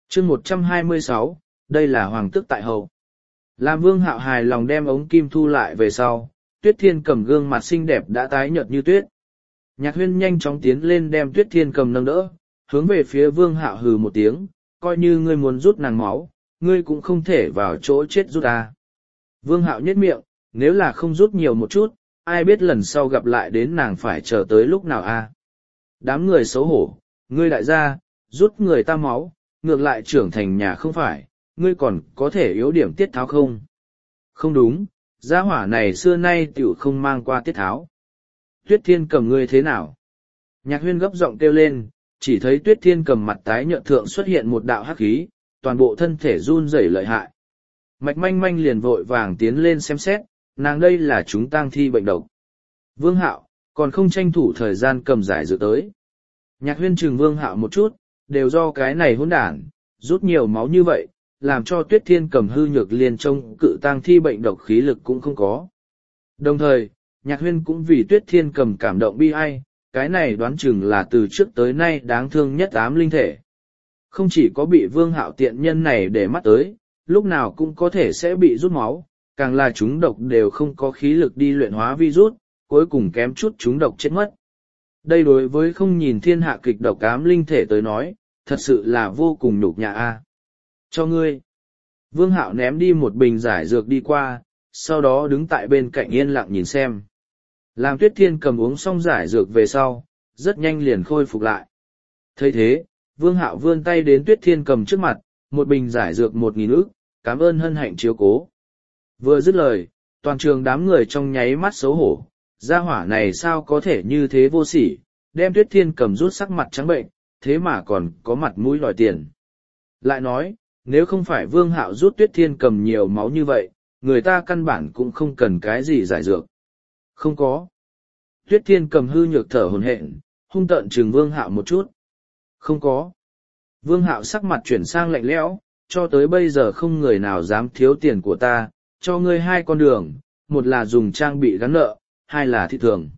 chương 126, đây là hoàng tước tại hậu. Làm Vương Hạo hài lòng đem ống kim thu lại về sau, Tuyết Thiên Cầm gương mặt xinh đẹp đã tái nhợt như tuyết. Nhạc Huyên nhanh chóng tiến lên đem Tuyết Thiên Cầm nâng đỡ, hướng về phía Vương Hạo hừ một tiếng, coi như ngươi muốn rút nàng máu, ngươi cũng không thể vào chỗ chết rút ta. Vương Hạo nhếch miệng, nếu là không rút nhiều một chút, ai biết lần sau gặp lại đến nàng phải chờ tới lúc nào a? Đám người xấu hổ, ngươi đại gia, rút người ta máu, ngược lại trưởng thành nhà không phải, ngươi còn có thể yếu điểm tiết tháo không? Không đúng, gia hỏa này xưa nay tiểu không mang qua tiết tháo. Tuyết Thiên Cầm ngươi thế nào? Nhạc Huyên gấp giọng kêu lên, chỉ thấy Tuyết Thiên Cầm mặt tái nhợt thượng xuất hiện một đạo hắc khí, toàn bộ thân thể run rẩy lợi hại. Mạch Manh Manh liền vội vàng tiến lên xem xét, nàng đây là chúng tang thi bệnh độc. Vương Hạo, còn không tranh thủ thời gian cầm giải dược tới. Nhạc Huyên chừng Vương Hạo một chút, đều do cái này hỗn đản, rút nhiều máu như vậy, làm cho Tuyết Thiên Cầm hư nhược liền trông cự tang thi bệnh độc khí lực cũng không có. Đồng thời, Nhạc Huyên cũng vì Tuyết Thiên Cầm cảm động bi ai, cái này đoán chừng là từ trước tới nay đáng thương nhất ám linh thể. Không chỉ có bị Vương Hạo tiện nhân này để mắt tới, lúc nào cũng có thể sẽ bị rút máu, càng là chúng độc đều không có khí lực đi luyện hóa virus, cuối cùng kém chút chúng độc chết mất. Đây đối với không nhìn thiên hạ kịch độc ám linh thể tới nói, thật sự là vô cùng nhục nhã a. Cho ngươi. Vương Hạo ném đi một bình giải dược đi qua, sau đó đứng tại bên cạnh yên lặng nhìn xem. Làm Tuyết Thiên Cầm uống xong giải dược về sau, rất nhanh liền khôi phục lại. Thấy thế, Vương Hạo vươn tay đến Tuyết Thiên Cầm trước mặt, một bình giải dược 1.000 ức, cảm ơn hân hạnh chiếu cố. Vừa dứt lời, toàn trường đám người trong nháy mắt xấu hổ, gia hỏa này sao có thể như thế vô sỉ, đem Tuyết Thiên Cầm rút sắc mặt trắng bệnh, thế mà còn có mặt mũi đòi tiền. Lại nói, nếu không phải Vương Hạo rút Tuyết Thiên Cầm nhiều máu như vậy, người ta căn bản cũng không cần cái gì giải dược. Không có. Tuyết Thiên Cầm hư nhược thở hổn hển, hung tợn trừng Vương Hạo một chút. Không có. Vương Hạo sắc mặt chuyển sang lạnh lẽo, cho tới bây giờ không người nào dám thiếu tiền của ta, cho ngươi hai con đường, một là dùng trang bị gắn nợ, hai là thị thường.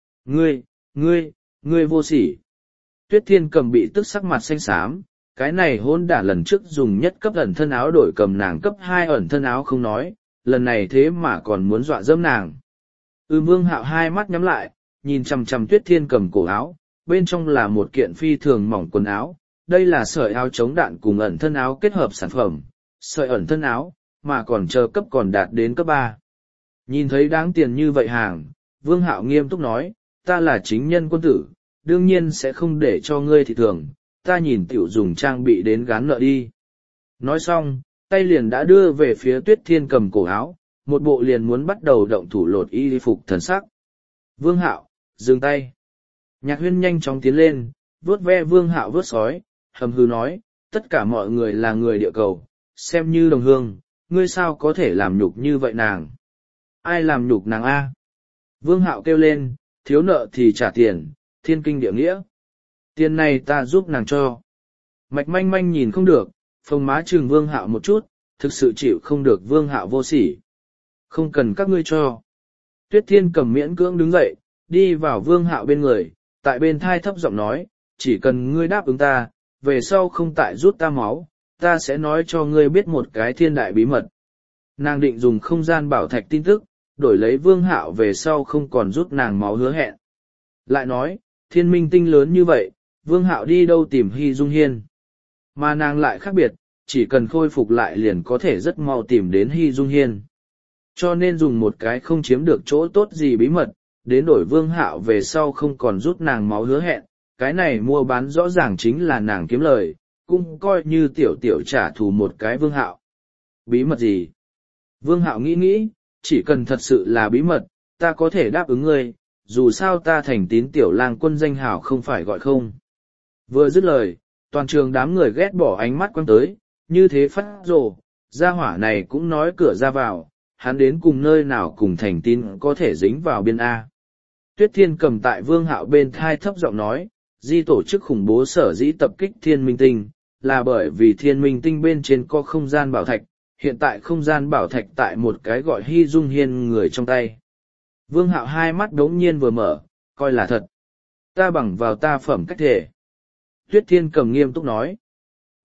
Ngươi vô sỉ. Tuyết Thiên Cầm bị tức sắc mặt xanh xám, cái này hôn đả lần trước dùng nhất cấp ẩn thân áo đổi cầm nàng cấp 2 ẩn thân áo không nói, lần này thế mà còn muốn dọa dẫm nàng. Vương Hạo hai mắt nhắm lại, nhìn chằm chằm Tuyết Thiên Cầm cổ áo, bên trong là một kiện phi thường mỏng quần áo, đây là sợi áo chống đạn cùng ẩn thân áo kết hợp sản phẩm, sợi ẩn thân áo, mà còn chờ cấp còn đạt đến cấp 3. Nhìn thấy đáng tiền như vậy hàng, Vương Hạo nghiêm túc nói, ta là chính nhân quân tử, đương nhiên sẽ không để cho ngươi thị thường, ta nhìn tiểu dùng trang bị đến gán nợ đi. Nói xong, tay liền đã đưa về phía Tuyết Thiên Cầm cổ áo, một bộ liền muốn bắt đầu động thủ lột y phục thần sắc. Vương Hạo, dừng tay. Nhạc Huyên nhanh chóng tiến lên, vuốt ve Vương Hạo vuốt sói, hầm hư nói, tất cả mọi người là người địa cầu, xem như đồng hương, ngươi sao có thể làm nhục như vậy nàng? Ai làm nhục nàng a? Vương Hạo kêu lên, thiếu nợ thì trả tiền, thiên kinh địa nghĩa. Tiền này ta giúp nàng cho. Mạch Manh Manh nhìn không được, phồng má trừng Vương Hạo một chút, thực sự chịu không được Vương Hạo vô sỉ. Không cần các ngươi cho. Tuyết Thiên Cầm miễn cưỡng đứng dậy, đi vào Vương Hạo bên người, tại bên thai thấp giọng nói, chỉ cần ngươi đáp ứng ta, về sau không tại rút ta máu, ta sẽ nói cho ngươi biết một cái thiên đại bí mật. Nàng định dùng không gian bảo thạch tin tức, đổi lấy Vương Hạo về sau không còn rút nàng máu hứa hẹn. Lại nói, thiên minh tinh lớn như vậy, Vương Hạo đi đâu tìm Hy Dung Hiên. Mà nàng lại khác biệt, chỉ cần khôi phục lại liền có thể rất mau tìm đến Hy Dung Hiên. Cho nên dùng một cái không chiếm được chỗ tốt gì bí mật, đến đổi Vương Hạo về sau không còn rút nàng máu hứa hẹn, cái này mua bán rõ ràng chính là nàng kiếm lời, cũng coi như tiểu tiểu trả thù một cái Vương Hạo. Bí mật gì? Vương Hạo nghĩ, chỉ cần thật sự là bí mật, ta có thể đáp ứng ngươi, dù sao ta thành tín tiểu lang quân danh hào không phải gọi không. Vừa dứt lời, toàn trường đám người ghét bỏ ánh mắt quăng tới, như thế phát rồ, gia hỏa này cũng nói cửa ra vào, hắn đến cùng nơi nào cùng thành tín có thể dính vào biên A. Tuyết Thiên Cầm tại Vương Hạo bên thai thấp giọng nói, di tổ chức khủng bố sở dĩ tập kích Thiên Minh Tinh, là bởi vì Thiên Minh Tinh bên trên có không gian bảo thạch, hiện tại không gian bảo thạch tại một cái gọi Hy Dung Hiên người trong tay. Vương Hạo hai mắt đống nhiên vừa mở, coi là thật. Ta bằng vào ta phẩm cách thể. Tuyết Thiên Cầm nghiêm túc nói.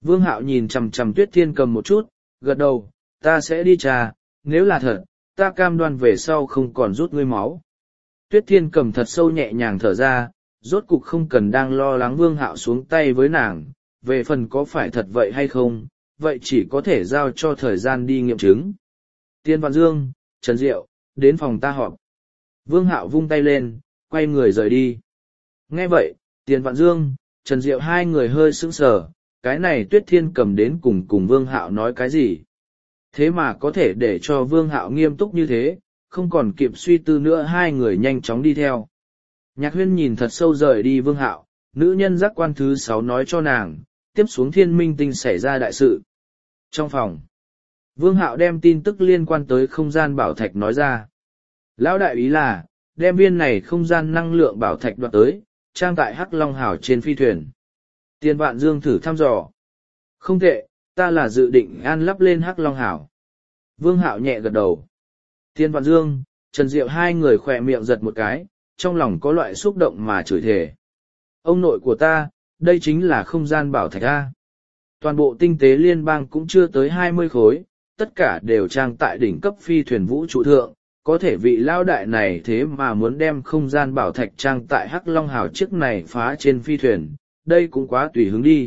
Vương Hạo nhìn chằm chằm Tuyết Thiên Cầm một chút, gật đầu, ta sẽ đi trà, nếu là thật, ta cam đoan về sau không còn rút ngươi máu. Tuyết Thiên Cầm thật sâu nhẹ nhàng thở ra, rốt cục không cần đang lo lắng Vương Hạo xuống tay với nàng, về phần có phải thật vậy hay không, vậy chỉ có thể giao cho thời gian đi nghiệm chứng. Tiên Vạn Dương, Trần Diệu, đến phòng ta họp. Vương Hạo vung tay lên, quay người rời đi. Nghe vậy, Tiên Vạn Dương, Trần Diệu hai người hơi sững sờ, cái này Tuyết Thiên Cầm đến cùng Vương Hạo nói cái gì. Thế mà có thể để cho Vương Hạo nghiêm túc như thế, không còn kịp suy tư nữa, hai người nhanh chóng đi theo. Nhạc Huyên nhìn thật sâu rời đi Vương Hạo, nữ nhân giác quan thứ 6 nói cho nàng, tiếp xuống Thiên Minh Tinh xảy ra đại sự. Trong phòng, Vương Hạo đem tin tức liên quan tới không gian bảo thạch nói ra. Lão đại ý là, đem viên này không gian năng lượng bảo thạch đoạt tới, trang tại Hắc Long Hảo trên phi thuyền. Tiên Vạn Dương thử thăm dò. Không tệ, ta là dự định an lắp lên Hắc Long Hảo. Vương Hạo nhẹ gật đầu. Tiên Vạn Dương, Trần Diệu hai người khỏe miệng giật một cái, trong lòng có loại xúc động mà chửi thề. Ông nội của ta, đây chính là không gian bảo thạch A. Toàn bộ tinh tế liên bang cũng chưa tới 20 khối, tất cả đều trang tại đỉnh cấp phi thuyền vũ trụ thượng, có thể vị lao đại này thế mà muốn đem không gian bảo thạch trang tại Hắc Long Hào chiếc này phá trên phi thuyền, đây cũng quá tùy hứng đi.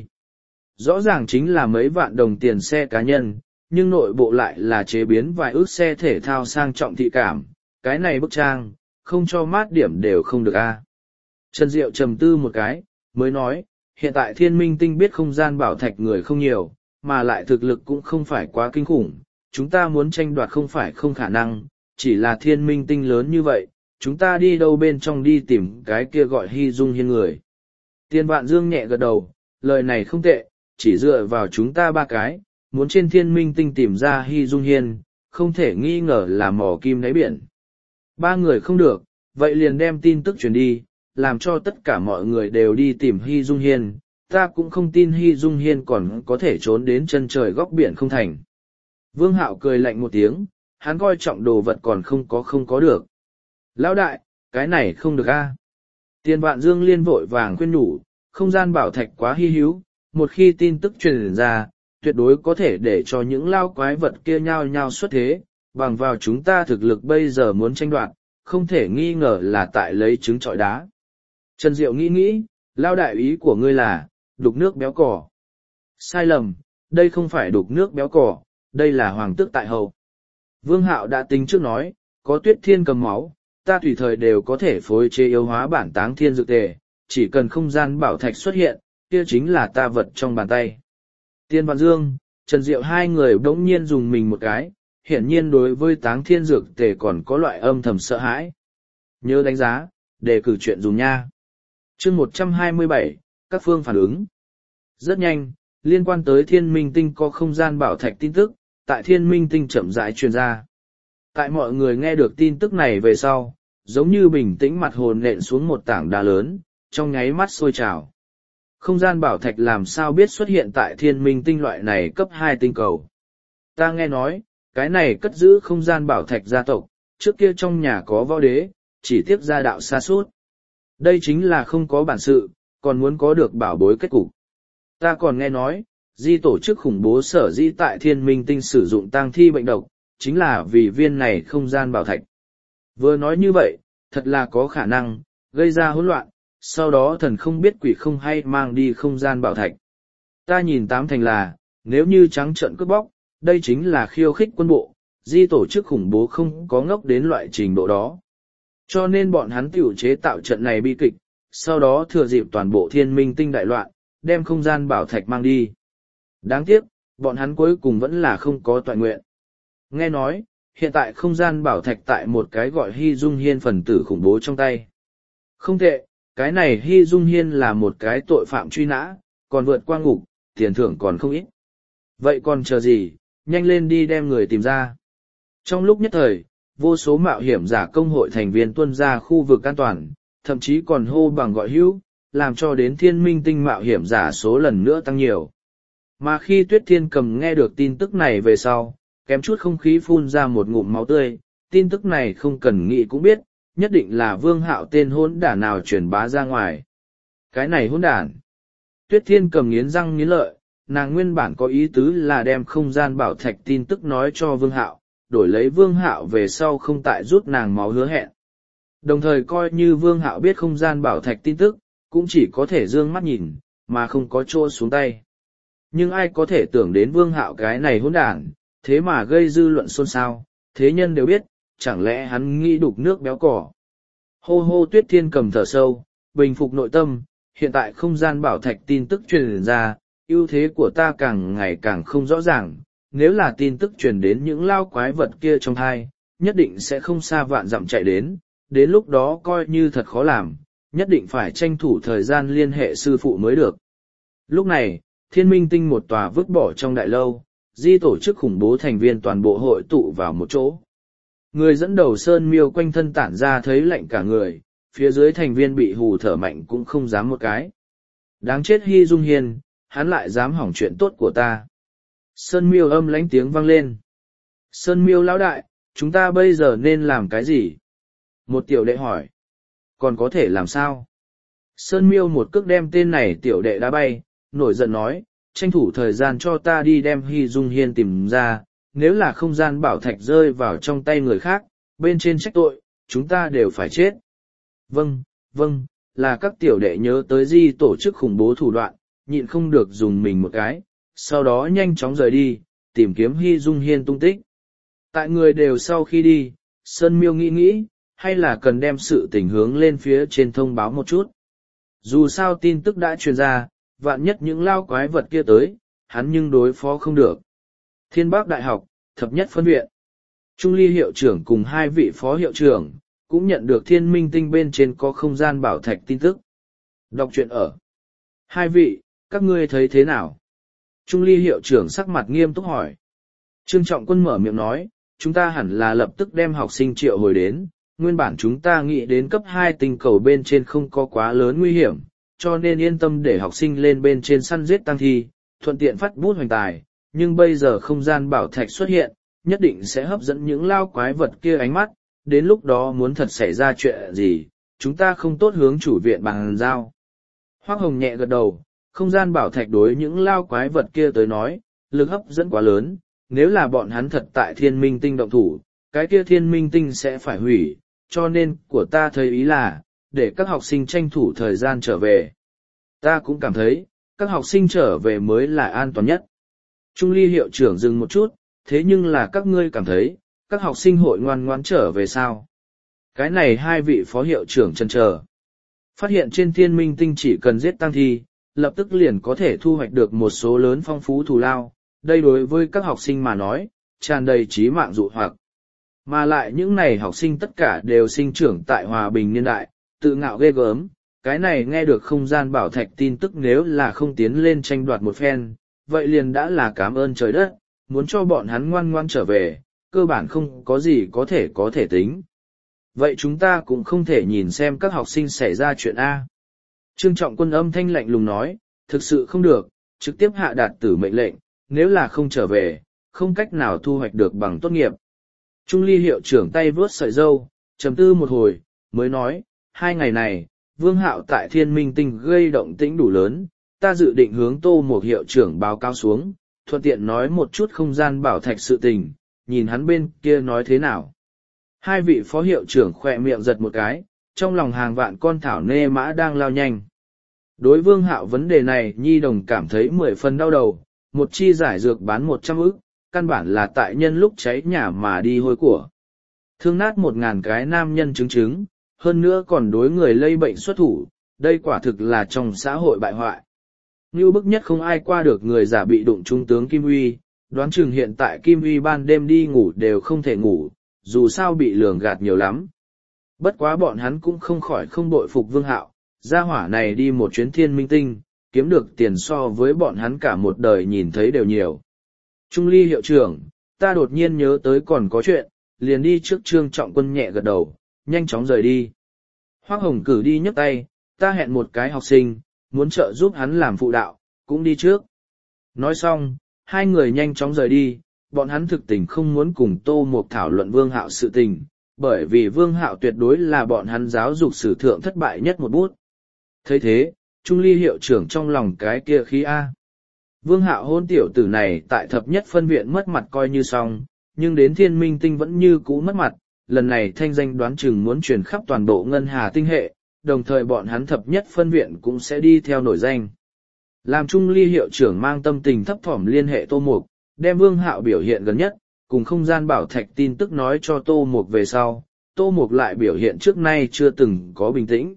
Rõ ràng chính là mấy vạn đồng tiền xe cá nhân, nhưng nội bộ lại là chế biến vài ước xe thể thao sang trọng thị cảm, cái này bức trang, không cho mát điểm đều không được a. Trần Diệu trầm tư một cái, mới nói, hiện tại Thiên Minh Tinh biết không gian bảo thạch người không nhiều, mà lại thực lực cũng không phải quá kinh khủng, chúng ta muốn tranh đoạt không phải không khả năng, chỉ là Thiên Minh Tinh lớn như vậy, chúng ta đi đâu bên trong đi tìm cái kia gọi Hy Dung Hiên người. Tiên Vạn Dương nhẹ gật đầu, lời này không tệ, chỉ dựa vào chúng ta ba cái, muốn trên Thiên Minh Tinh tìm ra Hy Dung Hiên, không thể nghi ngờ là mỏ kim đáy biển. Ba người không được, vậy liền đem tin tức truyền đi, làm cho tất cả mọi người đều đi tìm Hy Dung Hiên, ta cũng không tin Hy Dung Hiên còn có thể trốn đến chân trời góc biển không thành. Vương Hạo cười lạnh một tiếng, hắn coi trọng đồ vật còn không có được. Lão đại, cái này không được a. Tiên Vạn Dương liên vội vàng khuyên nhủ, không gian bảo thạch quá hy hữu, một khi tin tức truyền ra, tuyệt đối có thể để cho những lao quái vật kia nhao nhao xuất thế, bằng vào chúng ta thực lực bây giờ muốn tranh đoạt, không thể nghi ngờ là tại lấy trứng trọi đá. Trần Diệu nghĩ, lao đại ý của ngươi là, đục nước béo cỏ. Sai lầm, đây không phải đục nước béo cỏ, đây là hoàng tước tại hậu. Vương Hạo đã tính trước nói, có Tuyết Thiên Cầm máu, ta tùy thời đều có thể phối chế yếu hóa bản táng thiên dược tề, chỉ cần không gian bảo thạch xuất hiện, kia chính là ta vật trong bàn tay. Tiên Vạn Dương, Trần Diệu hai người đống nhiên dùng mình một cái, hiển nhiên đối với táng thiên dược tề còn có loại âm thầm sợ hãi. Nhớ đánh giá, đề cử chuyện dùng nha. Chương 127, các phương phản ứng. Rất nhanh, liên quan tới Thiên Minh Tinh có không gian bảo thạch tin tức, tại Thiên Minh Tinh chậm rãi truyền ra. Tại mọi người nghe được tin tức này về sau, giống như bình tĩnh mặt hồn nện xuống một tảng đá lớn, trong nháy mắt sôi trào. Không gian bảo thạch làm sao biết xuất hiện tại Thiên Minh Tinh loại này cấp 2 tinh cầu. Ta nghe nói, cái này cất giữ không gian bảo thạch gia tộc, trước kia trong nhà có võ đế, chỉ tiếc gia đạo xa suốt. Đây chính là không có bản sự, còn muốn có được bảo bối kết cục. Ta còn nghe nói, di tổ chức khủng bố sở dĩ tại Thiên Minh Tinh sử dụng tang thi bệnh độc, chính là vì viên này không gian bảo thạch. Vừa nói như vậy, thật là có khả năng, gây ra hỗn loạn, sau đó thần không biết quỷ không hay mang đi không gian bảo thạch. Ta nhìn tám thành là, nếu như trắng trợn cướp bóc, đây chính là khiêu khích quân bộ, di tổ chức khủng bố không có ngốc đến loại trình độ đó. Cho nên bọn hắn tiểu chế tạo trận này bi kịch, sau đó thừa dịp toàn bộ Thiên Minh Tinh đại loạn, đem không gian bảo thạch mang đi. Đáng tiếc, bọn hắn cuối cùng vẫn là không có toàn nguyện. Nghe nói, hiện tại không gian bảo thạch tại một cái gọi Hy Dung Hiên phần tử khủng bố trong tay. Không tệ, cái này Hy Dung Hiên là một cái tội phạm truy nã, còn vượt qua ngục, tiền thưởng còn không ít. Vậy còn chờ gì, nhanh lên đi đem người tìm ra. Trong lúc nhất thời, vô số mạo hiểm giả công hội thành viên tuân ra khu vực an toàn, thậm chí còn hô bằng gọi hữu, làm cho đến Thiên Minh Tinh mạo hiểm giả số lần nữa tăng nhiều. Mà khi Tuyết Thiên Cầm nghe được tin tức này về sau, kém chút không khí phun ra một ngụm máu tươi, tin tức này không cần nghĩ cũng biết, nhất định là Vương Hạo tên hỗn đản nào truyền bá ra ngoài. Cái này hỗn đản. Tuyết Thiên Cầm nghiến răng nghiến lợi, nàng nguyên bản có ý tứ là đem không gian bảo thạch tin tức nói cho Vương Hạo, đổi lấy Vương Hạo về sau không tại rút nàng máu hứa hẹn. Đồng thời coi như Vương Hạo biết không gian bảo thạch tin tức, cũng chỉ có thể dương mắt nhìn, mà không có chỗ xuống tay. Nhưng ai có thể tưởng đến Vương Hạo cái này hỗn đản, thế mà gây dư luận xôn xao, thế nhân đều biết, chẳng lẽ hắn nghĩ đục nước béo cỏ. Hô hô Tuyết Thiên cầm thở sâu, bình phục nội tâm, hiện tại không gian bảo thạch tin tức truyền ra, ưu thế của ta càng ngày càng không rõ ràng, nếu là tin tức truyền đến những lao quái vật kia trong thai, nhất định sẽ không xa vạn dặm chạy đến lúc đó coi như thật khó làm, nhất định phải tranh thủ thời gian liên hệ sư phụ mới được. Lúc này, Thiên Minh Tinh một tòa vứt bỏ trong đại lâu, di tổ chức khủng bố thành viên toàn bộ hội tụ vào một chỗ. Người dẫn đầu Sơn Miêu quanh thân tản ra thấy lạnh cả người, phía dưới thành viên bị hù thở mạnh cũng không dám một cái. Đáng chết Hy Dung Hiên, hắn lại dám hỏng chuyện tốt của ta. Sơn Miêu âm lãnh tiếng vang lên. Sơn Miêu lão đại, chúng ta bây giờ nên làm cái gì? Một tiểu đệ hỏi. Còn có thể làm sao? Sơn Miêu một cước đem tên này tiểu đệ đá bay, nổi giận nói, tranh thủ thời gian cho ta đi đem Hy Dung Hiên tìm ra, nếu là không gian bảo thạch rơi vào trong tay người khác, bên trên trách tội, chúng ta đều phải chết. Vâng, vâng, là các tiểu đệ nhớ tới di tổ chức khủng bố thủ đoạn, nhịn không được dùng mình một cái, sau đó nhanh chóng rời đi, tìm kiếm Hy Dung Hiên tung tích. Tại người đều sau khi đi, Sơn Miêu nghĩ, hay là cần đem sự tình hướng lên phía trên thông báo một chút. Dù sao tin tức đã truyền ra, vạn nhất những lao quái vật kia tới, hắn nhưng đối phó không được. Thiên Bắc Đại học, thập nhất phân viện. Trung Ly hiệu trưởng cùng hai vị phó hiệu trưởng, cũng nhận được Thiên Minh Tinh bên trên có không gian bảo thạch tin tức. Đọc truyện ở. Hai vị, các ngươi thấy thế nào? Trung Ly hiệu trưởng sắc mặt nghiêm túc hỏi. Trương Trọng Quân mở miệng nói, chúng ta hẳn là lập tức đem học sinh triệu hồi đến, nguyên bản chúng ta nghĩ đến cấp 2 tinh cầu bên trên không có quá lớn nguy hiểm, cho nên yên tâm để học sinh lên bên trên săn giết tăng thi, thuận tiện phát bút hoành tài, nhưng bây giờ không gian bảo thạch xuất hiện, nhất định sẽ hấp dẫn những lao quái vật kia ánh mắt, đến lúc đó muốn thật xảy ra chuyện gì, chúng ta không tốt hướng chủ viện bằng giao. Hoác Hồng nhẹ gật đầu, không gian bảo thạch đối những lao quái vật kia tới nói, lực hấp dẫn quá lớn, nếu là bọn hắn thật tại Thiên Minh Tinh động thủ, cái kia Thiên Minh Tinh sẽ phải hủy, cho nên của ta thấy ý là, để các học sinh tranh thủ thời gian trở về. Ta cũng cảm thấy, các học sinh trở về mới là an toàn nhất. Trung Ly hiệu trưởng dừng một chút, thế nhưng là các ngươi cảm thấy, các học sinh hội ngoan ngoãn trở về sao? Cái này hai vị phó hiệu trưởng chần chờ. Phát hiện trên Thiên Minh Tinh chỉ cần giết tăng thi, lập tức liền có thể thu hoạch được một số lớn phong phú thù lao, đây đối với các học sinh mà nói, tràn đầy trí mạng dụ hoặc. Mà lại những này học sinh tất cả đều sinh trưởng tại hòa bình niên đại, tự ngạo ghê gớm, cái này nghe được không gian bảo thạch tin tức nếu là không tiến lên tranh đoạt một phen, vậy liền đã là cảm ơn trời đất, muốn cho bọn hắn ngoan ngoan trở về, cơ bản không có gì có thể tính. Vậy chúng ta cũng không thể nhìn xem các học sinh xảy ra chuyện A. Trương Trọng Quân âm thanh lạnh lùng nói, thực sự không được, trực tiếp hạ đạt tử mệnh lệnh, nếu là không trở về, không cách nào thu hoạch được bằng tốt nghiệp. Trung Ly hiệu trưởng tay vướt sợi dâu, trầm tư một hồi, mới nói, 2 ngày này, Vương Hạo tại Thiên Minh Tinh gây động tĩnh đủ lớn, ta dự định hướng Tô một hiệu trưởng báo cáo xuống, thuận tiện nói một chút không gian bảo thạch sự tình, nhìn hắn bên kia nói thế nào. Hai vị phó hiệu trưởng khỏe miệng giật một cái, trong lòng hàng vạn con thảo nê mã đang lao nhanh. Đối Vương Hạo vấn đề này Nhi Đồng cảm thấy 10 phần đau đầu, một chi giải dược bán 100 ức, căn bản là tại nhân lúc cháy nhà mà đi hôi của. Thương nát 1000 cái nam nhân chứng, hơn nữa còn đối người lây bệnh xuất thủ, đây quả thực là trong xã hội bại hoại. Như bức nhất không ai qua được người giả bị đụng trung tướng Kim Uy, đoán chừng hiện tại Kim Uy ban đêm đi ngủ đều không thể ngủ, dù sao bị lường gạt nhiều lắm. Bất quá bọn hắn cũng không khỏi không bội phục Vương Hạo, gia hỏa này đi một chuyến Thiên Minh Tinh, kiếm được tiền so với bọn hắn cả một đời nhìn thấy đều nhiều. Trung Ly hiệu trưởng, ta đột nhiên nhớ tới còn có chuyện, liền đi trước Trương Trọng Quân nhẹ gật đầu, nhanh chóng rời đi. Hoác Hồng cử đi nhấc tay, ta hẹn một cái học sinh, muốn trợ giúp hắn làm phụ đạo, cũng đi trước. Nói xong, hai người nhanh chóng rời đi, bọn hắn thực tình không muốn cùng Tô Mộc thảo luận Vương Hạo sự tình, bởi vì Vương Hạo tuyệt đối là bọn hắn giáo dục sử thượng thất bại nhất một bút. Thấy thế, Trung Ly hiệu trưởng trong lòng cái kia khí A. Vương Hạo hôn tiểu tử này tại thập nhất phân viện mất mặt coi như xong, nhưng đến thiên minh tinh vẫn như cũ mất mặt, lần này thanh danh đoán chừng muốn truyền khắp toàn bộ ngân hà tinh hệ, đồng thời bọn hắn thập nhất phân viện cũng sẽ đi theo nổi danh. Làm Trung Ly hiệu trưởng mang tâm tình thấp thỏm liên hệ Tô Mục, đem Vương Hạo biểu hiện gần nhất, cùng không gian bảo thạch tin tức nói cho Tô Mục về sau, Tô Mục lại biểu hiện trước nay chưa từng có bình tĩnh.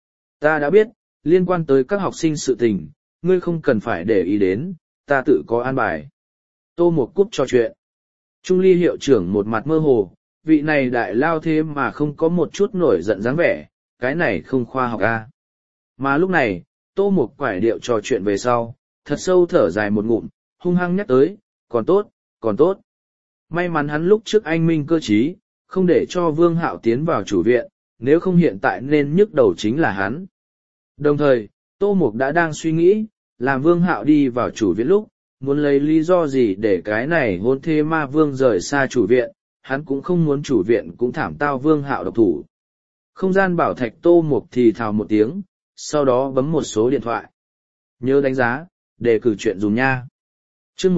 Ta đã biết, liên quan tới các học sinh sự tình, ngươi không cần phải để ý đến, ta tự có an bài. Tô Mục cúp trò chuyện. Trung Ly hiệu trưởng một mặt mơ hồ, vị này đại lao thế mà không có một chút nổi giận dáng vẻ, cái này không khoa học a. Mà lúc này, Tô Mục quải điệu trò chuyện về sau, thật sâu thở dài một ngụm, hung hăng nhắc tới, còn tốt, còn tốt. May mắn hắn lúc trước anh minh cơ trí, không để cho Vương Hạo tiến vào chủ viện, nếu không hiện tại nên nhức đầu chính là hắn. Đồng thời, Tô Mục đã đang suy nghĩ, làm Vương Hạo đi vào chủ viện lúc, muốn lấy lý do gì để cái này hôn thê ma vương rời xa chủ viện, hắn cũng không muốn chủ viện cũng thảm tao Vương Hạo độc thủ. Không gian bảo thạch Tô Mục thì thào một tiếng, sau đó bấm một số điện thoại. Nhớ đánh giá, đề cử chuyện dùng nha. chương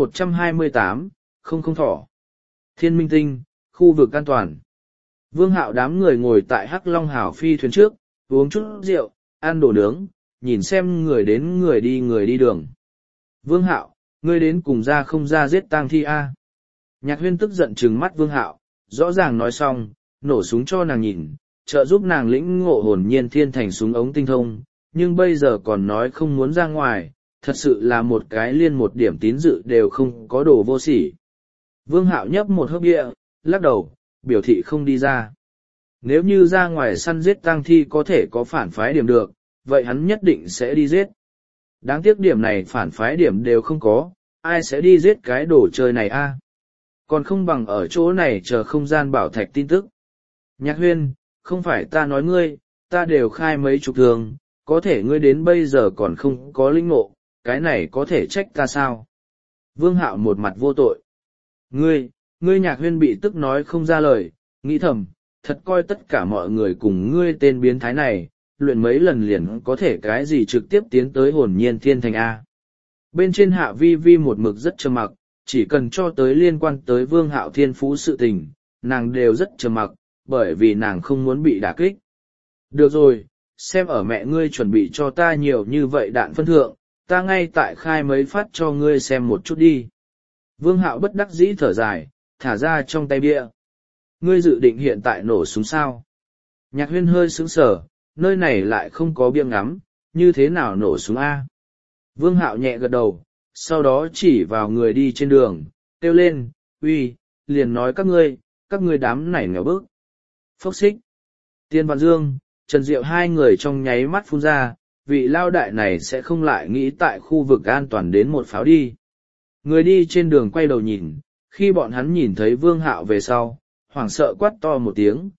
128, không thỏ. Thiên Minh Tinh, khu vực an toàn. Vương Hạo đám người ngồi tại Hắc Long Hảo phi thuyền trước, uống chút rượu, ăn đồ nướng, nhìn xem người đến người đi đường. Vương Hạo, ngươi đến cùng ra không ra giết tang thi a? Nhạc Huyên tức giận trừng mắt Vương Hạo, rõ ràng nói xong, nổ súng cho nàng nhìn, trợ giúp nàng lĩnh ngộ hồn nhiên thiên thành súng ống tinh thông, nhưng bây giờ còn nói không muốn ra ngoài, thật sự là một cái liên một điểm tín dự đều không có đồ vô sỉ. Vương Hạo nhấp một hớp bia, lắc đầu, biểu thị không đi ra. Nếu như ra ngoài săn giết tang thi có thể có phản phái điểm được, vậy hắn nhất định sẽ đi giết. Đáng tiếc điểm này phản phái điểm đều không có, ai sẽ đi giết cái đồ chơi này a? Còn không bằng ở chỗ này chờ không gian bảo thạch tin tức. Nhạc Huyên, không phải ta nói ngươi, ta đều khai mấy chục thường, có thể ngươi đến bây giờ còn không có linh ngộ, cái này có thể trách ta sao? Vương Hạo một mặt vô tội. Ngươi Nhạc Huyên bị tức nói không ra lời, nghĩ thầm, thật coi tất cả mọi người cùng ngươi tên biến thái này, luyện mấy lần liền có thể cái gì trực tiếp tiến tới hồn nhiên thiên thành A. Bên trên Hạ Vi Vi một mực rất trầm mặc, chỉ cần cho tới liên quan tới Vương Hạo thiên phú sự tình, nàng đều rất trầm mặc, bởi vì nàng không muốn bị đả kích. Được rồi, xem ở mẹ ngươi chuẩn bị cho ta nhiều như vậy đạn phân thượng, ta ngay tại khai mấy phát cho ngươi xem một chút đi. Vương Hạo bất đắc dĩ thở dài, thả ra trong tay bia. Ngươi dự định hiện tại nổ súng sao? Nhạc Huyên hơi sững sờ, nơi này lại không có bia ngắm, như thế nào nổ súng A? Vương Hạo nhẹ gật đầu, sau đó chỉ vào người đi trên đường, kêu lên, uy, liền nói các ngươi đám này nghèo bức. Phốc xích. Tiên Văn Dương, Trần Diệu hai người trong nháy mắt phun ra, vị lao đại này sẽ không lại nghĩ tại khu vực an toàn đến một pháo đi. Người đi trên đường quay đầu nhìn, khi bọn hắn nhìn thấy Vương Hạo về sau, hoảng sợ quát to một tiếng,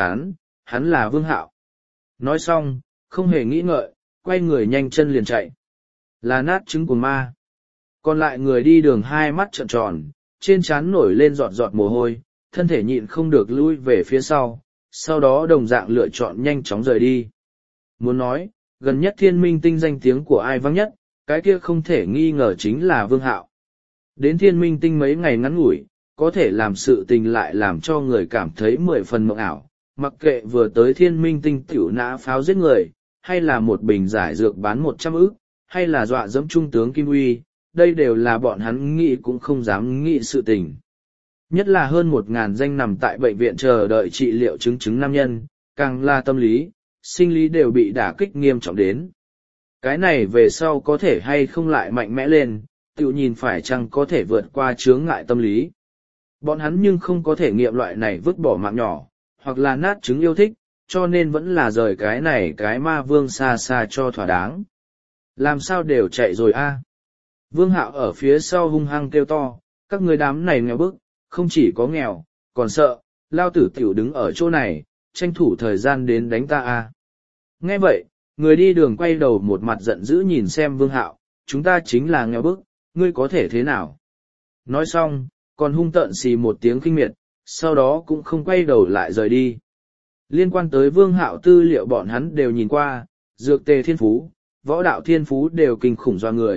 hắn là Vương Hạo. Nói xong, không hề nghĩ ngợi, quay người nhanh chân liền chạy. Là nát trứng của ma. Còn lại người đi đường hai mắt trợn tròn, trên trán nổi lên giọt giọt mồ hôi, thân thể nhịn không được lui về phía sau đó đồng dạng lựa chọn nhanh chóng rời đi. Muốn nói, gần nhất Thiên Minh Tinh danh tiếng của ai vang nhất, cái kia không thể nghi ngờ chính là Vương Hạo. Đến Thiên Minh Tinh mấy ngày ngắn ngủi, có thể làm sự tình lại làm cho người cảm thấy 10 phần mộng ảo, mặc kệ vừa tới Thiên Minh Tinh tiểu nã pháo giết người, hay là một bình giải dược bán 100 ức, hay là dọa dẫm trung tướng Kim Uy, đây đều là bọn hắn nghĩ cũng không dám nghĩ sự tình. Nhất là hơn 1.000 danh nằm tại bệnh viện chờ đợi trị liệu chứng nam nhân, càng là tâm lý, sinh lý đều bị đả kích nghiêm trọng đến. Cái này về sau có thể hay không lại mạnh mẽ lên, tự nhìn phải chăng có thể vượt qua chướng ngại tâm lý. Bọn hắn nhưng không có thể nghiệm loại này vứt bỏ mạng nhỏ, hoặc là nát trứng yêu thích, cho nên vẫn là rời cái này cái ma vương xa xa cho thỏa đáng. Làm sao đều chạy rồi a? Vương Hạo ở phía sau hung hăng kêu to, các người đám này nghèo bức, không chỉ có nghèo, còn sợ, lao tử tiểu đứng ở chỗ này, tranh thủ thời gian đến đánh ta a. Nghe vậy, người đi đường quay đầu một mặt giận dữ nhìn xem Vương Hạo, chúng ta chính là nghèo bức, ngươi có thể thế nào? Nói xong, còn hung tợn xì một tiếng kinh miệt, sau đó cũng không quay đầu lại rời đi. Liên quan tới Vương Hạo tư liệu bọn hắn đều nhìn qua, dược tề thiên phú, võ đạo thiên phú đều kinh khủng do người,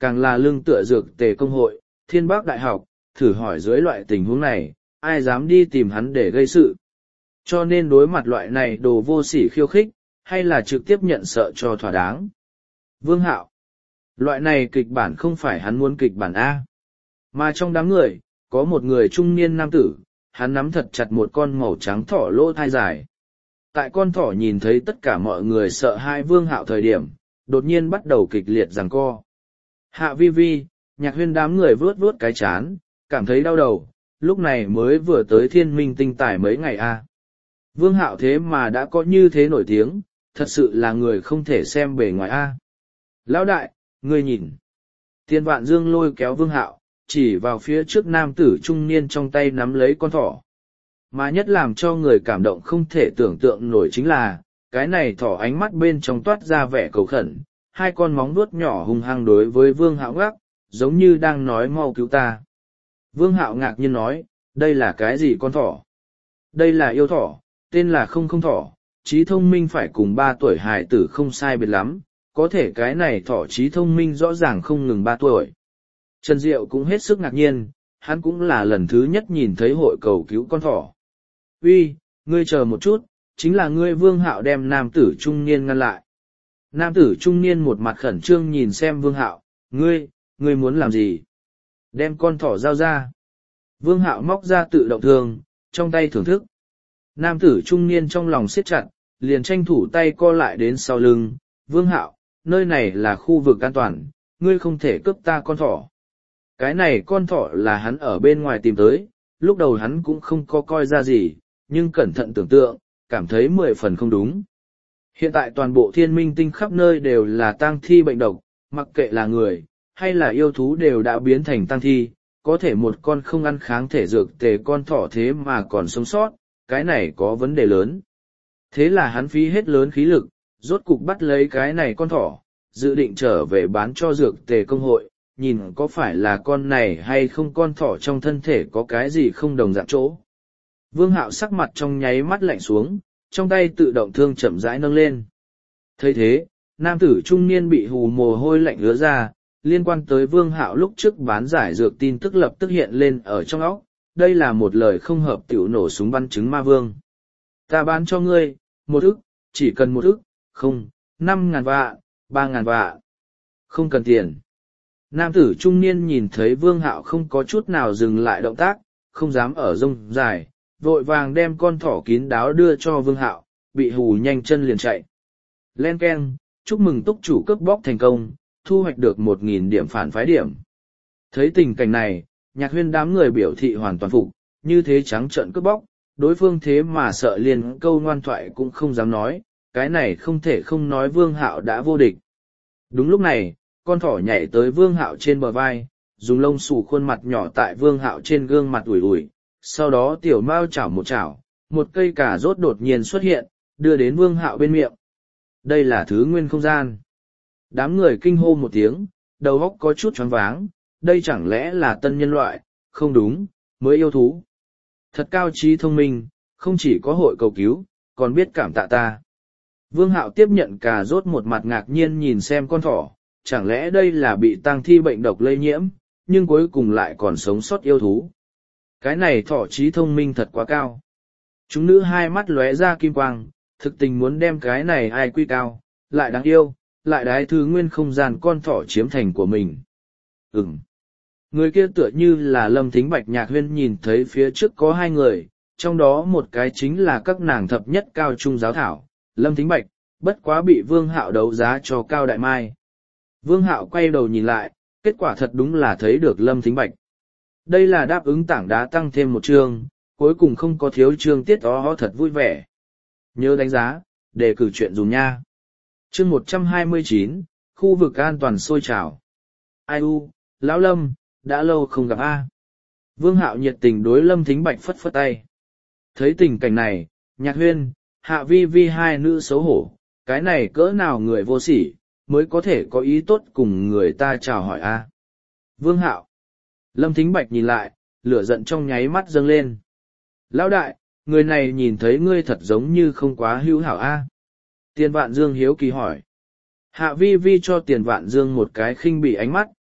càng là lương tựa dược tề công hội, Thiên Bắc Đại học, thử hỏi dưới loại tình huống này, ai dám đi tìm hắn để gây sự. Cho nên đối mặt loại này đồ vô sỉ khiêu khích, hay là trực tiếp nhận sợ cho thỏa đáng. Vương Hạo, loại này kịch bản không phải hắn muốn kịch bản A. Mà trong đám người, có một người trung niên nam tử, hắn nắm thật chặt một con màu trắng thỏ lỗ thai dài. Tại con thỏ nhìn thấy tất cả mọi người sợ hai Vương Hạo thời điểm, đột nhiên bắt đầu kịch liệt giằng co. Hạ vi vi, Nhạc Huyên đám người vuốt vuốt cái chán, cảm thấy đau đầu, lúc này mới vừa tới Thiên Minh Tinh Tài mấy ngày a. Vương Hạo thế mà đã có như thế nổi tiếng, thật sự là người không thể xem bề ngoài a. Lão đại, ngươi nhìn. Tiên Vạn Dương lôi kéo Vương Hạo, chỉ vào phía trước nam tử trung niên trong tay nắm lấy con thỏ. Mà nhất làm cho người cảm động không thể tưởng tượng nổi chính là, cái này thỏ ánh mắt bên trong toát ra vẻ cầu khẩn, hai con móng vuốt nhỏ hung hăng đối với Vương Hạo gác, giống như đang nói mau cứu ta. Vương Hạo ngạc nhiên nói, đây là cái gì con thỏ? Đây là yêu thỏ, tên là không không thỏ, trí thông minh phải cùng 3 tuổi hài tử không sai biệt lắm, có thể cái này thỏ trí thông minh rõ ràng không ngừng 3 tuổi. Trần Diệu cũng hết sức ngạc nhiên, hắn cũng là lần thứ nhất nhìn thấy hội cầu cứu con thỏ. Uy, ngươi chờ một chút, chính là ngươi. Vương Hạo đem nam tử trung niên ngăn lại. Nam tử trung niên một mặt khẩn trương nhìn xem Vương Hạo, ngươi muốn làm gì? Đem con thỏ giao ra. Vương Hạo móc ra tự động thương, trong tay thưởng thức. Nam tử trung niên trong lòng siết chặt, liền tranh thủ tay co lại đến sau lưng. Vương Hạo, nơi này là khu vực an toàn, ngươi không thể cướp ta con thỏ. Cái này con thỏ là hắn ở bên ngoài tìm tới, lúc đầu hắn cũng không có coi ra gì, nhưng cẩn thận tưởng tượng, cảm thấy 10 phần không đúng. Hiện tại toàn bộ Thiên Minh Tinh khắp nơi đều là tang thi bệnh độc, mặc kệ là người, hay là yêu thú đều đã biến thành tang thi, có thể một con không ăn kháng thể dược tề con thỏ thế mà còn sống sót, cái này có vấn đề lớn. Thế là hắn phí hết lớn khí lực, rốt cục bắt lấy cái này con thỏ, dự định trở về bán cho dược tề công hội, nhìn có phải là con này hay không con thỏ trong thân thể có cái gì không đồng dạng chỗ. Vương Hạo sắc mặt trong nháy mắt lạnh xuống, trong tay tự động thương chậm rãi nâng lên. Thấy thế, nam tử trung niên bị hù mồ hôi lạnh ứa ra, liên quan tới Vương Hạo lúc trước bán giải dược tin tức lập tức hiện lên ở trong óc, đây là một lời không hợp tiểu nổ súng bắn trứng ma vương. Ta bán cho ngươi, 1 ức, chỉ cần 1 ức, không, 5.000 vạn, 3.000 vạn. Không cần tiền. Nam tử trung niên nhìn thấy Vương Hạo không có chút nào dừng lại động tác, không dám ở rông dài, vội vàng đem con thỏ kín đáo đưa cho Vương Hạo, bị hù nhanh chân liền chạy. Len keng, chúc mừng túc chủ cướp bóc thành công, thu hoạch được 1.000 điểm phản phái điểm. Thấy tình cảnh này, Nhạc Huyên đám người biểu thị hoàn toàn phục, như thế trắng trợn cướp bóc, đối phương thế mà sợ liền câu ngoan thoại cũng không dám nói, cái này không thể không nói Vương Hạo đã vô địch. Đúng lúc này, con thỏ nhảy tới Vương Hạo trên bờ vai, dùng lông xù khuôn mặt nhỏ tại Vương Hạo trên gương mặt ủi ủi, sau đó tiểu mao chảo, một cây cà rốt đột nhiên xuất hiện, đưa đến Vương Hạo bên miệng. Đây là thứ nguyên không gian. Đám người kinh hô một tiếng, đầu óc có chút choáng váng, đây chẳng lẽ là tân nhân loại, không đúng, mới yêu thú. Thật cao trí thông minh, không chỉ có hội cầu cứu, còn biết cảm tạ ta. Vương Hạo tiếp nhận cà rốt một mặt ngạc nhiên nhìn xem con thỏ, chẳng lẽ đây là bị tang thi bệnh độc lây nhiễm, nhưng cuối cùng lại còn sống sót yêu thú. Cái này thỏ trí thông minh thật quá cao. Chúng nữ hai mắt lóe ra kim quang, thực tình muốn đem cái này ai quy cao, lại đáng yêu, lại đái thứ nguyên không gian con thỏ chiếm thành của mình. Người kia tựa như là Lâm Thính Bạch. Nhạc Huyên nhìn thấy phía trước có 2 người, trong đó một cái chính là các nàng thập nhất cao trung giáo thảo, Lâm Thính Bạch, bất quá bị Vương Hạo đấu giá cho Cao Đại Mai. Vương Hạo quay đầu nhìn lại, kết quả thật đúng là thấy được Lâm Thính Bạch. Đây là đáp ứng tảng đá tăng thêm một chương, cuối cùng không có thiếu chương tiết đó thật vui vẻ. Nhớ đánh giá, đề cử chuyện dùng nha. Chương 129, khu vực an toàn sôi trào. Ai u, Lão Lâm, đã lâu không gặp a. Vương Hạo nhiệt tình đối Lâm Thính Bạch phất phất tay. Thấy tình cảnh này, Nhạc Huyên, Hạ Vi Vi hai nữ xấu hổ, cái này cỡ nào người vô sỉ, mới có thể có ý tốt cùng người ta chào hỏi a. Vương Hạo. Lâm Thính Bạch nhìn lại, lửa giận trong nháy mắt dâng lên. Lão đại, người này nhìn thấy ngươi thật giống như không quá hữu hảo a. Tiền Vạn Dương hiếu kỳ hỏi. Hạ Vi Vi cho Tiền Vạn Dương một cái khinh bỉ ánh mắt,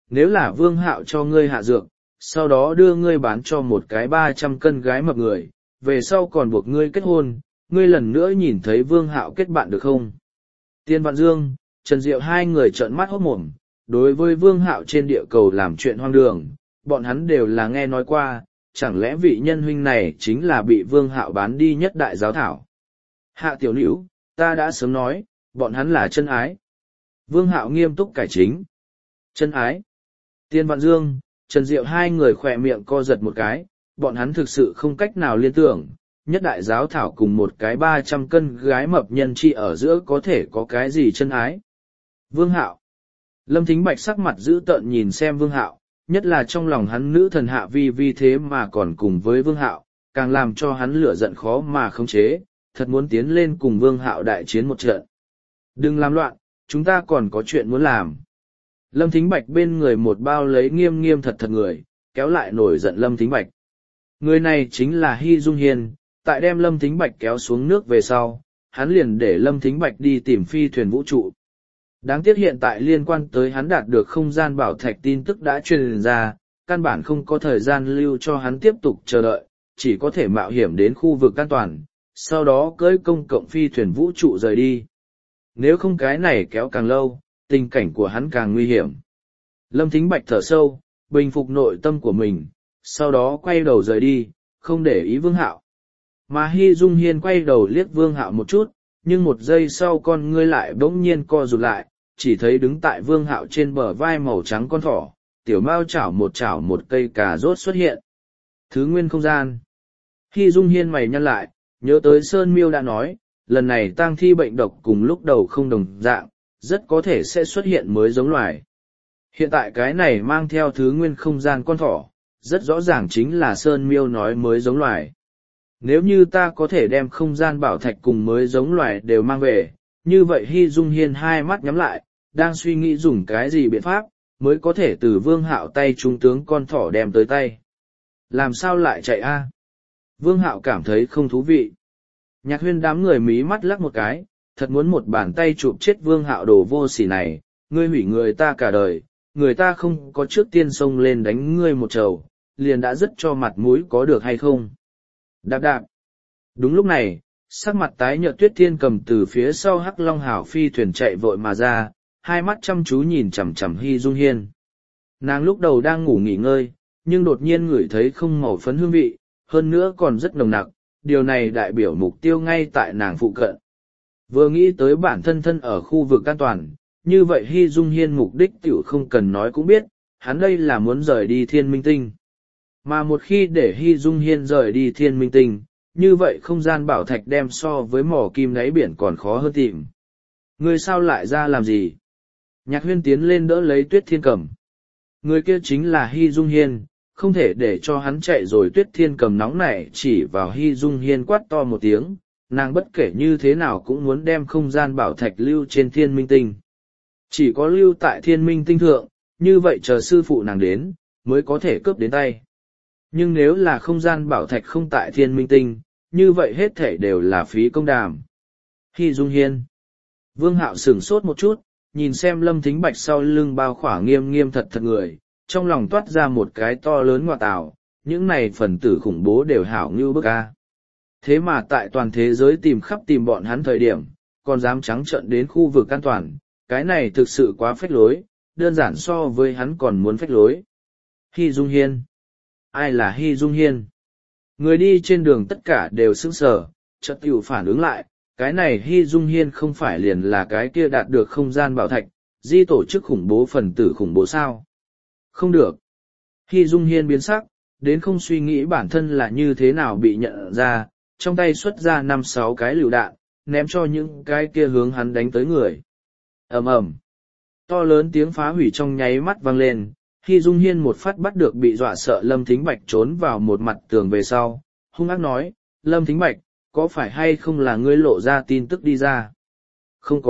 nếu là Vương Hạo cho ngươi hạ dược, sau đó đưa ngươi bán cho một cái 300 cân gái mập người, về sau còn buộc ngươi kết hôn, ngươi lần nữa nhìn thấy Vương Hạo kết bạn được không? Tiên Vạn Dương, Trần Diệu hai người trợn mắt hốt mồm, đối với Vương Hạo trên địa cầu làm chuyện hoang đường, bọn hắn đều là nghe nói qua, chẳng lẽ vị nhân huynh này chính là bị Vương Hạo bán đi nhất đại giáo thảo. Hạ tiểu nữ, ta đã sớm nói, bọn hắn là chân ái. Vương Hạo nghiêm túc cải chính. Chân ái. Tiên Vạn Dương, Trần Diệu hai người khỏe miệng co giật một cái, bọn hắn thực sự không cách nào liên tưởng, nhất đại giáo thảo cùng một cái 300 cân gái mập nhân chi ở giữa có thể có cái gì chân ái. Vương Hạo. Lâm Thính Bạch sắc mặt dữ tợn nhìn xem Vương Hạo, nhất là trong lòng hắn nữ thần Hạ Vi Vi thế mà còn cùng với Vương Hạo, càng làm cho hắn lửa giận khó mà khống chế, thật muốn tiến lên cùng Vương Hạo đại chiến một trận. Đừng làm loạn, chúng ta còn có chuyện muốn làm. Lâm Thính Bạch bên người một bao lấy nghiêm nghiêm thật thật người, kéo lại nổi giận Lâm Thính Bạch. Người này chính là Hy Dung Hiên, tại đem Lâm Thính Bạch kéo xuống nước về sau, hắn liền để Lâm Thính Bạch đi tìm phi thuyền vũ trụ. Đáng tiếc hiện tại liên quan tới hắn đạt được không gian bảo thạch tin tức đã truyền ra, căn bản không có thời gian lưu cho hắn tiếp tục chờ đợi, chỉ có thể mạo hiểm đến khu vực an toàn, sau đó cưỡi công cộng phi thuyền vũ trụ rời đi. Nếu không cái này kéo càng lâu, tình cảnh của hắn càng nguy hiểm. Lâm Thính Bạch thở sâu, bình phục nội tâm của mình, sau đó quay đầu rời đi, không để ý Vương Hạo. Mà Hy Dung Hiên quay đầu liếc Vương Hạo một chút, nhưng một giây sau con ngươi lại bỗng nhiên co rụt lại, chỉ thấy đứng tại Vương Hạo trên bờ vai màu trắng con thỏ, tiểu mao chảo một cây cà rốt xuất hiện. Thứ nguyên không gian. Hy Dung Hiên mày nhăn lại, nhớ tới Sơn Miêu đã nói, lần này tang thi bệnh độc cùng lúc đầu không đồng dạng, rất có thể sẽ xuất hiện mới giống loài. Hiện tại cái này mang theo thứ nguyên không gian con thỏ, rất rõ ràng chính là Sơn Miêu nói mới giống loài. Nếu như ta có thể đem không gian bảo thạch cùng mới giống loài đều mang về, như vậy Hy Dung Hiên hai mắt nhắm lại, đang suy nghĩ dùng cái gì biện pháp, mới có thể từ Vương Hạo tay trung tướng con thỏ đem tới tay. Làm sao lại chạy a? Vương Hạo cảm thấy không thú vị. Nhạc Huyên đám người mí mắt lắc một cái, thật muốn một bàn tay chụp chết Vương Hạo đồ vô sỉ này, ngươi hủy người ta cả đời, người ta không có trước tiên xông lên đánh ngươi một trầu, liền đã rất cho mặt mũi có được hay không. Đạp đạp. Đúng lúc này, sắc mặt tái nhợt Tuyết Thiên Cầm từ phía sau Hắc Long Hảo phi thuyền chạy vội mà ra, hai mắt chăm chú nhìn chằm chằm Hy Dung Hiên. Nàng lúc đầu đang ngủ nghỉ ngơi, nhưng đột nhiên ngửi thấy không màu phấn hương vị, hơn nữa còn rất nồng nặc, điều này đại biểu mục tiêu ngay tại nàng phụ cận. Vừa nghĩ tới bản thân thân ở khu vực an toàn, như vậy Hy Dung Hiên mục đích tiểu không cần nói cũng biết, hắn đây là muốn rời đi Thiên Minh Tinh. Mà một khi để Hy Dung Hiên rời đi Thiên Minh Tinh, như vậy không gian bảo thạch đem so với mỏ kim đáy biển còn khó hơn tìm. Người sao lại ra làm gì? Nhạc Huyên tiến lên đỡ lấy Tuyết Thiên Cầm. Người kia chính là Hy Dung Hiên, không thể để cho hắn chạy rồi. Tuyết Thiên Cầm nóng nảy chỉ vào Hy Dung Hiên quát to một tiếng, nàng bất kể như thế nào cũng muốn đem không gian bảo thạch lưu trên Thiên Minh Tinh. Chỉ có lưu tại Thiên Minh Tinh thượng, như vậy chờ sư phụ nàng đến, mới có thể cướp đến tay. Nhưng nếu là không gian bảo thạch không tại Thiên Minh Tinh, như vậy hết thể đều là phí công đàm. Hy Dung Hiên. Vương Hạo sửng sốt một chút, nhìn xem Lâm Thính Bạch sau lưng bao khỏa nghiêm nghiêm thật thật người, trong lòng toát ra một cái to lớn ngoa tảo, những này phần tử khủng bố đều hảo như bức a. Thế mà tại toàn thế giới tìm khắp tìm bọn hắn thời điểm, còn dám trắng trợn đến khu vực an toàn, cái này thực sự quá phách lối, đơn giản so với hắn còn muốn phách lối. Hy Dung Hiên. Ai là Hy Dung Hiên? Người đi trên đường tất cả đều sững sờ, chợt tiểu phản ứng lại, cái này Hy Dung Hiên không phải liền là cái kia đạt được không gian bảo thạch, di tổ chức khủng bố phần tử khủng bố sao? Không được. Hy Dung Hiên biến sắc, đến không suy nghĩ bản thân là như thế nào bị nhận ra, trong tay xuất ra 5-6 cái lựu đạn, ném cho những cái kia hướng hắn đánh tới người. Ầm ầm. To lớn tiếng phá hủy trong nháy mắt vang lên, Hy Dung Hiên một phát bắt được bị dọa sợ Lâm Thính Bạch trốn vào một mặt tường về sau, hung ác nói, Lâm Thính Bạch, có phải hay không là ngươi lộ ra tin tức đi ra? Không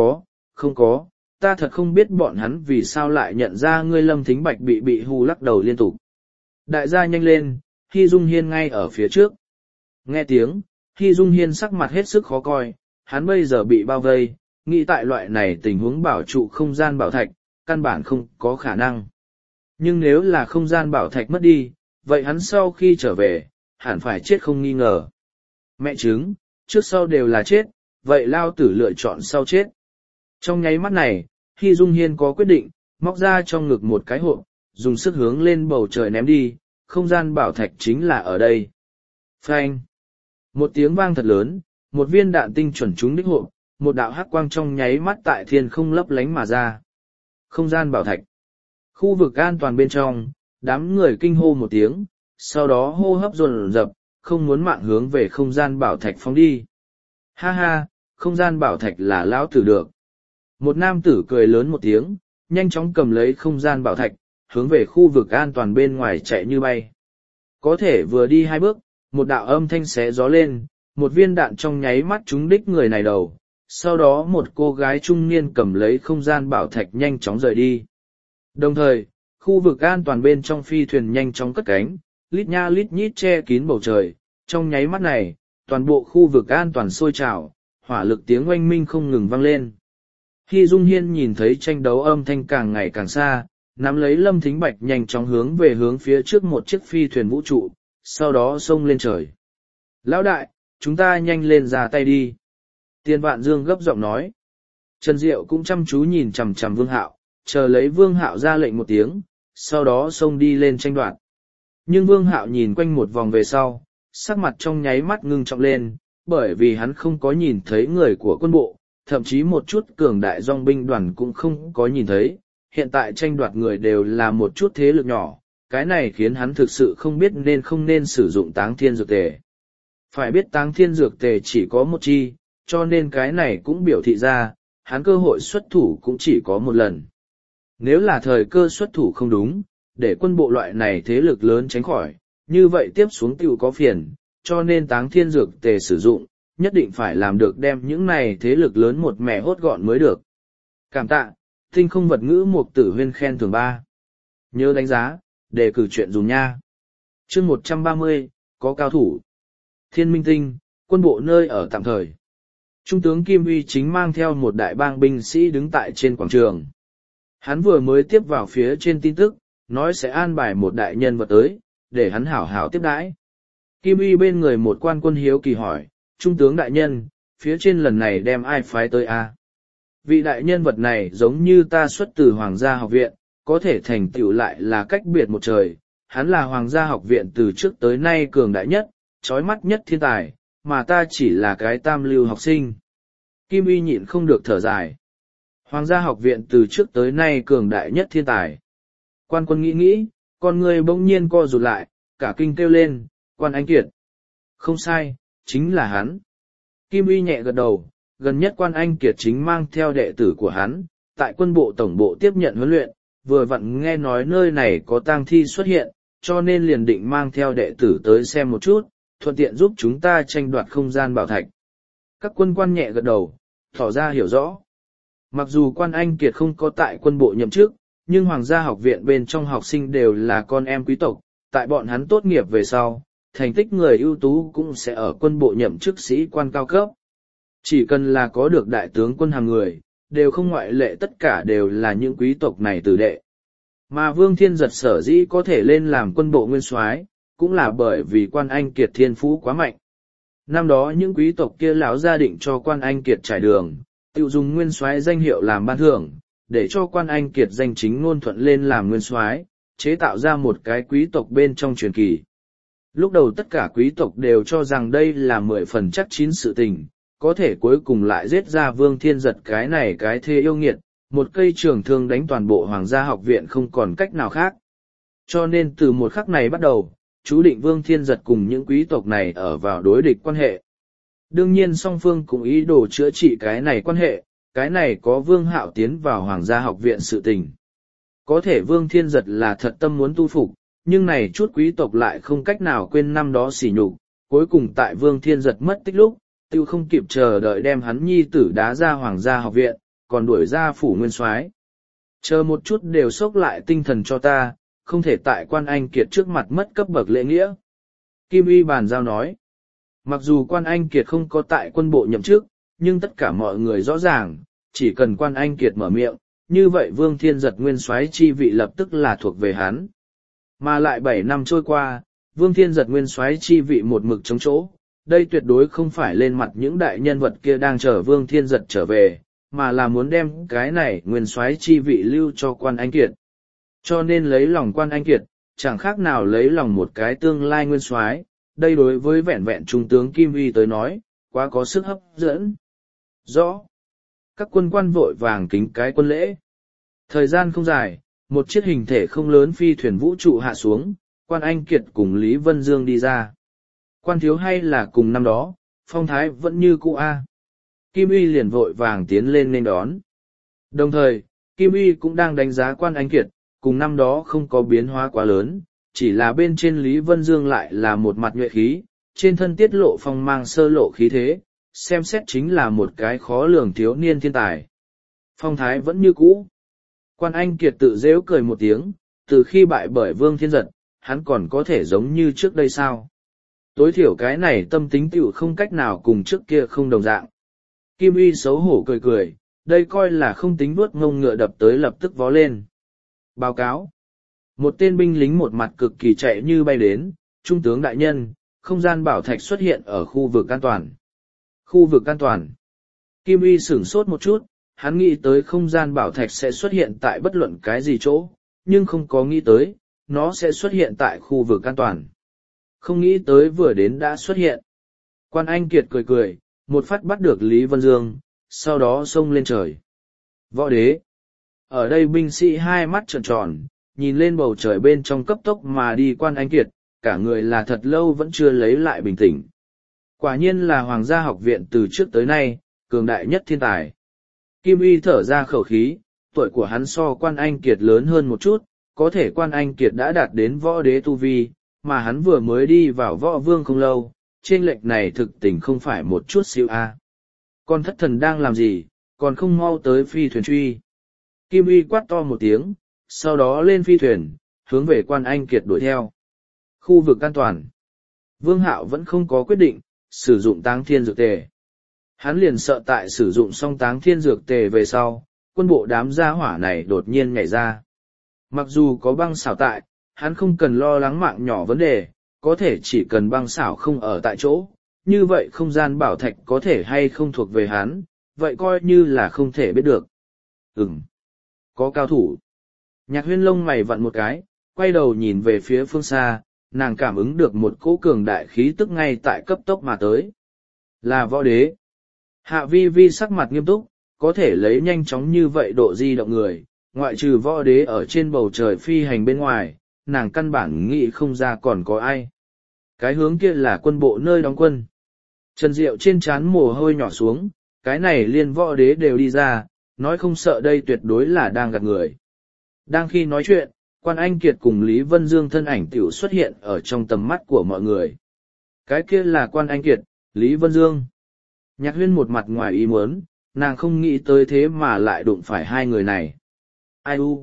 có, ta thật không biết bọn hắn vì sao lại nhận ra ngươi. Lâm Thính Bạch bị hù lắc đầu liên tục. Đại gia nhanh lên, Hy Dung Hiên ngay ở phía trước. Nghe tiếng, Hy Dung Hiên sắc mặt hết sức khó coi, hắn bây giờ bị bao vây, nghĩ tại loại này tình huống bảo trụ không gian bảo thạch, căn bản không có khả năng. Nhưng nếu là không gian bảo thạch mất đi, vậy hắn sau khi trở về, hẳn phải chết không nghi ngờ. Mẹ chứng, trước sau đều là chết, vậy lao tử lựa chọn sau chết. Trong nháy mắt này, Hy Dung Hiên có quyết định, móc ra trong ngực một cái hộp, dùng sức hướng lên bầu trời ném đi, không gian bảo thạch chính là ở đây. Phanh! Một tiếng vang thật lớn, một viên đạn tinh chuẩn trúng đích hộp, một đạo hắc quang trong nháy mắt tại thiên không lấp lánh mà ra. Không gian bảo thạch. Khu vực an toàn bên trong, đám người kinh hô một tiếng, sau đó hô hấp dồn dập, không muốn mạng hướng về không gian bảo thạch phóng đi. Ha ha, không gian bảo thạch là lão tử được. Một nam tử cười lớn một tiếng, nhanh chóng cầm lấy không gian bảo thạch, hướng về khu vực an toàn bên ngoài chạy như bay. Có thể vừa đi 2 bước, một đạo âm thanh xé gió lên, một viên đạn trong nháy mắt trúng đích người này đầu. Sau đó một cô gái trung niên cầm lấy không gian bảo thạch nhanh chóng rời đi. Đồng thời, khu vực an toàn bên trong phi thuyền nhanh chóng cất cánh, lít nha lít nhít che kín bầu trời. Trong nháy mắt này, toàn bộ khu vực an toàn sôi trào, hỏa lực tiếng oanh minh không ngừng vang lên. Hy Dung Hiên nhìn thấy tranh đấu âm thanh càng ngày càng xa, nắm lấy Lâm Thính Bạch nhanh chóng hướng về hướng phía trước một chiếc phi thuyền vũ trụ, sau đó xông lên trời. Lão đại, chúng ta nhanh lên ra tay đi. Tiên Vạn Dương gấp giọng nói. Trần Diệu cũng chăm chú nhìn chằm chằm Vương Hạo, chờ lấy Vương Hạo ra lệnh một tiếng, sau đó xông đi lên tranh đoạt. Nhưng Vương Hạo nhìn quanh một vòng về sau, sắc mặt trong nháy mắt ngưng trọng lên, bởi vì hắn không có nhìn thấy người của quân bộ, thậm chí một chút cường đại dòng binh đoàn cũng không có nhìn thấy. Hiện tại tranh đoạt người đều là một chút thế lực nhỏ, cái này khiến hắn thực sự không biết nên không nên sử dụng Táng Thiên Dược Tề. Phải biết Táng Thiên Dược Tề chỉ có một chi, cho nên cái này cũng biểu thị ra, hắn cơ hội xuất thủ cũng chỉ có một lần. Nếu là thời cơ xuất thủ không đúng, để quân bộ loại này thế lực lớn tránh khỏi, như vậy tiếp xuống tiểu có phiền, cho nên Táng Thiên Dược Tề sử dụng, nhất định phải làm được đem những này thế lực lớn một mẻ hốt gọn mới được. Cảm tạ, Tinh Không Vật Ngữ Mục Tử Huyên khen thưởng 3. Nhớ đánh giá, đề cử chuyện dùng nha. Chương 130, có cao thủ. Thiên Minh Tinh, quân bộ nơi ở tạm thời. Trung tướng Kim Uy chính mang theo một đại bang binh sĩ đứng tại trên quảng trường. Hắn vừa mới tiếp vào phía trên tin tức, nói sẽ an bài một đại nhân vật tới, để hắn hảo hảo tiếp đãi. Kim Uy bên người một quan quân hiếu kỳ hỏi, Trung tướng đại nhân, phía trên lần này đem ai phái tới a? Vị đại nhân vật này giống như ta xuất từ Hoàng gia học viện, có thể thành tựu lại là cách biệt một trời. Hắn là Hoàng gia học viện từ trước tới nay cường đại nhất, chói mắt nhất thiên tài, mà ta chỉ là cái tam lưu học sinh. Kim Uy nhịn không được thở dài. Hoàng gia học viện từ trước tới nay cường đại nhất thiên tài. Quan quân nghĩ nghĩ, con người bỗng nhiên co rụt lại, cả kinh kêu lên, Quan Anh Kiệt. Không sai, chính là hắn. Kim Uy nhẹ gật đầu, gần nhất Quan Anh Kiệt chính mang theo đệ tử của hắn, tại quân bộ tổng bộ tiếp nhận huấn luyện, vừa vặn nghe nói nơi này có tang thi xuất hiện, cho nên liền định mang theo đệ tử tới xem một chút, thuận tiện giúp chúng ta tranh đoạt không gian bảo thạch. Các quân quan nhẹ gật đầu, tỏ ra hiểu rõ. Mặc dù Quan Anh Kiệt không có tại quân bộ nhậm chức, nhưng Hoàng gia học viện bên trong học sinh đều là con em quý tộc, tại bọn hắn tốt nghiệp về sau, thành tích người ưu tú cũng sẽ ở quân bộ nhậm chức sĩ quan cao cấp. Chỉ cần là có được đại tướng quân hàm người, đều không ngoại lệ, tất cả đều là những quý tộc này tử đệ. Mà Vương Thiên Giật sở dĩ có thể lên làm quân bộ nguyên soái, cũng là bởi vì Quan Anh Kiệt thiên phú quá mạnh. Năm đó những quý tộc kia lão gia định cho Quan Anh Kiệt trải đường, tự dùng nguyên soái danh hiệu làm ban thưởng, để cho Quan Anh Kiệt danh chính ngôn thuận lên làm nguyên soái, chế tạo ra một cái quý tộc bên trong truyền kỳ. Lúc đầu tất cả quý tộc đều cho rằng đây là 10 phần chắc chín sự tình, có thể cuối cùng lại giết ra Vương Thiên Giật cái này cái thê yêu nghiệt, một cây trường thương đánh toàn bộ Hoàng gia học viện không còn cách nào khác. Cho nên từ một khắc này bắt đầu, chú định Vương Thiên Giật cùng những quý tộc này ở vào đối địch quan hệ. Đương nhiên song phương cũng ý đồ chữa trị cái này quan hệ, cái này có Vương Hạo tiến vào Hoàng gia học viện sự tình. Có thể Vương Thiên Giật là thật tâm muốn tu phục, nhưng này chút quý tộc lại không cách nào quên năm đó sỉ nhục, cuối cùng tại Vương Thiên Giật mất tích lúc, tiêu không kịp chờ đợi đem hắn nhi tử đá ra Hoàng gia học viện, còn đuổi ra phủ nguyên soái. Chờ một chút đều sốc lại tinh thần cho ta, không thể tại Quan Anh Kiệt trước mặt mất cấp bậc lễ nghĩa. Kim Uy bàn giao nói, mặc dù Quan Anh Kiệt không có tại quân bộ nhậm chức, nhưng tất cả mọi người rõ ràng, chỉ cần Quan Anh Kiệt mở miệng, như vậy Vương Thiên Giật nguyên soái chi vị lập tức là thuộc về hắn. Mà lại 7 năm trôi qua, Vương Thiên Giật nguyên soái chi vị một mực chống chỗ, đây tuyệt đối không phải lên mặt những đại nhân vật kia đang chờ Vương Thiên Giật trở về, mà là muốn đem cái này nguyên soái chi vị lưu cho Quan Anh Kiệt. Cho nên lấy lòng Quan Anh Kiệt, chẳng khác nào lấy lòng một cái tương lai nguyên soái, đây đối với vẹn vẹn trung tướng Kim Uy tới nói, quá có sức hấp dẫn. Rõ. Các quân quan vội vàng kính cái quân lễ. Thời gian không dài, một chiếc hình thể không lớn phi thuyền vũ trụ hạ xuống, Quan Anh Kiệt cùng Lý Vân Dương đi ra. Quan thiếu hay là cùng năm đó, phong thái vẫn như cũ a. Kim Uy liền vội vàng tiến lên nên đón. Đồng thời, Kim Uy cũng đang đánh giá Quan Anh Kiệt, cùng năm đó không có biến hóa quá lớn, chỉ là bên trên Lý Vân Dương lại là một mặt nhuệ khí, trên thân tiết lộ phong mang sơ lộ khí thế, xem xét chính là một cái khó lường thiếu niên thiên tài. Phong thái vẫn như cũ. Quan Anh Kiệt tự dễu cười một tiếng, từ khi bại bởi Vương Thiên Giật, hắn còn có thể giống như trước đây sao? Tối thiểu cái này tâm tính tiểu không cách nào cùng trước kia không đồng dạng. Kim Uy xấu hổ cười cười, đây coi là không tính vuốt ngông ngựa đập tới lập tức vó lên. Báo cáo. Một tên binh lính một mặt cực kỳ chạy như bay đến, trung tướng đại nhân, không gian bảo thạch xuất hiện ở khu vực an toàn. Khu vực an toàn. Kim Uy sửng sốt một chút, hắn nghĩ tới không gian bảo thạch sẽ xuất hiện tại bất luận cái gì chỗ, nhưng không có nghĩ tới, nó sẽ xuất hiện tại khu vực an toàn. Không nghĩ tới vừa đến đã xuất hiện. Quan Anh Kiệt cười cười, một phát bắt được Lý Vân Dương, sau đó xông lên trời. Võ đế. Ở đây binh sĩ hai mắt trợn tròn, nhìn lên bầu trời bên trong cấp tốc mà đi Quan Anh Kiệt, cả người là thật lâu vẫn chưa lấy lại bình tĩnh. Quả nhiên là Hoàng gia học viện từ trước tới nay, cường đại nhất thiên tài. Kim Uy thở ra khẩu khí, tuổi của hắn so Quan Anh Kiệt lớn hơn một chút, có thể Quan Anh Kiệt đã đạt đến võ đế tu vi, mà hắn vừa mới đi vào võ vương không lâu, trên lệch này thực tình không phải một chút xíu a. Con thất thần đang làm gì, còn không mau tới phi thuyền truy. Kim Uy quát to một tiếng, sau đó lên phi thuyền, hướng về Quan Anh Kiệt đuổi theo. Khu vực an toàn. Vương Hạo vẫn không có quyết định, sử dụng táng thiên dược tề. Hắn liền sợ tại sử dụng xong táng thiên dược tề về sau, quân bộ đám gia hỏa này đột nhiên nhảy ra. Mặc dù có băng xảo tại, hắn không cần lo lắng mạng nhỏ vấn đề, có thể chỉ cần băng xảo không ở tại chỗ, như vậy không gian bảo thạch có thể hay không thuộc về hắn, vậy coi như là không thể biết được. Có cao thủ. Nhạc Huyên lông mày vặn một cái, quay đầu nhìn về phía phương xa, nàng cảm ứng được một cỗ cường đại khí tức ngay tại cấp tốc mà tới. Là võ đế. Hạ Vi Vi sắc mặt nghiêm túc, có thể lấy nhanh chóng như vậy độ di động người, ngoại trừ võ đế ở trên bầu trời phi hành bên ngoài, nàng căn bản nghĩ không ra còn có ai. Cái hướng kia là quân bộ nơi đóng quân. Trần Diệu trên trán mồ hôi nhỏ xuống, cái này liên võ đế đều đi ra, nói không sợ đây tuyệt đối là đang gạt người. Đang khi nói chuyện, Quan Anh Kiệt cùng Lý Vân Dương thân ảnh tiểu xuất hiện ở trong tầm mắt của mọi người. Cái kia là Quan Anh Kiệt, Lý Vân Dương. Nhạc Huyên một mặt ngoài ý muốn, nàng không nghĩ tới thế mà lại đụng phải hai người này. Ai u?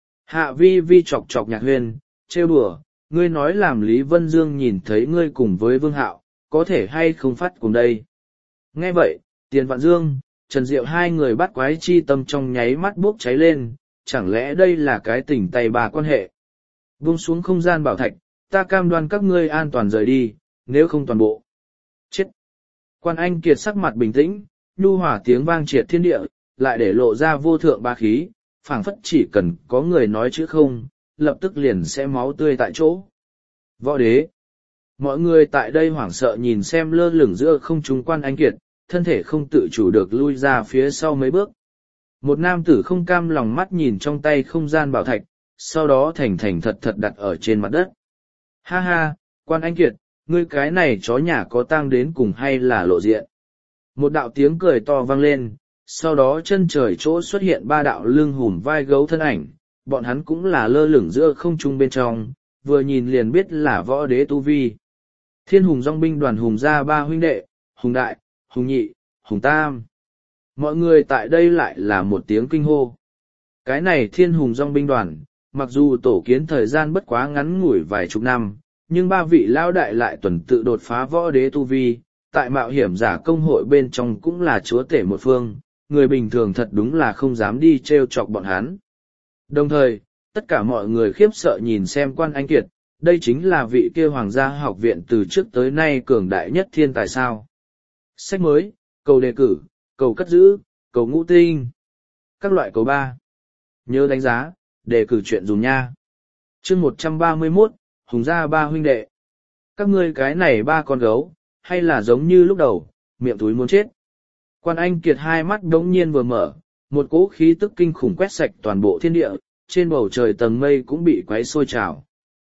Hạ Vi Vi chọc chọc Nhạc Huyên, trêu đùa, ngươi nói làm Lý Vân Dương nhìn thấy ngươi cùng với Vương Hạo, có thể hay không phát cùng đây. Nghe vậy, Tiền Vạn Dương, Trần Diệu hai người bắt quái chi tâm trong nháy mắt bốc cháy lên, chẳng lẽ đây là cái tình tay bà quan hệ. Buông xuống không gian bảo thạch, ta cam đoan các ngươi an toàn rời đi, nếu không toàn bộ. Chết! Quan Anh Kiệt sắc mặt bình tĩnh, nhu hòa tiếng vang triệt thiên địa, lại để lộ ra vô thượng ba khí, phảng phất chỉ cần có người nói chữ không, lập tức liền sẽ máu tươi tại chỗ. Võ đế! Mọi người tại đây hoảng sợ nhìn xem lơ lửng giữa không trung Quan Anh Kiệt, thân thể không tự chủ được lui ra phía sau mấy bước. Một nam tử không cam lòng mắt nhìn trong tay không gian bảo thạch, sau đó thành thành thật thật đặt ở trên mặt đất. Ha ha, Quan Anh Kiệt, ngươi cái này chó nhà có tang đến cùng hay là lộ diện. Một đạo tiếng cười to vang lên, sau đó chân trời chỗ xuất hiện ba đạo lưng hùm vai gấu thân ảnh, bọn hắn cũng là lơ lửng giữa không trung bên trong, vừa nhìn liền biết là võ đế tu vi. Thiên Hùng Dòng binh đoàn Hùng gia ba huynh đệ, Hùng Đại, Hùng Nhị, Hùng Tam. Mọi người tại đây lại là một tiếng kinh hô. Cái này Thiên Hùng Dòng binh đoàn, mặc dù tổ kiến thời gian bất quá ngắn ngủi vài chục năm, nhưng ba vị lão đại lại tuần tự đột phá võ đế tu vi, tại mạo hiểm giả công hội bên trong cũng là chúa tể một phương, người bình thường thật đúng là không dám đi trêu chọc bọn hắn. Đồng thời, tất cả mọi người khiếp sợ nhìn xem Quan Anh Kiệt, đây chính là vị kia hoàng gia học viện từ trước tới nay cường đại nhất thiên tài sao. Sách mới, cầu đề cử, cầu cất giữ, cầu ngũ tinh, các loại cầu ba. Nhớ đánh giá, đề cử chuyện dùng nha. Chương 131, Hùng gia ba huynh đệ. Các ngươi cái này ba con gấu, hay là giống như lúc đầu, miệng túi muốn chết. Quan Anh Kiệt hai mắt đống nhiên vừa mở, một cỗ khí tức kinh khủng quét sạch toàn bộ thiên địa, trên bầu trời tầng mây cũng bị quấy sôi trào.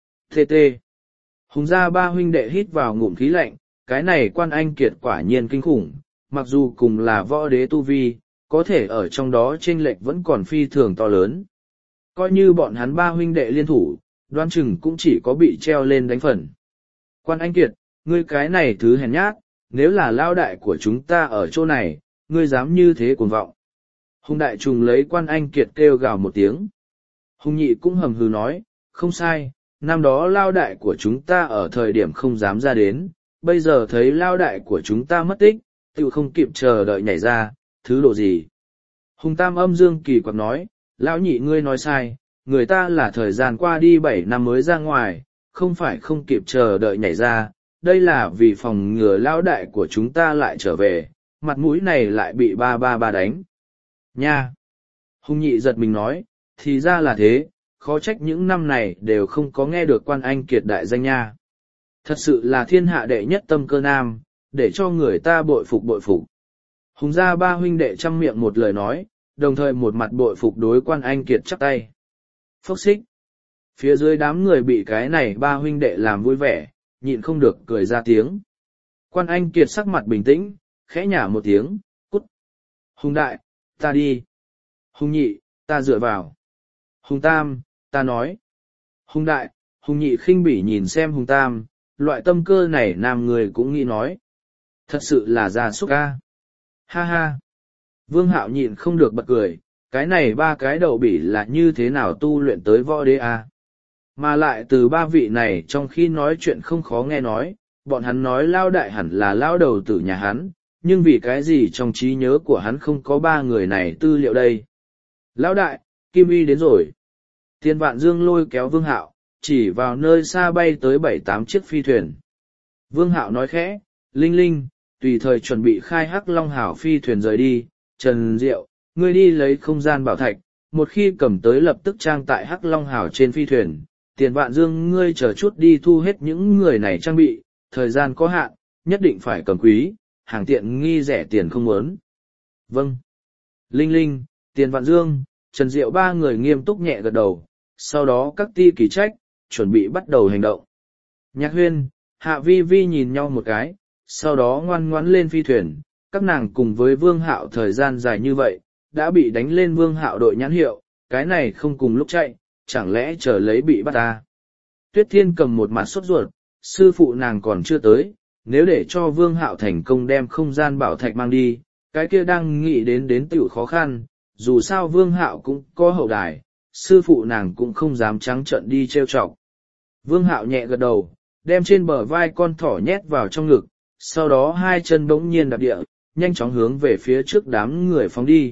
Tê. Hùng gia ba huynh đệ hít vào ngụm khí lạnh, cái này Quan Anh Kiệt quả nhiên kinh khủng, mặc dù cùng là võ đế tu vi, có thể ở trong đó chênh lệch vẫn còn phi thường to lớn. Coi như bọn hắn ba huynh đệ liên thủ, đoan chừng cũng chỉ có bị treo lên đánh phần. Quan Anh Kiệt, ngươi cái này thứ hèn nhát, nếu là lao đại của chúng ta ở chỗ này, ngươi dám như thế cuồng vọng. Hùng đại trùng lấy Quan Anh Kiệt kêu gào một tiếng. Hùng nhị cũng hầm hừ nói, không sai, năm đó lao đại của chúng ta ở thời điểm không dám ra đến, bây giờ thấy lao đại của chúng ta mất tích, tự không kịp chờ đợi nhảy ra, thứ độ gì. Hùng tam âm dương kỳ quặc nói, lão nhị ngươi nói sai, người ta là thời gian qua đi 7 năm mới ra ngoài, không phải không kịp chờ đợi nhảy ra, đây là vì phòng ngừa lão đại của chúng ta lại trở về, mặt mũi này lại bị ba đánh. Nha! Hùng nhị giật mình nói, thì ra là thế, khó trách những năm này đều không có nghe được Quan Anh Kiệt đại danh nha. Thật sự là thiên hạ đệ nhất tâm cơ nam, để cho người ta bội phục bội phục. Hùng gia ba huynh đệ chăm miệng một lời nói, đồng thời một mặt bội phục đối Quan Anh Kiệt chắp tay. Phốc xích. Phía dưới đám người bị cái này ba huynh đệ làm vui vẻ, nhịn không được cười ra tiếng. Quan Anh Kiệt sắc mặt bình tĩnh, khẽ nhả một tiếng, cút. Hùng đại, ta đi. Hùng nhị, ta dựa vào. Hùng tam, ta nói. Hùng đại, Hùng nhị khinh bỉ nhìn xem Hùng tam, loại tâm cơ này nam người cũng nghĩ nói. Thật sự là già súc ca. Ha ha. Vương Hạo nhịn không được bật cười, cái này ba cái đậu bỉ là như thế nào tu luyện tới võ đế à? Mà lại từ ba vị này trong khi nói chuyện không khó nghe nói, bọn hắn nói lao đại hẳn là lao đầu tử nhà hắn, nhưng vì cái gì trong trí nhớ của hắn không có ba người này tư liệu đây. Lão đại, Kim Uy đến rồi. Tiên Vạn Dương lôi kéo Vương Hạo, chỉ vào nơi xa bay tới 7-8 chiếc phi thuyền. Vương Hạo nói khẽ, Linh Linh, tùy thời chuẩn bị khai Hắc Long Hảo phi thuyền rời đi, Trần Diệu, ngươi đi lấy không gian bảo thạch, một khi cầm tới lập tức trang tại Hắc Long Hảo trên phi thuyền. Tiền Vạn Dương ngươi chờ chút đi thu hết những người này trang bị, thời gian có hạn, nhất định phải cầm quý, hàng tiện nghi rẻ tiền không muốn. Vâng. Linh Linh, Tiền Vạn Dương, Trần Diệu ba người nghiêm túc nhẹ gật đầu, sau đó các ti kỳ trách, chuẩn bị bắt đầu hành động. Nhạc Huyên, Hạ Vi Vi nhìn nhau một cái, sau đó ngoan ngoãn lên phi thuyền, các nàng cùng với Vương Hạo thời gian dài như vậy, đã bị đánh lên Vương Hạo đội nhãn hiệu, cái này không cùng lúc chạy, chẳng lẽ chờ lấy bị bắt ta. Tuyết Thiên cầm một mặt sốt ruột, sư phụ nàng còn chưa tới, nếu để cho Vương Hạo thành công đem không gian bảo thạch mang đi, cái kia đang nghĩ đến tiểu khó khăn, dù sao Vương Hạo cũng có hậu đài, sư phụ nàng cũng không dám trắng trợn đi trêu chọc. Vương Hạo nhẹ gật đầu, đem trên bờ vai con thỏ nhét vào trong ngực, sau đó hai chân bỗng nhiên đạp địa, nhanh chóng hướng về phía trước đám người phóng đi.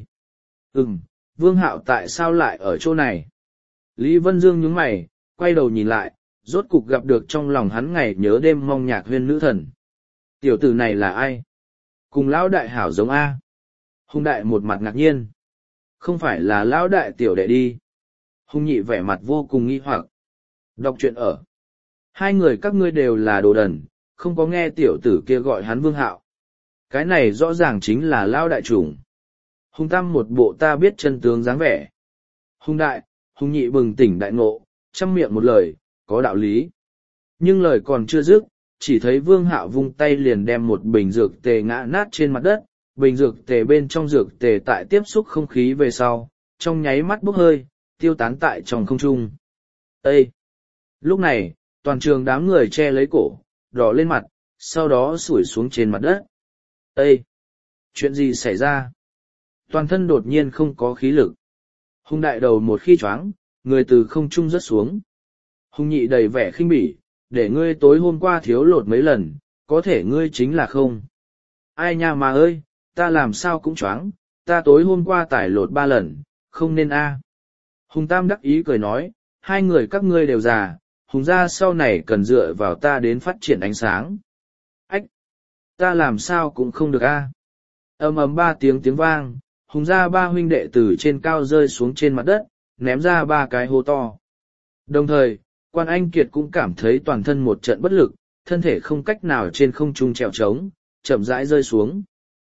Vương Hạo tại sao lại ở chỗ này? Lý Vân Dương nhướng mày, quay đầu nhìn lại, rốt cục gặp được trong lòng hắn ngày nhớ đêm mong Nhạc Huyên nữ thần. Tiểu tử này là ai? Cùng lão đại hảo giống A. Hùng đại một mặt ngạc nhiên. Không phải là lão đại tiểu đệ đi. Hùng nhị vẻ mặt vô cùng nghi hoặc. Đọc truyện ở. Hai người các ngươi đều là đồ đần, không có nghe tiểu tử kia gọi hắn Vương Hạo. Cái này rõ ràng chính là lão đại chủng. Hùng tam một bộ ta biết chân tướng dáng vẻ. Hùng đại, Hùng nhị bừng tỉnh đại ngộ, chăm miệng một lời, có đạo lý. Nhưng lời còn chưa dứt, chỉ thấy Vương Hạo vung tay liền đem một bình dược tề ngã nát trên mặt đất, bình dược tề bên trong dược tề tại tiếp xúc không khí về sau, trong nháy mắt bốc hơi, tiêu tán tại trong không trung. Ê! Lúc này, toàn trường đám người che lấy cổ, đỏ lên mặt, sau đó sủi xuống trên mặt đất. Ê! Chuyện gì xảy ra? Toàn thân đột nhiên không có khí lực. Hùng đại đầu một khi choáng, người từ không trung rớt xuống. Hùng nhị đầy vẻ khinh bỉ, để ngươi tối hôm qua thiếu lột mấy lần, có thể ngươi chính là không. Ai nha mà ơi, ta làm sao cũng choáng, ta tối hôm qua tải lột 3 lần, không nên a. Hùng Tam đắc ý cười nói, hai người các ngươi đều già, Hùng gia sau này cần dựa vào ta đến phát triển ánh sáng. Ách! Ta làm sao cũng không được a. Ầm ầm 3 tiếng vang, Hùng gia 3 huynh đệ từ trên cao rơi xuống trên mặt đất, ném ra 3 cái hố to. Đồng thời, Quan Anh Kiệt cũng cảm thấy toàn thân một trận bất lực, thân thể không cách nào trên không trung trèo trống, chậm rãi rơi xuống.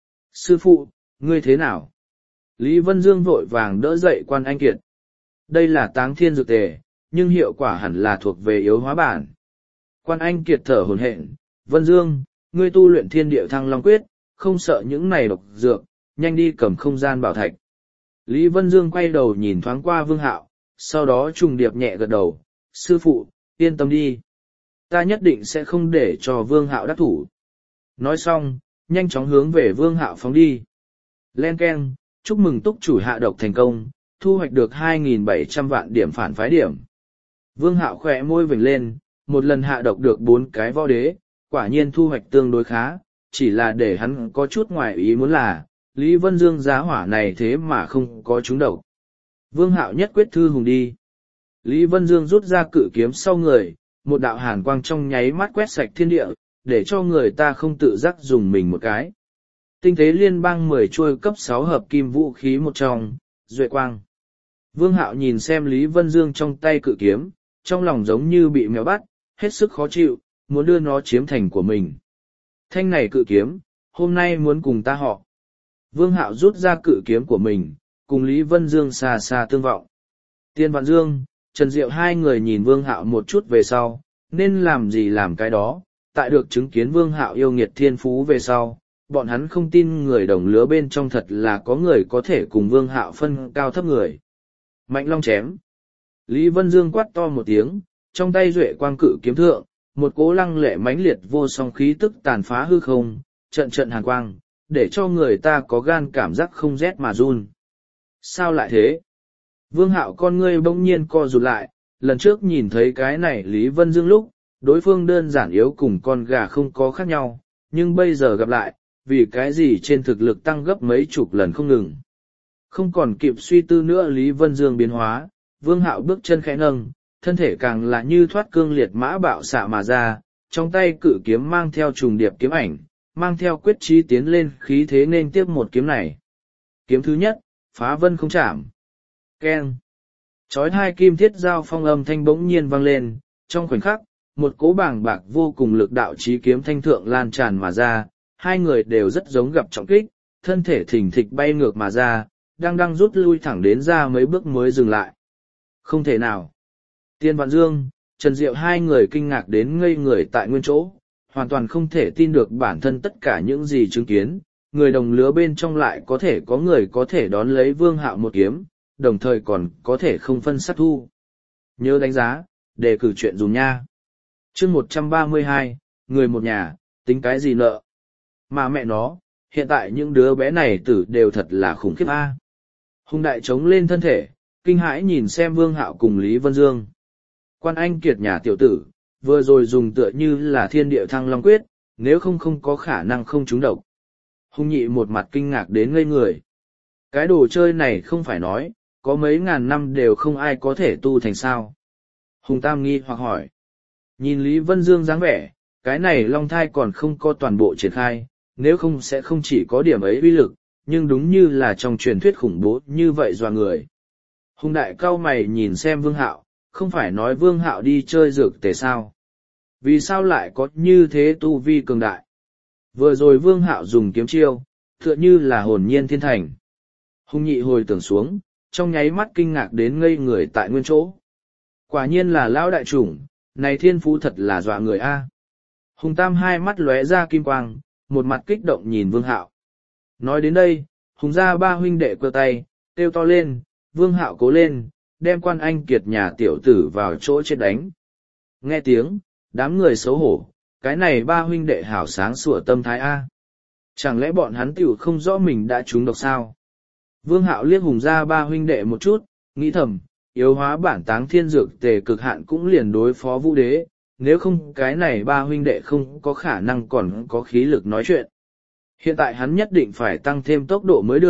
Sư phụ, ngươi thế nào? Lý Vân Dương vội vàng đỡ dậy Quan Anh Kiệt. Đây là táng thiên dược tề, nhưng hiệu quả hẳn là thuộc về yếu hóa bản. Quan Anh Kiệt thở hổn hển, Vân Dương, ngươi tu luyện thiên địa thăng long quyết, không sợ những này độc dược, nhanh đi cầm không gian bảo thạch. Lý Vân Dương quay đầu nhìn thoáng qua Vương Hạo, sau đó trùng điệp nhẹ gật đầu, sư phụ, yên tâm đi. Ta nhất định sẽ không để cho Vương Hạo đắc thủ. Nói xong, nhanh chóng hướng về Vương Hạo phóng đi. Len keng, chúc mừng túc chủ hạ độc thành công, thu hoạch được 2.700 vạn điểm phản phái điểm. Vương Hạo khỏe môi vểnh lên, một lần hạ độc được 4 cái võ đế, quả nhiên thu hoạch tương đối khá, chỉ là để hắn có chút ngoài ý muốn là, Lý Vân Dương giá hỏa này thế mà không có trúng độc. Vương Hạo nhất quyết thư hùng đi. Lý Vân Dương rút ra cự kiếm sau người, một đạo hàn quang trong nháy mắt quét sạch thiên địa, để cho người ta không tự giác dùng mình một cái. Tinh tế liên bang 10 chuôi cấp 6 hợp kim vũ khí một trong, duệ quang. Vương Hạo nhìn xem Lý Vân Dương trong tay cự kiếm, trong lòng giống như bị mèo bắt, hết sức khó chịu, muốn đưa nó chiếm thành của mình. Thanh này cự kiếm, hôm nay muốn cùng ta họ. Vương Hạo rút ra cự kiếm của mình, cùng Lý Vân Dương xa xa tương vọng. Tiên Vạn Dương, Trần Diệu hai người nhìn Vương Hạo một chút về sau, nên làm gì làm cái đó, tại được chứng kiến Vương Hạo yêu nghiệt thiên phú về sau, bọn hắn không tin người đồng lứa bên trong thật là có người có thể cùng Vương Hạo phân cao thấp người. Mạnh long chém. Lý Vân Dương quát to một tiếng, trong tay duệ quang cự kiếm thượng, một cỗ lăng lệ mãnh liệt vô song khí tức tàn phá hư không, trận trận hàn quang, để cho người ta có gan cảm giác không rét mà run. Sao lại thế? Vương Hạo con ngươi bỗng nhiên co rụt lại, lần trước nhìn thấy cái này Lý Vân Dương lúc, đối phương đơn giản yếu cùng con gà không có khác nhau, nhưng bây giờ gặp lại, vì cái gì trên thực lực tăng gấp mấy chục lần không ngừng. Không còn kịp suy tư nữa Lý Vân Dương biến hóa, Vương Hạo bước chân khẽ nâng, thân thể càng là như thoát cương liệt mã bạo xạ mà ra, trong tay cự kiếm mang theo trùng điệp kiếm ảnh, mang theo quyết chí tiến lên khí thế nên tiếp một kiếm này. Kiếm thứ nhất, phá vân không chạm. Keng. Chói hai kim thiết giao phong âm thanh bỗng nhiên vang lên, trong khoảnh khắc, một cỗ bàng bạc vô cùng lực đạo chí kiếm thanh thượng lan tràn mà ra, hai người đều rất giống gặp trọng kích, thân thể thình thịch bay ngược mà ra, đang rút lui thẳng đến ra mấy bước mới dừng lại. Không thể nào. Tiên Vạn Dương, Trần Diệu hai người kinh ngạc đến ngây người tại nguyên chỗ, hoàn toàn không thể tin được bản thân tất cả những gì chứng kiến, người đồng lứa bên trong lại có thể có người có thể đón lấy Vương Hạo một kiếm, đồng thời còn có thể không phân sát thu. Nhớ đánh giá, đề cử chuyện dùng nha. Chương 132, người một nhà, tính cái gì nợ. Mà mẹ nó, hiện tại những đứa bé này tử đều thật là khủng khiếp a. Hùng đại trống lên thân thể, kinh hãi nhìn xem Vương Hạo cùng Lý Vân Dương. Quan Anh Kiệt nhà tiểu tử, vừa rồi dùng tựa như là thiên địa thăng long quyết, nếu không có khả năng không trúng độc. Hùng nhị một mặt kinh ngạc đến ngây người. Cái đồ chơi này không phải nói, có mấy ngàn năm đều không ai có thể tu thành sao. Hùng Tam nghi hoặc hỏi. Nhìn Lý Vân Dương dáng vẻ, cái này long thai còn không có toàn bộ triển khai, nếu không sẽ không chỉ có điểm ấy uy lực, nhưng đúng như là trong truyền thuyết khủng bố như vậy dọa người. Hùng đại cao mày nhìn xem Vương Hạo, không phải nói Vương Hạo đi chơi dược tề sao? Vì sao lại có như thế tu vi cường đại? Vừa rồi Vương Hạo dùng kiếm chiêu, tựa như là hồn nhiên thiên thành. Hùng nhị hồi tưởng xuống, trong nháy mắt kinh ngạc đến ngây người tại nguyên chỗ. Quả nhiên là lão đại chủng, này thiên phú thật là dọa người a. Hùng Tam hai mắt lóe ra kim quang, một mặt kích động nhìn Vương Hạo. Nói đến đây, Hùng gia ba huynh đệ cơ tay, kêu to lên, Vương Hạo cố lên, đem Quan Anh Kiệt nhà tiểu tử vào chỗ chết đánh. Nghe tiếng, đám người xấu hổ, cái này ba huynh đệ hảo sáng sủa tâm thái a. Chẳng lẽ bọn hắn tiểu không rõ mình đã trúng độc sao? Vương Hạo liếc Hùng gia ba huynh đệ một chút, nghĩ thầm, yếu hóa bản táng thiên dược tề cực hạn cũng liền đối phó Vũ Đế, nếu không cái này ba huynh đệ không có khả năng còn có khí lực nói chuyện. Hiện tại hắn nhất định phải tăng thêm tốc độ mới được,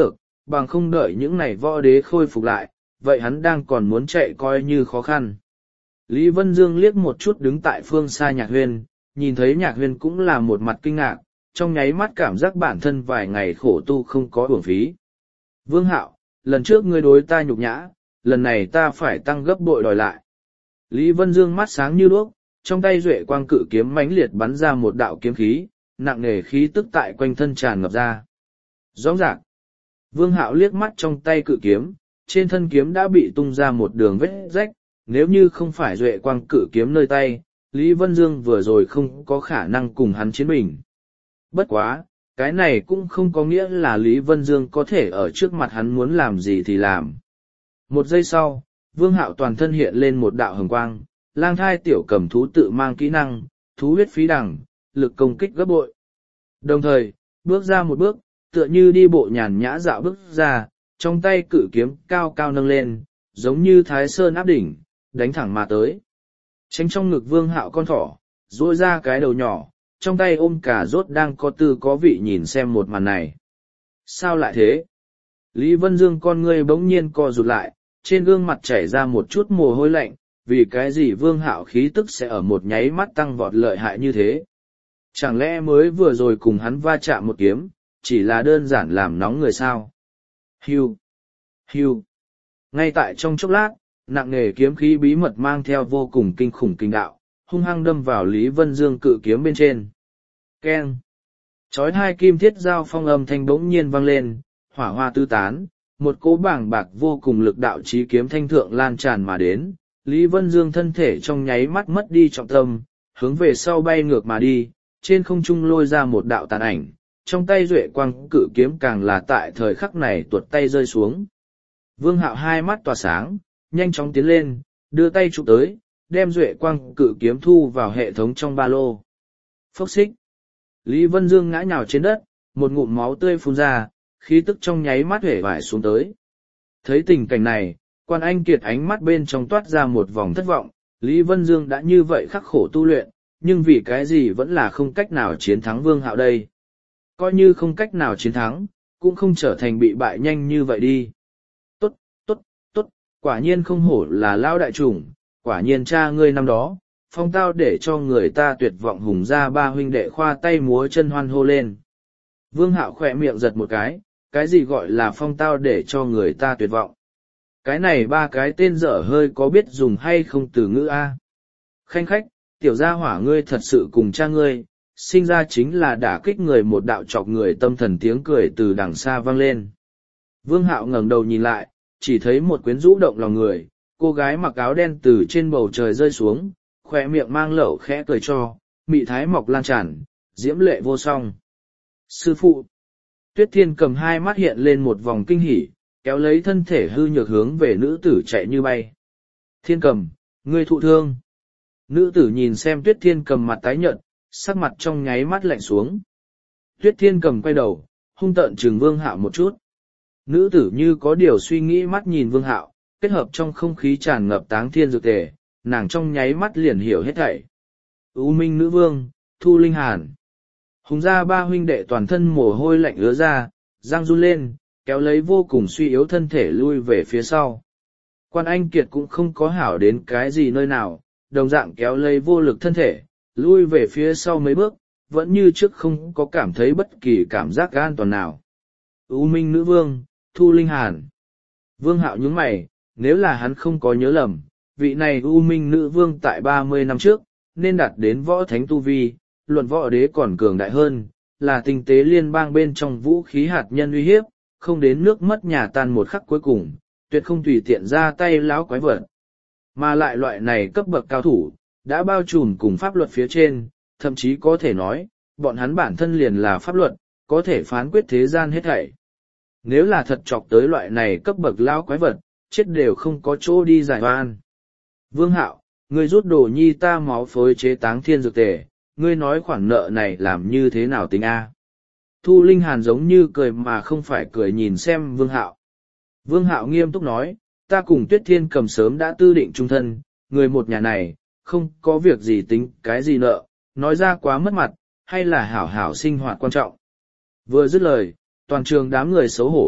bằng không đợi những này võ đế khôi phục lại, vậy hắn đang còn muốn chạy coi như khó khăn. Lý Vân Dương liếc một chút đứng tại phương xa Nhạc Huyên, nhìn thấy Nhạc Huyên cũng là một mặt kinh ngạc, trong nháy mắt cảm giác bản thân vài ngày khổ tu không có uổng phí. Vương Hạo, lần trước ngươi đối ta nhục nhã, lần này ta phải tăng gấp bội đòi lại. Lý Vân Dương mắt sáng như đuốc, trong tay duệ quang cự kiếm mãnh liệt bắn ra một đạo kiếm khí, nặng nề khí tức tại quanh thân tràn ngập ra. Rõ ràng, Vương Hạo liếc mắt trong tay cự kiếm, trên thân kiếm đã bị tung ra một đường vết rách, nếu như không phải duệ quang cự kiếm nơi tay, Lý Vân Dương vừa rồi không có khả năng cùng hắn chiến bình. Bất quá, cái này cũng không có nghĩa là Lý Vân Dương có thể ở trước mặt hắn muốn làm gì thì làm. Một giây sau, Vương Hạo toàn thân hiện lên một đạo hồng quang, lang thai tiểu cầm thú tự mang kỹ năng, thú huyết phí đằng, lực công kích gấp bội. Đồng thời, bước ra một bước, tựa như đi bộ nhàn nhã dạo bước ra, trong tay cự kiếm cao cao nâng lên, giống như Thái Sơn áp đỉnh, đánh thẳng mà tới. Tránh trong ngực Vương Hạo con thỏ, duỗi ra cái đầu nhỏ, trong tay ôm cà rốt đang có tư có vị nhìn xem một màn này. Sao lại thế? Lý Vân Dương con ngươi bỗng nhiên co rụt lại, trên gương mặt chảy ra một chút mồ hôi lạnh, vì cái gì Vương Hạo khí tức sẽ ở một nháy mắt tăng vọt lợi hại như thế? Chẳng lẽ mới vừa rồi cùng hắn va chạm một kiếm, chỉ là đơn giản làm nóng người sao? Hiu! Hiu! Ngay tại trong chốc lát, nặng nề kiếm khí bí mật mang theo vô cùng kinh khủng kinh đạo, hung hăng đâm vào Lý Vân Dương cự kiếm bên trên. Keng! Chói hai kim thiết giao phong âm thanh bỗng nhiên vang lên, hỏa hoa tứ tán, một cỗ bảng bạc vô cùng lực đạo chí kiếm thanh thượng lan tràn mà đến. Lý Vân Dương thân thể trong nháy mắt mất đi trọng tâm, hướng về sau bay ngược mà đi, trên không trung lôi ra một đạo tàn ảnh, trong tay duệ quang cự kiếm càng là tại thời khắc này tuột tay rơi xuống. Vương Hạo hai mắt tỏa sáng, nhanh chóng tiến lên, đưa tay chụp tới, đem duệ quang cự kiếm thu vào hệ thống trong ba lô. Phốc xích. Lý Vân Dương ngã nhào trên đất, một ngụm máu tươi phun ra, khí tức trong nháy mắt hể vải xuống tới. Thấy tình cảnh này, Quan Anh Kiệt ánh mắt bên trong toát ra một vòng thất vọng, Lý Vân Dương đã như vậy khắc khổ tu luyện, nhưng vì cái gì vẫn là không cách nào chiến thắng Vương Hạo đây. Coi như không cách nào chiến thắng, cũng không trở thành bị bại nhanh như vậy đi. Tốt, tốt, tốt, quả nhiên không hổ là lao đại chủng, quả nhiên cha ngươi năm đó, phong tao để cho người ta tuyệt vọng hùng ra ba huynh đệ khoa tay múa chân hoan hô lên. Vương Hạo khỏe miệng giật một cái gì gọi là phong tao để cho người ta tuyệt vọng. Cái này ba cái tên dở hơi có biết dùng hay không từ ngữ A. Khanh khách, tiểu gia hỏa ngươi thật sự cùng cha ngươi, sinh ra chính là đả kích người một đạo chọc người tâm thần tiếng cười từ đằng xa vang lên. Vương Hạo ngẩng đầu nhìn lại, chỉ thấy một quyến rũ động lòng người, cô gái mặc áo đen từ trên bầu trời rơi xuống, khỏe miệng mang lẩu khẽ cười cho, mị thái mọc lan tràn, diễm lệ vô song. Sư phụ! Tuyết Thiên Cầm hai mắt hiện lên một vòng kinh hỉ, kéo lấy thân thể hư nhược hướng về nữ tử chạy như bay. Thiên Cầm, ngươi thụ thương. Nữ tử nhìn xem Tuyết Thiên Cầm mặt tái nhợt, sắc mặt trong nháy mắt lạnh xuống. Tuyết Thiên Cầm quay đầu, hung tợn trừng Vương Hạo một chút. Nữ tử như có điều suy nghĩ mắt nhìn Vương Hạo, kết hợp trong không khí tràn ngập táng thiên dược tề, nàng trong nháy mắt liền hiểu hết thảy. U Minh Nữ Vương, Thu Linh Hàn. Hùng gia ba huynh đệ toàn thân mồ hôi lạnh ứa ra, răng run lên, kéo lấy vô cùng suy yếu thân thể lui về phía sau. Quan Anh Kiệt cũng không có hảo đến cái gì nơi nào, đồng dạng kéo lấy vô lực thân thể, lui về phía sau mấy bước, vẫn như trước không có cảm thấy bất kỳ cảm giác an toàn nào. U Minh Nữ Vương, Thu Linh Hàn. Vương Hạo nhướng mày, nếu là hắn không có nhớ lầm, vị này U Minh Nữ Vương tại 30 năm trước, nên đạt đến võ thánh tu vi, luận võ đế còn cường đại hơn, là tinh tế liên bang bên trong vũ khí hạt nhân uy hiếp, không đến nước mất nhà tan một khắc cuối cùng, tuyệt không tùy tiện ra tay láo quái vật. Mà lại loại này cấp bậc cao thủ, đã bao trùm cùng pháp luật phía trên, thậm chí có thể nói, bọn hắn bản thân liền là pháp luật, có thể phán quyết thế gian hết thảy. Nếu là thật chọc tới loại này cấp bậc lao quái vật, chết đều không có chỗ đi giải oan. Vương Hạo, ngươi rút đồ nhi ta máu phối chế táng thiên dược tề, ngươi nói khoản nợ này làm như thế nào tính a? Thu Linh Hàn giống như cười mà không phải cười nhìn xem Vương Hạo. Vương Hạo nghiêm túc nói, ta cùng Tuyết Thiên Cầm sớm đã tư định chung thân, người một nhà này, không có việc gì tính cái gì nợ, nói ra quá mất mặt, hay là hảo hảo sinh hoạt quan trọng. Vừa dứt lời, toàn trường đám người xấu hổ,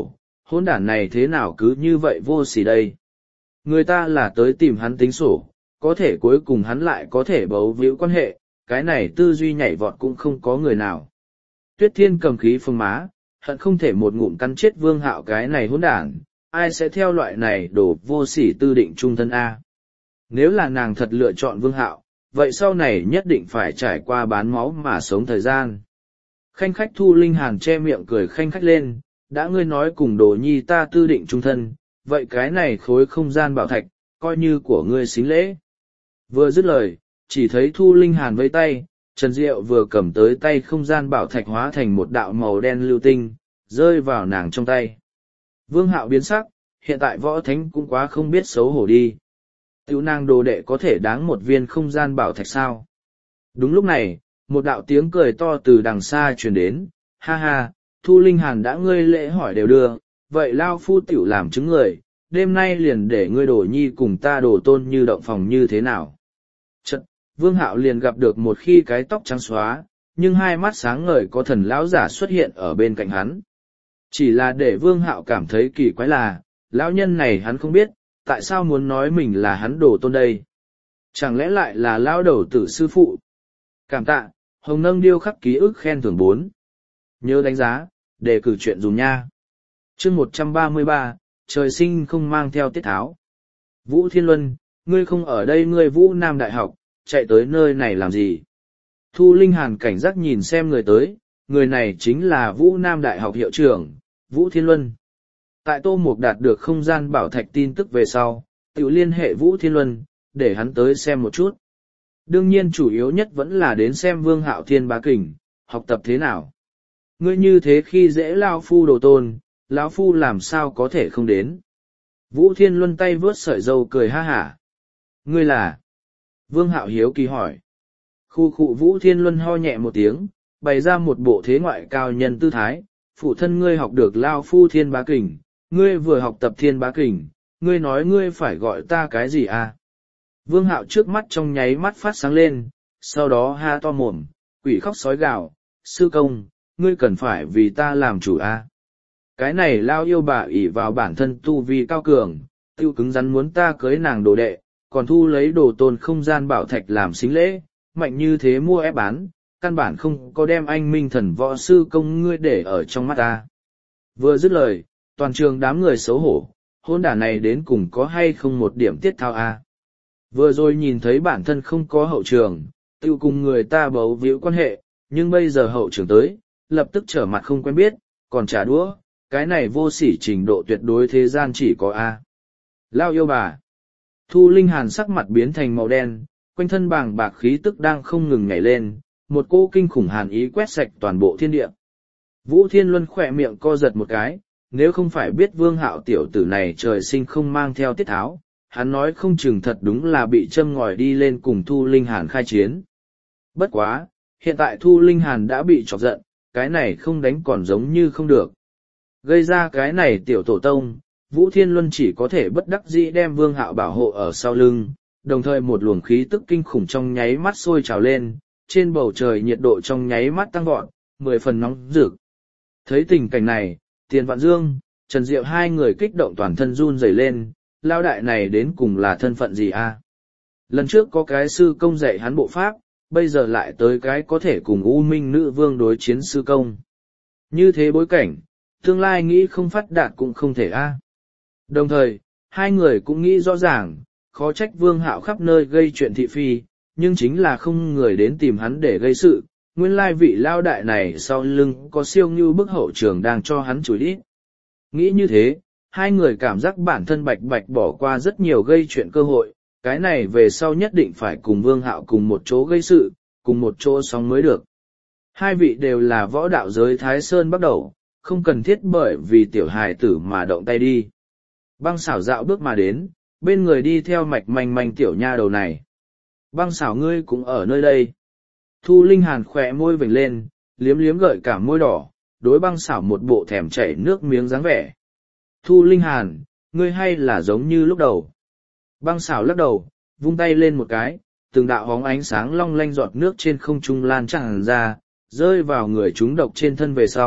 hỗn đản này thế nào cứ như vậy vô sỉ đây. Người ta là tới tìm hắn tính sổ, có thể cuối cùng hắn lại có thể bấu víu quan hệ, cái này tư duy nhảy vọt cũng không có người nào. Tuyết Thiên cầm khí phồng má, hận không thể một ngụm cắn chết Vương Hạo cái này hỗn đản, ai sẽ theo loại này đổ vô sỉ tư định trung thân A. Nếu là nàng thật lựa chọn Vương Hạo, vậy sau này nhất định phải trải qua bán máu mà sống thời gian. Khanh khách Thu Linh Hàn che miệng cười khanh khách lên, đã ngươi nói cùng Đồ Nhi ta tư định trung thân, vậy cái này khối không gian bảo thạch, coi như của ngươi xính lễ. Vừa dứt lời, chỉ thấy Thu Linh Hàn vẫy tay, Trần Diệu vừa cầm tới tay không gian bảo thạch hóa thành một đạo màu đen lưu tinh, rơi vào nàng trong tay. Vương Hạo biến sắc, hiện tại võ thánh cũng quá không biết xấu hổ đi. Tiểu nàng đồ đệ có thể đáng một viên không gian bảo thạch sao? Đúng lúc này, một đạo tiếng cười to từ đằng xa truyền đến, ha ha, Thu Linh Hàn đã ngươi lễ hỏi đều đưa, vậy Lao Phu tiểu làm chứng người, đêm nay liền để ngươi Đồ Nhi cùng ta Đồ Tôn như động phòng như thế nào. Chật, Vương Hạo liền gặp được một khi cái tóc trắng xóa, nhưng hai mắt sáng ngời có thần lão giả xuất hiện ở bên cạnh hắn. Chỉ là để Vương Hạo cảm thấy kỳ quái là, lão nhân này hắn không biết, tại sao muốn nói mình là hắn Đồ Tôn đây? Chẳng lẽ lại là lão đầu tử sư phụ? Cảm tạ, Hồng Nâng điêu khắc ký ức khen thưởng 4. Nhớ đánh giá, đề cử chuyện dùng nha. Chương 133, trời sinh không mang theo tiết tháo. Vũ Thiên Luân, ngươi không ở đây, ngươi Vũ Nam Đại học, chạy tới nơi này làm gì? Thu Linh Hàn cảnh giác nhìn xem người tới, người này chính là Vũ Nam Đại học hiệu trưởng, Vũ Thiên Luân. Tại Tô Mục đạt được không gian bảo thạch tin tức về sau, tự liên hệ Vũ Thiên Luân, để hắn tới xem một chút. Đương nhiên chủ yếu nhất vẫn là đến xem Vương Hạo Thiên Bá Kình, học tập thế nào. Ngươi như thế khi dễ Lao Phu Đồ Tôn, lão Phu làm sao có thể không đến. Vũ Thiên Luân tay vướt sợi dâu cười ha hả. Ngươi là? Vương Hạo hiếu kỳ hỏi. Khu khụ Vũ Thiên Luân ho nhẹ một tiếng, bày ra một bộ thế ngoại cao nhân tư thái. Phụ thân ngươi học được Lao Phu Thiên Bá Kình, ngươi vừa học tập Thiên Bá Kình, ngươi nói ngươi phải gọi ta cái gì à? Vương Hạo trước mắt trong nháy mắt phát sáng lên, sau đó ha to mồm, quỷ khóc sói gào, sư công, ngươi cần phải vì ta làm chủ à? Cái này Lao yêu bà ỷ vào bản thân tu vi cao cường, tiêu cứng rắn muốn ta cưới nàng đồ đệ, còn thu lấy Đồ Tôn không gian bảo thạch làm xính lễ, mạnh như thế mua ép bán, căn bản không có đem anh minh thần võ sư công ngươi để ở trong mắt ta. Vừa dứt lời, toàn trường đám người xấu hổ, hôn đả này đến cùng có hay không một điểm tiết thao a? Vừa rồi nhìn thấy bản thân không có hậu trường, tiêu cùng người ta bấu víu quan hệ, nhưng bây giờ hậu trường tới, lập tức trở mặt không quen biết, còn trả đũa, cái này vô sỉ trình độ tuyệt đối thế gian chỉ có a. Lao yêu bà. Thu Linh Hàn sắc mặt biến thành màu đen, quanh thân bàng bạc khí tức đang không ngừng nhảy lên, một cỗ kinh khủng hàn ý quét sạch toàn bộ thiên địa. Vũ Thiên Luân khỏe miệng co giật một cái, nếu không phải biết Vương Hạo tiểu tử này trời sinh không mang theo tiết tháo, hắn nói không chừng thật đúng là bị châm ngòi đi lên cùng Thu Linh Hàn khai chiến. Bất quá, hiện tại Thu Linh Hàn đã bị chọc giận, cái này không đánh còn giống như không được. Gây ra cái này tiểu tổ tông, Vũ Thiên Luân chỉ có thể bất đắc dĩ đem Vương Hạo bảo hộ ở sau lưng, đồng thời một luồng khí tức kinh khủng trong nháy mắt sôi trào lên, trên bầu trời nhiệt độ trong nháy mắt tăng vọt, 10 phần nóng rực. Thấy tình cảnh này, Tiền Vạn Dương, Trần Diệu hai người kích động toàn thân run rẩy lên, lao đại này đến cùng là thân phận gì a? Lần trước có cái sư công dạy hắn bộ pháp, bây giờ lại tới cái có thể cùng U Minh Nữ Vương đối chiến sư công. Như thế bối cảnh, tương lai nghĩ không phát đạt cũng không thể a. Đồng thời, hai người cũng nghĩ rõ ràng, khó trách Vương Hạo khắp nơi gây chuyện thị phi, nhưng chính là không người đến tìm hắn để gây sự. Nguyên lai vị lao đại này sau lưng có siêu như bức hậu trường đang cho hắn chửi đít. Nghĩ như thế, hai người cảm giác bản thân bạch bạch bỏ qua rất nhiều gây chuyện cơ hội, cái này về sau nhất định phải cùng Vương Hạo cùng một chỗ gây sự, cùng một chỗ sống mới được. Hai vị đều là võ đạo giới Thái Sơn bắt đầu, không cần thiết bởi vì tiểu hài tử mà động tay đi. Băng xảo dạo bước mà đến, bên người đi theo mạch manh manh tiểu nha đầu này. Băng xảo ngươi cũng ở nơi đây. Thu Linh Hàn khỏe môi vểnh lên, liếm liếm gợi cả môi đỏ, đối băng xảo một bộ thèm chảy nước miếng dáng vẻ. Thu Linh Hàn, ngươi hay là giống như lúc đầu. Băng xảo lắc đầu, vung tay lên một cái, từng đạo hóng ánh sáng long lanh giọt nước trên không trung lan tràn ra, rơi vào người chúng độc trên thân về sau,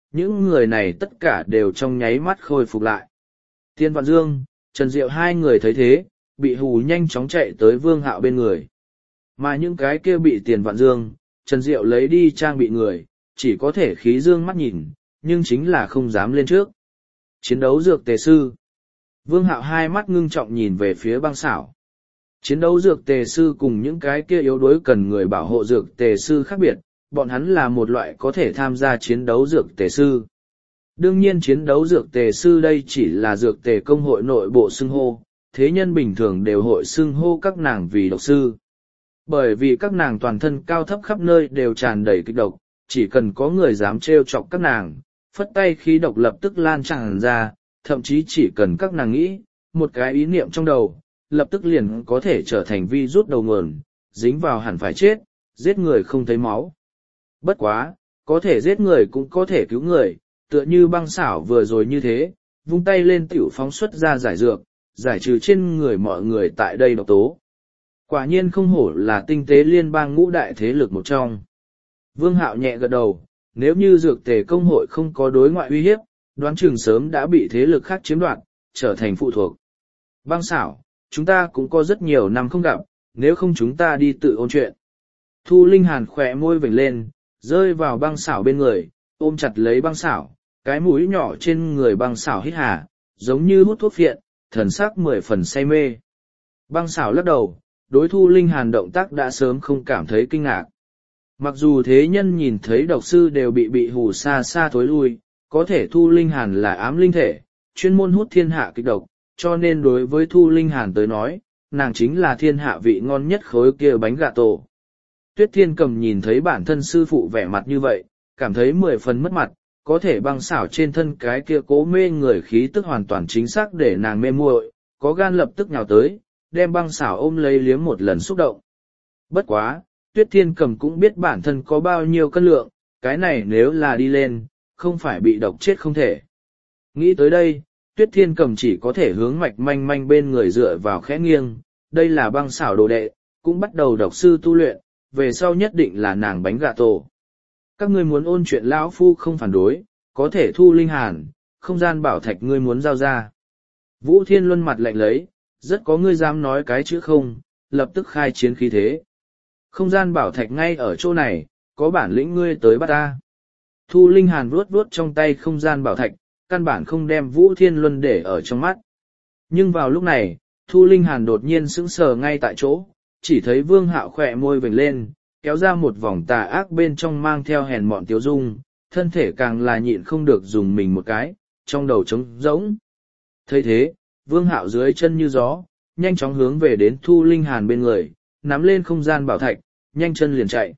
những người này tất cả đều trong nháy mắt khôi phục lại. Tiên Vạn Dương, Trần Diệu hai người thấy thế, bị hù nhanh chóng chạy tới Vương Hạo bên người. Mà những cái kia bị Tiền Vạn Dương, Trần Diệu lấy đi trang bị người, chỉ có thể khí dương mắt nhìn, nhưng chính là không dám lên trước. Chiến đấu dược tề sư. Vương Hạo hai mắt ngưng trọng nhìn về phía băng xảo. Chiến đấu dược tề sư cùng những cái kia yếu đuối cần người bảo hộ dược tề sư khác biệt, bọn hắn là một loại có thể tham gia chiến đấu dược tề sư. Đương nhiên chiến đấu dược tề sư đây chỉ là dược tề công hội nội bộ xưng hô, thế nhân bình thường đều hội xưng hô các nàng vì độc sư. Bởi vì các nàng toàn thân cao thấp khắp nơi đều tràn đầy kịch độc, chỉ cần có người dám trêu chọc các nàng, phất tay khí độc lập tức lan tràn ra, thậm chí chỉ cần các nàng nghĩ, một cái ý niệm trong đầu, lập tức liền có thể trở thành virus đầu nguồn, dính vào hẳn phải chết, giết người không thấy máu. Bất quá, có thể giết người cũng có thể cứu người, tựa như băng xảo vừa rồi như thế, vung tay lên tiểu phóng xuất ra giải dược, giải trừ trên người mọi người tại đây độc tố. Quả nhiên không hổ là tinh tế liên bang ngũ đại thế lực một trong. Vương Hạo nhẹ gật đầu, nếu như dược tề công hội không có đối ngoại uy hiếp, đoán chừng sớm đã bị thế lực khác chiếm đoạt, trở thành phụ thuộc. Băng xảo, chúng ta cũng có rất nhiều năm không gặp, nếu không chúng ta đi tự ôn chuyện. Thu Linh Hàn khỏe môi vểnh lên, rơi vào băng xảo bên người, ôm chặt lấy băng xảo, cái mũi nhỏ trên người băng xảo hít hà, giống như hút thuốc phiện, thần sắc 10 phần say mê. Băng xảo lắc đầu, đối Thu Linh Hàn động tác đã sớm không cảm thấy kinh ngạc. Mặc dù thế nhân nhìn thấy độc sư đều bị hù xa xa thối lui, có thể Thu Linh Hàn là ám linh thể, chuyên môn hút thiên hạ kịch độc, cho nên đối với Thu Linh Hàn tới nói, nàng chính là thiên hạ vị ngon nhất khối kia bánh gà tổ. Tuyết Thiên Cầm nhìn thấy bản thân sư phụ vẻ mặt như vậy, cảm thấy 10 phần mất mặt, có thể băng xảo trên thân cái kia cố mê người khí tức hoàn toàn chính xác để nàng mê muội, có gan lập tức nhào tới, đem băng xảo ôm lấy liếm một lần xúc động. Bất quá, Tuyết Thiên Cầm cũng biết bản thân có bao nhiêu cân lượng, cái này nếu là đi lên, không phải bị độc chết không thể. Nghĩ tới đây, Tuyết Thiên Cầm chỉ có thể hướng mạch manh manh bên người dựa vào khẽ nghiêng, đây là băng xảo đồ đệ, cũng bắt đầu độc sư tu luyện, về sau nhất định là nàng bánh gà tổ. Các ngươi muốn ôn chuyện lão phu không phản đối, có thể Thu Linh Hàn, không gian bảo thạch ngươi muốn giao ra. Vũ Thiên Luân mặt lạnh lấy, rất có ngươi dám nói cái chữ không, lập tức khai chiến khí thế. Không gian bảo thạch ngay ở chỗ này, có bản lĩnh ngươi tới bắt ta. Thu Linh Hàn vuốt vuốt trong tay không gian bảo thạch, căn bản không đem Vũ Thiên Luân để ở trong mắt. Nhưng vào lúc này, Thu Linh Hàn đột nhiên sững sờ ngay tại chỗ, chỉ thấy Vương Hạo khỏe môi vểnh lên, kéo ra một vòng tà ác bên trong mang theo hèn mọn tiếu dung, thân thể càng là nhịn không được dùng mình một cái, trong đầu trống rỗng. Thấy thế, Vương Hạo dưới chân như gió, nhanh chóng hướng về đến Thu Linh Hàn bên người, nắm lên không gian bảo thạch, nhanh chân liền chạy.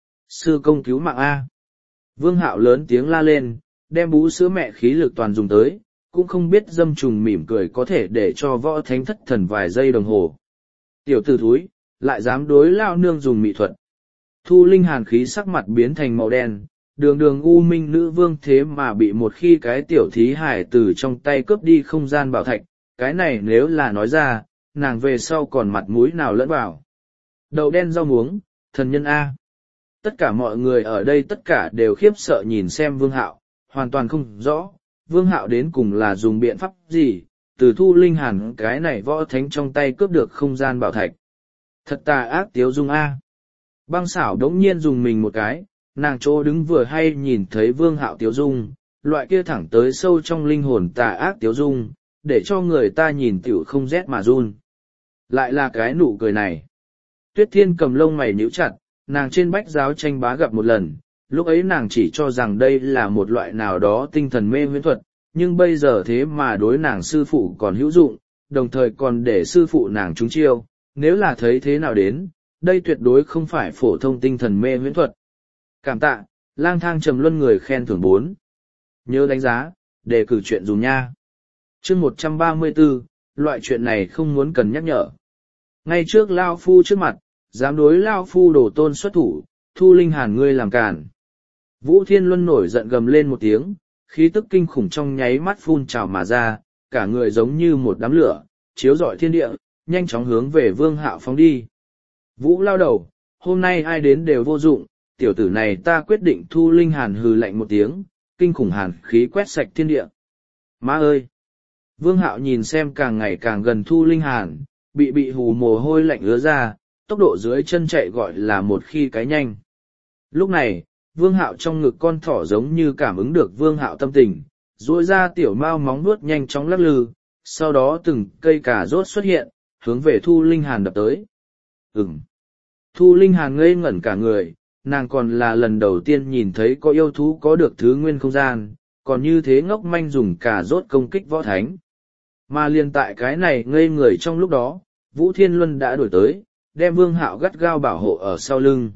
Sư công cứu mạng A. Vương Hạo lớn tiếng la lên, đem bú sữa mẹ khí lực toàn dùng tới, cũng không biết dâm trùng mỉm cười có thể để cho võ thánh thất thần vài giây đồng hồ. Tiểu tử thúi, lại dám đối lao nương dùng mỹ thuật. Thu Linh Hàn khí sắc mặt biến thành màu đen, đường đường u minh nữ vương thế mà bị một khi cái tiểu thí hải từ trong tay cướp đi không gian bảo thạch, cái này nếu là nói ra, nàng về sau còn mặt mũi nào lẫn vào. Đậu đen rau muống, thần nhân A. Tất cả mọi người ở đây tất cả đều khiếp sợ nhìn xem Vương Hạo, hoàn toàn không rõ, Vương Hạo đến cùng là dùng biện pháp gì, từ Thu Linh Hàn cái này võ thánh trong tay cướp được không gian bảo thạch. Thật tà ác tiếu dung A. Băng xảo đống nhiên dùng mình một cái, nàng chỗ đứng vừa hay nhìn thấy Vương Hạo tiếu dung, loại kia thẳng tới sâu trong linh hồn tà ác tiếu dung, để cho người ta nhìn tiểu không rét mà run. Lại là cái nụ cười này. Tuyết Thiên Cầm lông mày nhíu chặt, nàng trên bách giáo tranh bá gặp một lần, lúc ấy nàng chỉ cho rằng đây là một loại nào đó tinh thần mê huyễn thuật, nhưng bây giờ thế mà đối nàng sư phụ còn hữu dụng, đồng thời còn để sư phụ nàng trúng chiêu, nếu là thấy thế nào đến, đây tuyệt đối không phải phổ thông tinh thần mê huyễn thuật. Cảm tạ, lang thang trầm luân người khen thưởng 4. Nhớ đánh giá, đề cử chuyện dùng nha. Chương 134, loại chuyện này không muốn cần nhắc nhở. Ngay trước Lao Phu trước mặt, dám đối Lao Phu đổ tôn xuất thủ, Thu Linh Hàn ngươi làm cản. Vũ Thiên Luân nổi giận gầm lên một tiếng, khí tức kinh khủng trong nháy mắt phun trào mà ra, cả người giống như một đám lửa, chiếu rọi thiên địa, nhanh chóng hướng về Vương Hạo phóng đi. Vũ lao đầu, hôm nay ai đến đều vô dụng, tiểu tử này ta quyết định. Thu Linh Hàn hừ lạnh một tiếng, kinh khủng hàn khí quét sạch thiên địa. Má ơi! Vương Hạo nhìn xem càng ngày càng gần Thu Linh Hàn, bị hù mồ hôi lạnh ứa ra, tốc độ dưới chân chạy gọi là một khi cái nhanh. Lúc này, Vương Hạo trong ngực con thỏ giống như cảm ứng được Vương Hạo tâm tình, duỗi ra tiểu mao móng nuốt nhanh chóng lắc lư, sau đó từng cây cà rốt xuất hiện, hướng về Thu Linh Hàn đập tới. Thu Linh Hàn ngây ngẩn cả người, nàng còn là lần đầu tiên nhìn thấy có yêu thú có được thứ nguyên không gian, còn như thế ngốc manh dùng cà rốt công kích võ thánh. Mà liền tại cái này ngây người trong lúc đó, Vũ Thiên Luân đã đổi tới, đem Vương Hạo gắt gao bảo hộ ở sau lưng.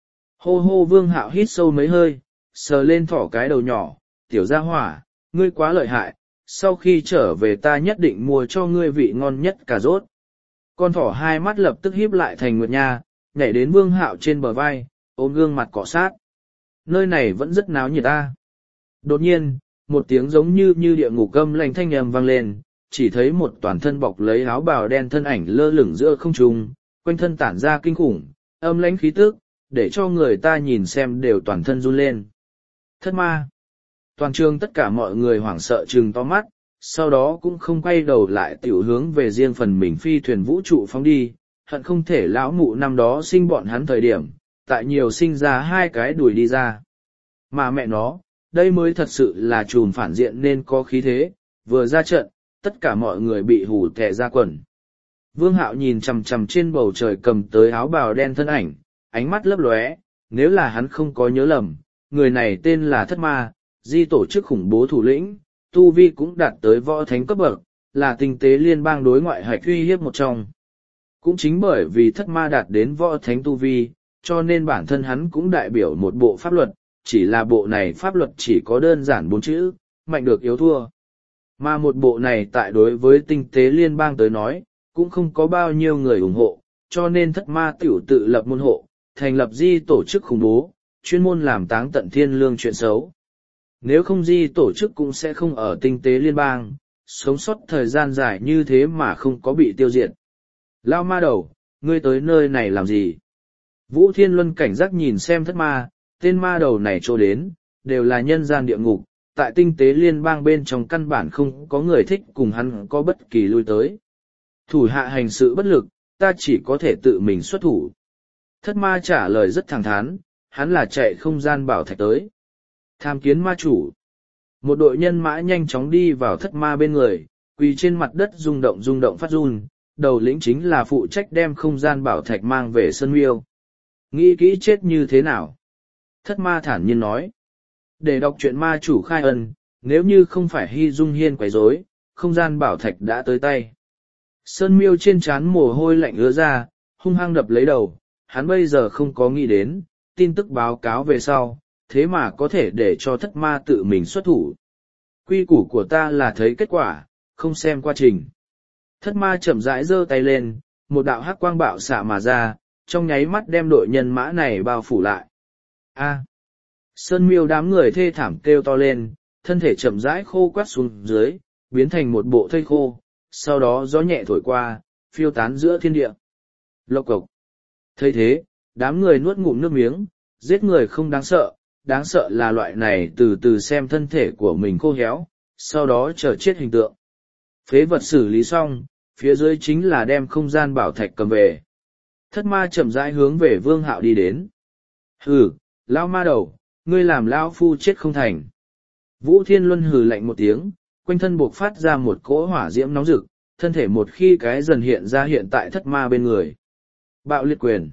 Hô hô Vương Hạo hít sâu mấy hơi, sờ lên thỏ cái đầu nhỏ, tiểu gia hỏa, ngươi quá lợi hại, sau khi trở về ta nhất định mua cho ngươi vị ngon nhất cà rốt. Con thỏ hai mắt lập tức híp lại thành nguyệt nha, nhảy đến Vương Hạo trên bờ vai, ôm gương mặt cọ sát. Nơi này vẫn rất náo nhiệt ta. Đột nhiên, một tiếng giống như địa ngục câm lành thanh âm vang lên, chỉ thấy một toàn thân bọc lấy áo bào đen thân ảnh lơ lửng giữa không trung, quanh thân tản ra kinh khủng, âm lãnh khí tức, để cho người ta nhìn xem đều toàn thân run lên. Thất ma! Toàn trường tất cả mọi người hoảng sợ trừng to mắt, sau đó cũng không quay đầu lại tiểu hướng về riêng phần mình phi thuyền vũ trụ phóng đi, hận không thể lão mụ năm đó sinh bọn hắn thời điểm, tại nhiều sinh ra hai cái đùi đi ra. Mà mẹ nó, đây mới thật sự là trùm phản diện nên có khí thế, vừa ra trận, tất cả mọi người bị hù tè ra quần. Vương Hạo nhìn chằm chằm trên bầu trời cầm tới áo bào đen thân ảnh, ánh mắt lấp lóe, nếu là hắn không có nhớ lầm, người này tên là Thất Ma, di tổ chức khủng bố thủ lĩnh, tu vi cũng đạt tới võ thánh cấp bậc, là tinh tế liên bang đối ngoại hạch uy hiếp một trong. Cũng chính bởi vì Thất Ma đạt đến võ thánh tu vi, cho nên bản thân hắn cũng đại biểu một bộ pháp luật, chỉ là bộ này pháp luật chỉ có đơn giản 4 chữ, mạnh được yếu thua. Mà một bộ này tại đối với tinh tế liên bang tới nói, cũng không có bao nhiêu người ủng hộ, cho nên Thất Ma tiểu tự lập môn hộ, thành lập di tổ chức khủng bố, chuyên môn làm táng tận thiên lương chuyện xấu. Nếu không di tổ chức cũng sẽ không ở tinh tế liên bang, sống sót thời gian dài như thế mà không có bị tiêu diệt. Lao ma đầu, ngươi tới nơi này làm gì? Vũ Thiên Luân cảnh giác nhìn xem Thất Ma, tên ma đầu này trô đến, đều là nhân gian địa ngục, tại tinh tế liên bang bên trong căn bản không có người thích cùng hắn có bất kỳ lui tới. Thủ hạ hành sự bất lực, ta chỉ có thể tự mình xuất thủ. Thất Ma trả lời rất thẳng thắn, hắn là chạy không gian bảo thạch tới. Tham kiến ma chủ. Một đội nhân mã nhanh chóng đi vào Thất Ma bên người, quỳ trên mặt đất rung động phát run, đầu lĩnh chính là phụ trách đem không gian bảo thạch mang về Sơn Miêu. Nghĩ kỹ chết như thế nào? Thất Ma thản nhiên nói. Để đọc truyện ma chủ khai ân, nếu như không phải Hy Dung Hiên quấy rối, không gian bảo thạch đã tới tay. Sơn Miêu trên trán mồ hôi lạnh ứa ra, hung hăng đập lấy đầu, hắn bây giờ không có nghĩ đến, tin tức báo cáo về sau, thế mà có thể để cho Thất Ma tự mình xuất thủ. Quy củ của ta là thấy kết quả, không xem quá trình. Thất Ma chậm rãi giơ tay lên, một đạo hắc quang bạo xạ mà ra, trong nháy mắt đem đội nhân mã này bao phủ lại. A! Sơn Miêu đám người thê thảm kêu to lên, thân thể chậm rãi khô quắt xuống dưới, biến thành một bộ thây khô, sau đó gió nhẹ thổi qua, phiêu tán giữa thiên địa. Lộc cộc! Thấy thế, đám người nuốt ngụm nước miếng, giết người không đáng sợ là loại này từ từ xem thân thể của mình khô héo, sau đó chờ chết hình tượng. Phế vật xử lý xong, phía dưới chính là đem không gian bảo thạch cầm về. Thất Ma chậm rãi hướng về Vương Hạo đi đến. Hừ, lão ma đầu, ngươi làm lão phu chết không thành. Vũ Thiên Luân hừ lạnh một tiếng, quanh thân buộc phát ra một cỗ hỏa diễm nóng rực, thân thể một khi cái dần hiện ra hiện tại Thất Ma bên người. Bạo liệt quyền.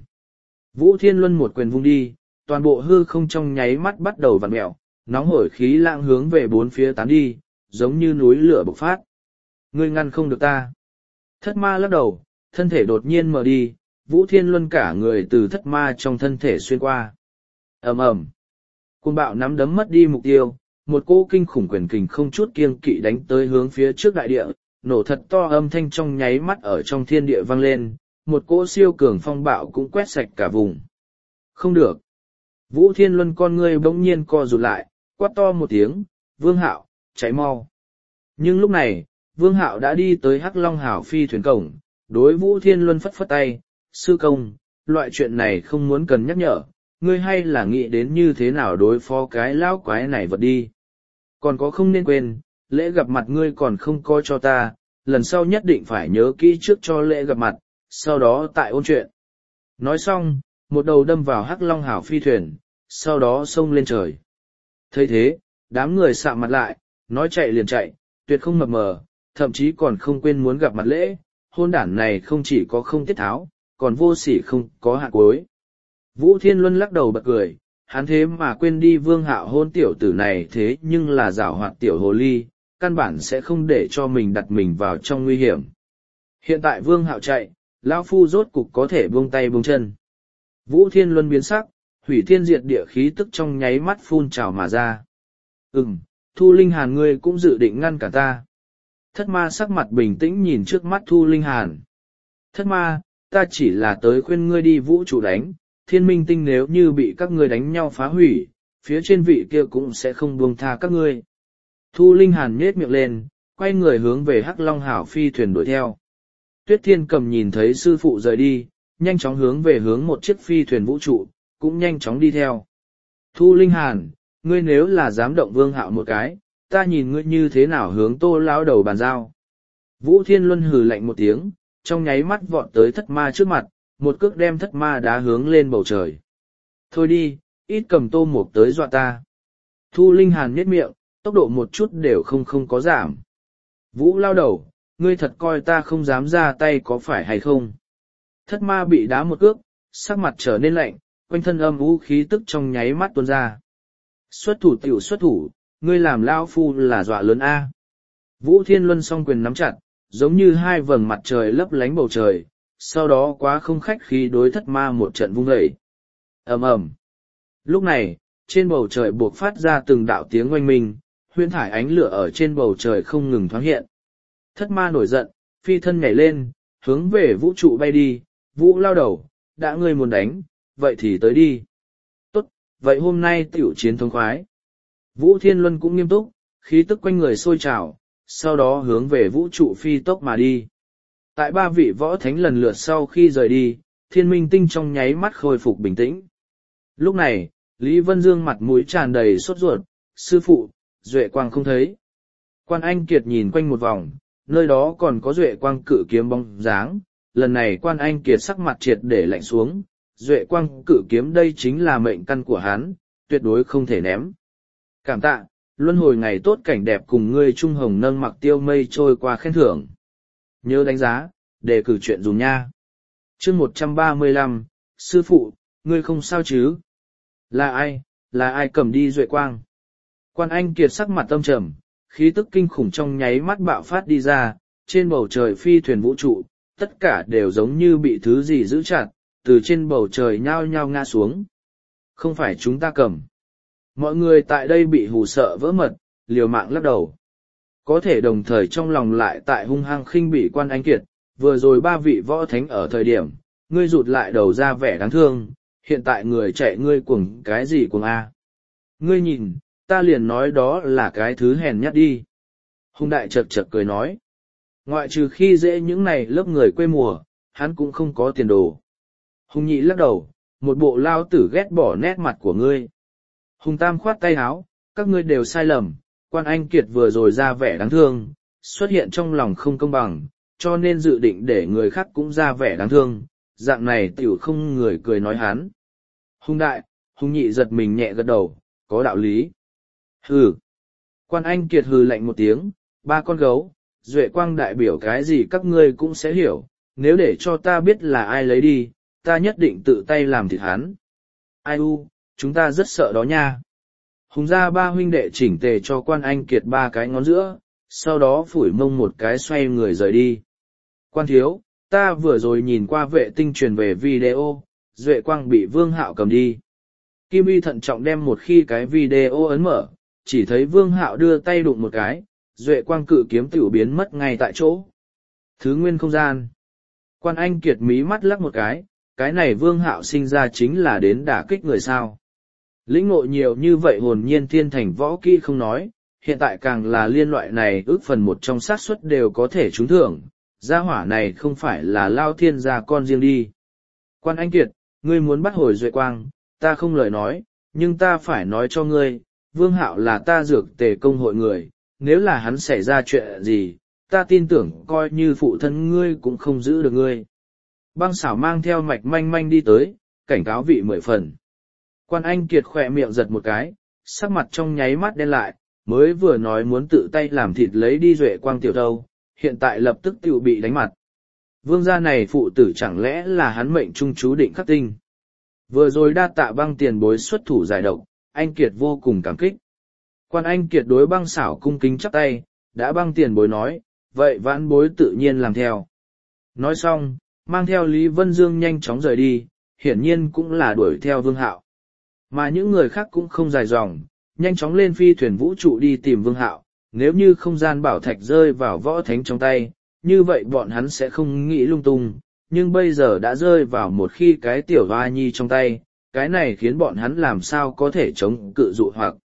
Vũ Thiên Luân một quyền vung đi, toàn bộ hư không trong nháy mắt bắt đầu vặn mẹo, nóng hổi khí lãng hướng về bốn phía tán đi, giống như núi lửa bộc phát. Ngươi ngăn không được ta. Thất Ma lắc đầu, thân thể đột nhiên mở đi, Vũ Thiên Luân cả người từ Thất Ma trong thân thể xuyên qua. Ầm ầm. Côn bạo nắm đấm mất đi mục tiêu, một cỗ kinh khủng quyền kình không chút kiêng kỵ đánh tới hướng phía trước đại địa, nổ thật to âm thanh trong nháy mắt ở trong thiên địa vang lên, một cỗ siêu cường phong bạo cũng quét sạch cả vùng. Không được. Vũ Thiên Luân con ngươi bỗng nhiên co rụt lại, quát to một tiếng, Vương Hạo, cháy mau. Nhưng lúc này, Vương Hạo đã đi tới Hắc Long Hảo phi thuyền cổng, đối Vũ Thiên Luân phất phất tay, sư công, loại chuyện này không muốn cần nhắc nhở, ngươi hay là nghĩ đến như thế nào đối phó cái lão quái này vật đi. Còn có không nên quên, lễ gặp mặt ngươi còn không coi cho ta, lần sau nhất định phải nhớ kỹ trước cho lễ gặp mặt, sau đó tại ôn chuyện. Nói xong, một đầu đâm vào Hắc Long Hảo phi thuyền, sau đó xông lên trời. Thấy thế, đám người sạm mặt lại, nói chạy liền chạy, tuyệt không mập mờ, thậm chí còn không quên muốn gặp mặt lễ, hôn đản này không chỉ có không tiết tháo, còn vô sỉ không có hạ cuối. Vũ Thiên Luân lắc đầu bật cười, hắn thế mà quên đi Vương Hạo hôn tiểu tử này thế nhưng là giảo hoạt tiểu hồ ly, căn bản sẽ không để cho mình đặt mình vào trong nguy hiểm. Hiện tại Vương Hạo chạy, lão phu rốt cục có thể buông tay buông chân. Vũ Thiên Luân biến sắc, hủy thiên diệt địa khí tức trong nháy mắt phun trào mà ra. Thu Linh Hàn ngươi cũng dự định ngăn cả ta. Thất ma sắc mặt bình tĩnh nhìn trước mắt Thu Linh Hàn. Thất ma, ta chỉ là tới khuyên ngươi đi vũ trụ đánh, thiên minh tinh nếu như bị các ngươi đánh nhau phá hủy, phía trên vị kia cũng sẽ không buông tha các ngươi. Thu Linh Hàn nhếch miệng lên, quay người hướng về Hắc Long Hảo phi thuyền đuổi theo. Tuyết Thiên Cầm nhìn thấy sư phụ rời đi, nhanh chóng hướng về hướng một chiếc phi thuyền vũ trụ, cũng nhanh chóng đi theo. Thu Linh Hàn, ngươi nếu là dám động Vương Hạo một cái, ta nhìn ngươi như thế nào hướng Tô lão đầu bàn giao. Vũ Thiên Luân hừ lạnh một tiếng, trong nháy mắt vọt tới thất ma trước mặt, một cước đem thất ma đá hướng lên bầu trời. Thôi đi, ít cầm Tô Mục tới dọa ta. Thu Linh Hàn nhếch miệng, tốc độ một chút đều không có giảm. Vũ lao đầu, ngươi thật coi ta không dám ra tay có phải hay không? Thất ma bị đá một cước, sắc mặt trở nên lạnh, quanh thân âm u khí tức trong nháy mắt tuôn ra. Xuất thủ tiểu xuất thủ, ngươi làm lao phu là dọa lớn A. Vũ Thiên Luân song quyền nắm chặt, giống như hai vầng mặt trời lấp lánh bầu trời, sau đó quá không khách khí đối thất ma một trận vung dậy. Ầm ầm. Lúc này, trên bầu trời buộc phát ra từng đạo tiếng oanh minh, huyễn thải ánh lửa ở trên bầu trời không ngừng thoáng hiện. Thất ma nổi giận, phi thân nhảy lên, hướng về vũ trụ bay đi. Vũ lao đầu, đã ngươi muốn đánh, vậy thì tới đi. Tốt, vậy hôm nay tiểu chiến thống khoái. Vũ Thiên Luân cũng nghiêm túc, khí tức quanh người sôi trào, sau đó hướng về vũ trụ phi tốc mà đi. Tại ba vị võ thánh lần lượt sau khi rời đi, thiên minh tinh trong nháy mắt khôi phục bình tĩnh. Lúc này, Lý Vân Dương mặt mũi tràn đầy sốt ruột, sư phụ, Duệ Quang không thấy. Quan Anh Kiệt nhìn quanh một vòng, nơi đó còn có Duệ Quang cự kiếm bóng dáng. Lần này Quan Anh Kiệt sắc mặt triệt để lạnh xuống, Duệ Quang cự kiếm đây chính là mệnh căn của hắn, tuyệt đối không thể ném. Cảm tạ, luân hồi ngày tốt cảnh đẹp cùng ngươi trung hồng nâng mặc tiêu mây trôi qua khen thưởng. Nhớ đánh giá, đề cử chuyện dùng nha. Chương 135, sư phụ, ngươi không sao chứ? Là ai cầm đi Duệ Quang? Quan Anh Kiệt sắc mặt tâm trầm, khí tức kinh khủng trong nháy mắt bạo phát đi ra, trên bầu trời phi thuyền vũ trụ, tất cả đều giống như bị thứ gì giữ chặt, từ trên bầu trời nhao nhao ngã xuống. Không phải chúng ta cầm. Mọi người tại đây bị hù sợ vỡ mật, liều mạng lắc đầu. Có thể đồng thời trong lòng lại tại hung hăng khinh bỉ Quan Anh Kiệt, vừa rồi ba vị võ thánh ở thời điểm, ngươi rụt lại đầu ra vẻ đáng thương, hiện tại người chạy ngươi cuồng cái gì cuồng A. Ngươi nhìn, ta liền nói đó là cái thứ hèn nhát đi. Hùng đại chật chật cười nói. Ngoại trừ khi dễ những này lớp người quê mùa, hắn cũng không có tiền đồ. Hùng nhị lắc đầu, một bộ lao tử ghét bỏ nét mặt của ngươi. Hùng tam khoát tay háo, các ngươi đều sai lầm, Quan Anh Kiệt vừa rồi ra vẻ đáng thương, xuất hiện trong lòng không công bằng, cho nên dự định để người khác cũng ra vẻ đáng thương, dạng này tiểu không người cười nói hắn. Hùng đại, Hùng nhị giật mình nhẹ gật đầu, có đạo lý. Hừ. Quan Anh Kiệt hừ lạnh một tiếng, ba con gấu, Duệ Quang đại biểu cái gì các ngươi cũng sẽ hiểu, nếu để cho ta biết là ai lấy đi, ta nhất định tự tay làm thịt hắn. Ai u, chúng ta rất sợ đó nha. Hùng ra ba huynh đệ chỉnh tề cho Quan Anh Kiệt ba cái ngón giữa, sau đó phủi mông một cái xoay người rời đi. Quan thiếu, ta vừa rồi nhìn qua vệ tinh truyền về video, Duệ Quang bị Vương Hạo cầm đi. Kim Y thận trọng đem một khi cái video ấn mở, chỉ thấy Vương Hạo đưa tay đụng một cái, Duệ Quang cự kiếm tiểu biến mất ngay tại chỗ. Thứ nguyên không gian. Quan Anh Kiệt mí mắt lắc một cái này Vương Hạo sinh ra chính là đến đả kích người sao. Lĩnh ngộ nhiều như vậy hồn nhiên thiên thành võ kỹ không nói, hiện tại càng là liên loại này ước phần một trong xác suất đều có thể trúng thưởng, gia hỏa này không phải là Lao Thiên gia con riêng đi. Quan Anh Kiệt, ngươi muốn bắt hồi Duệ Quang, ta không lời nói, nhưng ta phải nói cho ngươi, Vương Hạo là ta dược tề công hội người, nếu là hắn xảy ra chuyện gì, ta tin tưởng coi như phụ thân ngươi cũng không giữ được ngươi. Băng xảo mang theo Mạch Manh Manh đi tới, cảnh cáo vị 10 phần. Quan Anh Kiệt khỏe miệng giật một cái, sắc mặt trong nháy mắt đen lại, mới vừa nói muốn tự tay làm thịt lấy đi Duệ Quang tiểu thâu, hiện tại lập tức tự bị đánh mặt. Vương gia này phụ tử chẳng lẽ là hắn mệnh trung chú định khắc tinh. Vừa rồi đa tạ Băng tiền bối xuất thủ giải độc, anh Kiệt vô cùng cảm kích. Quan Anh Kiệt đối Băng xảo cung kính chắp tay, đã Băng tiền bối nói, vậy vãn bối tự nhiên làm theo. Nói xong, mang theo Lý Vân Dương nhanh chóng rời đi, hiển nhiên cũng là đuổi theo Vương Hạo. Mà những người khác cũng không dài dòng, nhanh chóng lên phi thuyền vũ trụ đi tìm Vương Hạo, nếu như không gian bảo thạch rơi vào võ thánh trong tay, như vậy bọn hắn sẽ không nghĩ lung tung, nhưng bây giờ đã rơi vào một khi cái tiểu hoa nhi trong tay, cái này khiến bọn hắn làm sao có thể chống cự dụ hoặc.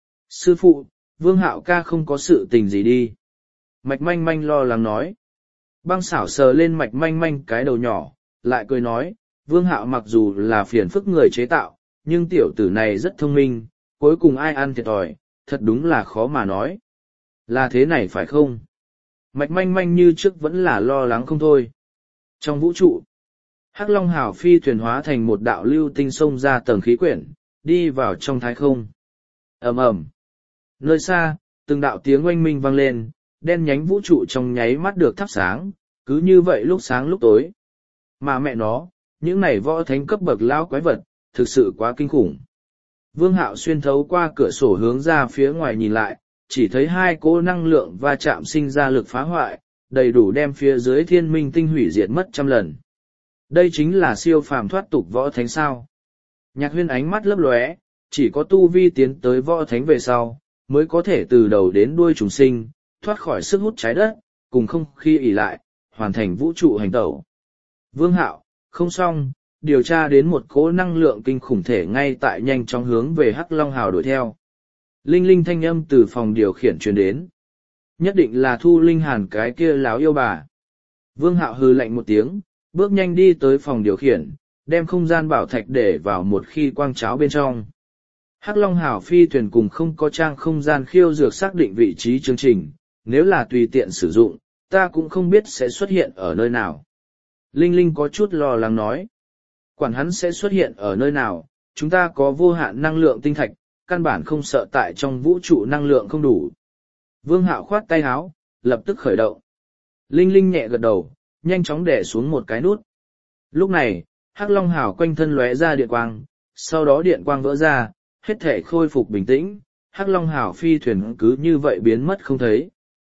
Sư phụ, Vương Hạo ca không có sự tình gì đi. Mạch Manh Manh lo lắng nói. Băng xảo sờ lên Mạch Manh Manh cái đầu nhỏ, lại cười nói, Vương Hạo mặc dù là phiền phức người chế tạo, nhưng tiểu tử này rất thông minh, cuối cùng ai ăn thiệt thòi, thật đúng là khó mà nói. Là thế này phải không? Mạch Manh Manh như trước vẫn là lo lắng không thôi. Trong vũ trụ, Hắc Long Hào phi thuyền hóa thành một đạo lưu tinh xông ra tầng khí quyển, đi vào trong thái không. Ầm ầm. Nơi xa, từng đạo tiếng oanh minh vang lên, đen nhánh vũ trụ trong nháy mắt được thắp sáng, cứ như vậy lúc sáng lúc tối. Mà mẹ nó, những này võ thánh cấp bậc lão quái vật, thực sự quá kinh khủng. Vương Hạo xuyên thấu qua cửa sổ hướng ra phía ngoài nhìn lại, chỉ thấy hai cỗ năng lượng va chạm sinh ra lực phá hoại, đầy đủ đem phía dưới thiên minh tinh hủy diệt mất trăm lần. Đây chính là siêu phàm thoát tục võ thánh sao. Nhạc Huyên ánh mắt lấp lóe, chỉ có tu vi tiến tới võ thánh về sau, mới có thể từ đầu đến đuôi trùng sinh, thoát khỏi sức hút trái đất, cùng không khí ỉ lại, hoàn thành vũ trụ hành tẩu. Vương Hạo, không xong, điều tra đến một cỗ năng lượng kinh khủng thể ngay tại nhanh chóng hướng về Hắc Long Hào đuổi theo. Linh linh thanh âm từ phòng điều khiển truyền đến. Nhất định là Thu Linh Hàn cái kia láo yêu bà. Vương Hạo hừ lạnh một tiếng, bước nhanh đi tới phòng điều khiển, đem không gian bảo thạch để vào một khi quang cháo bên trong. Hắc Long Hào phi thuyền cùng không có trang không gian khiêu dược xác định vị trí chương trình, nếu là tùy tiện sử dụng, ta cũng không biết sẽ xuất hiện ở nơi nào. Linh Linh có chút lo lắng nói. Quản hắn sẽ xuất hiện ở nơi nào, chúng ta có vô hạn năng lượng tinh thạch, căn bản không sợ tại trong vũ trụ năng lượng không đủ. Vương Hạo khoát tay áo, lập tức khởi động. Linh Linh nhẹ gật đầu, nhanh chóng đè xuống một cái nút. Lúc này, Hắc Long Hào quanh thân lóe ra điện quang, sau đó điện quang vỡ ra, hết thể khôi phục bình tĩnh, Hắc Long Hào phi thuyền cứ như vậy biến mất không thấy.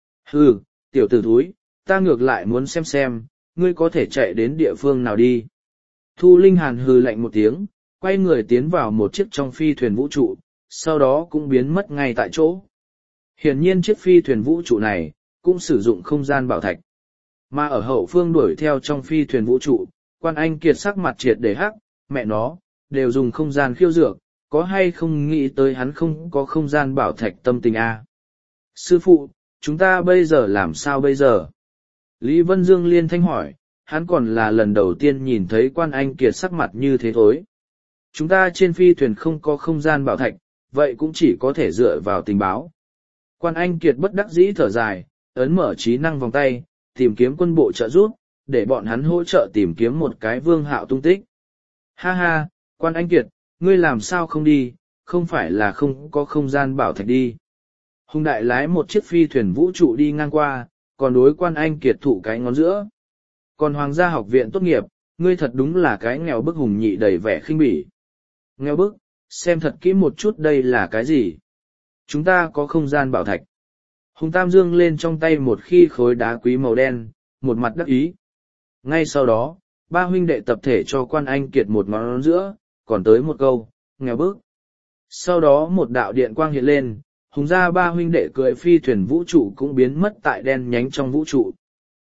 Hừ, tiểu tử thúi, ta ngược lại muốn xem, ngươi có thể chạy đến địa phương nào đi. Thu Linh Hàn hừ lạnh một tiếng, quay người tiến vào một chiếc trong phi thuyền vũ trụ, sau đó cũng biến mất ngay tại chỗ. Hiển nhiên chiếc phi thuyền vũ trụ này, cũng sử dụng không gian bảo thạch. Mà ở hậu phương đuổi theo trong phi thuyền vũ trụ, Quan Anh Kiệt sắc mặt triệt để hắc, mẹ nó, đều dùng không gian khiêu dược, có hay không nghĩ tới hắn không có không gian bảo thạch tâm tình a? Sư phụ, chúng ta bây giờ làm sao bây giờ? Lý Vân Dương liên thanh hỏi, hắn còn là lần đầu tiên nhìn thấy Quan Anh Kiệt sắc mặt như thế thối. Chúng ta trên phi thuyền không có không gian bảo thạch, vậy cũng chỉ có thể dựa vào tình báo. Quan Anh Kiệt bất đắc dĩ thở dài, ấn mở trí năng vòng tay, tìm kiếm quân bộ trợ giúp, để bọn hắn hỗ trợ tìm kiếm một cái Vương Hạo tung tích. Ha ha, Quan Anh Kiệt, ngươi làm sao không đi, không phải là không có không gian bảo thạch đi. Hùng Đại lái một chiếc phi thuyền vũ trụ đi ngang qua, còn đối Quan Anh Kiệt thụ cái ngón giữa. Còn Hoàng gia học viện tốt nghiệp, ngươi thật đúng là cái nghèo bức hùng nhị đầy vẻ khinh bỉ. Nghèo bức, xem thật kỹ một chút đây là cái gì. Chúng ta có không gian bảo thạch. Hùng Tam Dương lên trong tay một khi khối đá quý màu đen, một mặt đắc ý. Ngay sau đó, ba huynh đệ tập thể cho Quan Anh Kiệt một ngón giữa, còn tới một câu, nghèo bức. Sau đó một đạo điện quang hiện lên, Hùng gia ba huynh đệ cưỡi phi thuyền vũ trụ cũng biến mất tại đen nhánh trong vũ trụ.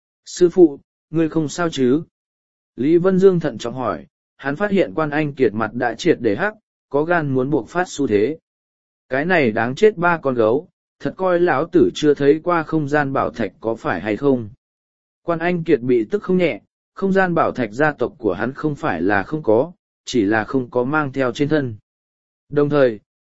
Sư phụ, ngươi không sao chứ? Lý Vân Dương thận trọng hỏi, hắn phát hiện Quan Anh Kiệt mặt đã triệt để hắc, có gan muốn buộc phát xu thế. Cái này đáng chết ba con gấu, thật coi lão tử chưa thấy qua không gian bảo thạch có phải hay không. Quan Anh Kiệt bị tức không nhẹ, không gian bảo thạch gia tộc của hắn không phải là không có, chỉ là không có mang theo trên thân. Đồng thời,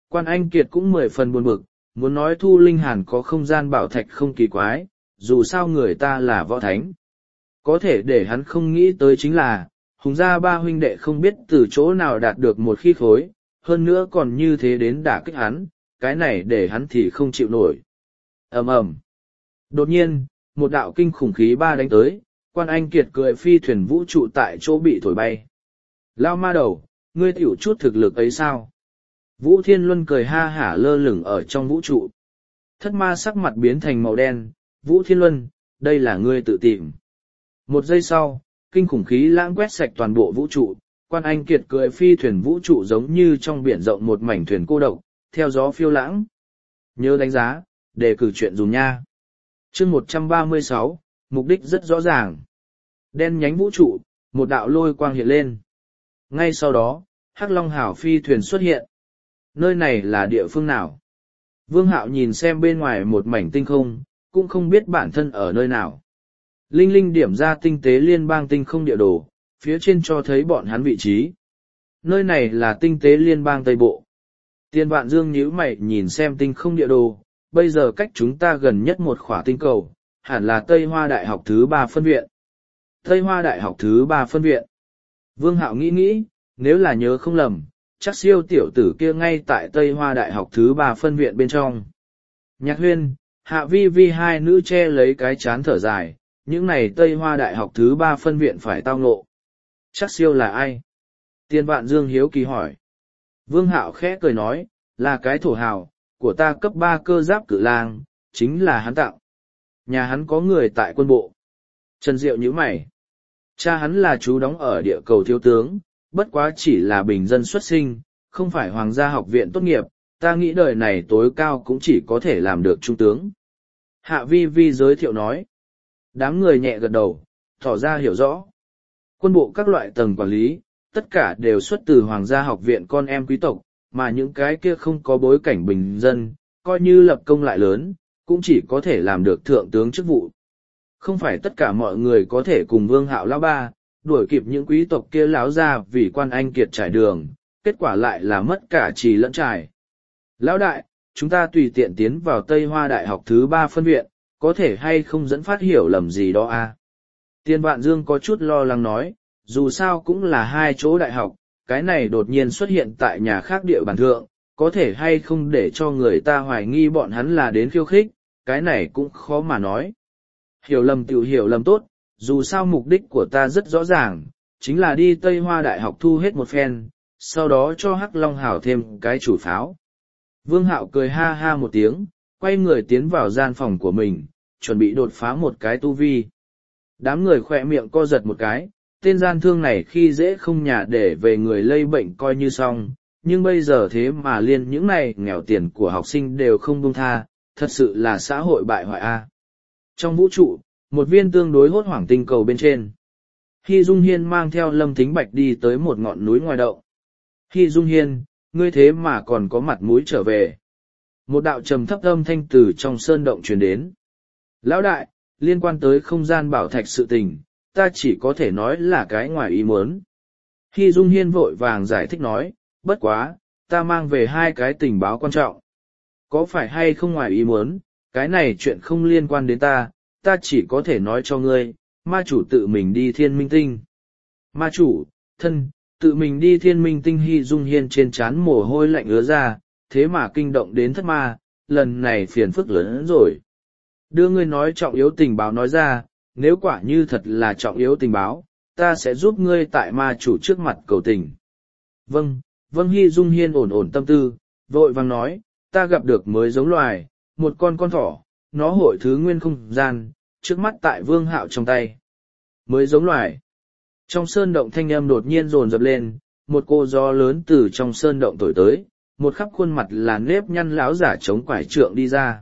Quan Anh Kiệt cũng 10 phần buồn bực, muốn nói Thu Linh Hàn có không gian bảo thạch không kỳ quái, dù sao người ta là võ thánh. Có thể để hắn không nghĩ tới chính là, Hùng gia ba huynh đệ không biết từ chỗ nào đạt được một khí khối, hơn nữa còn như thế đến đả kích hắn, cái này để hắn thì không chịu nổi. Ầm ầm. Đột nhiên, một đạo kinh khủng khí ba đánh tới, Quan Anh Kiệt cười phi thuyền vũ trụ tại chỗ bị thổi bay. Lao ma đầu, ngươi tiểu chút thực lực ấy sao? Vũ Thiên Luân cười ha hả lơ lửng ở trong vũ trụ. Thất ma sắc mặt biến thành màu đen, Vũ Thiên Luân, đây là ngươi tự tìm. Một giây sau, kinh khủng khí lãng quét sạch toàn bộ vũ trụ, Quan Anh Kiệt cười phi thuyền vũ trụ giống như trong biển rộng một mảnh thuyền cô độc, theo gió phiêu lãng. Nhớ đánh giá, đề cử chuyện dùng nha. Chương 136, mục đích rất rõ ràng. Đen nhánh vũ trụ, một đạo lôi quang hiện lên. Ngay sau đó, Hắc Long Hảo phi thuyền xuất hiện. Nơi này là địa phương nào? Vương Hạo nhìn xem bên ngoài một mảnh tinh không, cũng không biết bản thân ở nơi nào. Linh Linh điểm ra tinh tế liên bang tinh không địa đồ, phía trên cho thấy bọn hắn vị trí. Nơi này là tinh tế liên bang Tây Bộ. Tiên Vạn Dương nhíu mày nhìn xem tinh không địa đồ, bây giờ cách chúng ta gần nhất một khỏa tinh cầu, hẳn là Tây Hoa Đại học thứ 3 phân viện. Tây Hoa Đại học thứ 3 phân viện. Vương Hạo nghĩ, nếu là nhớ không lầm, chắc siêu tiểu tử kia ngay tại Tây Hoa Đại học thứ 3 phân viện bên trong. Nhạc Huyên, Hạ Vi Vi hai nữ che lấy cái chán thở dài, những này Tây Hoa Đại học thứ 3 phân viện phải tao ngộ. Chắc siêu là ai? Tiên Vạn Dương hiếu kỳ hỏi. Vương Hạo khẽ cười nói, là cái thổ hào, của ta cấp 3 cơ giáp cự lang, chính là hắn tặng. Nhà hắn có người tại quân bộ. Trần Diệu nhíu mày. Cha hắn là chú đóng ở địa cầu thiếu tướng, bất quá chỉ là bình dân xuất sinh, không phải hoàng gia học viện tốt nghiệp, ta nghĩ đời này tối cao cũng chỉ có thể làm được trung tướng. Hạ Vi Vi giới thiệu nói. Đám người nhẹ gật đầu, tỏ ra hiểu rõ. Quân bộ các loại tầng quản lý, tất cả đều xuất từ hoàng gia học viện con em quý tộc, mà những cái kia không có bối cảnh bình dân, coi như lập công lại lớn, cũng chỉ có thể làm được thượng tướng chức vụ. Không phải tất cả mọi người có thể cùng Vương Hạo lão ba, đuổi kịp những quý tộc kia láo ra vì Quan Anh Kiệt trải đường, kết quả lại là mất cả trì lẫn trải. Lão đại, chúng ta tùy tiện tiến vào Tây Hoa Đại học thứ 3 phân viện, có thể hay không dẫn phát hiểu lầm gì đó à? Tiên Vạn Dương có chút lo lắng nói, dù sao cũng là hai chỗ đại học, cái này đột nhiên xuất hiện tại nhà khác địa bàn thượng, có thể hay không để cho người ta hoài nghi bọn hắn là đến khiêu khích, cái này cũng khó mà nói. Hiểu lầm tiểu hiểu lầm tốt, dù sao mục đích của ta rất rõ ràng, chính là đi Tây Hoa Đại học thu hết một phen, sau đó cho Hắc Long Hảo thêm cái chủ pháo. Vương Hạo cười ha ha một tiếng, quay người tiến vào gian phòng của mình, chuẩn bị đột phá một cái tu vi. Đám người khỏe miệng co giật một cái, tên gian thương này khi dễ không nhà để về người lây bệnh coi như xong, nhưng bây giờ thế mà liên những này nghèo tiền của học sinh đều không buông tha, thật sự là xã hội bại hoại a. Trong vũ trụ, một viên tương đối hốt hoảng tinh cầu bên trên. Hy Dung Hiên mang theo Lâm Thính Bạch đi tới một ngọn núi ngoài động. Hy Dung Hiên, ngươi thế mà còn có mặt mũi trở về. Một đạo trầm thấp âm thanh từ trong sơn động truyền đến. Lão đại, liên quan tới không gian bảo thạch sự tình, ta chỉ có thể nói là cái ngoài ý muốn. Hy Dung Hiên vội vàng giải thích nói, bất quá, ta mang về hai cái tình báo quan trọng. Có phải hay không ngoài ý muốn, cái này chuyện không liên quan đến ta, ta chỉ có thể nói cho ngươi, ma chủ tự mình đi thiên minh tinh. Ma chủ, thân, tự mình đi thiên minh tinh. Hy Dung Hiên trên trán mồ hôi lạnh ứa ra, thế mà kinh động đến thất ma, lần này phiền phức lớn hơn rồi. Đưa ngươi nói trọng yếu tình báo nói ra, nếu quả như thật là trọng yếu tình báo, ta sẽ giúp ngươi tại ma chủ trước mặt cầu tình. Vâng, Hy Dung Hiên ổn tâm tư, vội vàng nói, ta gặp được mới giống loài, một con thỏ, nó hội thứ nguyên không gian, trước mắt tại Vương Hạo trong tay. Mới giống loài. Trong sơn động thanh âm đột nhiên dồn dập lên, một cô gió lớn từ trong sơn động thổi tới, một khắp khuôn mặt là nếp nhăn lão giả chống quải trượng đi ra.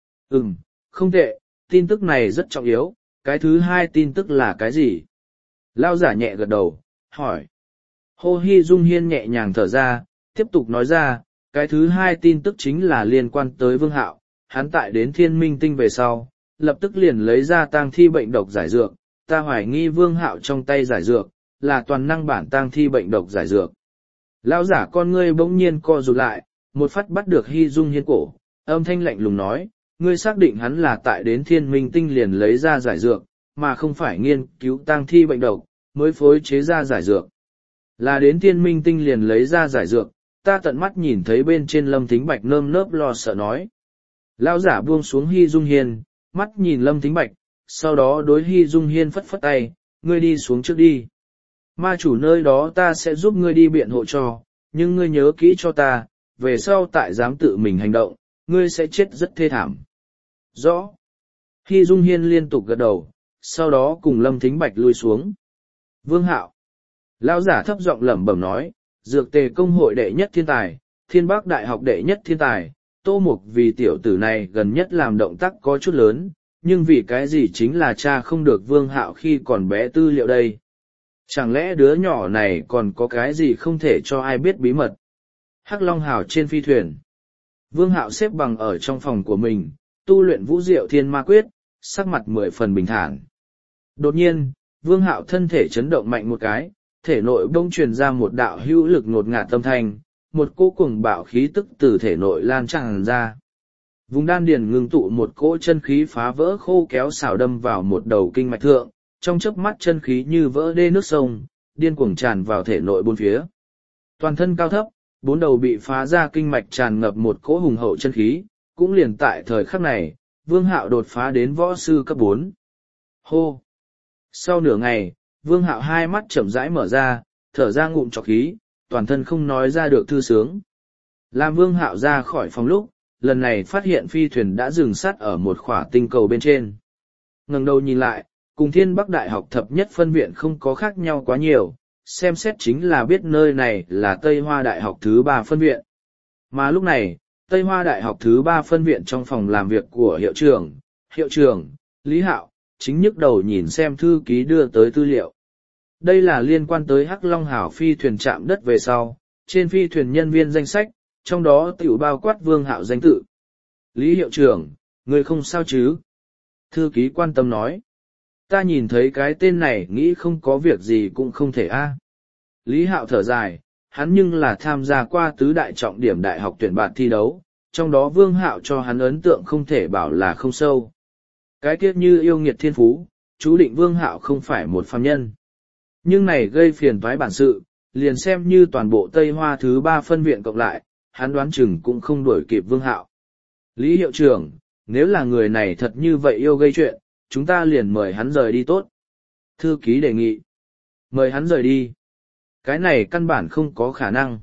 Không tệ, tin tức này rất trọng yếu, cái thứ hai tin tức là cái gì? Lão giả nhẹ gật đầu, hỏi. Hô Hy Dung Hiên nhẹ nhàng thở ra, tiếp tục nói ra, cái thứ hai tin tức chính là liên quan tới Vương Hạo, hắn tại đến thiên minh tinh về sau, lập tức liền lấy ra tang thi bệnh độc giải dược, ta hoài nghi Vương Hạo trong tay giải dược, là toàn năng bản tang thi bệnh độc giải dược. Lão giả con ngươi bỗng nhiên co rụt lại, một phát bắt được Hy Dung Hiên cổ, âm thanh lạnh lùng nói, ngươi xác định hắn là tại đến Thiên Minh Tinh liền lấy ra giải dược, mà không phải nghiên cứu tang thi bệnh độc, mới phối chế ra giải dược. Là đến Thiên Minh Tinh liền lấy ra giải dược, ta tận mắt nhìn thấy bên trên Lâm Thính Bạch nơm nớp lo sợ nói. Lão giả buông xuống Hy Dung Hiên, mắt nhìn Lâm Thính Bạch, sau đó đối Hy Dung Hiên phất phất tay, ngươi đi xuống trước đi. Ma chủ nơi đó ta sẽ giúp ngươi đi biện hộ cho, nhưng ngươi nhớ kỹ cho ta, về sau tại dám tự mình hành động, ngươi sẽ chết rất thê thảm. Rõ. Hy Dung Hiên liên tục gật đầu, sau đó cùng Lâm Thính Bạch lui xuống. Vương Hạo. Lão giả thấp giọng lẩm bẩm nói, dược tề công hội đệ nhất thiên tài, Thiên Bắc Đại học đệ nhất thiên tài, Tô Mục vì tiểu tử này gần nhất làm động tác có chút lớn, nhưng vì cái gì chính là cha không được Vương Hạo khi còn bé tư liệu đây. Chẳng lẽ đứa nhỏ này còn có cái gì không thể cho ai biết bí mật? Hắc Long Hào trên phi thuyền. Vương Hạo xếp bằng ở trong phòng của mình, tu luyện Vũ Diệu Thiên Ma Quyết, sắc mặt 10 phần bình thản. Đột nhiên, Vương Hạo thân thể chấn động mạnh một cái, thể nội bỗng truyền ra một đạo hữu lực ngột ngạt tâm thanh, một cỗ cuồng bạo khí tức từ thể nội lan tràn ra. Vùng đan điền ngưng tụ một cỗ chân khí phá vỡ khô kéo xảo đâm vào một đầu kinh mạch thượng, trong chớp mắt chân khí như vỡ đê nước sông, điên cuồng tràn vào thể nội bốn phía. Toàn thân cao thấp, bốn đầu bị phá ra kinh mạch tràn ngập một cỗ hùng hậu chân khí, cũng liền tại thời khắc này, Vương Hạo đột phá đến võ sư cấp 4. Hô! Sau nửa ngày, Vương Hạo hai mắt chậm rãi mở ra, thở ra ngụm trọc khí, toàn thân không nói ra được thư sướng. Làm Vương Hạo ra khỏi phòng lúc, lần này phát hiện phi thuyền đã dừng sát ở một khỏa tinh cầu bên trên. Ngẩng đầu nhìn lại, cùng Thiên Bắc Đại học thập nhất phân viện không có khác nhau quá nhiều, xem xét chính là biết nơi này là Tây Hoa Đại học thứ 3 phân viện. Mà lúc này, Tây Hoa Đại học thứ 3 phân viện trong phòng làm việc của hiệu trưởng, Lý Hạo, chính nhức đầu nhìn xem thư ký đưa tới tư liệu. Đây là liên quan tới Hắc Long Hảo phi thuyền chạm đất về sau, trên phi thuyền nhân viên danh sách, trong đó tiểu bao quát Vương Hạo danh tự. Lý hiệu trưởng, người không sao chứ? Thư ký quan tâm nói. Ta nhìn thấy cái tên này nghĩ không có việc gì cũng không thể a. Lý Hạo thở dài, hắn nhưng là tham gia qua tứ đại trọng điểm đại học tuyển bạn thi đấu, trong đó Vương Hạo cho hắn ấn tượng không thể bảo là không sâu. Cái kiếp như yêu nghiệt thiên phú, chú định Vương Hạo không phải một phàm nhân. Nhưng này gây phiền toái bản sự, liền xem như toàn bộ Tây Hoa thứ 3 phân viện cộng lại, hắn đoán chừng cũng không đuổi kịp Vương Hạo. Lý hiệu trưởng, nếu là người này thật như vậy yêu gây chuyện, chúng ta liền mời hắn rời đi tốt. Thư ký đề nghị. Mời hắn rời đi. Cái này căn bản không có khả năng.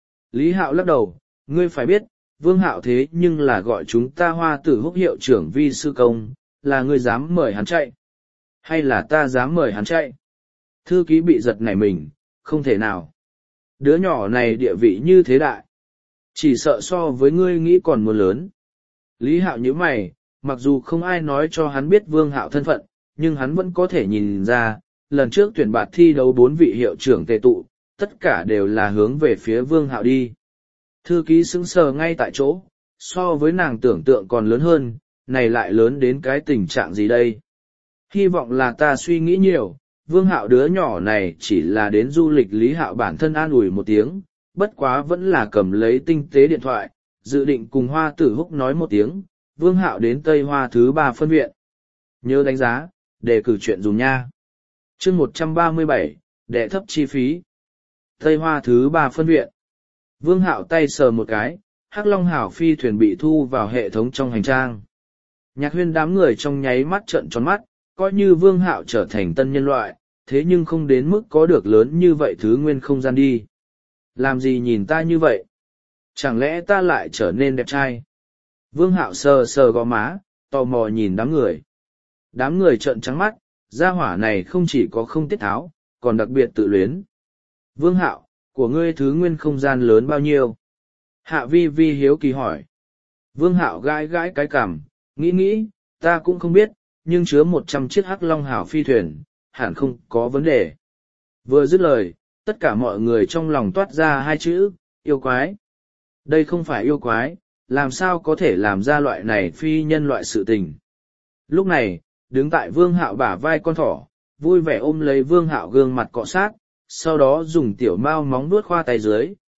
Lý Hạo lắc đầu, ngươi phải biết, Vương Hạo thế nhưng là gọi chúng ta Hoa Tử Húc hiệu trưởng vi sư công, là ngươi dám mời hắn chạy. Hay là ta dám mời hắn chạy? Thư ký bị giật nảy mình, không thể nào. Đứa nhỏ này địa vị như thế đại. Chỉ sợ so với ngươi nghĩ còn muốn lớn. Lý Hạo nhíu mày, mặc dù không ai nói cho hắn biết Vương Hạo thân phận, nhưng hắn vẫn có thể nhìn ra, lần trước tuyển bạt thi đấu 4 vị hiệu trưởng tề tụ, tất cả đều là hướng về phía Vương Hạo đi. Thư ký sững sờ ngay tại chỗ, so với nàng tưởng tượng còn lớn hơn, này lại lớn đến cái tình trạng gì đây? Hy vọng là ta suy nghĩ nhiều, Vương Hạo đứa nhỏ này chỉ là đến du lịch. Lý Hạo bản thân an ủi một tiếng, bất quá vẫn là cầm lấy tinh tế điện thoại, dự định cùng Hoa Tử Húc nói một tiếng, Vương Hạo đến Tây Hoa thứ 3 phân viện. Nhớ đánh giá, đề cử chuyện dùng nha. Chương 137, đệ thấp chi phí. Tây Hoa thứ 3 phân viện. Vương Hạo tay sờ một cái, Hắc Long Hảo phi thuyền bị thu vào hệ thống trong hành trang. Nhạc Huyên đám người trong nháy mắt trợn tròn mắt, coi như Vương Hạo trở thành tân nhân loại, thế nhưng không đến mức có được lớn như vậy thứ nguyên không gian đi. Làm gì nhìn ta như vậy? Chẳng lẽ ta lại trở nên đẹp trai? Vương Hạo sờ sờ gò má, tò mò nhìn đám người. Đám người trợn trắng mắt, gia hỏa này không chỉ có không tiết tháo, còn đặc biệt tự luyến. Vương Hạo, của ngươi thứ nguyên không gian lớn bao nhiêu? Hạ Vi Vi hiếu kỳ hỏi. Vương Hạo gãi gãi cái cằm, nghĩ, ta cũng không biết, nhưng chứa 100 chiếc Hắc Long Hảo phi thuyền, hẳn không có vấn đề. Vừa dứt lời, tất cả mọi người trong lòng toát ra hai chữ, yêu quái. Đây không phải yêu quái, làm sao có thể làm ra loại này phi nhân loại sự tình. Lúc này, đứng tại Vương Hạo bả vai con thỏ, vui vẻ ôm lấy Vương Hạo gương mặt cọ sát, sau đó dùng tiểu mao móng vuốt khoa tay dưới,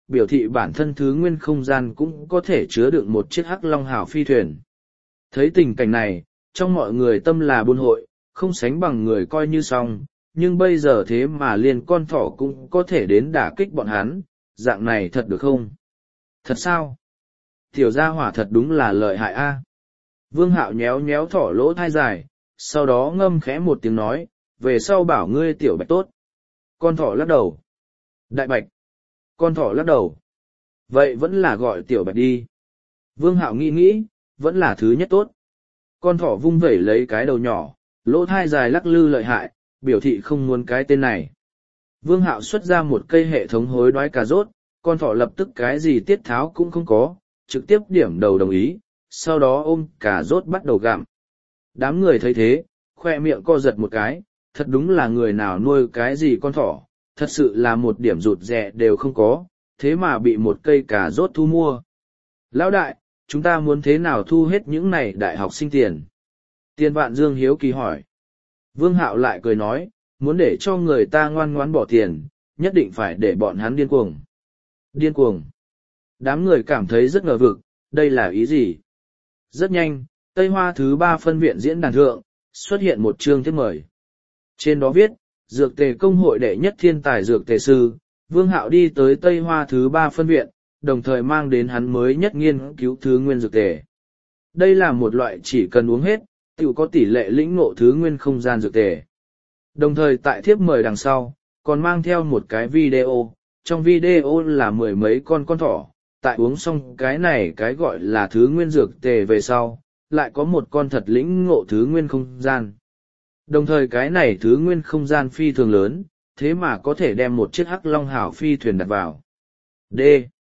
biểu thị bản thân thứ nguyên không gian cũng có thể chứa đựng một chiếc hắc long hào phi thuyền. Thấy tình cảnh này, trong mọi người tâm là buôn hội, không sánh bằng người coi như xong, nhưng bây giờ thế mà liền con thỏ cũng có thể đến đả kích bọn hắn, dạng này thật được không? Thật sao? Tiểu gia hỏa thật đúng là lợi hại a. Vương Hạo nhéo nhéo thỏ lỗ thai dài, sau đó ngâm khẽ một tiếng nói, về sau bảo ngươi tiểu bạch tốt. Con thỏ lắc đầu. Đại bạch. Con thỏ lắc đầu. Vậy vẫn là gọi tiểu bạch đi. Vương Hạo nghĩ nghĩ, vẫn là thứ nhất tốt. Con thỏ vung vẩy lấy cái đầu nhỏ, lỗ thai dài lắc lư lợi hại, biểu thị không muốn cái tên này. Vương Hạo xuất ra một cây hệ thống hối đoái cà rốt, con thỏ lập tức cái gì tiết tháo cũng không có, trực tiếp điểm đầu đồng ý, sau đó ôm cà rốt bắt đầu gặm. Đám người thấy thế, khoe miệng co giật một cái, thật đúng là người nào nuôi cái gì con thỏ, thật sự là một điểm rụt rè đều không có, thế mà bị một cây cà rốt thu mua. Lão đại, chúng ta muốn thế nào thu hết những này đại học sinh tiền? Tiền Vạn Dương hiếu kỳ hỏi. Vương Hạo lại cười nói, muốn để cho người ta ngoan ngoãn bỏ tiền, nhất định phải để bọn hắn điên cuồng. Điên cuồng. Đám người cảm thấy rất ngờ vực, đây là ý gì? Rất nhanh, Tây Hoa thứ 3 phân viện diễn đàn thượng, xuất hiện một chương thiếp mời. Trên đó viết, Dược Tề Công hội đệ nhất thiên tài Dược Tề Sư, Vương Hạo đi tới Tây Hoa thứ 3 phân viện, đồng thời mang đến hắn mới nhất nghiên cứu thứ nguyên dược tề. Đây là một loại chỉ cần uống hết, tự có tỷ lệ lĩnh ngộ thứ nguyên không gian dược tề. Đồng thời tại thiếp mời đằng sau, còn mang theo một cái video, trong video là mười mấy con thỏ, tại uống xong cái này cái gọi là thứ nguyên dược tề về sau, lại có một con thật lĩnh ngộ thứ nguyên không gian. Đồng thời cái này thứ nguyên không gian phi thường lớn, thế mà có thể đem một chiếc hắc long hảo phi thuyền đặt vào. D.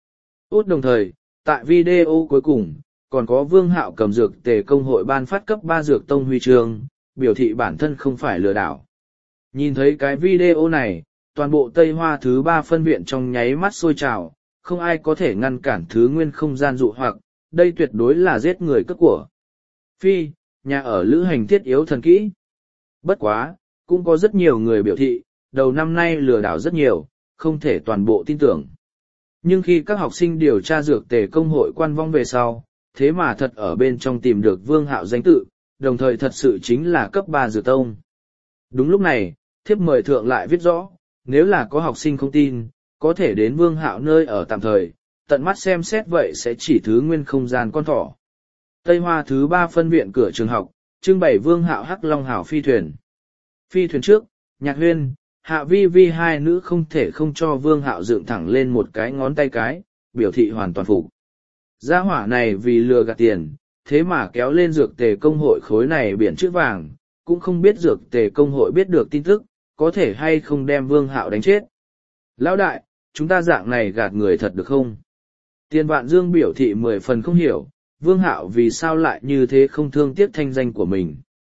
Út đồng thời, tại video cuối cùng, còn có Vương Hạo cầm dược tề công hội ban phát cấp 3 dược tông huy chương, biểu thị bản thân không phải lừa đảo. Nhìn thấy cái video này, toàn bộ Tây Hoa thứ 3 phân viện trong nháy mắt sôi trào, không ai có thể ngăn cản thứ nguyên không gian dụ hoặc, đây tuyệt đối là giết người cướp của. Phi, nhà ở lữ hành thiết yếu thần kỹ. Bất quá, cũng có rất nhiều người biểu thị, đầu năm nay lừa đảo rất nhiều, không thể toàn bộ tin tưởng. Nhưng khi các học sinh điều tra dược tề công hội quan vong về sau, thế mà thật ở bên trong tìm được Vương Hạo danh tự, đồng thời thật sự chính là cấp 3 dược tông. Đúng lúc này, thiếp mời thượng lại viết rõ, nếu là có học sinh không tin, có thể đến Vương Hạo nơi ở tạm thời, tận mắt xem xét vậy sẽ chỉ thứ nguyên không gian con thỏ. Tây Hoa thứ 3 phân viện cửa trường học, trưng bày Vương Hạo hắc long hảo phi thuyền. Phi thuyền trước, Nhạc Huyên, Hạ Vi Vi hai nữ không thể không cho Vương Hạo dựng thẳng lên một cái ngón tay cái, biểu thị hoàn toàn phục. Gia hỏa này vì lừa gạt tiền, thế mà kéo lên dược tề công hội khối này biển chữ vàng, cũng không biết dược tề công hội biết được tin tức, có thể hay không đem Vương Hạo đánh chết. Lão đại, chúng ta dạng này gạt người thật được không? Tiền Vạn Dương biểu thị 10 phần không hiểu, Vương Hạo vì sao lại như thế không thương tiếc thanh danh của mình.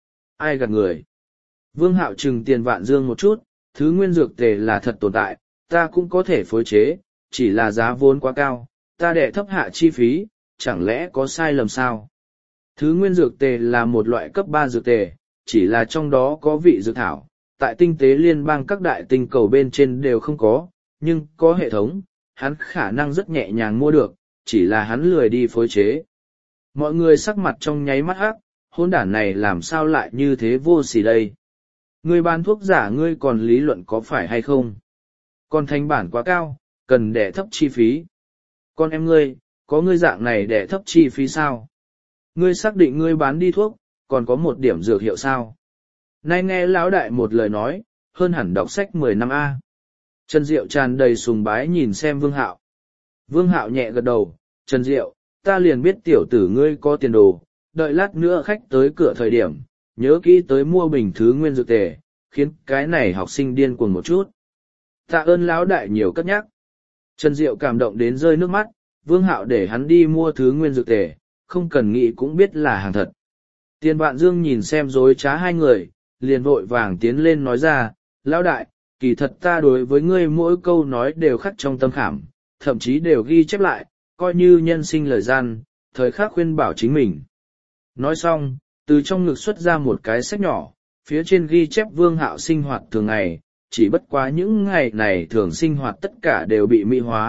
Ai gạt người? Vương Hạo trừng Tiền Vạn Dương một chút, thứ nguyên dược tề là thật tồn tại, ta cũng có thể phối chế, chỉ là giá vốn quá cao, ta đệ thấp hạ chi phí, chẳng lẽ có sai lầm sao? Thứ nguyên dược tề là một loại cấp 3 dược tề, chỉ là trong đó có vị dược thảo, tại tinh tế liên bang các đại tinh cầu bên trên đều không có, nhưng có hệ thống, hắn khả năng rất nhẹ nhàng mua được, chỉ là hắn lười đi phối chế. Mọi người sắc mặt trong nháy mắt hắc, hôn đản này làm sao lại như thế vô sỉ đây? Ngươi bán thuốc giả ngươi còn lý luận có phải hay không? Còn thành bản quá cao, cần đẻ thấp chi phí. Con em ngươi, có ngươi dạng này đẻ thấp chi phí sao? Ngươi xác định ngươi bán đi thuốc, còn có một điểm dược hiệu sao? Nay nghe lão đại một lời nói, hơn hẳn đọc sách 10 năm A. Trần Diệu tràn đầy sùng bái nhìn xem Vương Hạo. Vương Hạo nhẹ gật đầu, Trần Diệu, ta liền biết tiểu tử ngươi có tiền đồ, đợi lát nữa khách tới cửa thời điểm, nhớ kỹ tới mua bình thứ nguyên dược tề, khiến cái này học sinh điên cuồng một chút. Tạ ơn lão đại nhiều cất nhắc. Trần Diệu cảm động đến rơi nước mắt, Vương Hạo để hắn đi mua thứ nguyên dược tề, không cần nghĩ cũng biết là hàng thật. Tiền Vạn Dương nhìn xem dối trá hai người, liền vội vàng tiến lên nói ra, lão đại, kỳ thật ta đối với ngươi mỗi câu nói đều khắc trong tâm khảm, thậm chí đều ghi chép lại, coi như nhân sinh lời gian, thời khắc khuyên bảo chính mình. Nói xong, từ trong ngực xuất ra một cái sách nhỏ, phía trên ghi chép Vương Hạo sinh hoạt thường ngày, chỉ bất quá những ngày này thường sinh hoạt tất cả đều bị mỹ hóa,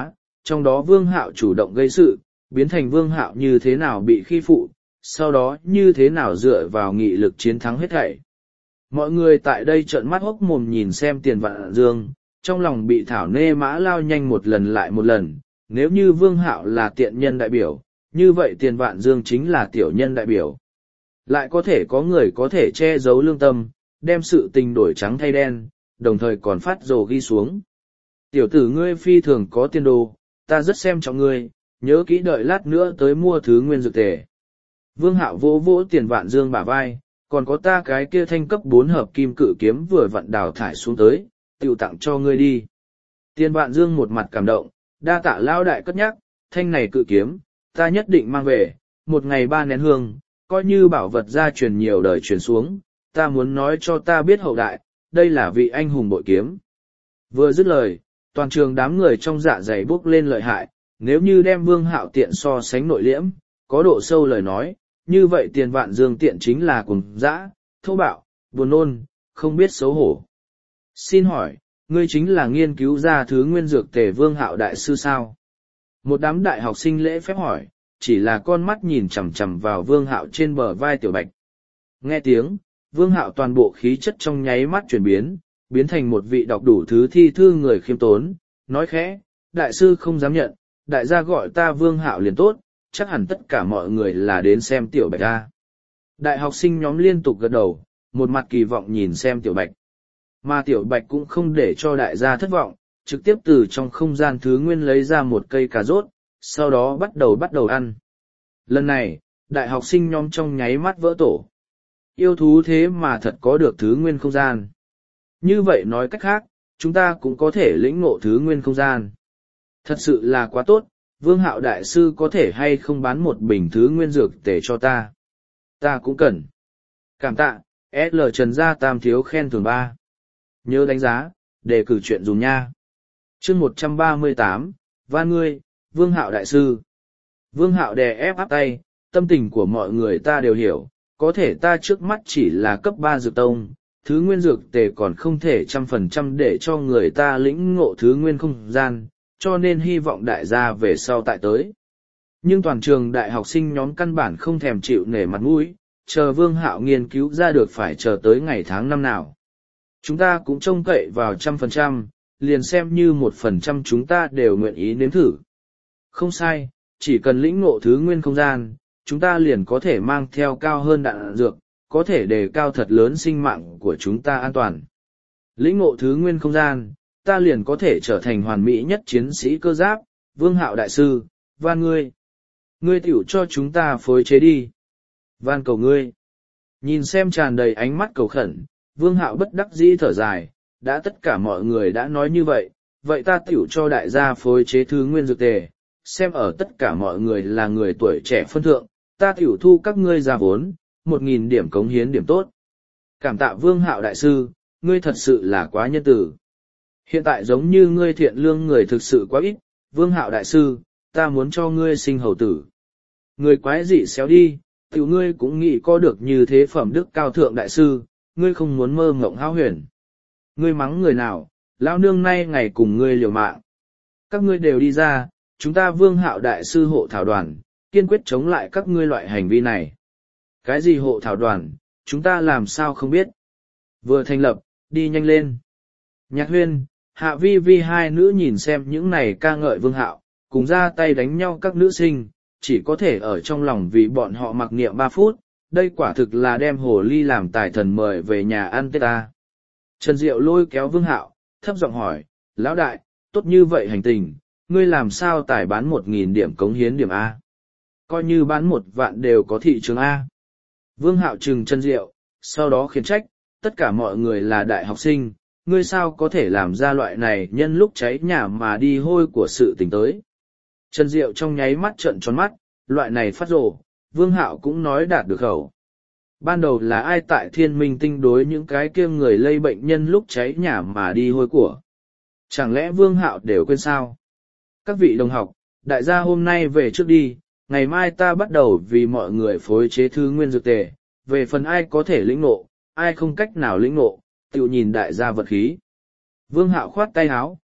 trong đó Vương Hạo chủ động gây sự, biến thành Vương Hạo như thế nào bị khi phụ, sau đó như thế nào dựa vào nghị lực chiến thắng hết thảy. Mọi người tại đây trợn mắt hốc mồm nhìn xem Tiền Vạn Dương, trong lòng bị thảo nê mã lao nhanh một lần lại một lần, nếu như Vương Hạo là tiện nhân đại biểu, như vậy Tiền Vạn Dương chính là tiểu nhân đại biểu. Lại có thể có người có thể che giấu lương tâm, đem sự tình đổi trắng thay đen, đồng thời còn phát rồ ghi xuống. Tiểu tử ngươi phi thường có tiền đồ, ta rất xem trọng ngươi, nhớ kỹ đợi lát nữa tới mua thứ nguyên dược tề. Vương Hạo vỗ vỗ Tiền Vạn Dương bả vai, còn có ta cái kia thanh cấp 4 hợp kim cự kiếm vừa vặn đào thải xuống tới, tiểu tặng cho ngươi đi. Tiền Vạn Dương một mặt cảm động, đa tạ lao đại cất nhắc, thanh này cự kiếm, ta nhất định mang về, một ngày 3 nén hương, coi như bảo vật gia truyền nhiều đời truyền xuống, ta muốn nói cho ta biết hậu đại, đây là vị anh hùng bội kiếm. Vừa dứt lời, toàn trường đám người trong dạ dày bốc lên lợi hại, nếu như đem Vương Hạo tiện so sánh nội liễm, có độ sâu lời nói, như vậy Tiền Vạn Dương tiện chính là cùng dã, thô bạo, buồn nôn, không biết xấu hổ. Xin hỏi, ngươi chính là nghiên cứu ra thứ nguyên dược tề Vương Hạo đại sư sao? Một đám đại học sinh lễ phép hỏi, chỉ là con mắt nhìn chằm chằm vào Vương Hạo trên bờ vai Tiểu Bạch. Nghe tiếng, Vương Hạo toàn bộ khí chất trong nháy mắt chuyển biến, biến thành một vị đọc đủ thứ thi thư người khiêm tốn, nói khẽ, đại sư không dám nhận, đại gia gọi ta Vương Hạo liền tốt, chắc hẳn tất cả mọi người là đến xem Tiểu Bạch ta. Đại học sinh nhóm liên tục gật đầu, một mặt kỳ vọng nhìn xem Tiểu Bạch. Mà Tiểu Bạch cũng không để cho đại gia thất vọng, trực tiếp từ trong không gian thứ nguyên lấy ra một cây cà rốt, sau đó bắt đầu ăn. Lần này, đại học sinh nhóm trong nháy mắt vỡ tổ. Yêu thú thế mà thật có được thứ nguyên không gian. Như vậy nói cách khác, chúng ta cũng có thể lĩnh ngộ thứ nguyên không gian. Thật sự là quá tốt, Vương Hạo đại sư có thể hay không bán một bình thứ nguyên dược tể cho ta. Ta cũng cần. Cảm tạ, SL Trần Gia Tam thiếu khen thưởng 3. Nhớ đánh giá, để cử chuyện dùng nha. Chương 138, van ngươi, Vương Hạo đại sư. Vương Hạo đè ép áp tay, tâm tình của mọi người ta đều hiểu, có thể ta trước mắt chỉ là cấp 3 dược tông, thứ nguyên dược tề còn không thể 100% để cho người ta lĩnh ngộ thứ nguyên không gian, cho nên hy vọng đại gia về sau tại tới. Nhưng toàn trường đại học sinh nhóm căn bản không thèm chịu nể mặt mũi, chờ Vương Hạo nghiên cứu ra được phải chờ tới ngày tháng năm nào. Chúng ta cũng trông cậy vào 100%, liền xem như 1% chúng ta đều nguyện ý nếm thử. Không sai, chỉ cần lĩnh ngộ thứ nguyên không gian, chúng ta liền có thể mang theo cao hơn đạn dược, có thể đề cao thật lớn sinh mạng của chúng ta an toàn. Lĩnh ngộ thứ nguyên không gian, ta liền có thể trở thành hoàn mỹ nhất chiến sĩ cơ giáp, Vương Hạo đại sư, van ngươi. Ngươi tiểu cho chúng ta phối chế đi. Van cầu ngươi. Nhìn xem tràn đầy ánh mắt cầu khẩn, Vương Hạo bất đắc dĩ thở dài, đã tất cả mọi người đã nói như vậy, vậy ta tiểu cho đại gia phối chế thứ nguyên dược tề, xem ở tất cả mọi người là người tuổi trẻ phân thượng, ta tiểu thu các ngươi ra vốn, 1.000 điểm cống hiến điểm tốt. Cảm tạ Vương Hạo đại sư, ngươi thật sự là quá nhân tử. Hiện tại giống như ngươi thiện lương người thực sự quá ít, Vương Hạo đại sư, ta muốn cho ngươi sinh hầu tử. Người quái dị xéo đi, tiểu ngươi cũng nghĩ có được như thế phẩm đức cao thượng đại sư, ngươi không muốn mơ mộng hão huyền. Ngươi mắng người nào, lão nương nay ngày cùng ngươi liều mạng. Các ngươi đều đi ra, chúng ta Vương Hạo đại sư hộ thảo đoàn, kiên quyết chống lại các ngươi loại hành vi này. Cái gì hộ thảo đoàn, chúng ta làm sao không biết. Vừa thành lập, đi nhanh lên. Nhạc Huyên, Hạ Vi Vi hai nữ nhìn xem những này ca ngợi Vương Hạo, cùng ra tay đánh nhau các nữ sinh, chỉ có thể ở trong lòng vì bọn họ mặc niệm 3 phút, đây quả thực là đem hồ ly làm tài thần mời về nhà ăn Tết ta. Trần Diệu lôi kéo Vương Hạo, thấp giọng hỏi, lão đại, tốt như vậy hành tình, ngươi làm sao tài bán 1.000 điểm cống hiến điểm A? Coi như bán 1 vạn đều có thị trường A. Vương Hạo trừng Trần Diệu, sau đó khiển trách, tất cả mọi người là đại học sinh, ngươi sao có thể làm ra loại này nhân lúc cháy nhà mà đi hôi của sự tình tới. Trần Diệu trong nháy mắt trợn tròn mắt, loại này phát rồ, Vương Hạo cũng nói đạt được khẩu. Ban đầu là ai tại Thiên Minh Tinh đối những cái kia người lây bệnh nhân lúc cháy nhà mà đi hôi của? Chẳng lẽ Vương Hạo đều quên sao? Các vị đồng học, đại gia hôm nay về trước đi, ngày mai ta bắt đầu vì mọi người phối chế thư nguyên dược tề, về phần ai có thể lĩnh ngộ, ai không cách nào lĩnh ngộ, tự nhìn đại gia vật khí. Vương Hạo khoát tay áo,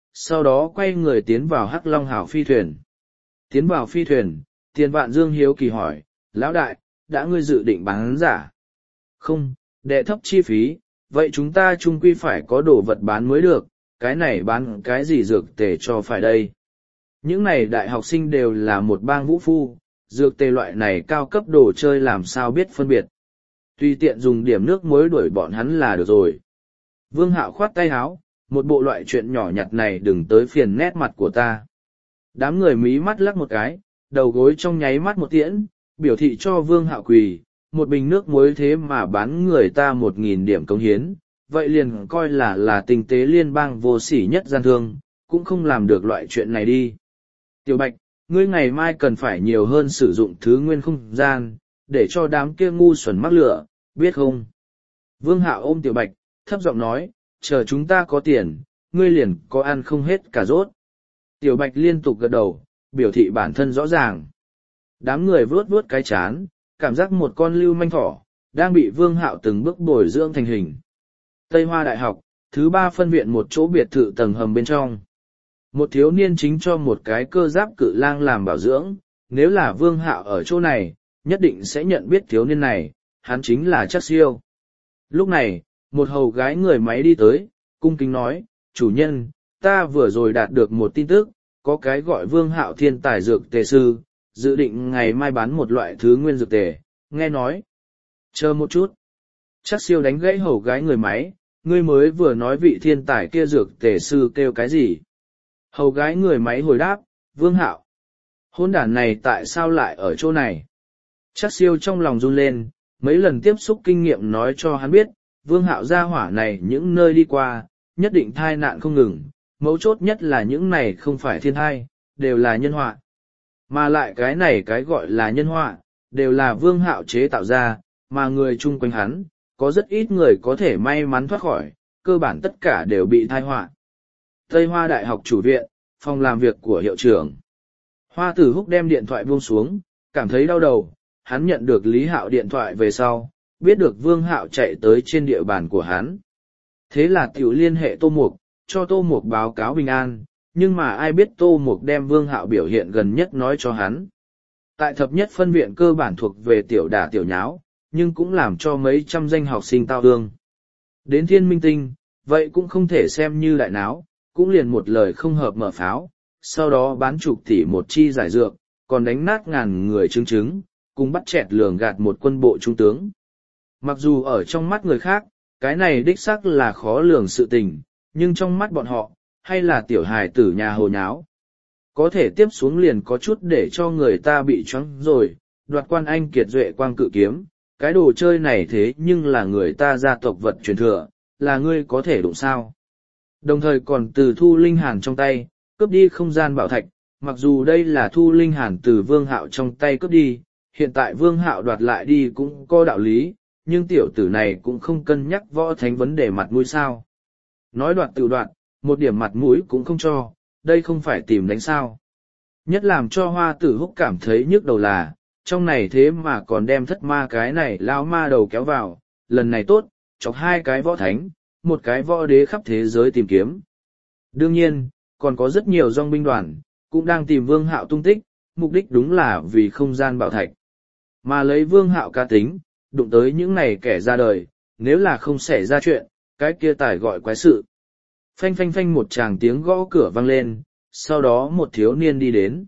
sau đó quay người tiến vào Hắc Long Hảo phi thuyền. Tiến vào phi thuyền, Tiền Vạn Dương hiếu kỳ hỏi, lão đại, đã ngươi dự định bán giả? Không, đệ thấp chi phí, vậy chúng ta chung quy phải có đồ vật bán mới được, cái này bán cái gì dược tề cho phải đây? Những này đại học sinh đều là một bang vũ phu, dược tề loại này cao cấp đồ chơi làm sao biết phân biệt. Tùy tiện dùng điểm nước muối đuổi bọn hắn là được rồi. Vương Hạo khoát tay áo, một bộ loại chuyện nhỏ nhặt này đừng tới phiền nét mặt của ta. Đám người mí mắt lắc một cái, đầu gối trong nháy mắt một tiễn, biểu thị cho Vương Hạo quỳ, một bình nước muối thế mà bán người ta 1.000 điểm cống hiến, vậy liền coi là tinh tế liên bang vô sỉ nhất gian thương, cũng không làm được loại chuyện này đi. Tiểu Bạch, ngươi ngày mai cần phải nhiều hơn sử dụng thứ nguyên không gian, để cho đám kia ngu xuẩn mắc lửa, biết không? Vương Hạo ôm Tiểu Bạch, thấp giọng nói, chờ chúng ta có tiền, ngươi liền có ăn không hết cả rốt. Tiểu Bạch liên tục gật đầu, biểu thị bản thân rõ ràng. Đám người vuốt vuốt cái chán, cảm giác một con lưu manh thỏ, đang bị Vương Hạo từng bước bồi dưỡng thành hình. Tây Hoa Đại học, thứ 3 phân viện một chỗ biệt thự tầng hầm bên trong. Một thiếu niên chính cho một cái cơ giáp cự lang làm bảo dưỡng, nếu là Vương Hạo ở chỗ này, nhất định sẽ nhận biết thiếu niên này, hắn chính là Trác Siêu. Lúc này, một hầu gái người máy đi tới, cung kính nói, chủ nhân, ta vừa rồi đạt được một tin tức, có cái gọi Vương Hạo thiên tài dược tề sư, dự định ngày mai bán một loại thứ nguyên dược tề, nghe nói. Chờ một chút. Trác Siêu đánh gãy hầu gái người máy, ngươi mới vừa nói vị thiên tài kia dược tề sư kêu cái gì? Hầu gái người máy hồi đáp, Vương Hạo. Hôn đản này tại sao lại ở chỗ này? Trác Siêu trong lòng run lên, mấy lần tiếp xúc kinh nghiệm nói cho hắn biết, Vương Hạo gia hỏa này những nơi đi qua, nhất định thai nạn không ngừng, mấu chốt nhất là những này không phải thiên thai, đều là nhân họa. Mà lại cái này cái gọi là nhân họa, đều là Vương Hạo chế tạo ra, mà người chung quanh hắn, có rất ít người có thể may mắn thoát khỏi, cơ bản tất cả đều bị thai họa. Tây Hoa Đại học chủ viện, phòng làm việc của hiệu trưởng. Hoa Tử Húc đem điện thoại buông xuống, cảm thấy đau đầu, hắn nhận được Lý Hạo điện thoại về sau, biết được Vương Hạo chạy tới trên địa bàn của hắn. Thế là tiểu liên hệ Tô Mục, cho Tô Mục báo cáo bình an, nhưng mà ai biết Tô Mục đem Vương Hạo biểu hiện gần nhất nói cho hắn. Tại thập nhất phân viện cơ bản thuộc về tiểu đả tiểu nháo, nhưng cũng làm cho mấy trăm danh học sinh tao ương. Đến Thiên Minh Tinh, vậy cũng không thể xem như đại náo, cũng liền một lời không hợp mở pháo, sau đó bán chục tỷ một chi giải dược, còn đánh nát ngàn người chứng, cùng bắt chẹt lường gạt một quân bộ trung tướng. Mặc dù ở trong mắt người khác, cái này đích xác là khó lường sự tình, nhưng trong mắt bọn họ, hay là tiểu hài tử nhà hồ nháo. Có thể tiếp xuống liền có chút để cho người ta bị choáng rồi, đoạt quan anh kiệt duệ quang cự kiếm, cái đồ chơi này thế nhưng là người ta gia tộc vật truyền thừa, là ngươi có thể đụng sao. Đồng thời còn từ Thu Linh Hàn trong tay, cướp đi không gian bảo thạch, mặc dù đây là Thu Linh Hàn từ Vương Hạo trong tay cướp đi, hiện tại Vương Hạo đoạt lại đi cũng có đạo lý, nhưng tiểu tử này cũng không cân nhắc võ thánh vấn đề mặt mũi sao. Nói đoạt tự đoạt, một điểm mặt mũi cũng không cho, đây không phải tìm đánh sao. Nhất làm cho Hoa Tử Húc cảm thấy nhức đầu là, trong này thế mà còn đem thất ma cái này lao ma đầu kéo vào, lần này tốt, chọc hai cái võ thánh, một cái võ đế khắp thế giới tìm kiếm. Đương nhiên, còn có rất nhiều dòng binh đoàn, cũng đang tìm Vương Hạo tung tích, mục đích đúng là vì không gian bảo thạch. Mà lấy Vương Hạo cá tính, đụng tới những này kẻ ra đời, nếu là không xảy ra chuyện, cái kia tài gọi quái sự. Phanh phanh phanh một tràng tiếng gõ cửa vang lên, sau đó một thiếu niên đi đến.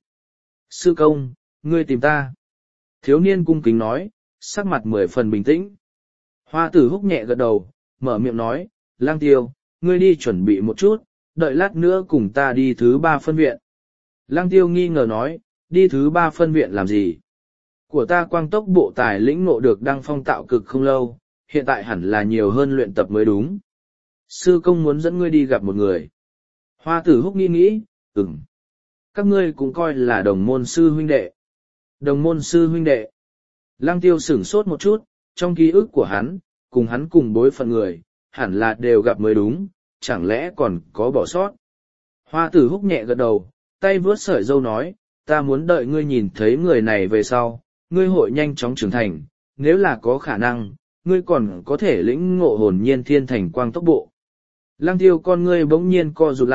Sư công, ngươi tìm ta. Thiếu niên cung kính nói, sắc mặt 10 phần bình tĩnh. Hoa Tử Húc nhẹ gật đầu, mở miệng nói, Lang Tiêu, ngươi đi chuẩn bị một chút, đợi lát nữa cùng ta đi thứ 3 phân viện. Lang Tiêu nghi ngờ nói, đi thứ 3 phân viện làm gì? Của ta quang tốc bộ tài lĩnh ngộ được đăng phong tạo cực không lâu, hiện tại hẳn là nhiều hơn luyện tập mới đúng. Sư công muốn dẫn ngươi đi gặp một người. Hoa Tử Húc nghĩ, các ngươi cũng coi là đồng môn sư huynh đệ. Đồng môn sư huynh đệ. Lăng Tiêu sửng sốt một chút, trong ký ức của hắn, cùng hắn cùng bối phận người, hẳn là đều gặp mới đúng, chẳng lẽ còn có bỏ sót. Hoa Tử Húc nhẹ gật đầu, tay vướt sợi dâu nói, ta muốn đợi ngươi nhìn thấy người này về sau, ngươi hội nhanh chóng trưởng thành, nếu là có khả năng, ngươi còn có thể lĩnh ngộ hồn nhiên thiên thành quang tốc bộ. Lăng Tiêu con ngươi bỗng nhiên co rụt lại,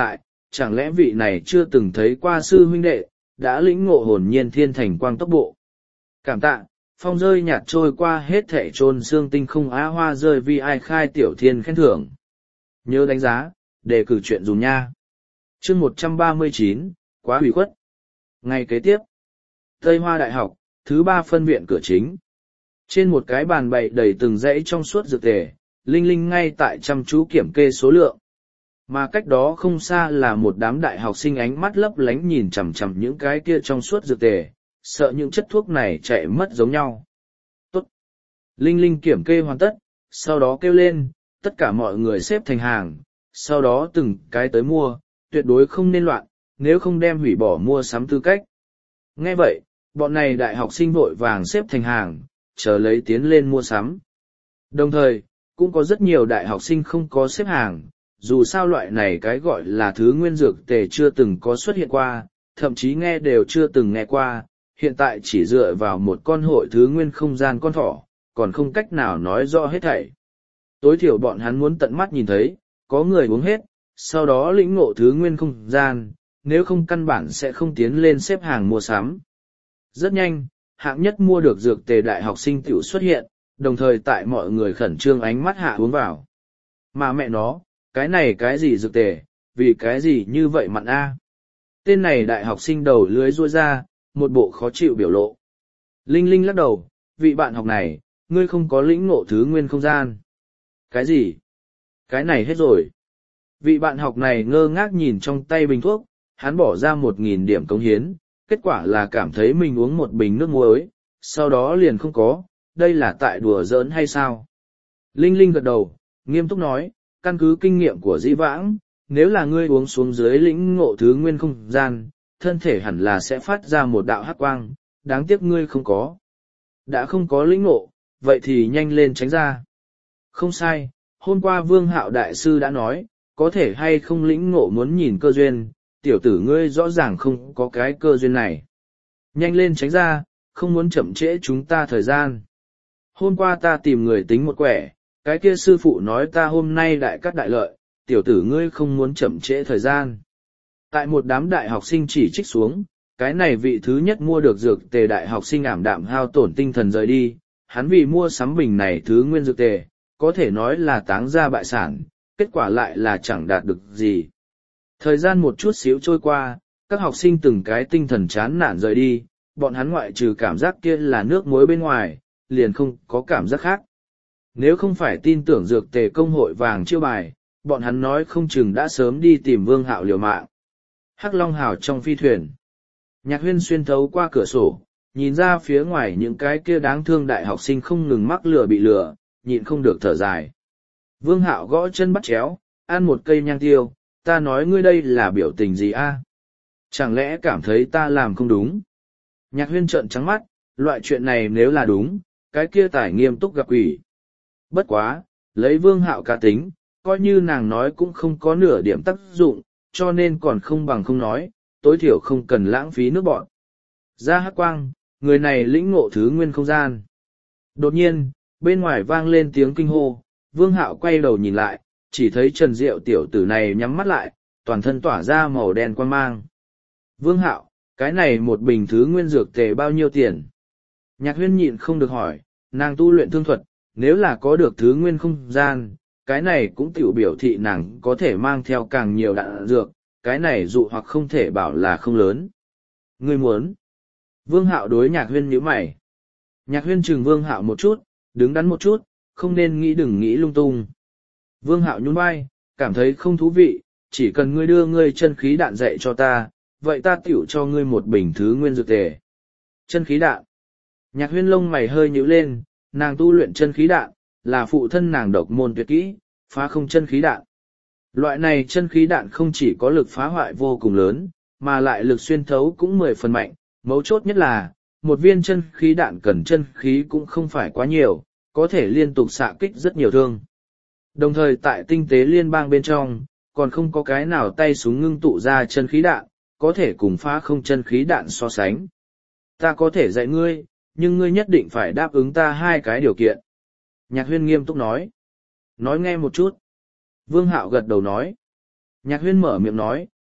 chẳng lẽ vị này chưa từng thấy qua sư huynh đệ, đã lĩnh ngộ hồn nhiên thiên thành quang tốc bộ. Cảm tạ, phong rơi nhạt trôi qua hết thẻ trôn xương tinh không á hoa rơi vì ai khai tiểu thiên khen thưởng. Nhớ đánh giá, đề cử chuyện dùng nha. chương 139, quá hủy khuất. Ngày kế tiếp, Tây Hoa Đại học, thứ 3 phân viện cửa chính. Trên một cái bàn bày đầy từng dãy trong suốt dược tề, Linh Linh ngay tại chăm chú kiểm kê số lượng. Mà cách đó không xa là một đám đại học sinh ánh mắt lấp lánh nhìn chằm chằm những cái kia trong suốt dược tề, sợ những chất thuốc này chạy mất giống nhau. Tốt. Linh Linh kiểm kê hoàn tất, sau đó kêu lên, tất cả mọi người xếp thành hàng, sau đó từng cái tới mua, tuyệt đối không nên loạn, nếu không đem hủy bỏ mua sắm tư cách. Nghe vậy, bọn này đại học sinh vội vàng xếp thành hàng, chờ lấy tiến lên mua sắm. Đồng thời, cũng có rất nhiều đại học sinh không có xếp hàng, dù sao loại này cái gọi là thứ nguyên dược tề chưa từng có xuất hiện qua, thậm chí nghe đều chưa từng nghe qua, hiện tại chỉ dựa vào một con hội thứ nguyên không gian con thỏ, còn không cách nào nói rõ hết thảy. Tối thiểu bọn hắn muốn tận mắt nhìn thấy, có người uống hết, sau đó lĩnh ngộ thứ nguyên không gian, nếu không căn bản sẽ không tiến lên xếp hàng mua sắm. Rất nhanh, hạng nhất mua được dược tề đại học sinh tiểu xuất hiện, đồng thời tại mọi người khẩn trương ánh mắt hạ uống vào. Mà mẹ nó, cái này cái gì dược tề, vì cái gì như vậy mặn a? Tên này đại học sinh đầu lưới ruôi ra, một bộ khó chịu biểu lộ. Linh Linh lắc đầu, vị bạn học này, ngươi không có lĩnh ngộ thứ nguyên không gian. Cái gì? Cái này hết rồi. Vị bạn học này ngơ ngác nhìn trong tay bình thuốc, hắn bỏ ra 1.000 điểm cống hiến, kết quả là cảm thấy mình uống một bình nước muối, sau đó liền không có, đây là tại đùa giỡn hay sao? Linh Linh gật đầu, nghiêm túc nói, căn cứ kinh nghiệm của dĩ vãng, nếu là ngươi uống xuống dưới lĩnh ngộ thứ nguyên không gian, thân thể hẳn là sẽ phát ra một đạo hắc quang, đáng tiếc ngươi không có. Đã không có lĩnh ngộ, vậy thì nhanh lên tránh ra. Không sai, hôm qua Vương Hạo Đại Sư đã nói, có thể hay không lĩnh ngộ muốn nhìn cơ duyên, tiểu tử ngươi rõ ràng không có cái cơ duyên này. Nhanh lên tránh ra, không muốn chậm trễ chúng ta thời gian. Hôm qua ta tìm người tính một quẻ, cái kia sư phụ nói ta hôm nay đại cắt đại lợi, tiểu tử ngươi không muốn chậm trễ thời gian. Tại một đám đại học sinh chỉ trích xuống, cái này vị thứ nhất mua được dược tề đại học sinh ảm đạm hao tổn tinh thần rời đi, hắn vì mua sắm bình này thứ nguyên dược tề, có thể nói là táng ra bại sản, kết quả lại là chẳng đạt được gì. Thời gian một chút xíu trôi qua, các học sinh từng cái tinh thần chán nản rời đi, bọn hắn ngoại trừ cảm giác kia là nước muối bên ngoài, liền không có cảm giác khác. Nếu không phải tin tưởng dược tề công hội vàng chiêu bài, bọn hắn nói không chừng đã sớm đi tìm Vương Hạo liều mạng. Hắc Long Hào trong phi thuyền. Nhạc Huyên xuyên thấu qua cửa sổ, nhìn ra phía ngoài những cái kia đáng thương đại học sinh không ngừng mắc lừa bị lừa, nhịn không được thở dài. Vương Hạo gõ chân bắt chéo, ăn một cây nhang tiêu, ta nói ngươi đây là biểu tình gì a? Chẳng lẽ cảm thấy ta làm không đúng? Nhạc Huyên trợn trắng mắt, loại chuyện này nếu là đúng, cái kia tải nghiêm túc gặp quỷ. Bất quá, lấy Vương Hạo cá tính, coi như nàng nói cũng không có nửa điểm tác dụng, cho nên còn không bằng không nói, tối thiểu không cần lãng phí nước bọn. Ra hắc quang, người này lĩnh ngộ thứ nguyên không gian. Đột nhiên, bên ngoài vang lên tiếng kinh hô, Vương Hạo quay đầu nhìn lại, chỉ thấy Trần Diệu tiểu tử này nhắm mắt lại, toàn thân tỏa ra màu đen quang mang. Vương Hạo, cái này một bình thứ nguyên dược tề bao nhiêu tiền? Nhạc Huyên nhịn không được hỏi, nàng tu luyện thương thuật, nếu là có được thứ nguyên không gian, cái này cũng tiểu biểu thị nàng có thể mang theo càng nhiều đạn dược, cái này dụ hoặc không thể bảo là không lớn. Ngươi muốn? Vương Hạo đối Nhạc Huyên nhíu mày. Nhạc Huyên chừng Vương Hạo một chút, đứng đắn một chút, không nên nghĩ đừng nghĩ lung tung. Vương Hạo nhún vai, cảm thấy không thú vị, chỉ cần ngươi đưa ngươi chân khí đạn dạy cho ta, vậy ta tiểu cho ngươi một bình thứ nguyên dược tề. Chân khí đạn. Nhạc Huyên lông mày hơi nhíu lên, nàng tu luyện chân khí đạn, là phụ thân nàng độc môn tuyệt kỹ, phá không chân khí đạn. Loại này chân khí đạn không chỉ có lực phá hoại vô cùng lớn, mà lại lực xuyên thấu cũng 10 phần mạnh, mấu chốt nhất là, một viên chân khí đạn cần chân khí cũng không phải quá nhiều, có thể liên tục xạ kích rất nhiều thương. Đồng thời tại tinh tế liên bang bên trong, còn không có cái nào tay súng ngưng tụ ra chân khí đạn, có thể cùng phá không chân khí đạn so sánh. Ta có thể dạy ngươi, nhưng ngươi nhất định phải đáp ứng ta 2 cái điều kiện. Nhạc Huyên nghiêm túc nói. Nói nghe một chút. Vương Hạo gật đầu nói. Nhạc Huyên mở miệng nói,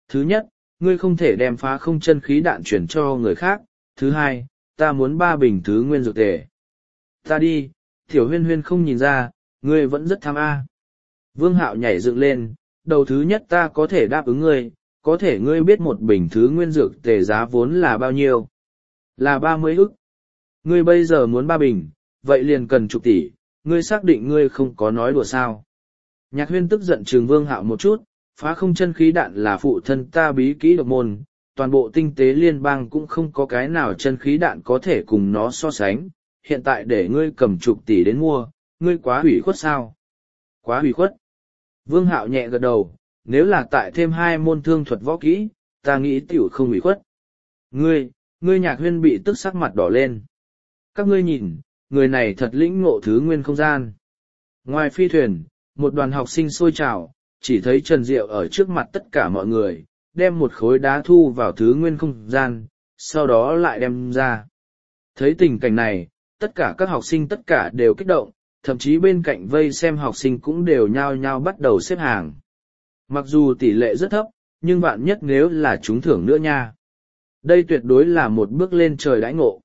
thứ nhất, ngươi không thể đem phá không chân khí đạn chuyển cho người khác, thứ hai, ta muốn 3 bình thứ nguyên dược tề. Ta đi, Tiểu Huyên Huyên không nhìn ra, ngươi vẫn rất tham a. Vương Hạo nhảy dựng lên, đầu thứ nhất ta có thể đáp ứng ngươi, có thể ngươi biết một bình thứ nguyên dược tề giá vốn là bao nhiêu? Là 30 ức. Ngươi bây giờ muốn 3 bình, vậy liền cần chục tỷ, ngươi xác định ngươi không có nói đùa sao? Nhạc Huyên tức giận trừng Vương Hạo một chút, phá không chân khí đạn là phụ thân ta bí kỹ độc môn, toàn bộ tinh tế liên bang cũng không có cái nào chân khí đạn có thể cùng nó so sánh, hiện tại để ngươi cầm chục tỷ đến mua, ngươi quá hủy khuất sao? Quá hủy khuất. Vương Hạo nhẹ gật đầu, nếu là tại thêm 2 môn thương thuật võ kỹ, ta nghĩ tiểu không hủy khuất. Ngươi Nhạc Huyên bị tức sắc mặt đỏ lên. Các ngươi nhìn, người này thật lĩnh ngộ thứ nguyên không gian. Ngoài phi thuyền, một đoàn học sinh sôi trào, chỉ thấy Trần Diệu ở trước mặt tất cả mọi người, đem một khối đá thu vào thứ nguyên không gian, sau đó lại đem ra. Thấy tình cảnh này, tất cả các học sinh tất cả đều kích động, thậm chí bên cạnh vây xem học sinh cũng đều nhao nhao bắt đầu xếp hàng. Mặc dù tỷ lệ rất thấp, nhưng vạn nhất nếu là trúng thưởng nữa nha. Đây tuyệt đối là một bước lên trời đãi ngộ.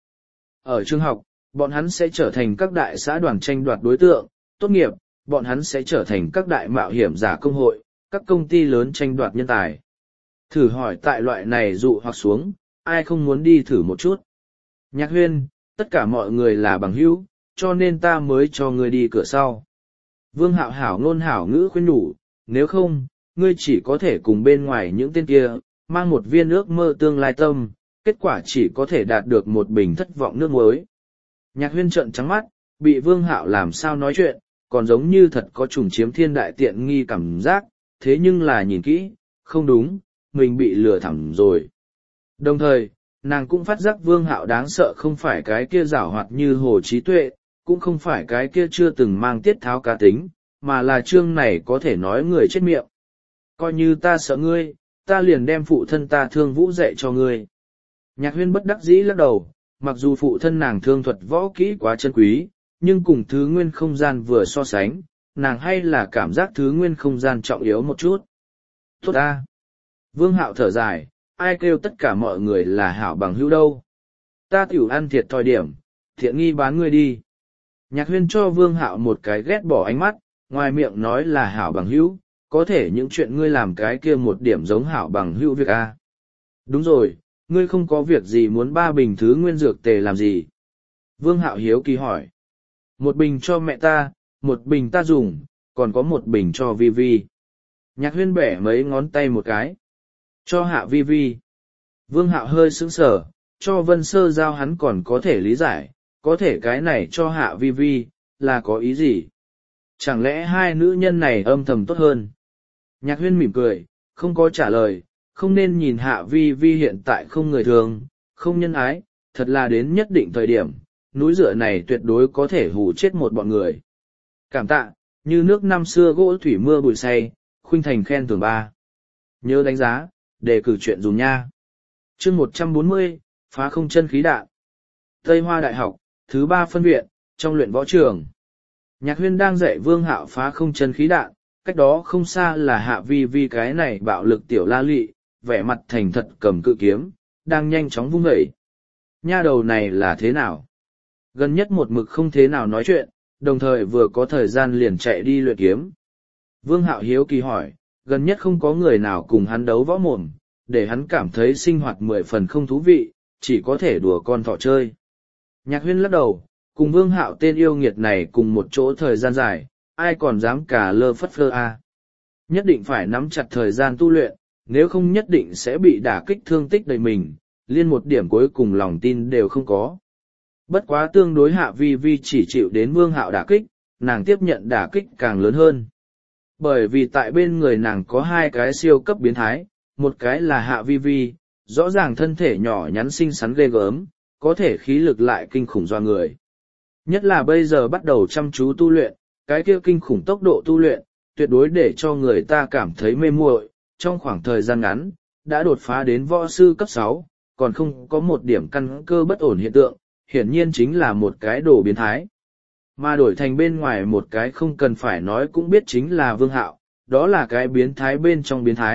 Ở trường học, bọn hắn sẽ trở thành các đại xã đoàn tranh đoạt đối tượng, tốt nghiệp, bọn hắn sẽ trở thành các đại mạo hiểm giả công hội, các công ty lớn tranh đoạt nhân tài. Thử hỏi tại loại này dụ hoặc xuống, ai không muốn đi thử một chút. Nhạc Huyên, tất cả mọi người là bằng hữu, cho nên ta mới cho ngươi đi cửa sau. Vương Hạo hảo ngôn hảo ngữ khuyên nhủ, nếu không, ngươi chỉ có thể cùng bên ngoài những tên kia, mang một viên ước mơ tương lai tâm, kết quả chỉ có thể đạt được một bình thất vọng nước muối. Nhạc Huyên trợn trắng mắt, bị Vương Hạo làm sao nói chuyện, còn giống như thật có trùng chiếm thiên đại tiện nghi cảm giác, thế nhưng là nhìn kỹ, không đúng, mình bị lừa thẳm rồi. Đồng thời, nàng cũng phát giác Vương Hạo đáng sợ không phải cái kia giảo hoạt như hồ trí tuệ, cũng không phải cái kia chưa từng mang tiết tháo cá tính, mà là chương này có thể nói người chết miệng. Coi như ta sợ ngươi, ta liền đem phụ thân ta Thương Vũ dạy cho ngươi. Nhạc Huyên bất đắc dĩ lắc đầu, mặc dù phụ thân nàng thương thuật võ kỹ quá chân quý, nhưng cùng thứ nguyên không gian vừa so sánh, nàng hay là cảm giác thứ nguyên không gian trọng yếu một chút. Tốt ta! Vương Hạo thở dài, ai kêu tất cả mọi người là hảo bằng hữu đâu. Ta tiểu ăn thiệt thòi điểm, thiện nghi bán ngươi đi. Nhạc Huyên cho Vương Hạo một cái ghét bỏ ánh mắt, ngoài miệng nói là hảo bằng hữu, có thể những chuyện ngươi làm cái kia một điểm giống hảo bằng hữu việc a. Đúng rồi, ngươi không có việc gì muốn 3 bình thứ nguyên dược tề làm gì? Vương Hạo hiếu kỳ hỏi. Một bình cho mẹ ta, một bình ta dùng, còn có một bình cho Vi Vi. Nhạc Huyên bẻ mấy ngón tay một cái. Cho Hạ Vi Vi. Vương Hạo hơi sững sờ, cho Vân Sơ giao hắn còn có thể lý giải, có thể cái này cho Hạ Vi Vi, là có ý gì? Chẳng lẽ hai nữ nhân này âm thầm tốt hơn? Nhạc Huyên mỉm cười, không có trả lời, không nên nhìn Hạ Vi Vi hiện tại không người thường, không nhân ái, thật là đến nhất định thời điểm, núi dựa này tuyệt đối có thể hù chết một bọn người. Cảm tạ, như nước năm xưa gỗ thủy mưa bụi say, khuynh thành khen thưởng 3. Nhớ đánh giá, đề cử chuyện dùng nha. Chương 140, phá không chân khí đạn. Tây Hoa Đại học, thứ 3 phân viện, trong luyện võ trường. Nhạc Huyên đang dạy Vương Hạo phá không chân khí đạn, cách đó không xa là Hạ Vi Vi cái này bạo lực tiểu la lị, vẻ mặt thành thật cầm cự kiếm, đang nhanh chóng vung vẩy. Nha đầu này là thế nào? Gần nhất một mực không thế nào nói chuyện, đồng thời vừa có thời gian liền chạy đi luyện kiếm. Vương Hạo hiếu kỳ hỏi, gần nhất không có người nào cùng hắn đấu võ mồm, để hắn cảm thấy sinh hoạt 10 phần không thú vị, chỉ có thể đùa con thỏ chơi. Nhạc Huyên lắc đầu, cùng Vương Hạo tên yêu nghiệt này cùng một chỗ thời gian dài, ai còn dám cả lơ phất phơ a? Nhất định phải nắm chặt thời gian tu luyện, nếu không nhất định sẽ bị đả kích thương tích đầy mình, liên một điểm cuối cùng lòng tin đều không có. Bất quá tương đối Hạ Vi Vi chỉ chịu đến Vương Hạo đả kích, nàng tiếp nhận đả kích càng lớn hơn. Bởi vì tại bên người nàng có 2 cái siêu cấp biến thái, một cái là Hạ Vi Vi, rõ ràng thân thể nhỏ nhắn xinh xắn ghê gớm, có thể khí lực lại kinh khủng doa người. Nhất là bây giờ bắt đầu chăm chú tu luyện, cái kia kinh khủng tốc độ tu luyện, tuyệt đối để cho người ta cảm thấy mê muội, trong khoảng thời gian ngắn, đã đột phá đến võ sư cấp 6, còn không có một điểm căn cơ bất ổn hiện tượng, hiển nhiên chính là một cái đồ biến thái. Mà đổi thành bên ngoài một cái không cần phải nói cũng biết chính là Vương Hạo, đó là cái biến thái bên trong biến thái,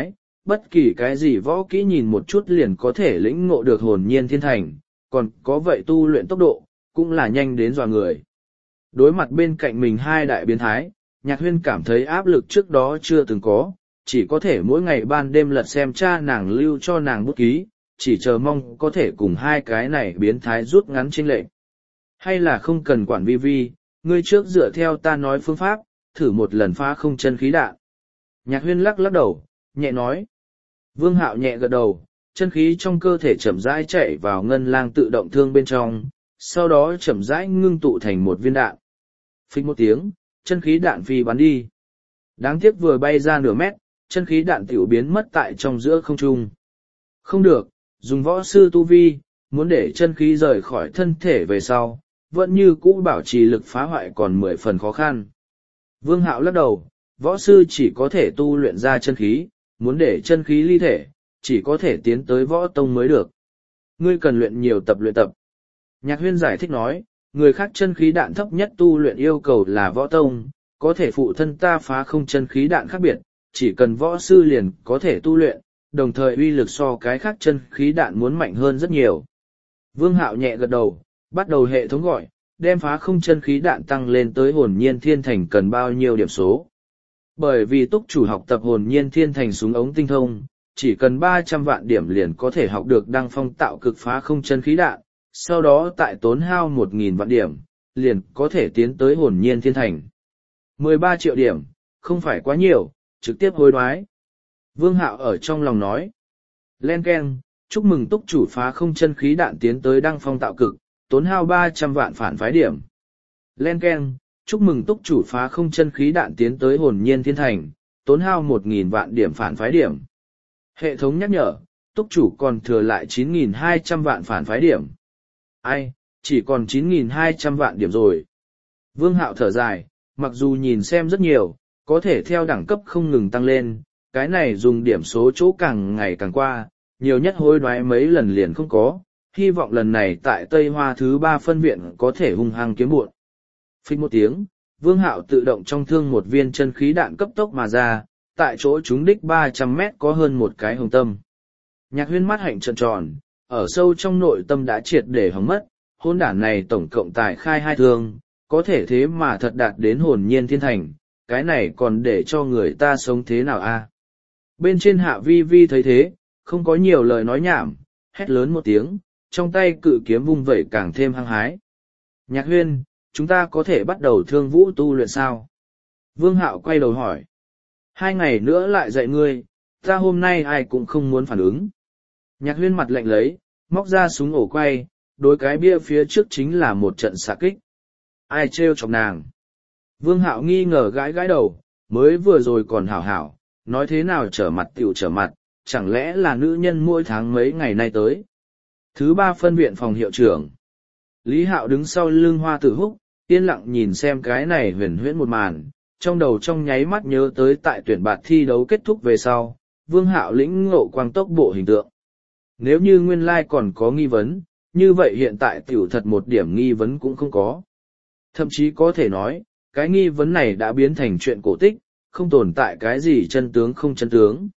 bất kỳ cái gì võ kỹ nhìn một chút liền có thể lĩnh ngộ được hồn nhiên thiên thành, còn có vậy tu luyện tốc độ, cũng là nhanh đến dọa người. Đối mặt bên cạnh mình hai đại biến thái, Nhạc Huyên cảm thấy áp lực trước đó chưa từng có, chỉ có thể mỗi ngày ban đêm lật xem cha nàng lưu cho nàng bút ký, chỉ chờ mong có thể cùng hai cái này biến thái rút ngắn chênh lệch. Hay là không cần quản vi vi, ngươi trước dựa theo ta nói phương pháp, thử một lần phá không chân khí đạn. Nhạc Huyên lắc lắc đầu, nhẹ nói. Vương Hạo nhẹ gật đầu, chân khí trong cơ thể chậm rãi chạy vào ngân lang tự động thương bên trong, sau đó chậm rãi ngưng tụ thành một viên đạn. Phích một tiếng, chân khí đạn phi bắn đi. Đáng tiếc vừa bay ra nửa mét, chân khí đạn tiểu biến mất tại trong giữa không trung. Không được, dùng võ sư tu vi, muốn để chân khí rời khỏi thân thể về sau, vẫn như cũ bảo trì lực phá hoại còn 10 phần khó khăn. Vương Hạo lắc đầu, võ sư chỉ có thể tu luyện ra chân khí, muốn để chân khí ly thể, chỉ có thể tiến tới võ tông mới được. Ngươi cần luyện nhiều tập luyện tập. Nhạc Huyên giải thích nói, người khác chân khí đạn thấp nhất tu luyện yêu cầu là võ tông, có thể phụ thân ta phá không chân khí đạn khác biệt, chỉ cần võ sư liền có thể tu luyện, đồng thời uy lực so cái khác chân khí đạn muốn mạnh hơn rất nhiều. Vương Hạo nhẹ gật đầu, bắt đầu hệ thống gọi, đem phá không chân khí đạn tăng lên tới hồn nhiên thiên thành cần bao nhiêu điểm số. Bởi vì túc chủ học tập hồn nhiên thiên thành súng ống tinh thông, chỉ cần 300 vạn điểm liền có thể học được đăng phong tạo cực phá không chân khí đạn, sau đó tại tốn hao 1.000 vạn điểm, liền có thể tiến tới hồn nhiên thiên thành. 13 triệu điểm, không phải quá nhiều, trực tiếp hối đoái. Vương Hạo ở trong lòng nói. Len keng, chúc mừng túc chủ phá không chân khí đạn tiến tới đăng phong tạo cực, tốn hao 300 vạn phản phái điểm. Len keng, chúc mừng túc chủ phá không chân khí đạn tiến tới hồn nhiên thiên thành, tốn hao 1.000 vạn điểm phản phái điểm. Hệ thống nhắc nhở, túc chủ còn thừa lại 9.200 vạn phản phái điểm. Ai, chỉ còn 9.200 vạn điểm rồi. Vương Hạo thở dài, mặc dù nhìn xem rất nhiều, có thể theo đẳng cấp không ngừng tăng lên, cái này dùng điểm số chỗ càng ngày càng qua, nhiều nhất hối đoái mấy lần liền không có, hy vọng lần này tại Tây Hoa thứ 3 phân viện có thể hung hăng kiếm buộn. Phích một tiếng, Vương Hạo tự động trong thương một viên chân khí đạn cấp tốc mà ra, tại chỗ trúng đích 300 mét có hơn một cái hồng tâm. Nhạc Huyên mắt hạnh trợn tròn, ở sâu trong nội tâm đã triệt để hỏng mất, hôn đản này tổng cộng tài khai 2 thương, có thể thế mà thật đạt đến hồn nhiên thiên thành, cái này còn để cho người ta sống thế nào a? Bên trên Hạ Vi Vi thấy thế, không có nhiều lời nói nhảm, hét lớn một tiếng, trong tay cự kiếm vung vẩy càng thêm hăng hái. Nhạc Huyên, chúng ta có thể bắt đầu thương vũ tu luyện sao? Vương Hạo quay đầu hỏi. 2 ngày nữa lại dạy ngươi, ta hôm nay ai cũng không muốn phản ứng. Nhạc Huyên mặt lạnh lấy, móc ra súng ổ quay, đối cái bia phía trước chính là một trận xạ kích. Ai trêu chọc nàng? Vương Hạo nghi ngờ gãi gãi đầu, mới vừa rồi còn hảo hảo, nói thế nào trở mặt tiểu trở mặt, chẳng lẽ là nữ nhân mỗi tháng mấy ngày nay tới. Thứ 3 phân viện phòng hiệu trưởng. Lý Hạo đứng sau lưng Hoa Tử Húc, yên lặng nhìn xem cái này huyền huyễn một màn, trong đầu trong nháy mắt nhớ tới tại tuyển bạt thi đấu kết thúc về sau, Vương Hạo lĩnh ngộ quang tốc bộ hình tượng. Nếu như nguyên lai còn có nghi vấn, như vậy hiện tại tiểu thật một điểm nghi vấn cũng không có. Thậm chí có thể nói, cái nghi vấn này đã biến thành chuyện cổ tích, không tồn tại cái gì chân tướng không chân tướng.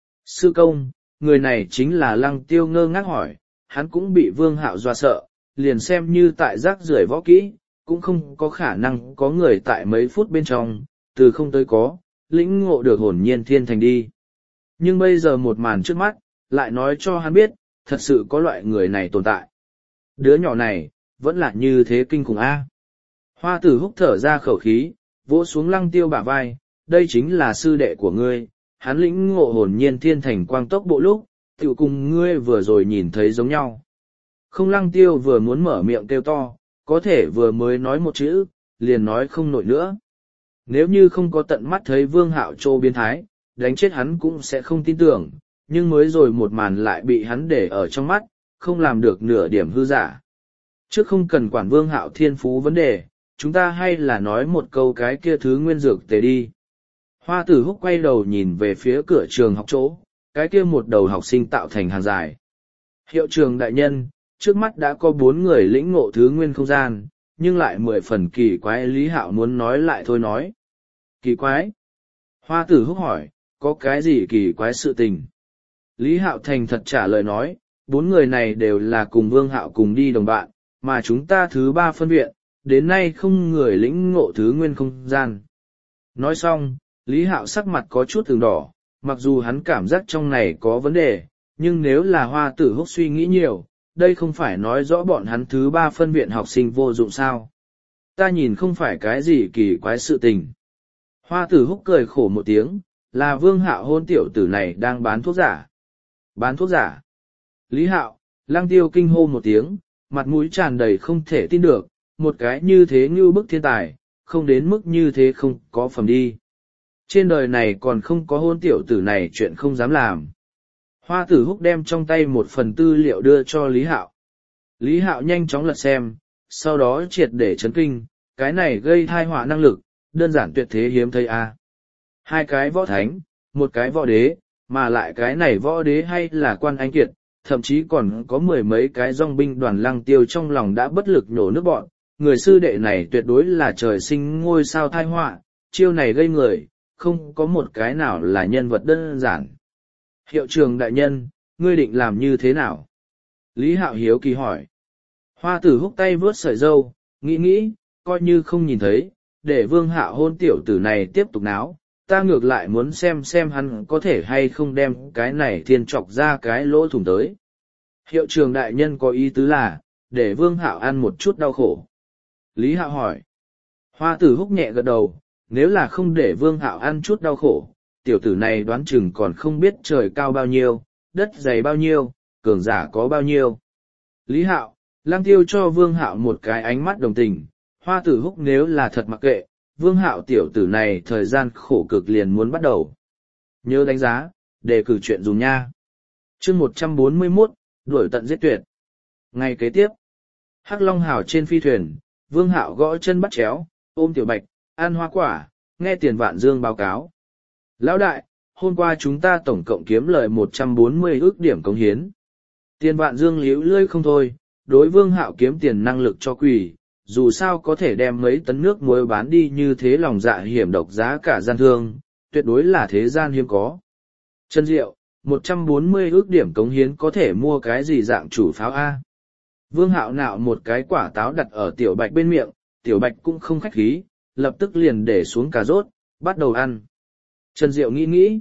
Sư công, người này chính là Lăng Tiêu ngơ ngác hỏi, hắn cũng bị Vương Hạo dọa sợ, liền xem như tại rác rưởi võ kỹ, cũng không có khả năng có người tại mấy phút bên trong, từ không tới có, lĩnh ngộ được hồn nhiên thiên thành đi. Nhưng bây giờ một màn trước mắt, lại nói cho hắn biết, thật sự có loại người này tồn tại. Đứa nhỏ này, vẫn là như thế kinh khủng a. Hoa Tử Húc thở ra khẩu khí, vỗ xuống Lăng Tiêu bả vai, đây chính là sư đệ của ngươi, hắn lĩnh ngộ hồn nhiên thiên thành quang tốc bộ lúc, tiểu cùng ngươi vừa rồi nhìn thấy giống nhau. Không, Lăng Tiêu vừa muốn mở miệng kêu to, có thể vừa mới nói một chữ, liền nói không nổi nữa. Nếu như không có tận mắt thấy Vương Hạo trô biến thái, đánh chết hắn cũng sẽ không tin tưởng, nhưng mới rồi một màn lại bị hắn để ở trong mắt, không làm được nửa điểm hư giả. Trước không cần quản Vương Hạo thiên phú vấn đề, chúng ta hay là nói một câu cái kia thứ nguyên dược tề đi. Hoa Tử Húc quay đầu nhìn về phía cửa trường học chỗ, cái kia một đầu học sinh tạo thành hàng dài. Hiệu trường đại nhân, trước mắt đã có 4 người lĩnh ngộ thứ nguyên không gian, nhưng lại 10 phần kỳ quái. Lý Hạo muốn nói lại thôi nói. Kỳ quái? Hoa Tử Húc hỏi, có cái gì kỳ quái sự tình? Lý Hạo thành thật trả lời nói, 4 người này đều là cùng Vương Hạo cùng đi đồng bạn, mà chúng ta thứ 3 phân viện, đến nay không người lĩnh ngộ thứ nguyên không gian. Nói xong, Lý Hạo sắc mặt có chút từng đỏ, mặc dù hắn cảm giác trong này có vấn đề, nhưng nếu là Hoa Tử Húc suy nghĩ nhiều, đây không phải nói rõ bọn hắn thứ 3 phân viện học sinh vô dụng sao. Ta nhìn không phải cái gì kỳ quái sự tình. Hoa Tử Húc cười khổ một tiếng, là Vương Hạo hôn tiểu tử này đang bán thuốc giả. Bán thuốc giả. Lý Hạo, Lăng Tiêu kinh hô một tiếng, mặt mũi tràn đầy không thể tin được, một cái như thế như bức thiên tài, không đến mức như thế không có phẩm đi. Trên đời này còn không có hôn tiểu tử này chuyện không dám làm. Hoa Tử Húc đem trong tay một phần tư liệu đưa cho Lý Hạo. Lý Hạo nhanh chóng lật xem, sau đó triệt để chấn kinh, cái này gây thai họa năng lực, đơn giản tuyệt thế hiếm thấy a. 2 cái võ thánh, 1 cái võ đế, mà lại cái này võ đế hay là quan anh kiệt, thậm chí còn có 10 mấy cái dòng binh đoàn Lăng Tiêu trong lòng đã bất lực nhổ nước bọn. Người sư đệ này tuyệt đối là trời sinh ngôi sao thai họa, chiêu này gây người, không có một cái nào là nhân vật đơn giản. Hiệu trường đại nhân, ngươi định làm như thế nào? Lý Hạo hiếu kỳ hỏi. Hoa Tử Húc tay vướt sợi dâu, nghĩ, coi như không nhìn thấy, để Vương Hạo hôn tiểu tử này tiếp tục náo, ta ngược lại muốn xem hắn có thể hay không đem cái này thiên trọc ra cái lỗ thủng tới. Hiệu trường đại nhân có ý tứ là, để Vương Hạo ăn một chút đau khổ. Lý Hạo hỏi. Hoa Tử Húc nhẹ gật đầu, nếu là không để Vương Hạo ăn chút đau khổ, tiểu tử này đoán chừng còn không biết trời cao bao nhiêu, đất dày bao nhiêu, cường giả có bao nhiêu. Lý Hạo, Lăng Tiêu cho Vương Hạo một cái ánh mắt đồng tình, Hoa Tử Húc nếu là thật mặc kệ, Vương Hạo tiểu tử này thời gian khổ cực liền muốn bắt đầu. Nhớ đánh giá, đề cử chuyện dùng nha. Chương 141, đuổi tận giết tuyệt. Ngày kế tiếp, Hắc Long Hào trên phi thuyền, Vương Hạo gõ chân bắt chéo, ôm Tiểu Bạch, ăn hoa quả, nghe Tiền Vạn Dương báo cáo. Lão đại, hôm qua chúng ta tổng cộng kiếm lời 140 ước điểm cống hiến. Tiền Vạn Dương líu lươi không thôi, đối Vương Hạo kiếm tiền năng lực cho quỷ, dù sao có thể đem mấy tấn nước muối bán đi như thế lòng dạ hiểm độc giá cả gian thương, tuyệt đối là thế gian hiếm có. Trân Diệu, 140 ước điểm cống hiến có thể mua cái gì dạng chủ pháo A. Vương Hạo nạo một cái quả táo đặt ở Tiểu Bạch bên miệng, Tiểu Bạch cũng không khách khí, lập tức liền để xuống cà rốt, bắt đầu ăn. Trần Diệu nghĩ,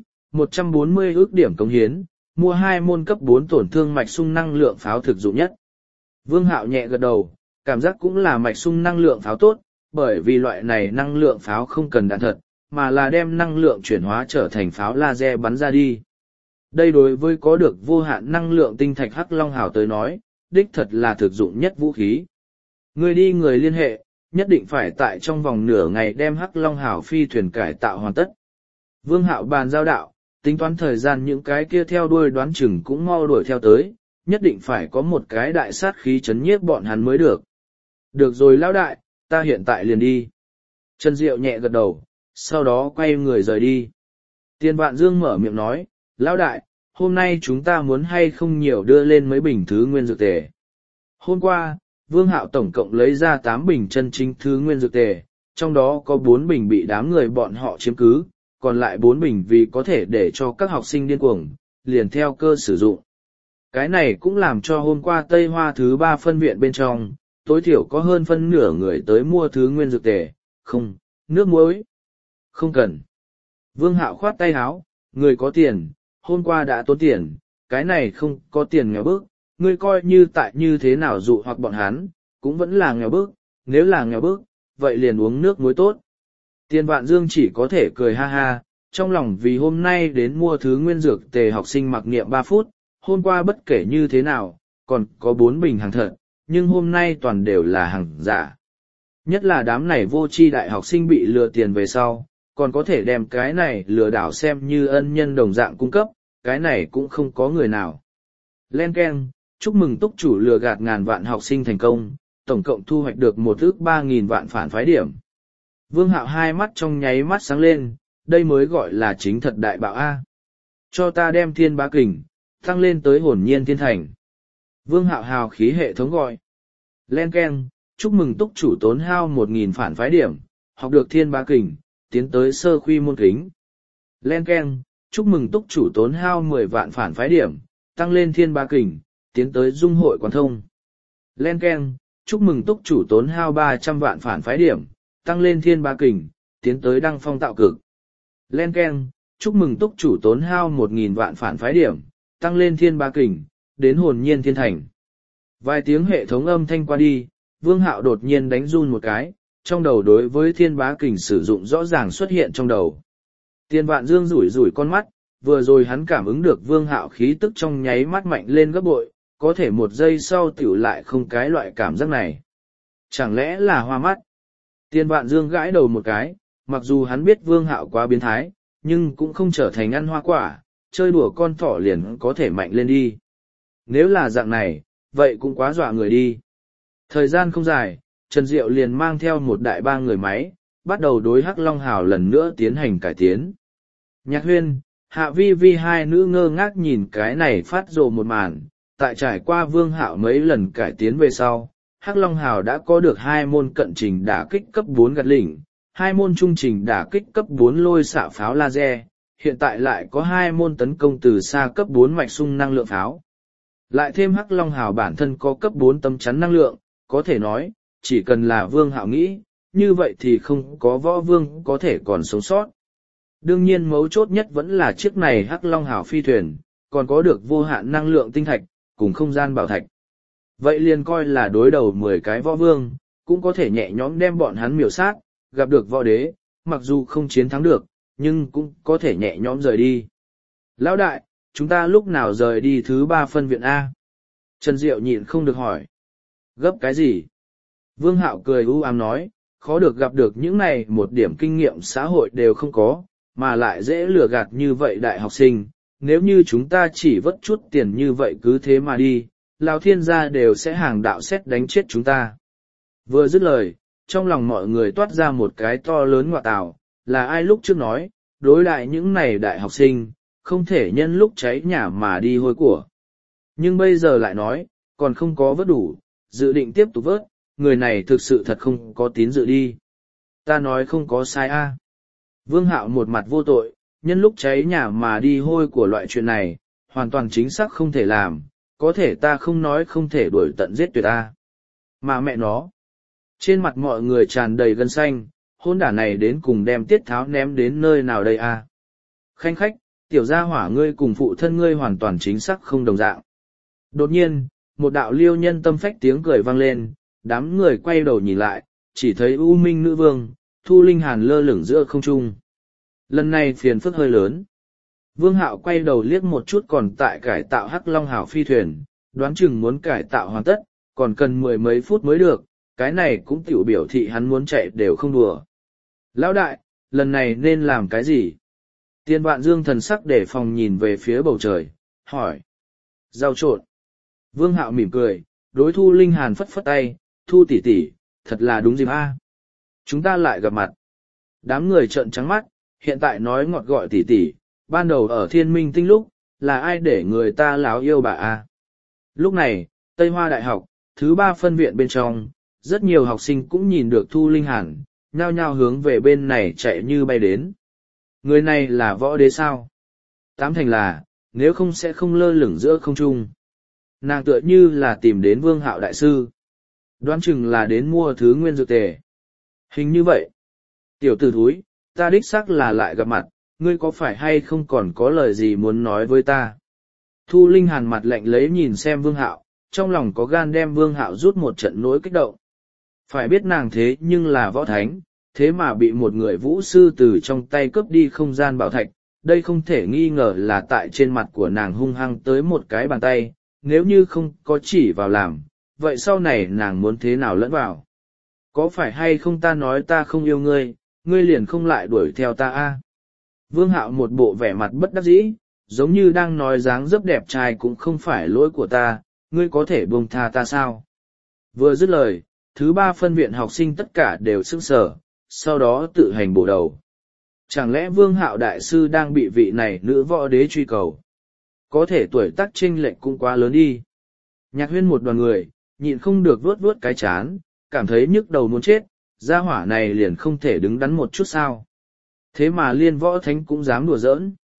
140 ước điểm cống hiến, mua 2 môn cấp 4 tổn thương mạch sung năng lượng pháo thực dụng nhất. Vương Hạo nhẹ gật đầu, cảm giác cũng là mạch sung năng lượng pháo tốt, bởi vì loại này năng lượng pháo không cần đạn thật, mà là đem năng lượng chuyển hóa trở thành pháo laser bắn ra đi. Đây đối với có được vô hạn năng lượng tinh thạch Hắc Long Hào tới nói, đích thật là thực dụng nhất vũ khí. Người đi người liên hệ, nhất định phải tại trong vòng nửa ngày đem Hắc Long Hào phi thuyền cải tạo hoàn tất. Vương Hạo bàn giao đạo, tính toán thời gian những cái kia theo đuôi đoán chừng cũng mau đuổi theo tới, nhất định phải có một cái đại sát khí chấn nhiếp bọn hắn mới được. Được rồi lão đại, ta hiện tại liền đi. Trần Diệu nhẹ gật đầu, sau đó quay người rời đi. Tiền Vạn Dương mở miệng nói, lão đại, hôm nay chúng ta muốn hay không nhiều đưa lên mấy bình thứ nguyên dược tề. Hôm qua, Vương Hạo tổng cộng lấy ra 8 bình chân chính thứ nguyên dược tề, trong đó có 4 bình bị đám người bọn họ chiếm cứ, còn lại 4 bình vì có thể để cho các học sinh điên cuồng, liền theo cơ sử dụng. Cái này cũng làm cho hôm qua Tây Hoa thứ 3 phân viện bên trong, tối thiểu có hơn phân nửa người tới mua thứ nguyên dược tề, không, nước muối. Không cần. Vương Hạo khoát tay háo, người có tiền, hôm qua đã tốn tiền, cái này không có tiền nghèo bức, ngươi coi như tại như thế nào dụ hoặc bọn hắn, cũng vẫn là nghèo bức, nếu là nghèo bức, vậy liền uống nước muối tốt. Tiền Vạn Dương chỉ có thể cười ha ha, trong lòng vì hôm nay đến mua thứ nguyên dược tề học sinh mặc niệm 3 phút, hôm qua bất kể như thế nào, còn có 4 bình hàng thật, nhưng hôm nay toàn đều là hàng giả. Nhất là đám này vô tri đại học sinh bị lừa tiền về sau, còn có thể đem cái này lừa đảo xem như ân nhân đồng dạng cung cấp, cái này cũng không có người nào. Len keng, chúc mừng túc chủ lừa gạt ngàn vạn học sinh thành công, tổng cộng thu hoạch được 1.300.000 vạn phản phái điểm. Vương Hạo hai mắt trong nháy mắt sáng lên, đây mới gọi là chính thật đại bạo A. Cho ta đem thiên bá kình, tăng lên tới hồn nhiên thiên thành. Vương Hạo hào khí hệ thống gọi. Len keng, chúc mừng túc chủ tốn hao 1.000 phản phái điểm, học được thiên bá kình, tiến tới sơ khuy môn kính. Len keng, chúc mừng túc chủ tốn hao 10 vạn phản phái điểm, tăng lên thiên ba kình, tiến tới dung hội quán thông. Len Ken, chúc mừng túc chủ tốn hao 300 vạn phản phái điểm, tăng lên thiên ba kình, tiến tới đăng phong tạo cực. Len Ken, chúc mừng túc chủ tốn hao 1.000 vạn phản phái điểm, tăng lên thiên ba kình, đến hồn nhiên thiên thành. Vài tiếng hệ thống âm thanh qua đi, Vương Hạo đột nhiên đánh run một cái, trong đầu đối với thiên bá kình sử dụng rõ ràng xuất hiện trong đầu. Tiên Vạn Dương rủi rủi con mắt, vừa rồi hắn cảm ứng được Vương Hạo khí tức trong nháy mắt mạnh lên gấp bội, có thể một giây sau tiểu lại không cái loại cảm giác này. Chẳng lẽ là hoa mắt? Tiên Vạn Dương gãi đầu một cái, mặc dù hắn biết Vương Hạo quá biến thái, nhưng cũng không trở thành ăn hoa quả, chơi đùa con thỏ liền có thể mạnh lên đi. Nếu là dạng này, vậy cũng quá dọa người đi. Thời gian không dài, Trần Diệu liền mang theo một đại ba người máy, bắt đầu đối Hắc Long Hào lần nữa tiến hành cải tiến. Nhạc Huyên, Hạ Vi Vi hai nữ ngơ ngác nhìn cái này phát rồ một màn, tại trải qua Vương Hạo mấy lần cải tiến về sau, Hắc Long Hào đã có được 2 môn cận trình đả kích cấp 4 gạt lỉnh, 2 môn trung trình đả kích cấp 4 lôi xạ pháo laser, hiện tại lại có 2 môn tấn công từ xa cấp 4 mạch sung năng lượng pháo. Lại thêm Hắc Long Hào bản thân có cấp 4 tấm chắn năng lượng, có thể nói, chỉ cần là Vương Hạo nghĩ, như vậy thì không có võ vương có thể còn sống sót. Đương nhiên mấu chốt nhất vẫn là chiếc này Hắc Long Hào phi thuyền, còn có được vô hạn năng lượng tinh thạch, cùng không gian bảo thạch. Vậy liền coi là đối đầu 10 cái võ vương, cũng có thể nhẹ nhõm đem bọn hắn miểu sát, gặp được võ đế, mặc dù không chiến thắng được, nhưng cũng có thể nhẹ nhõm rời đi. Lão đại, chúng ta lúc nào rời đi thứ 3 phân viện A? Trần Diệu nhịn không được hỏi. Gấp cái gì? Vương Hạo cười u ám nói, khó được gặp được những này một điểm kinh nghiệm xã hội đều không có, mà lại dễ lừa gạt như vậy đại học sinh. Nếu như chúng ta chỉ vất chút tiền như vậy cứ thế mà đi, Lão Thiên gia đều sẽ hàng đạo xét đánh chết chúng ta. Vừa dứt lời, trong lòng mọi người toát ra một cái to lớn ngọa tào, là ai lúc trước nói, đối lại những này đại học sinh, không thể nhân lúc cháy nhà mà đi hôi của. Nhưng bây giờ lại nói, còn không có vớt đủ, dự định tiếp tục vớt, người này thực sự thật không có tín dự đi. Ta nói không có sai a. Vương Hạo một mặt vô tội, nhân lúc cháy nhà mà đi hôi của loại chuyện này, hoàn toàn chính xác không thể làm, có thể ta không nói không thể đuổi tận giết tuyệt ta. Mà mẹ nó. Trên mặt mọi người tràn đầy gân xanh, hôn đả này đến cùng đem Tiết Tháo ném đến nơi nào đây a? Khanh khách, tiểu gia hỏa ngươi cùng phụ thân ngươi hoàn toàn chính xác không đồng dạng. Đột nhiên, một đạo liêu nhân tâm phách tiếng cười vang lên, đám người quay đầu nhìn lại, chỉ thấy U Minh Nữ Vương, Thu Linh Hàn lơ lửng giữa không trung. Lần này phiền phức hơi lớn. Vương Hạo quay đầu liếc một chút còn tại cải tạo Hắc Long Hào phi thuyền, đoán chừng muốn cải tạo hoàn tất, còn cần 10 mấy phút mới được, cái này cũng tiểu biểu thị hắn muốn chạy đều không đùa. Lão đại, lần này nên làm cái gì? Tiên Vạn Dương thần sắc để phòng nhìn về phía bầu trời, hỏi. Giao trộn. Vương Hạo mỉm cười, đối Thu Linh Hàn phất phất tay, Thu tỷ tỷ, thật là đúng dịp a. Chúng ta lại gặp mặt. Đám người trợn trắng mắt, hiện tại nói ngọt gọi tỷ tỷ, ban đầu ở Thiên Minh Tinh lúc, là ai để người ta láo yêu bà a? Lúc này, Tây Hoa Đại học, thứ 3 phân viện bên trong, rất nhiều học sinh cũng nhìn được Thu Linh Hàn, nhao nhao hướng về bên này chạy như bay đến. Người này là võ đế sao? Tám thành là, nếu không sẽ không lơ lửng giữa không trung. Nàng tựa như là tìm đến Vương Hạo đại sư. Đoán chừng là đến mua thứ nguyên dược tề. Hình như vậy. Tiểu tử thúi, ta đích xác là lại gặp mặt, ngươi có phải hay không còn có lời gì muốn nói với ta? Thu Linh Hàn mặt lạnh lấy nhìn xem Vương Hạo, trong lòng có gan đem Vương Hạo rút một trận nỗi kích động. Phải biết nàng thế nhưng là võ thánh, thế mà bị một người vũ sư từ trong tay cướp đi không gian bảo thạch, đây không thể nghi ngờ là tại trên mặt của nàng hung hăng tới một cái bàn tay, nếu như không có chỉ vào làm, vậy sau này nàng muốn thế nào lẫn vào? Có phải hay không ta nói ta không yêu ngươi, ngươi liền không lại đuổi theo ta a? Vương Hạo một bộ vẻ mặt bất đắc dĩ, giống như đang nói dáng dấp đẹp trai cũng không phải lỗi của ta, ngươi có thể buông tha ta sao? Vừa dứt lời, thứ 3 phân viện học sinh tất cả đều sững sờ, sau đó tự hành bổ đầu. Chẳng lẽ Vương Hạo đại sư đang bị vị này nữ võ đế truy cầu? Có thể tuổi tác chênh lệch cũng quá lớn đi. Nhạc Huyên một đoàn người, nhịn không được vuốt vuốt cái chán, cảm thấy nhức đầu muốn chết, gia hỏa này liền không thể đứng đắn một chút sao. Thế mà liên võ thánh cũng dám đùa giỡn.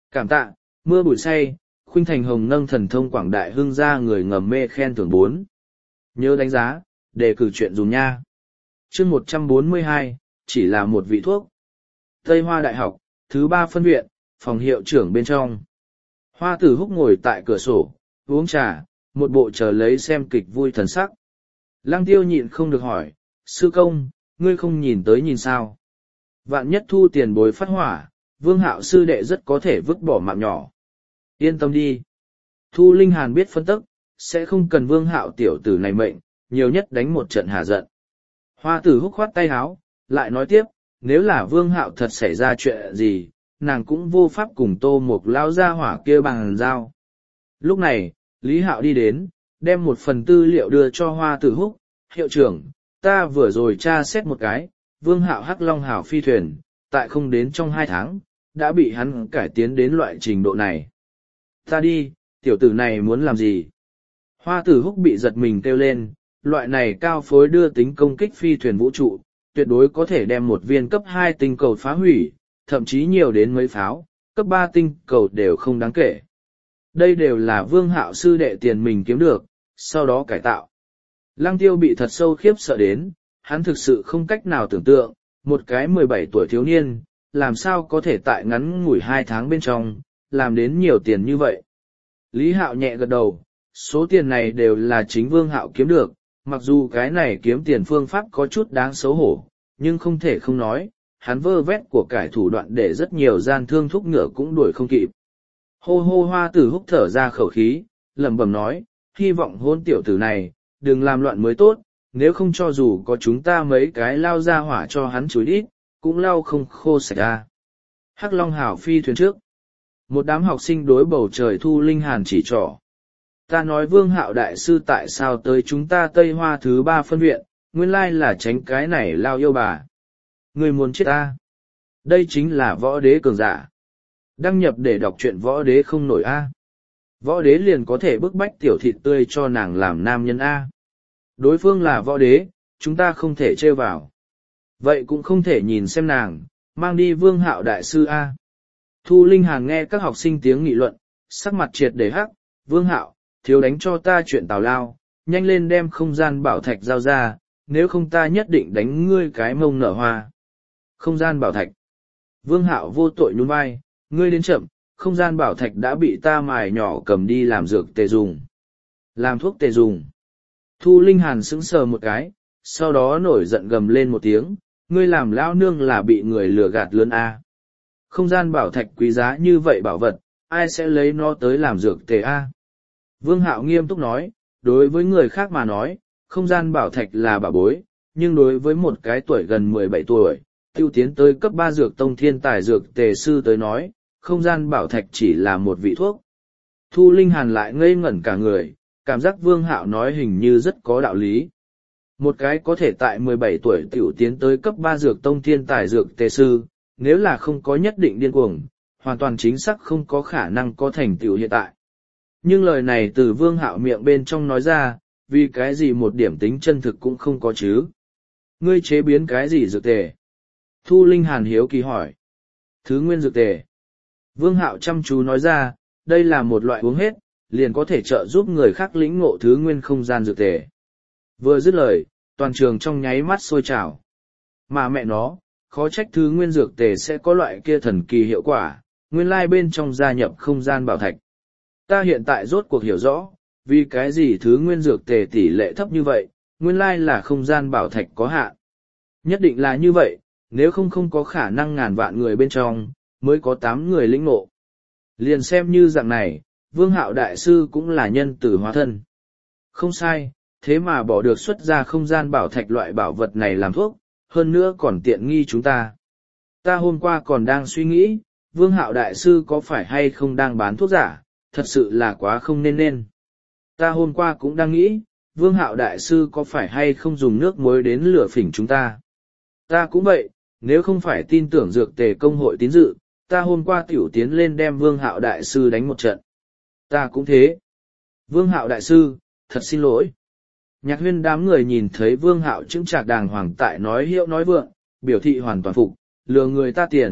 Cảm tạ, mưa bụi say, Khuynh Thành Hồng nâng thần thông quảng đại hưng ra người ngầm mê khen thưởng 4. Nhớ đánh giá, đề cử chuyện dùng nha. chương 142, chỉ là một vị thuốc. Tây Hoa Đại học, thứ 3 phân viện, phòng hiệu trưởng bên trong. Hoa Tử Húc ngồi tại cửa sổ, uống trà, một bộ chờ lấy xem kịch vui thần sắc. Lăng Tiêu nhịn không được hỏi, sư công, ngươi không nhìn tới nhìn sao? Vạn nhất thu tiền bối phát hỏa, Vương Hạo sư đệ rất có thể vứt bỏ mạng nhỏ. Yên tâm đi. Thu Linh Hàn biết phân tức, sẽ không cần Vương Hạo tiểu tử này mệnh, nhiều nhất đánh một trận hà giận. Hoa Tử Húc khoát tay háo, lại nói tiếp, nếu là Vương Hạo thật xảy ra chuyện gì, nàng cũng vô pháp cùng Tô Mục lao ra hỏa kia bằng dao. Lúc này, Lý Hạo đi đến, đem một phần tư liệu đưa cho Hoa Tử Húc, hiệu trưởng, ta vừa rồi tra xét một cái, Vương Hạo Hắc Long Hảo phi thuyền, tại không đến trong 2 tháng, đã bị hắn cải tiến đến loại trình độ này. Ta đi, tiểu tử này muốn làm gì? Hoa Tử Húc bị giật mình kêu lên, loại này cao phối đưa tính công kích phi thuyền vũ trụ, tuyệt đối có thể đem một viên cấp 2 tinh cầu phá hủy, thậm chí nhiều đến mấy pháo, cấp 3 tinh cầu đều không đáng kể. Đây đều là Vương Hạo sư đệ tiền mình kiếm được, sau đó cải tạo. Lăng Tiêu bị thật sâu khiếp sợ đến, hắn thực sự không cách nào tưởng tượng, một cái 17 tuổi thiếu niên, làm sao có thể tại ngắn ngủi 2 tháng bên trong, làm đến nhiều tiền như vậy. Lý Hạo nhẹ gật đầu, số tiền này đều là chính Vương Hạo kiếm được, mặc dù cái này kiếm tiền phương pháp có chút đáng xấu hổ, nhưng không thể không nói, hắn vơ vét của cải thủ đoạn để rất nhiều gian thương thúc ngựa cũng đuổi không kịp. Hô hô Hoa Tử Húc thở ra khẩu khí, lẩm bẩm nói, hy vọng hôn tiểu tử này, đừng làm loạn mới tốt, nếu không cho dù có chúng ta mấy cái lao ra hỏa cho hắn chuối ít, cũng lau không khô sạch ra. Hắc Long Hảo phi thuyền trước. Một đám học sinh đối bầu trời Thu Linh Hàn chỉ trỏ. Ta nói Vương Hạo đại sư tại sao tới chúng ta Tây Hoa thứ 3 phân viện, nguyên lai là tránh cái này lao yêu bà. Người muốn chết ta. Đây chính là võ đế cường giả. Đăng nhập để đọc truyện võ đế không nổi A. Võ đế liền có thể bức bách tiểu thịt tươi cho nàng làm nam nhân A. Đối phương là võ đế, chúng ta không thể trêu vào. Vậy cũng không thể nhìn xem nàng, mang đi Vương Hạo đại sư A. Thu Linh Hàn nghe các học sinh tiếng nghị luận, sắc mặt triệt để hắc, Vương Hạo, thiếu đánh cho ta chuyện tào lao, nhanh lên đem không gian bảo thạch giao ra, nếu không ta nhất định đánh ngươi cái mông nở hoa. Không gian bảo thạch. Vương Hạo vô tội nhún vai, ngươi đến chậm, không gian bảo thạch đã bị ta mài nhỏ cầm đi làm dược tề dùng. Làm thuốc tề dùng. Thu Linh Hàn sững sờ một cái, sau đó nổi giận gầm lên một tiếng, ngươi làm lão nương là bị người lừa gạt lớn A. Không gian bảo thạch quý giá như vậy bảo vật, ai sẽ lấy nó tới làm dược tề A. Vương Hạo nghiêm túc nói, đối với người khác mà nói, không gian bảo thạch là bảo bối, nhưng đối với một cái tuổi gần 17 tuổi, tiêu tiến tới cấp 3 dược tông thiên tài dược tề sư tới nói, không gian bảo thạch chỉ là một vị thuốc. Thu Linh Hàn lại ngây ngẩn cả người, cảm giác Vương Hạo nói hình như rất có đạo lý. Một cái có thể tại 17 tuổi tiểu tiến tới cấp 3 dược tông thiên tài dược tề sư, nếu là không có nhất định điên cuồng, hoàn toàn chính xác không có khả năng có thành tựu hiện tại. Nhưng lời này từ Vương Hạo miệng bên trong nói ra, vì cái gì một điểm tính chân thực cũng không có chứ. Ngươi chế biến cái gì dược tề? Thu Linh Hàn hiếu kỳ hỏi. Thứ nguyên dược tề. Vương Hạo chăm chú nói ra, đây là một loại uống hết, liền có thể trợ giúp người khác lĩnh ngộ thứ nguyên không gian dược tề. Vừa dứt lời, toàn trường trong nháy mắt sôi trào. Mà mẹ nó, khó trách thứ nguyên dược tề sẽ có loại kia thần kỳ hiệu quả, nguyên lai bên trong gia nhập không gian bảo thạch. Ta hiện tại rốt cuộc hiểu rõ, vì cái gì thứ nguyên dược tề tỷ lệ thấp như vậy, nguyên lai là không gian bảo thạch có hạn. Nhất định là như vậy, nếu không có khả năng ngàn vạn người bên trong, mới có 8 người lĩnh ngộ. Liền xem như dạng này, Vương Hạo đại sư cũng là nhân tử hóa thân. Không sai, thế mà bỏ được xuất ra không gian bảo thạch loại bảo vật này làm thuốc, hơn nữa còn tiện nghi chúng ta. Ta hôm qua còn đang suy nghĩ, Vương Hạo đại sư có phải hay không đang bán thuốc giả, thật sự là quá không nên. Ta hôm qua cũng đang nghĩ, Vương Hạo đại sư có phải hay không dùng nước muối đến lửa phỉnh chúng ta. Ta cũng vậy, nếu không phải tin tưởng dược tề công hội tín dự, ta hôm qua tiểu tiến lên đem Vương Hạo đại sư đánh một trận. Ta cũng thế. Vương Hạo đại sư, thật xin lỗi. Nhạc Huyên đám người nhìn thấy Vương Hạo chững chạc đàng hoàng tại nói hiệu nói vượng, biểu thị hoàn toàn phục, lừa người ta tiền,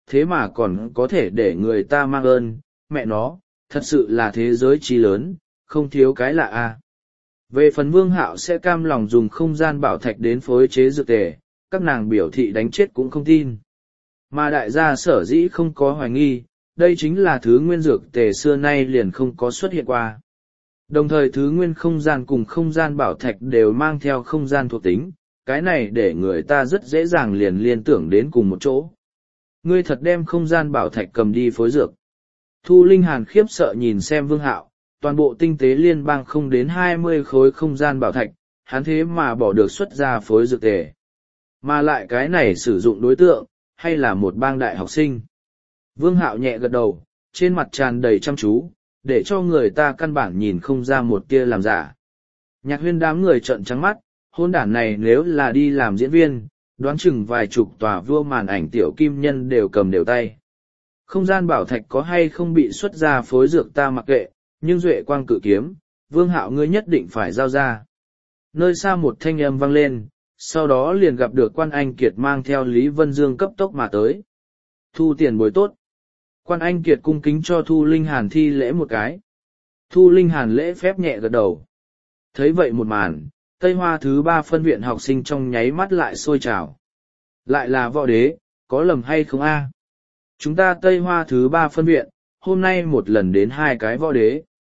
thế mà còn có thể để người ta mang ơn, mẹ nó, thật sự là thế giới trí lớn, không thiếu cái lạ a. Về phần Vương Hạo sẽ cam lòng dùng không gian bảo thạch đến phối chế dược tề, các nàng biểu thị đánh chết cũng không tin. Mà đại gia sở dĩ không có hoài nghi, đây chính là thứ nguyên dược tề xưa nay liền không có xuất hiện qua. Đồng thời thứ nguyên không gian cùng không gian bảo thạch đều mang theo không gian thuộc tính, cái này để người ta rất dễ dàng liền liên tưởng đến cùng một chỗ. Ngươi thật đem không gian bảo thạch cầm đi phối dược. Thu Linh Hàn khiếp sợ nhìn xem Vương Hạo, toàn bộ tinh tế liên bang không đến 20 khối không gian bảo thạch, hắn thế mà bỏ được xuất ra phối dược tề. Mà lại cái này sử dụng đối tượng, hay là một bang đại học sinh. Vương Hạo nhẹ gật đầu, trên mặt tràn đầy chăm chú, để cho người ta căn bản nhìn không ra một tia làm giả. Nhạc Huyên đám người trợn trắng mắt, hôn đản này nếu là đi làm diễn viên, đoán chừng vài chục tòa vua màn ảnh tiểu kim nhân đều cầm đều tay. Không gian bảo thạch có hay không bị xuất ra phối dược ta mặc kệ, nhưng duệ quang cự kiếm, Vương Hạo ngươi nhất định phải giao ra. Nơi xa một thanh âm vang lên, sau đó liền gặp được Quan Anh Kiệt mang theo Lý Vân Dương cấp tốc mà tới. Thu tiền bối tốt. Quan Anh Kiệt cung kính cho Thu Linh Hàn thi lễ một cái. Thu Linh Hàn lễ phép nhẹ gật đầu. Thấy vậy một màn, Tây Hoa thứ 3 phân viện học sinh trong nháy mắt lại sôi trào. Lại là võ đế, có lầm hay không a? Chúng ta Tây Hoa thứ 3 phân viện, hôm nay một lần đến 2 cái võ đế.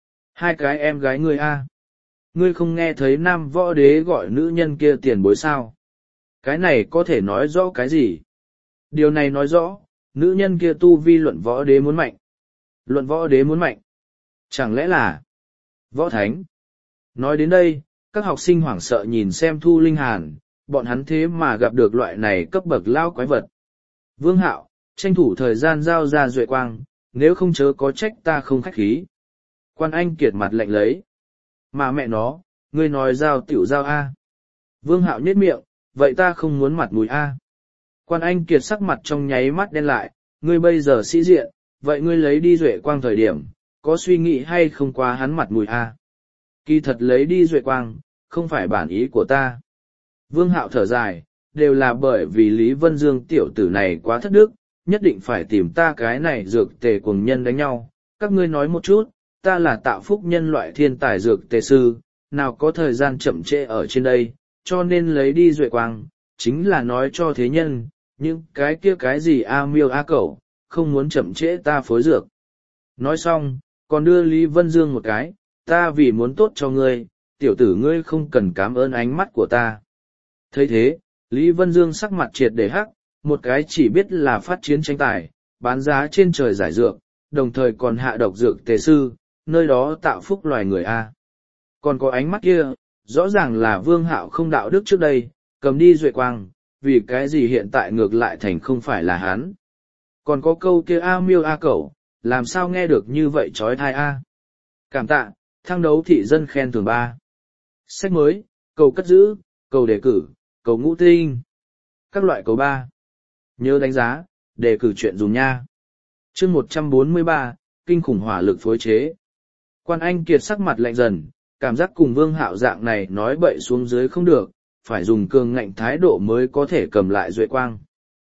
2 cái em gái ngươi a? Ngươi không nghe thấy nam võ đế gọi nữ nhân kia tiền bối sao? Cái này có thể nói rõ cái gì? Điều này nói rõ, nữ nhân kia tu vi luận võ đế muốn mạnh. Luận võ đế muốn mạnh. Chẳng lẽ là võ thánh? Nói đến đây, các học sinh hoảng sợ nhìn xem Thu Linh Hàn, bọn hắn thế mà gặp được loại này cấp bậc lao quái vật. Vương Hạo, tranh thủ thời gian giao ra duệ quang, nếu không chớ có trách ta không khách khí. Quan Anh Kiệt mặt lạnh lấy. Mà mẹ nó, ngươi nói giao tiểu giao A. Vương Hạo nhếch miệng, vậy ta không muốn mặt mũi A. Quan Anh Kiệt sắc mặt trong nháy mắt đen lại, ngươi bây giờ sĩ diện, vậy ngươi lấy đi duệ quang thời điểm, có suy nghĩ hay không qua hắn mặt mũi A. Kỳ thật lấy đi duệ quang, không phải bản ý của ta. Vương Hạo thở dài, đều là bởi vì Lý Vân Dương tiểu tử này quá thất đức, nhất định phải tìm ta cái này dược tề cuồng nhân đánh nhau. Các ngươi nói một chút, ta là tạo phúc nhân loại thiên tài dược tề sư, nào có thời gian chậm trễ ở trên đây, cho nên lấy đi duệ quang, chính là nói cho thế nhân, những cái kia cái gì a miêu a cẩu, không muốn chậm trễ ta phối dược. Nói xong, còn đưa Lý Vân Dương một cái, ta vì muốn tốt cho ngươi, tiểu tử ngươi không cần cảm ơn ánh mắt của ta. Thấy thế, Lý Vân Dương sắc mặt triệt để hắc, một cái chỉ biết là phát chiến tranh tài, bán giá trên trời giải dược, đồng thời còn hạ độc dược tề sư, nơi đó tạo phúc loài người A. Còn có ánh mắt kia, rõ ràng là Vương Hạo không đạo đức trước đây, cầm đi duệ quang, vì cái gì hiện tại ngược lại thành không phải là hắn. Còn có câu kia a miêu a cẩu, làm sao nghe được như vậy trói thai A. Cảm tạ, thăng đấu thị dân khen thưởng 3. Sách mới, cầu cất giữ, cầu đề cử, cầu ngũ tinh. Các loại cầu 3. Nhớ đánh giá, đề cử chuyện dùng nha. Chương 143, kinh khủng hỏa lực phối chế. Quan Anh Kiệt sắc mặt lạnh dần, cảm giác cùng Vương Hạo dạng này nói bậy xuống dưới không được, phải dùng cường ngạnh thái độ mới có thể cầm lại duệ quang.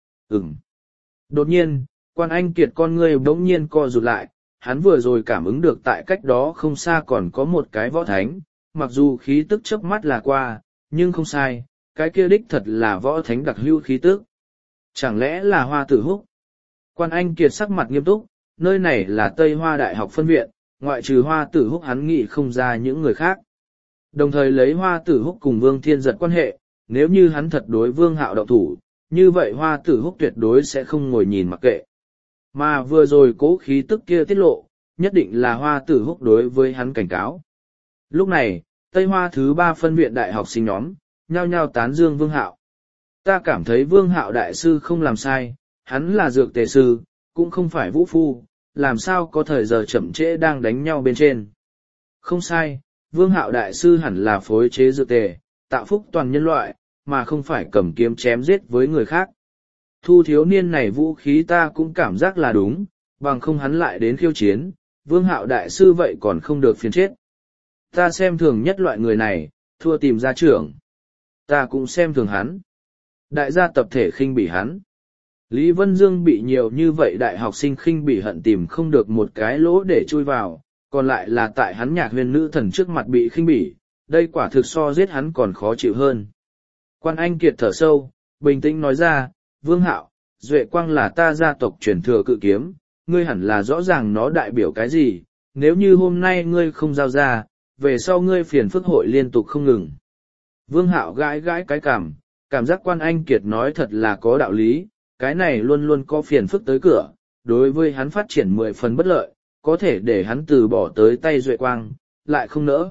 Đột nhiên, Quan Anh Kiệt con ngươi bỗng nhiên co rụt lại, hắn vừa rồi cảm ứng được tại cách đó không xa còn có một cái võ thánh, mặc dù khí tức chớp mắt là qua, nhưng không sai, cái kia đích thật là võ thánh đặc hữu khí tức. Chẳng lẽ là Hoa Tử Húc? Quan Anh Kiệt sắc mặt nghiêm túc, nơi này là Tây Hoa Đại học phân viện, ngoại trừ Hoa Tử Húc hắn nghĩ không ra những người khác. Đồng thời lấy Hoa Tử Húc cùng Vương Thiên Giật quan hệ, nếu như hắn thật đối Vương Hạo động thủ, như vậy Hoa Tử Húc tuyệt đối sẽ không ngồi nhìn mặc kệ. Mà vừa rồi cố khí tức kia tiết lộ, nhất định là Hoa Tử Húc đối với hắn cảnh cáo. Lúc này, Tây Hoa thứ 3 phân viện đại học sinh nhóm, nhao nhao tán dương Vương Hạo. Ta cảm thấy Vương Hạo đại sư không làm sai, hắn là dược tề sư, cũng không phải vũ phu, làm sao có thời giờ chậm trễ đang đánh nhau bên trên. Không sai, Vương Hạo đại sư hẳn là phối chế dược tề, tạo phúc toàn nhân loại, mà không phải cầm kiếm chém giết với người khác. Thu thiếu niên này vũ khí ta cũng cảm giác là đúng, bằng không hắn lại đến khiêu chiến, Vương Hạo đại sư vậy còn không được phiền chết. Ta xem thường nhất loại người này, thua tìm gia trưởng. Ta cũng xem thường hắn. Đại gia tập thể khinh bỉ hắn. Lý Vân Dương bị nhiều như vậy đại học sinh khinh bỉ hận tìm không được một cái lỗ để chui vào, còn lại là tại hắn Nhạc Huyền nữ thần trước mặt bị khinh bỉ, đây quả thực so giết hắn còn khó chịu hơn. Quan Anh Kiệt thở sâu, bình tĩnh nói ra, Vương Hạo, Duệ Quang là ta gia tộc truyền thừa cự kiếm, ngươi hẳn là rõ ràng nó đại biểu cái gì, nếu như hôm nay ngươi không giao ra, về sau ngươi phiền phức hội liên tục không ngừng. Vương Hạo gãi gãi cái cảm giác Quan Anh Kiệt nói thật là có đạo lý, cái này luôn luôn có phiền phức tới cửa, đối với hắn phát triển 10 phần bất lợi, có thể để hắn từ bỏ tới tay Duệ Quang, lại không nỡ.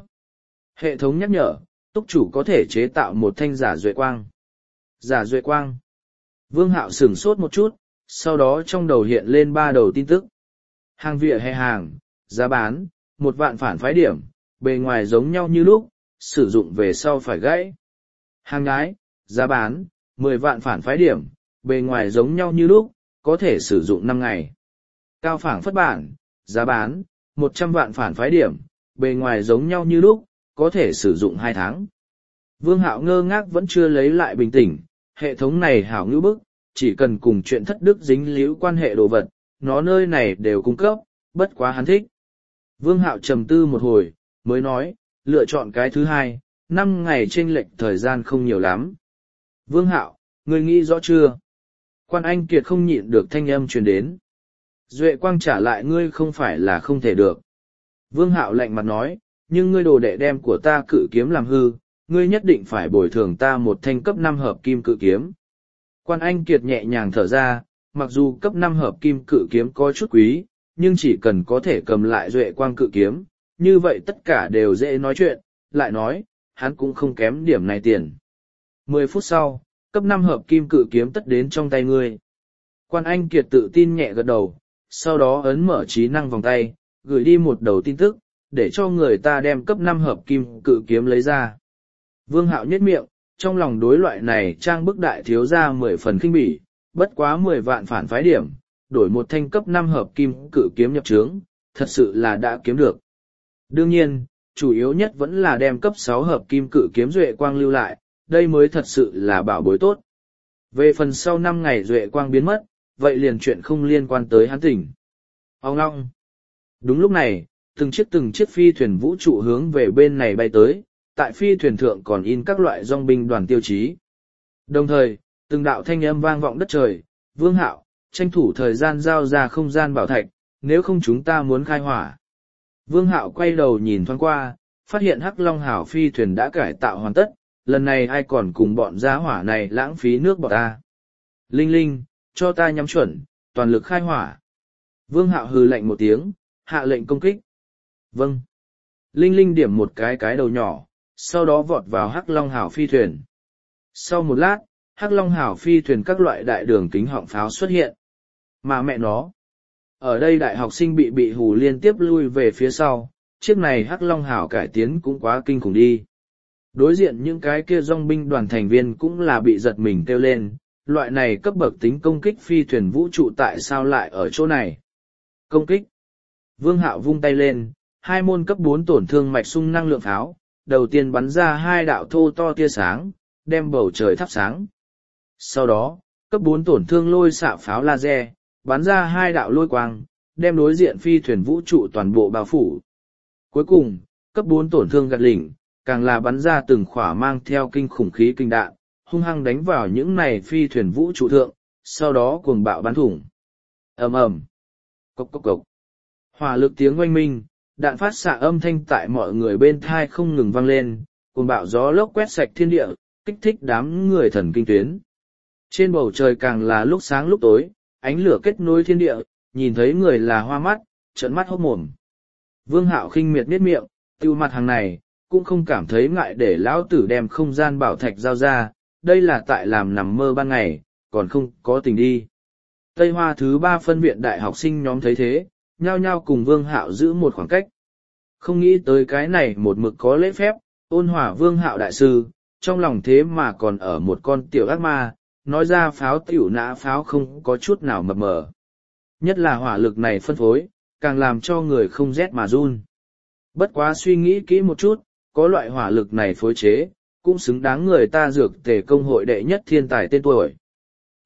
Hệ thống nhắc nhở, túc chủ có thể chế tạo một thanh giả Duệ Quang. Giả Duệ Quang. Vương Hạo sửng sốt một chút, sau đó trong đầu hiện lên 3 đầu tin tức. Hàng vỉa hè hàng, giá bán, 1 vạn phản phái điểm, bề ngoài giống nhau như lúc, sử dụng về sau phải gãy. Hàng nhái, giá bán, 10 vạn phản phái điểm, bề ngoài giống nhau như lúc, có thể sử dụng 5 ngày. Cao phảng phất bản, giá bán, 100 vạn phản phái điểm, bề ngoài giống nhau như lúc, có thể sử dụng 2 tháng. Vương Hạo ngơ ngác vẫn chưa lấy lại bình tĩnh, hệ thống này hảo ngữ bức, chỉ cần cùng chuyện thất đức dính líu quan hệ đồ vật, nó nơi này đều cung cấp, bất quá hắn thích. Vương Hạo trầm tư một hồi, mới nói, lựa chọn cái thứ hai, 5 ngày chênh lệch thời gian không nhiều lắm. Vương Hạo, ngươi nghĩ rõ chưa? Quan Anh Kiệt không nhịn được thanh âm truyền đến. Duệ Quang trả lại ngươi không phải là không thể được. Vương Hạo lạnh mặt nói, nhưng ngươi đồ đệ đem của ta cự kiếm làm hư, ngươi nhất định phải bồi thường ta một thanh cấp 5 hợp kim cự kiếm. Quan Anh Kiệt nhẹ nhàng thở ra, mặc dù cấp 5 hợp kim cự kiếm có chút quý, nhưng chỉ cần có thể cầm lại Duệ Quang cự kiếm, như vậy tất cả đều dễ nói chuyện, lại nói, hắn cũng không kém điểm này tiền. 10 phút sau, cấp 5 hợp kim cự kiếm tất đến trong tay ngươi. Quan Anh Kiệt tự tin nhẹ gật đầu, sau đó ấn mở trí năng vòng tay, gửi đi một đầu tin tức, để cho người ta đem cấp 5 hợp kim cự kiếm lấy ra. Vương Hạo nhếch miệng, trong lòng đối loại này trang bức đại thiếu ra 10 phần khinh bỉ, bất quá 10 vạn phản phái điểm, đổi một thanh cấp 5 hợp kim cự kiếm nhập trướng, thật sự là đã kiếm được. Đương nhiên, chủ yếu nhất vẫn là đem cấp 6 hợp kim cự kiếm Duệ Quang lưu lại, đây mới thật sự là bảo bối tốt. Về phần sau 5 ngày Duệ Quang biến mất, vậy liền chuyện không liên quan tới hắn tỉnh. Ông long. Đúng lúc này, từng chiếc phi thuyền vũ trụ hướng về bên này bay tới, tại phi thuyền thượng còn in các loại dòng binh đoàn tiêu chí. Đồng thời, từng đạo thanh âm vang vọng đất trời, Vương Hạo, tranh thủ thời gian giao ra không gian bảo thạch, nếu không chúng ta muốn khai hỏa. Vương Hạo quay đầu nhìn thoáng qua, phát hiện Hắc Long Hảo phi thuyền đã cải tạo hoàn tất, lần này ai còn cùng bọn gia hỏa này lãng phí nước bọt ta. Linh Linh, cho ta nhắm chuẩn, toàn lực khai hỏa. Vương Hạo hừ lạnh một tiếng, hạ lệnh công kích. Vâng. Linh Linh điểm một cái đầu nhỏ, sau đó vọt vào Hắc Long Hảo phi thuyền. Sau một lát, Hắc Long Hảo phi thuyền các loại đại đường kính họng pháo xuất hiện. Mà mẹ nó. Ở đây đại học sinh bị hù liên tiếp lui về phía sau, chiếc này Hắc Long Hảo cải tiến cũng quá kinh khủng đi. Đối diện những cái kia dòng binh đoàn thành viên cũng là bị giật mình kêu lên, loại này cấp bậc tính công kích phi thuyền vũ trụ tại sao lại ở chỗ này. Công kích. Vương Hạo vung tay lên, 2 môn cấp 4 tổn thương mạch sung năng lượng pháo, đầu tiên bắn ra 2 đạo thô to tia sáng, đem bầu trời thắp sáng. Sau đó, cấp 4 tổn thương lôi xạ pháo laser, bắn ra 2 đạo lôi quang, đem đối diện phi thuyền vũ trụ toàn bộ bao phủ. Cuối cùng, cấp 4 tổn thương gạt lỉnh, càng là bắn ra từng khỏa mang theo kinh khủng khí kinh đạn, hung hăng đánh vào những này phi thuyền vũ trụ thượng, sau đó cuồng bạo bắn thủng. Ầm ầm, cốc cốc cốc. Hỏa lực tiếng oanh minh, đạn phát xạ âm thanh tại mọi người bên thai không ngừng vang lên, cuồng bạo gió lốc quét sạch thiên địa, kích thích đám người thần kinh tuyến. Trên bầu trời càng là lúc sáng lúc tối, ánh lửa kết nối thiên địa, nhìn thấy người là hoa mắt, trợn mắt hốt mồm. Vương Hạo khinh miệt niết miệng, tiêu mặt hàng này, cũng không cảm thấy ngại để lão tử đem không gian bảo thạch giao ra, đây là tại làm nằm mơ ban ngày, còn không có tình đi. Tây Hoa thứ 3 phân viện đại học sinh nhóm thấy thế, nhao nhao cùng Vương Hạo giữ một khoảng cách. Không nghĩ tới cái này một mực có lễ phép, ôn hòa Vương Hạo đại sư, trong lòng thế mà còn ở một con tiểu ác ma, nói ra pháo tiểu nã pháo không có chút nào mập mờ. Nhất là hỏa lực này phân phối, càng làm cho người không rét mà run. Bất quá suy nghĩ kỹ một chút, có loại hỏa lực này phối chế, cũng xứng đáng người ta dược tề công hội đệ nhất thiên tài tên tuổi.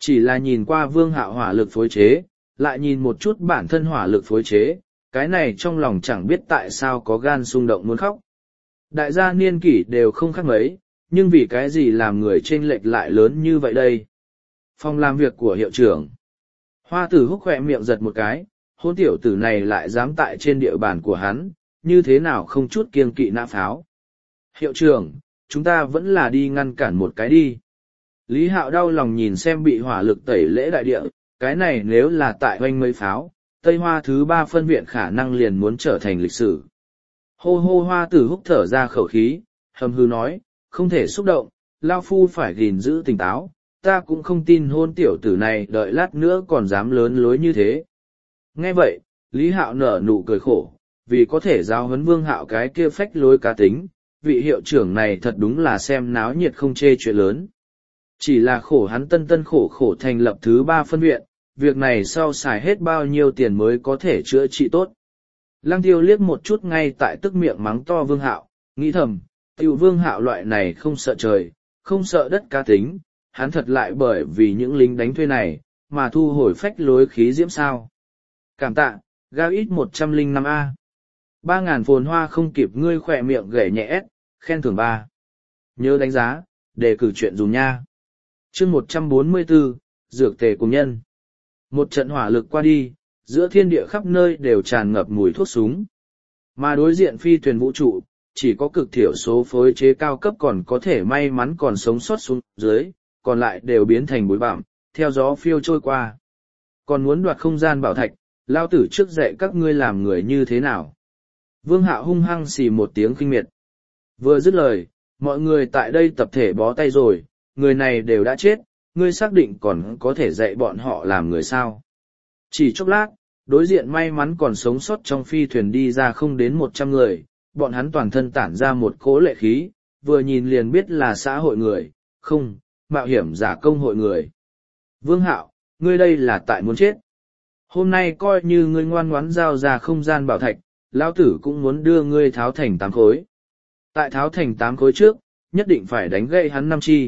Chỉ là nhìn qua Vương Hạo hỏa lực phối chế, lại nhìn một chút bản thân hỏa lực phối chế, cái này trong lòng chẳng biết tại sao có gan xung động muốn khóc. Đại gia niên kỷ đều không khác mấy, nhưng vì cái gì làm người chênh lệch lại lớn như vậy đây? Phòng làm việc của hiệu trưởng. Hoa Tử Húc khỏe miệng giật một cái, hôn tiểu tử này lại dám tại trên địa bàn của hắn, như thế nào không chút kiêng kỵ nã pháo. Hiệu trưởng, chúng ta vẫn là đi ngăn cản một cái đi. Lý Hạo đau lòng nhìn xem bị hỏa lực tẩy lễ đại địa, cái này nếu là tại hoanh mấy pháo, Tây Hoa thứ 3 phân viện khả năng liền muốn trở thành lịch sử. Hô hô Hoa Tử Húc thở ra khẩu khí, hầm hư nói, không thể xúc động, Lao Phu phải gìn giữ tỉnh táo, ta cũng không tin hôn tiểu tử này đợi lát nữa còn dám lớn lối như thế. Nghe vậy, Lý Hạo nở nụ cười khổ, vì có thể giáo huấn Vương Hạo cái kia phách lối cá tính, vị hiệu trưởng này thật đúng là xem náo nhiệt không chê chuyện lớn. Chỉ là khổ hắn tân tân khổ khổ thành lập thứ 3 phân viện, việc này sau xài hết bao nhiêu tiền mới có thể chữa trị tốt. Lăng Tiêu liếc một chút ngay tại tức miệng mắng to Vương Hạo, nghĩ thầm, tiểu Vương Hạo loại này không sợ trời, không sợ đất cá tính, hắn thật lại bởi vì những lính đánh thuê này, mà thu hồi phách lối khí diễm sao. Cảm tạ, gao ít 105A. 3.000 phồn hoa không kịp ngươi khỏe miệng gảy nhẹ S, khen thưởng 3. Nhớ đánh giá, đề cử chuyện dùng nha. chương 144, Dược tề cùng nhân. Một trận hỏa lực qua đi, giữa thiên địa khắp nơi đều tràn ngập mùi thuốc súng. Mà đối diện phi thuyền vũ trụ, chỉ có cực thiểu số phối chế cao cấp còn có thể may mắn còn sống sót xuống dưới, còn lại đều biến thành bụi bặm, theo gió phiêu trôi qua. Còn muốn đoạt không gian bảo thạch, lao tử trước dạy các ngươi làm người như thế nào. Vương Hạo hung hăng xì một tiếng khinh miệt. Vừa dứt lời, mọi người tại đây tập thể bó tay rồi, người này đều đã chết, ngươi xác định còn có thể dạy bọn họ làm người sao. Chỉ chốc lát, đối diện may mắn còn sống sót trong phi thuyền đi ra không đến 100 người, bọn hắn toàn thân tản ra một cỗ lệ khí, vừa nhìn liền biết là xã hội người, không, mạo hiểm giả công hội người. Vương Hạo, ngươi đây là tại muốn chết. Hôm nay coi như ngươi ngoan ngoãn giao ra không gian bảo thạch, lão tử cũng muốn đưa ngươi tháo thành 8 khối. Tại tháo thành 8 khối trước, nhất định phải đánh gãy hắn 5 chi.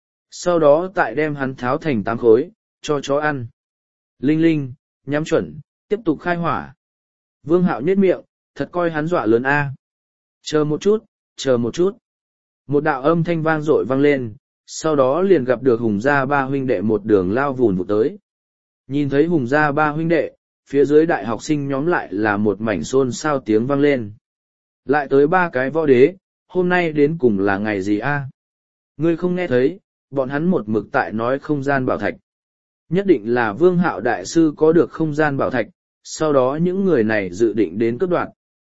Sau đó tại đem hắn tháo thành 8 khối, cho chó ăn. Linh linh, nhắm chuẩn, tiếp tục khai hỏa. Vương Hạo nhếch miệng, thật coi hắn dọa lớn a. Chờ một chút, chờ một chút. Một đạo âm thanh vang dội vang lên, sau đó liền gặp được Hùng gia 3 huynh đệ một đường lao vùn vụt tới. Nhìn thấy Hùng gia 3 huynh đệ, phía dưới đại học sinh nhóm lại là một mảnh xôn xao tiếng vang lên. Lại tới 3 cái võ đế, hôm nay đến cùng là ngày gì a? Ngươi không nghe thấy, bọn hắn một mực tại nói không gian bảo thạch. Nhất định là Vương Hạo đại sư có được không gian bảo thạch, sau đó những người này dự định đến cướp đoạt.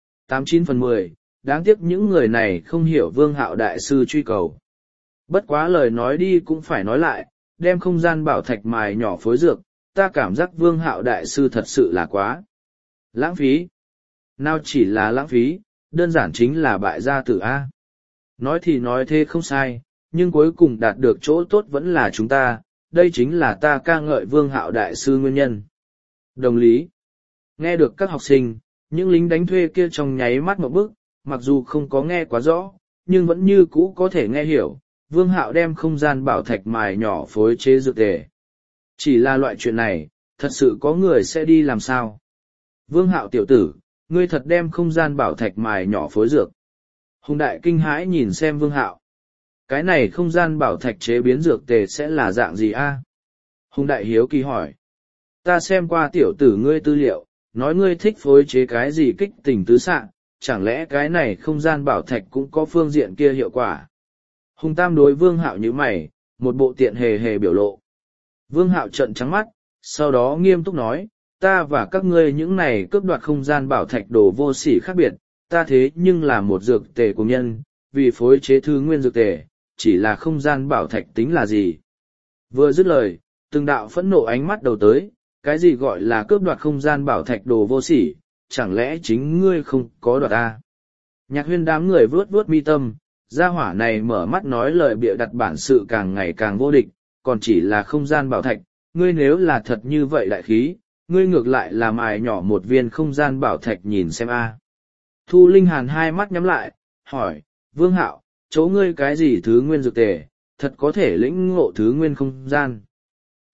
89/10, đáng tiếc những người này không hiểu Vương Hạo đại sư truy cầu. Bất quá lời nói đi cũng phải nói lại, đem không gian bảo thạch mài nhỏ phối dược, ta cảm giác Vương Hạo đại sư thật sự là quá lãng phí. Nào chỉ là lãng phí, đơn giản chính là bại gia tử A. Nói thì nói thế không sai, nhưng cuối cùng đạt được chỗ tốt vẫn là chúng ta, đây chính là ta ca ngợi Vương Hạo đại sư nguyên nhân. Đồng lý. Nghe được các học sinh, những lính đánh thuê kia trong nháy mắt một bức, mặc dù không có nghe quá rõ, nhưng vẫn như cũ có thể nghe hiểu, Vương Hạo đem không gian bảo thạch mài nhỏ phối chế dược tề. Chỉ là loại chuyện này, thật sự có người sẽ đi làm sao? Vương Hạo tiểu tử, ngươi thật đem không gian bảo thạch mài nhỏ phối dược. Hùng đại kinh hãi nhìn xem Vương Hạo. Cái này không gian bảo thạch chế biến dược tề sẽ là dạng gì a? Hùng đại hiếu kỳ hỏi. Ta xem qua tiểu tử ngươi tư liệu, nói ngươi thích phối chế cái gì kích tình tứ xạ, chẳng lẽ cái này không gian bảo thạch cũng có phương diện kia hiệu quả? Hùng tam đối Vương Hạo như mày, một bộ tiện hề hề biểu lộ. Vương Hạo trợn trắng mắt, sau đó nghiêm túc nói, ta và các ngươi những này cướp đoạt không gian bảo thạch đồ vô sỉ khác biệt, ta thế nhưng là một dược tề của nhân, vì phối chế thứ nguyên dược tề, chỉ là không gian bảo thạch tính là gì. Vừa dứt lời, từng đạo phẫn nộ ánh mắt đầu tới, cái gì gọi là cướp đoạt không gian bảo thạch đồ vô sỉ, chẳng lẽ chính ngươi không có đoạt ta? Nhạc Huyên đám người vuốt vuốt mi tâm, gia hỏa này mở mắt nói lời bịa đặt bản sự càng ngày càng vô địch, còn chỉ là không gian bảo thạch, ngươi nếu là thật như vậy đại khí, ngươi ngược lại làm ai nhỏ một viên không gian bảo thạch nhìn xem a. Thu Linh Hàn hai mắt nhắm lại, hỏi, Vương Hạo, chỗ ngươi cái gì thứ nguyên dược tề, thật có thể lĩnh ngộ thứ nguyên không gian.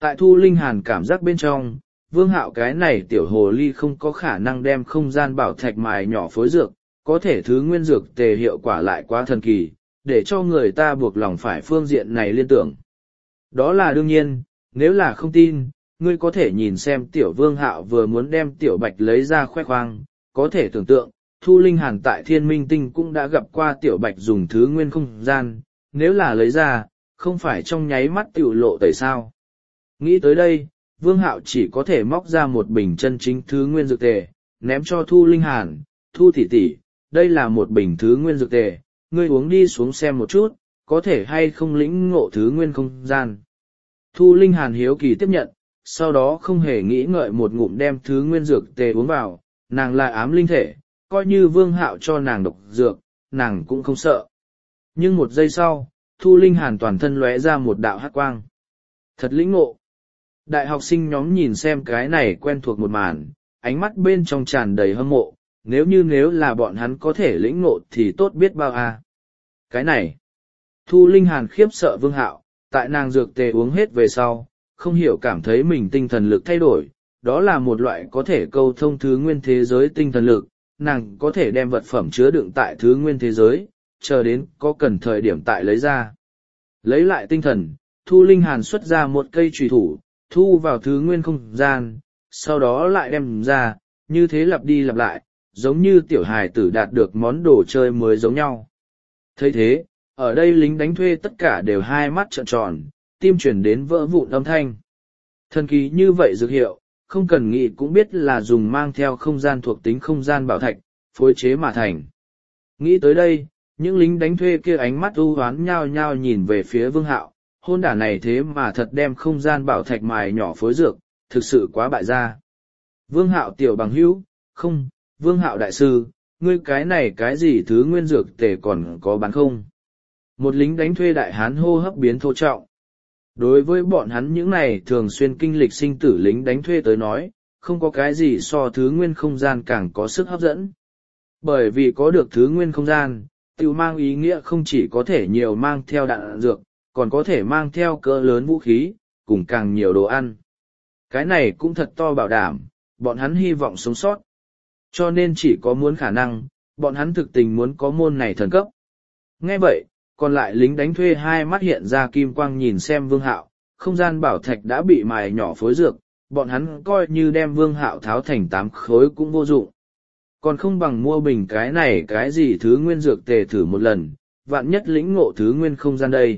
Tại Thu Linh Hàn cảm giác bên trong, Vương Hạo cái này tiểu hồ ly không có khả năng đem không gian bảo thạch mài nhỏ phối dược, có thể thứ nguyên dược tề hiệu quả lại quá thần kỳ, để cho người ta buộc lòng phải phương diện này liên tưởng. Đó là đương nhiên, nếu là không tin, ngươi có thể nhìn xem tiểu Vương Hạo vừa muốn đem tiểu Bạch lấy ra khoe khoang, có thể tưởng tượng, Thu Linh Hàn tại Thiên Minh Tinh cũng đã gặp qua tiểu Bạch dùng thứ nguyên không gian, nếu là lấy ra, không phải trong nháy mắt tiểu lộ tẩy sao. Nghĩ tới đây, Vương Hạo chỉ có thể móc ra một bình chân chính thứ nguyên dược tề, ném cho Thu Linh Hàn, Thu tỷ tỷ, đây là một bình thứ nguyên dược tề, ngươi uống đi xuống xem một chút, có thể hay không lĩnh ngộ thứ nguyên không gian. Thu Linh Hàn hiếu kỳ tiếp nhận, sau đó không hề nghĩ ngợi một ngụm đem thứ nguyên dược tề uống vào, nàng là ám linh thể, coi như Vương Hạo cho nàng độc dược, nàng cũng không sợ. Nhưng một giây sau, Thu Linh Hàn toàn thân lóe ra một đạo hắc quang. Thật lĩnh ngộ. Đại học sinh nhóm nhìn xem cái này quen thuộc một màn, ánh mắt bên trong tràn đầy hâm mộ, nếu là bọn hắn có thể lĩnh ngộ thì tốt biết bao à. Cái này, Thu Linh Hàn khiếp sợ Vương Hạo, tại nàng dược tề uống hết về sau, không hiểu cảm thấy mình tinh thần lực thay đổi, đó là một loại có thể câu thông thứ nguyên thế giới tinh thần lực, nàng có thể đem vật phẩm chứa đựng tại thứ nguyên thế giới, chờ đến có cần thời điểm tại lấy ra. Lấy lại tinh thần, Thu Linh Hàn xuất ra một cây chùy thủ, thu vào thứ nguyên không gian, sau đó lại đem ra, như thế lặp đi lặp lại, giống như tiểu hài tử đạt được món đồ chơi mới giống nhau. Thấy thế, ở đây lính đánh thuê tất cả đều hai mắt trợn tròn, tim chuyển đến vỡ vụn âm thanh. Thần kỳ như vậy dược hiệu, không cần nghĩ cũng biết là dùng mang theo không gian thuộc tính không gian bảo thạch, phối chế mà thành. Nghĩ tới đây, những lính đánh thuê kia ánh mắt u hoán nhao nhao nhìn về phía Vương Hạo, hôn đả này thế mà thật đem không gian bảo thạch mài nhỏ phối dược, thực sự quá bại gia. Vương Hạo tiểu bằng hữu, không, Vương Hạo đại sư, ngươi cái này cái gì thứ nguyên dược tề còn có bán không? Một lính đánh thuê đại hán hô hấp biến thô trọng. Đối với bọn hắn những này thường xuyên kinh lịch sinh tử lính đánh thuê tới nói, không có cái gì so thứ nguyên không gian càng có sức hấp dẫn. Bởi vì có được thứ nguyên không gian, tiêu mang ý nghĩa không chỉ có thể nhiều mang theo đạn dược, còn có thể mang theo cỡ lớn vũ khí, cùng càng nhiều đồ ăn. Cái này cũng thật to bảo đảm, bọn hắn hy vọng sống sót. Cho nên chỉ có muốn khả năng, bọn hắn thực tình muốn có môn này thần cấp. Nghe vậy, còn lại lính đánh thuê hai mắt hiện ra kim quang nhìn xem Vương Hạo, không gian bảo thạch đã bị mài nhỏ phối dược, bọn hắn coi như đem Vương Hạo tháo thành 8 khối cũng vô dụng. Còn không bằng mua bình cái này cái gì thứ nguyên dược tề thử một lần, vạn nhất lĩnh ngộ thứ nguyên không gian đây.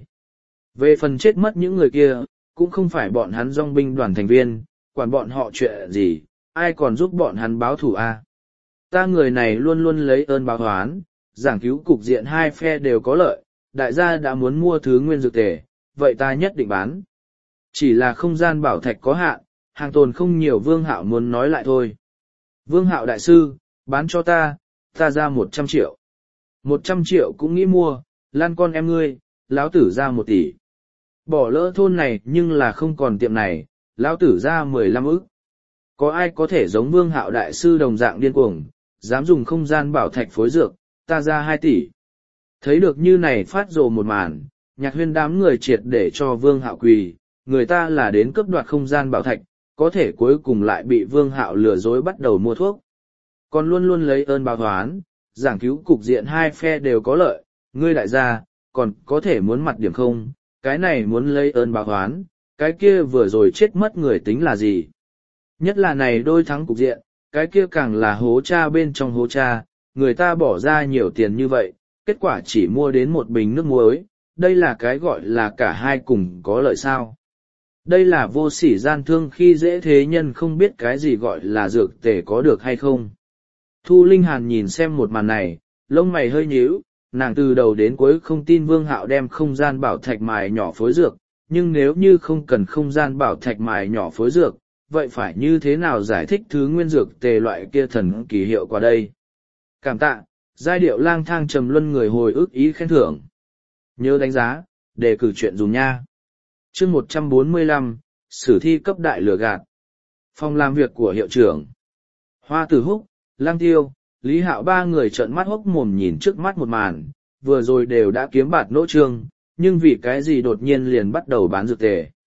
Về phần chết mất những người kia, cũng không phải bọn hắn dòng binh đoàn thành viên, quản bọn họ chuyện gì, ai còn giúp bọn hắn báo thù a? Ta người này luôn luôn lấy ơn báo oán, giảng cứu cục diện hai phe đều có lợi, đại gia đã muốn mua thứ nguyên dược tề, vậy ta nhất định bán. Chỉ là không gian bảo thạch có hạn, hàng tồn không nhiều. Vương Hạo muốn nói lại thôi. Vương Hạo đại sư, bán cho ta ra 100 triệu. 100 triệu cũng nghĩ mua, lan con em ngươi, lão tử ra 1 tỷ. Bỏ lỡ thôn này nhưng là không còn tiệm này, lão tử ra 15 ức. Có ai có thể giống Vương Hạo đại sư đồng dạng điên cuồng, dám dùng không gian bảo thạch phối dược, ta ra 2 tỷ. Thấy được như này phát rồ một màn, Nhạc Huyên đám người triệt để cho Vương Hạo quỳ, người ta là đến cướp đoạt không gian bảo thạch, có thể cuối cùng lại bị Vương Hạo lừa dối bắt đầu mua thuốc. Còn luôn luôn lấy ơn báo oán, giảng cứu cục diện hai phe đều có lợi, ngươi đại gia, còn có thể muốn mặt điểm không, cái này muốn lấy ơn báo oán, cái kia vừa rồi chết mất người tính là gì. Nhất là này đôi thắng cục diện, cái kia càng là hố cha bên trong hố cha, người ta bỏ ra nhiều tiền như vậy, kết quả chỉ mua đến một bình nước muối, đây là cái gọi là cả hai cùng có lợi sao. Đây là vô sỉ gian thương khi dễ thế nhân không biết cái gì gọi là dược tề có được hay không. Thu Linh Hàn nhìn xem một màn này, lông mày hơi nhíu, nàng từ đầu đến cuối không tin Vương Hạo đem không gian bảo thạch mài nhỏ phối dược, nhưng nếu như không cần không gian bảo thạch mài nhỏ phối dược, vậy phải như thế nào giải thích thứ nguyên dược tề loại kia thần kỳ hiệu qua đây? Cảm tạ, giai điệu lang thang trầm luân người hồi ức ý khen thưởng. Nhớ đánh giá, đề cử chuyện dùng nha. Chương 145, sử thi cấp đại lừa gạt. Phòng làm việc của hiệu trưởng. Hoa Tử Húc, Lang Tiêu, Lý Hạo ba người trợn mắt hốc mồm nhìn trước mắt một màn, vừa rồi đều đã kiếm bạt nỗ trương, nhưng vì cái gì đột nhiên liền bắt đầu bán dược tề.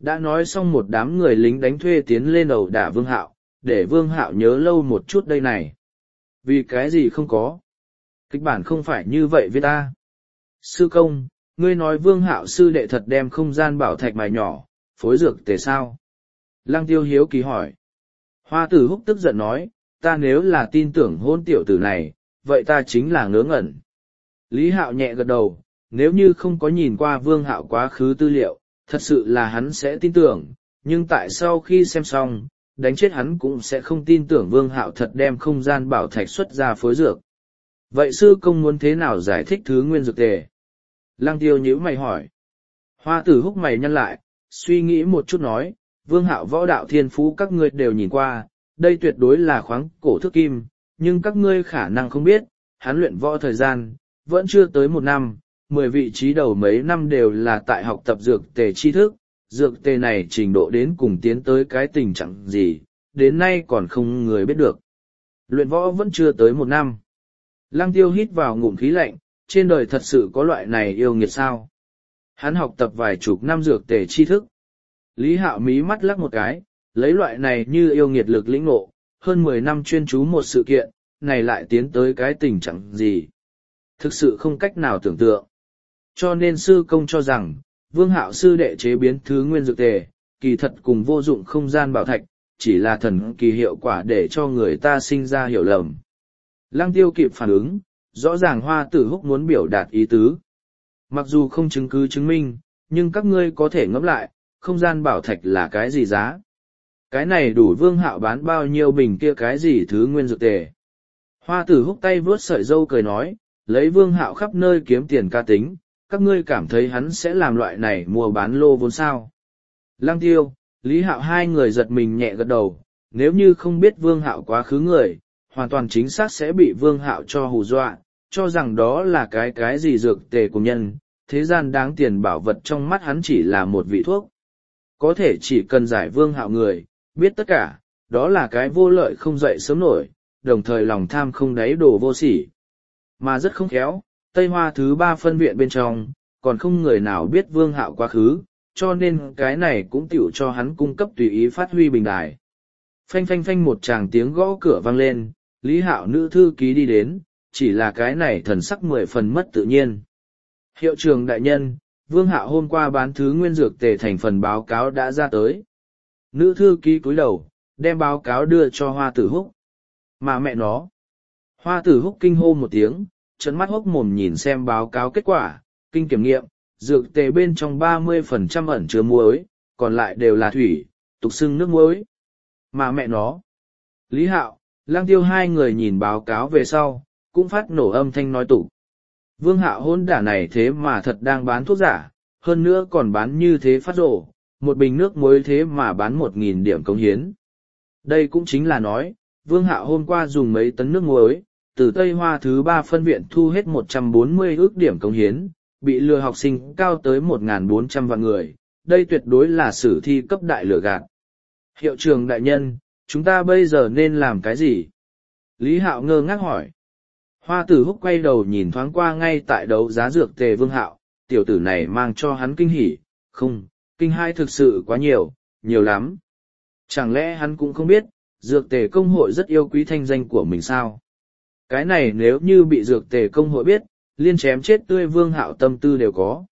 Đã nói xong một đám người lính đánh thuê tiến lên ẩu đả Vương Hạo, để Vương Hạo nhớ lâu một chút đây này. Vì cái gì không có? Kịch bản không phải như vậy với ta. Sư công, ngươi nói Vương Hạo sư đệ thật đem không gian bảo thạch mài nhỏ, phối dược tề sao? Lăng Tiêu hiếu kỳ hỏi. Hoa Tử Húc tức giận nói, ta nếu là tin tưởng hôn tiểu tử này, vậy ta chính là ngớ ngẩn. Lý Hạo nhẹ gật đầu, nếu như không có nhìn qua Vương Hạo quá khứ tư liệu, thật sự là hắn sẽ tin tưởng, nhưng tại sau khi xem xong, đánh chết hắn cũng sẽ không tin tưởng Vương Hạo thật đem không gian bảo thạch xuất ra phối dược. Vậy sư công muốn thế nào giải thích thứ nguyên dược tề? Lăng Tiêu nhíu mày hỏi. Hoa Tử Húc mày nhăn lại, suy nghĩ một chút nói, Vương Hạo võ đạo thiên phú các ngươi đều nhìn qua, đây tuyệt đối là khoáng cổ thước kim, nhưng các ngươi khả năng không biết, hắn luyện võ thời gian, vẫn chưa tới 1 năm, 10 vị trí đầu mấy năm đều là tại học tập dược tề tri thức, dược tề này trình độ đến cùng tiến tới cái tình trạng gì, đến nay còn không người biết được. Luyện võ vẫn chưa tới 1 năm. Lăng Tiêu hít vào ngụm khí lạnh, trên đời thật sự có loại này yêu nghiệt sao? Hắn học tập vài chục năm dược tề tri thức. Lý Hạo mí mắt lắc một cái, lấy loại này như yêu nghiệt lực lĩnh ngộ, hơn 10 năm chuyên chú một sự kiện, này lại tiến tới cái tình trạng gì? Thực sự không cách nào tưởng tượng. Cho nên sư công cho rằng, Vương Hạo sư đệ chế biến thứ nguyên dược tề, kỳ thật cùng vô dụng không gian bảo thạch, chỉ là thần kỳ hiệu quả để cho người ta sinh ra hiểu lầm. Lăng Tiêu kịp phản ứng, rõ ràng Hoa Tử Húc muốn biểu đạt ý tứ. Mặc dù không chứng cứ chứng minh, nhưng các ngươi có thể ngẫm lại, không gian bảo thạch là cái gì giá? Cái này đủ Vương Hạo bán bao nhiêu bình kia cái gì thứ nguyên dược tề? Hoa Tử Húc tay vướt sợi dâu cười nói, lấy Vương Hạo khắp nơi kiếm tiền ca tính, các ngươi cảm thấy hắn sẽ làm loại này mua bán lô vốn sao? Lăng Tiêu, Lý Hạo hai người giật mình nhẹ gật đầu, nếu như không biết Vương Hạo quá khứ người, hoàn toàn chính xác sẽ bị Vương Hạo cho hù dọa, cho rằng đó là cái gì dược tề của nhân, thế gian đáng tiền bảo vật trong mắt hắn chỉ là một vị thuốc. Có thể chỉ cần giải Vương Hạo người, biết tất cả, đó là cái vô lợi không dậy sớm nổi, đồng thời lòng tham không đáy đồ vô sỉ. Mà rất không khéo, Tây Hoa thứ 3 phân viện bên trong, còn không người nào biết Vương Hạo quá khứ, cho nên cái này cũng tiểu cho hắn cung cấp tùy ý phát huy bình đài. Phanh phanh phanh một tràng tiếng gõ cửa vang lên, Lý Hạo nữ thư ký đi đến, chỉ là cái này thần sắc 10 phần mất tự nhiên. Hiệu trưởng đại nhân, Vương Hạo hôm qua bán thứ nguyên dược tề thành phần báo cáo đã ra tới. Nữ thư ký cúi đầu, đem báo cáo đưa cho Hoa Tử Húc. Mà mẹ nó. Hoa Tử Húc kinh hô một tiếng, trấn mắt hốc mồm nhìn xem báo cáo kết quả, kinh kiểm nghiệm, dược tề bên trong 30% ẩn chứa muối, còn lại đều là thủy, tục xưng nước muối. Mà mẹ nó. Lý Hạo, Lăng Tiêu hai người nhìn báo cáo về sau, cũng phát nổ âm thanh nói tủ. Vương Hạo hôn đả này thế mà thật đang bán thuốc giả, hơn nữa còn bán như thế phát rổ, một bình nước muối thế mà bán 1.000 điểm cống hiến. Đây cũng chính là nói, Vương Hạo hôm qua dùng mấy tấn nước muối, từ Tây Hoa thứ 3 phân viện thu hết 140 ước điểm cống hiến, bị lừa học sinh cao tới 1.400 vạn người, đây tuyệt đối là sử thi cấp đại lừa gạt. Hiệu trưởng đại nhân, chúng ta bây giờ nên làm cái gì? Lý Hạo ngơ ngác hỏi. Hoa Tử Húc quay đầu nhìn thoáng qua ngay tại đấu giá dược tề Vương Hạo, tiểu tử này mang cho hắn kinh hỉ, không, kinh hai thực sự quá nhiều, nhiều lắm. Chẳng lẽ hắn cũng không biết, dược tề công hội rất yêu quý thanh danh của mình sao? Cái này nếu như bị dược tề công hội biết, liên chém chết tươi Vương Hạo tâm tư đều có.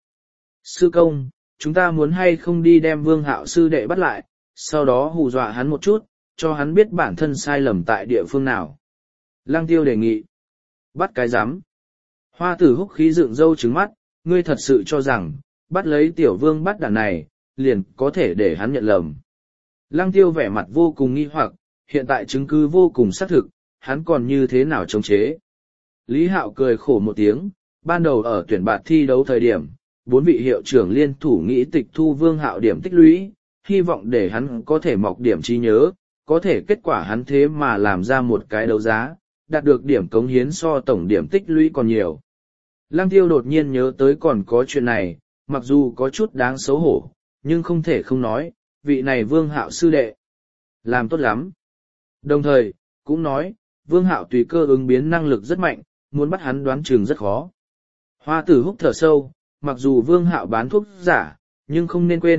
Sư công, chúng ta muốn hay không đi đem Vương Hạo sư đệ bắt lại, sau đó hù dọa hắn một chút, cho hắn biết bản thân sai lầm tại địa phương nào. Lăng Tiêu đề nghị. Bắt cái rắm. Hoa Tử Húc khí dựng râu trứng mắt, ngươi thật sự cho rằng, bắt lấy tiểu vương bắt đàn này, liền có thể để hắn nhận lầm. Lăng Tiêu vẻ mặt vô cùng nghi hoặc, hiện tại chứng cứ vô cùng xác thực, hắn còn như thế nào chống chế. Lý Hạo cười khổ một tiếng, ban đầu ở tuyển bạt thi đấu thời điểm, 4 vị hiệu trưởng liên thủ nghĩ tịch thu Vương Hạo điểm tích lũy, hy vọng để hắn có thể mọc điểm trí nhớ, có thể kết quả hắn thế mà làm ra một cái đấu giá, đạt được điểm cống hiến so tổng điểm tích lũy còn nhiều. Lăng Tiêu đột nhiên nhớ tới còn có chuyện này, mặc dù có chút đáng xấu hổ, nhưng không thể không nói, vị này Vương Hạo sư đệ. Làm tốt lắm. Đồng thời, cũng nói, Vương Hạo tùy cơ ứng biến năng lực rất mạnh, muốn bắt hắn đoán chừng rất khó. Hoa Tử Húc thở sâu, mặc dù Vương Hạo bán thuốc giả, nhưng không nên quên,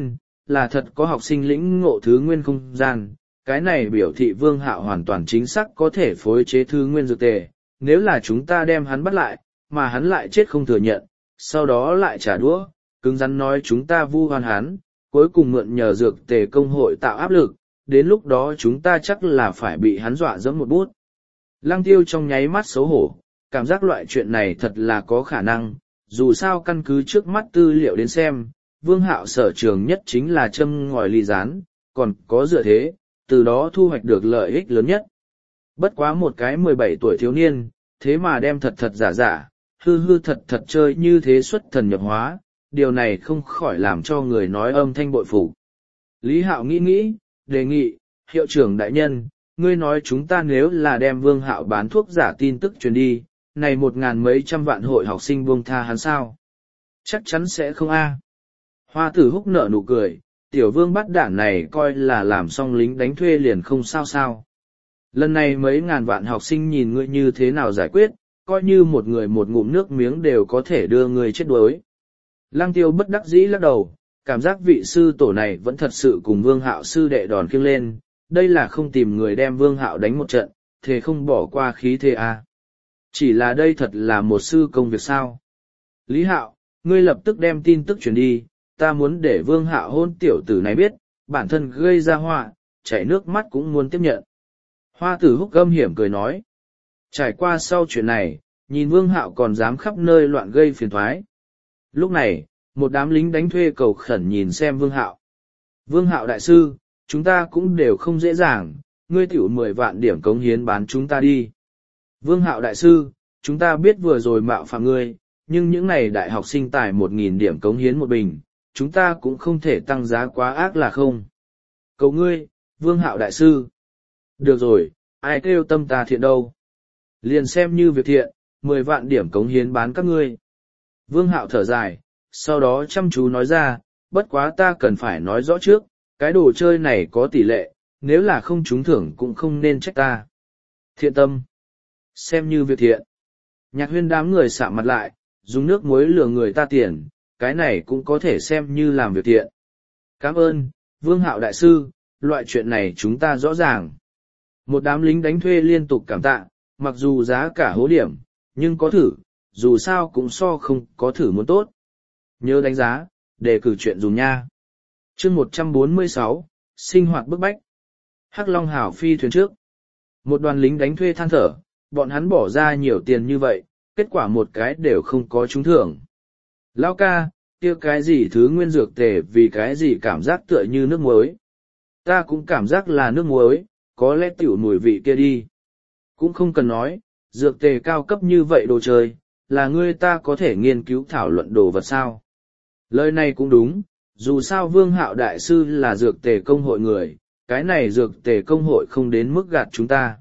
là thật có học sinh lĩnh ngộ thứ nguyên không gian, cái này biểu thị Vương Hạo hoàn toàn chính xác có thể phối chế thứ nguyên dược tề, nếu là chúng ta đem hắn bắt lại, mà hắn lại chết không thừa nhận, sau đó lại trả đũa, cứng rắn nói chúng ta vu oan hắn, cuối cùng mượn nhờ dược tề công hội tạo áp lực, đến lúc đó chúng ta chắc là phải bị hắn dọa dẫm một bút. Lăng Tiêu trong nháy mắt xấu hổ, cảm giác loại chuyện này thật là có khả năng, dù sao căn cứ trước mắt tư liệu đến xem, Vương Hạo sở trường nhất chính là châm ngòi ly rán, còn có dựa thế, từ đó thu hoạch được lợi ích lớn nhất. Bất quá một cái 17 tuổi thiếu niên, thế mà đem thật thật giả giả, hư hư thật thật chơi như thế xuất thần nhập hóa, điều này không khỏi làm cho người nói âm thanh bội phục. Lý Hạo nghĩ nghĩ, đề nghị, hiệu trưởng đại nhân, ngươi nói chúng ta nếu là đem Vương Hạo bán thuốc giả tin tức truyền đi, này 1.000 mấy trăm vạn hội học sinh buông tha hắn sao? Chắc chắn sẽ không a. Hoa Tử Húc nở nụ cười, tiểu Vương bắt đản này coi là làm xong lính đánh thuê liền không sao sao. Lần này mấy ngàn vạn học sinh nhìn ngươi như thế nào giải quyết, coi như một người một ngụm nước miếng đều có thể đưa ngươi chết đuối. Lăng Tiêu bất đắc dĩ lắc đầu, cảm giác vị sư tổ này vẫn thật sự cùng Vương Hạo sư đệ đòn kiêng lên, đây là không tìm người đem Vương Hạo đánh một trận, thế không bỏ qua khí thế à. Chỉ là đây thật là một sư công việc sao. Lý Hạo, ngươi lập tức đem tin tức truyền đi, ta muốn để Vương Hạo hôn tiểu tử này biết, bản thân gây ra họa, chảy nước mắt cũng muốn tiếp nhận. Hoa Tử Húc âm hiểm cười nói. Trải qua sau chuyện này, nhìn Vương Hạo còn dám khắp nơi loạn gây phiền thoái. Lúc này, một đám lính đánh thuê cầu khẩn nhìn xem Vương Hạo. Vương Hạo đại sư, chúng ta cũng đều không dễ dàng, ngươi tiểu 10 vạn điểm cống hiến bán chúng ta đi. Vương Hạo đại sư, chúng ta biết vừa rồi mạo phạm ngươi, nhưng những này đại học sinh tài 1.000 điểm cống hiến một bình, chúng ta cũng không thể tăng giá quá ác là không. Cầu ngươi, Vương Hạo đại sư. Được rồi, ai kêu tâm ta thiện đâu. Liền xem như việc thiện, 10 vạn điểm cống hiến bán các ngươi. Vương Hạo thở dài, sau đó chăm chú nói ra, bất quá ta cần phải nói rõ trước, cái đồ chơi này có tỷ lệ, nếu là không trúng thưởng cũng không nên trách ta. Thiện tâm. Xem như việc thiện. Nhạc Huyên đám người sạm mặt lại, dùng nước muối lừa người ta tiền, cái này cũng có thể xem như làm việc thiện. Cảm ơn, Vương Hạo đại sư, loại chuyện này chúng ta rõ ràng. Một đám lính đánh thuê liên tục cảm tạ, mặc dù giá cả hố điểm, nhưng có thử, dù sao cũng so không có thử muốn tốt. Nhớ đánh giá, đề cử chuyện dùng nha. Chương 146, sinh hoạt bức bách. Hắc Long Hảo phi thuyền trước. Một đoàn lính đánh thuê than thở, bọn hắn bỏ ra nhiều tiền như vậy, kết quả một cái đều không có trúng thưởng. Lão ca, kia cái gì thứ nguyên dược tề vì cái gì cảm giác tựa như nước muối. Ta cũng cảm giác là nước muối, có lẽ tiểu mùi vị kia đi. Cũng không cần nói, dược tề cao cấp như vậy đồ chơi, là ngươi ta có thể nghiên cứu thảo luận đồ vật sao. Lời này cũng đúng, dù sao Vương Hạo đại sư là dược tề công hội người, cái này dược tề công hội không đến mức gạt chúng ta.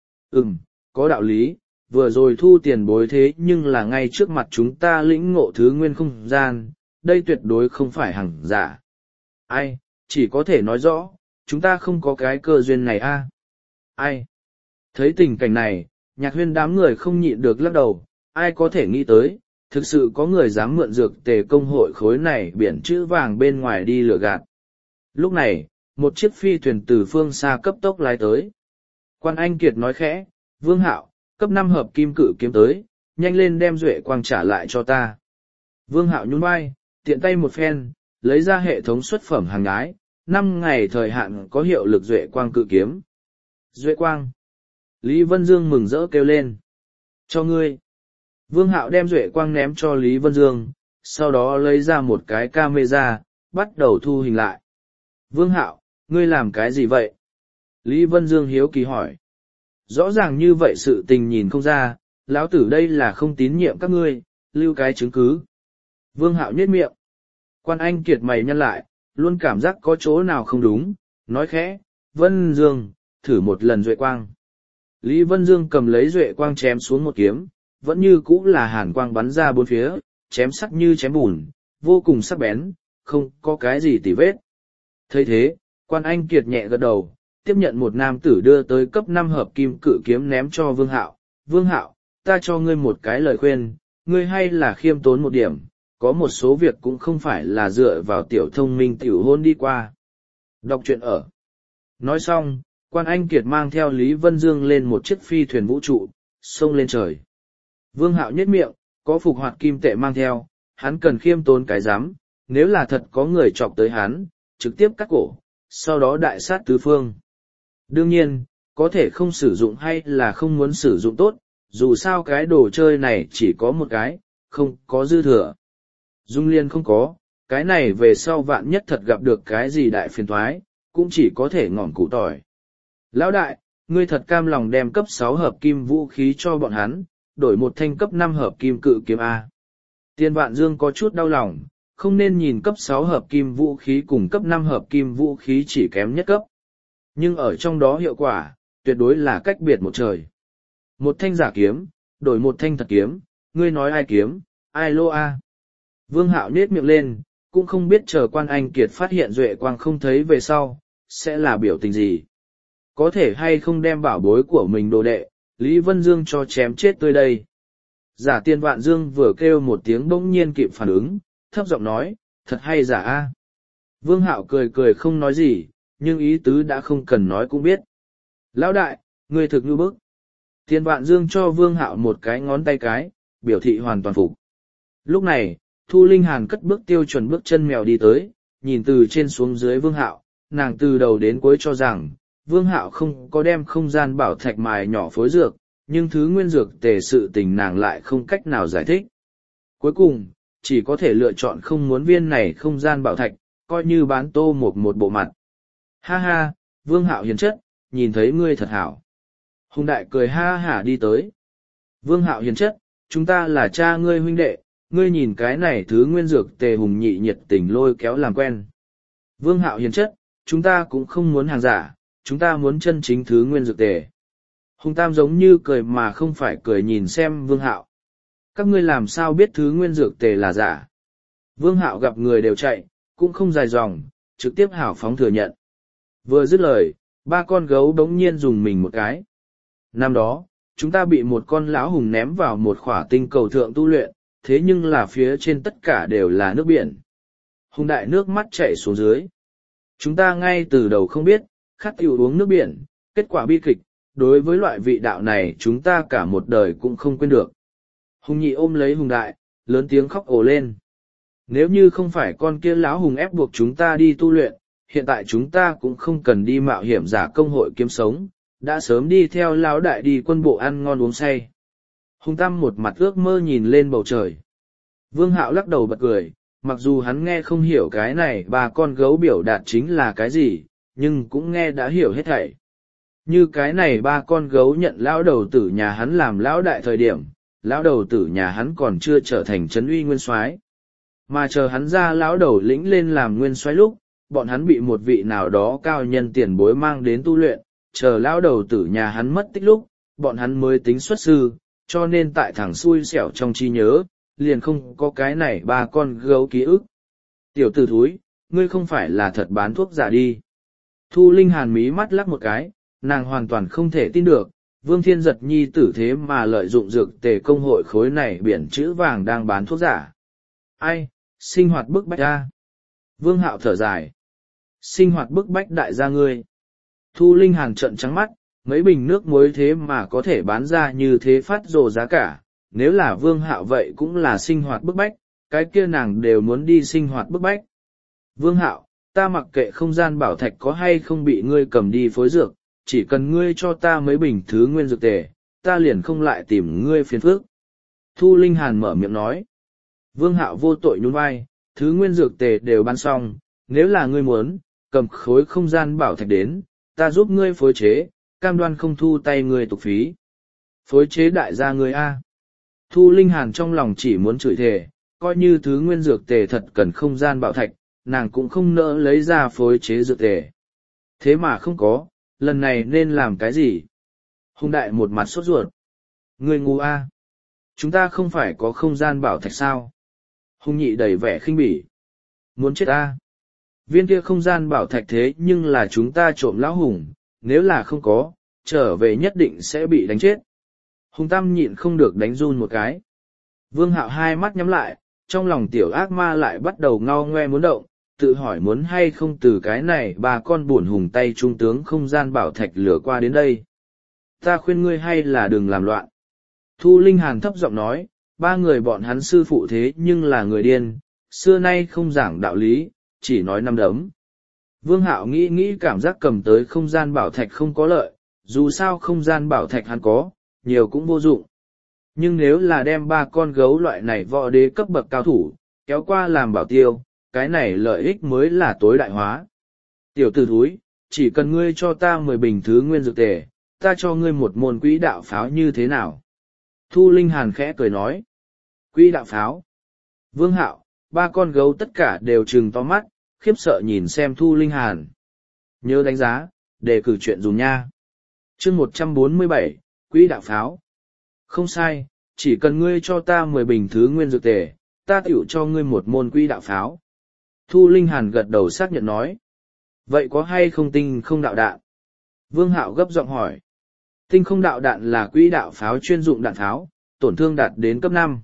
Có đạo lý, vừa rồi thu tiền bối thế nhưng là ngay trước mặt chúng ta lĩnh ngộ thứ nguyên không gian, đây tuyệt đối không phải hàng giả. Ai, chỉ có thể nói rõ, chúng ta không có cái cơ duyên này a. Ai? Thấy tình cảnh này, Nhạc Huyên đám người không nhịn được lắc đầu, ai có thể nghĩ tới, thực sự có người dám mượn dược tề công hội khối này biển chữ vàng bên ngoài đi lừa gạt. Lúc này, một chiếc phi thuyền từ phương xa cấp tốc lái tới. Quan Anh Kiệt nói khẽ, Vương Hạo, cấp 5 hợp kim cự kiếm tới, nhanh lên đem duệ quang trả lại cho ta. Vương Hạo nhún vai, tiện tay một phen, lấy ra hệ thống xuất phẩm hàng ái, 5 ngày thời hạn có hiệu lực duệ quang cự kiếm. Duệ quang. Lý Vân Dương mừng rỡ kêu lên. Cho ngươi. Vương Hạo đem duệ quang ném cho Lý Vân Dương, sau đó lấy ra một cái camera, bắt đầu thu hình lại. Vương Hạo, ngươi làm cái gì vậy? Lý Vân Dương hiếu kỳ hỏi. Rõ ràng như vậy sự tình nhìn không ra, lão tử đây là không tín nhiệm các ngươi, lưu cái chứng cứ. Vương Hạo nhếch miệng. Quan Anh Kiệt mày nhăn lại, luôn cảm giác có chỗ nào không đúng, nói khẽ, Vân Dương, thử một lần duệ quang. Lý Vân Dương cầm lấy duệ quang chém xuống một kiếm, vẫn như cũ là hàn quang bắn ra bốn phía, chém sắc như chém bùn, vô cùng sắc bén, không có cái gì tỉ vết. Thấy thế, Quan Anh Kiệt nhẹ gật đầu, tiếp nhận một nam tử đưa tới cấp 5 hợp kim cự kiếm ném cho Vương Hạo. Vương Hạo, ta cho ngươi một cái lời khuyên, ngươi hay là khiêm tốn một điểm, có một số việc cũng không phải là dựa vào tiểu thông minh tiểu hôn đi qua. Đọc truyện ở. Nói xong, Quan Anh Kiệt mang theo Lý Vân Dương lên một chiếc phi thuyền vũ trụ, xông lên trời. Vương Hạo nhếch miệng, có phục hoạt kim tệ mang theo, hắn cần khiêm tốn cái rắm, nếu là thật có người chọc tới hắn, trực tiếp cắt cổ, sau đó đại sát tứ phương. Đương nhiên, có thể không sử dụng hay là không muốn sử dụng tốt, dù sao cái đồ chơi này chỉ có một cái, không có dư thừa. Dung Liên không có, cái này về sau vạn nhất thật gặp được cái gì đại phiền thoái, cũng chỉ có thể ngỏm củ tỏi. Lão đại, ngươi thật cam lòng đem cấp 6 hợp kim vũ khí cho bọn hắn, đổi một thanh cấp 5 hợp kim cự kiếm A. Tiên Vạn Dương có chút đau lòng, không nên nhìn cấp 6 hợp kim vũ khí cùng cấp 5 hợp kim vũ khí chỉ kém nhất cấp. Nhưng ở trong đó hiệu quả, tuyệt đối là cách biệt một trời. Một thanh giả kiếm, đổi một thanh thật kiếm, ngươi nói ai kiếm, ai lô a. Vương Hạo nhếch miệng lên, cũng không biết chờ Quan Anh Kiệt phát hiện Duệ Quang không thấy về sau, sẽ là biểu tình gì. Có thể hay không đem bảo bối của mình đồ đệ, Lý Vân Dương cho chém chết tôi đây. Giả Tiên Vạn Dương vừa kêu một tiếng bỗng nhiên kịp phản ứng, thấp giọng nói, thật hay giả a. Vương Hạo cười cười không nói gì, nhưng ý tứ đã không cần nói cũng biết. Lão đại, ngươi thực như bức. Tiên Vạn Dương cho Vương Hạo một cái ngón tay cái, biểu thị hoàn toàn phục. Lúc này, Thu Linh Hàn cất bước tiêu chuẩn bước chân mèo đi tới, nhìn từ trên xuống dưới Vương Hạo, nàng từ đầu đến cuối cho rằng, Vương Hạo không có đem không gian bảo thạch mài nhỏ phối dược, nhưng thứ nguyên dược tề sự tình nàng lại không cách nào giải thích. Cuối cùng, chỉ có thể lựa chọn không muốn viên này không gian bảo thạch, coi như bán tô một bộ mặt. Ha ha, Vương Hạo hiền chất, nhìn thấy ngươi thật hảo. Hùng Đại cười ha hả đi tới. Vương Hạo hiền chất, chúng ta là cha ngươi huynh đệ, ngươi nhìn cái này thứ nguyên dược tề Hùng Nhị nhiệt tình lôi kéo làm quen. Vương Hạo hiền chất, chúng ta cũng không muốn hàng giả, chúng ta muốn chân chính thứ nguyên dược tề. Hùng Tam giống như cười mà không phải cười nhìn xem Vương Hạo. Các ngươi làm sao biết thứ nguyên dược tề là giả? Vương Hạo gặp người đều chạy, cũng không dài dòng, trực tiếp hảo phóng thừa nhận. Vừa dứt lời, ba con gấu đống nhiên dùng mình một cái. Năm đó, chúng ta bị một con lão hùng ném vào một khỏa tinh cầu thượng tu luyện, thế nhưng là phía trên tất cả đều là nước biển. Hùng Đại nước mắt chảy xuống dưới. Chúng ta ngay từ đầu không biết, khát tiểu uống nước biển, kết quả bi kịch, đối với loại vị đạo này chúng ta cả một đời cũng không quên được. Hùng Nhị ôm lấy Hùng Đại, lớn tiếng khóc ồ lên. Nếu như không phải con kia lão hùng ép buộc chúng ta đi tu luyện, hiện tại chúng ta cũng không cần đi mạo hiểm giả công hội kiếm sống, đã sớm đi theo lão đại đi quân bộ ăn ngon uống say. Hùng Tam một mặt ước mơ nhìn lên bầu trời. Vương Hạo lắc đầu bật cười, mặc dù hắn nghe không hiểu cái này ba con gấu biểu đạt chính là cái gì, nhưng cũng nghe đã hiểu hết thảy. Như cái này ba con gấu nhận lão đầu tử nhà hắn làm lão đại thời điểm, lão đầu tử nhà hắn còn chưa trở thành trấn uy nguyên soái, mà chờ hắn ra lão đầu lĩnh lên làm nguyên soái lúc, bọn hắn bị một vị nào đó cao nhân tiền bối mang đến tu luyện, chờ lão đầu tử nhà hắn mất tích lúc, bọn hắn mới tính xuất sư, cho nên tại thằng xui xẻo trong trí nhớ, liền không có cái này ba con gấu ký ức. Tiểu tử thúi, ngươi không phải là thật bán thuốc giả đi. Thu Linh Hàn mí mắt lắc một cái, nàng hoàn toàn không thể tin được, Vương Thiên Giật nhi tử thế mà lợi dụng dược tề công hội khối này biển chữ vàng đang bán thuốc giả. Ai, sinh hoạt bức bách ra. Vương Hạo thở dài. Sinh hoạt bức bách đại gia ngươi. Thu Linh Hàn trợn trắng mắt, mấy bình nước muối thế mà có thể bán ra như thế phát rồ giá cả, nếu là Vương Hạo vậy cũng là sinh hoạt bức bách, cái kia nàng đều muốn đi sinh hoạt bức bách. Vương Hạo, ta mặc kệ không gian bảo thạch có hay không bị ngươi cầm đi phối dược, chỉ cần ngươi cho ta mấy bình thứ nguyên dược tề, ta liền không lại tìm ngươi phiền phức. Thu Linh Hàn mở miệng nói. Vương Hạo vô tội nhún vai, thứ nguyên dược tề đều bán xong, nếu là ngươi muốn, cầm khối không gian bảo thạch đến, ta giúp ngươi phối chế, cam đoan không thu tay ngươi tục phí. Phối chế đại gia ngươi A. Thu Linh Hàn trong lòng chỉ muốn chửi thề, coi như thứ nguyên dược tề thật cần không gian bảo thạch, nàng cũng không nỡ lấy ra phối chế dược tề. Thế mà không có, lần này nên làm cái gì? Hùng Đại một mặt sốt ruột. Ngươi ngu A. Chúng ta không phải có không gian bảo thạch sao? Hùng Nhị đầy vẻ khinh bỉ. Muốn chết A. Viên kia không gian bảo thạch thế nhưng là chúng ta trộm lão hùng, nếu là không có, trở về nhất định sẽ bị đánh chết. Hùng Tam nhịn không được đánh run một cái. Vương Hạo hai mắt nhắm lại, trong lòng tiểu ác ma lại bắt đầu ngao ngoe muốn động, tự hỏi muốn hay không từ cái này ba con buồn hùng tay trung tướng không gian bảo thạch lửa qua đến đây. Ta khuyên ngươi hay là đừng làm loạn. Thu Linh Hàn thấp giọng nói, ba người bọn hắn sư phụ thế nhưng là người điên, xưa nay không giảng đạo lý, chỉ nói năm đấm. Vương Hạo nghĩ cảm giác cầm tới không gian bảo thạch không có lợi, dù sao không gian bảo thạch hắn có, nhiều cũng vô dụng. Nhưng nếu là đem ba con gấu loại này võ đế cấp bậc cao thủ, kéo qua làm bảo tiêu, cái này lợi ích mới là tối đại hóa. Tiểu tử thúi, chỉ cần ngươi cho ta 10 bình thứ nguyên dược tề, ta cho ngươi một môn quỹ đạo pháo như thế nào? Thu Linh Hàn khẽ cười nói. Quỹ đạo pháo. Vương Hạo, ba con gấu tất cả đều trừng to mắt, khiếp sợ nhìn xem Thu Linh Hàn. Nhớ đánh giá, để cử chuyện dùng nha. Chương 147, Quỹ đạo pháo. Không sai, chỉ cần ngươi cho ta 10 bình thứ nguyên dược tề, ta tiểu cho ngươi một môn quỹ đạo pháo. Thu Linh Hàn gật đầu xác nhận nói. Vậy có hay không tinh không đạo đạn? Vương Hạo gấp giọng hỏi. Tinh không đạo đạn là quỹ đạo pháo chuyên dụng đạn pháo, tổn thương đạt đến cấp 5.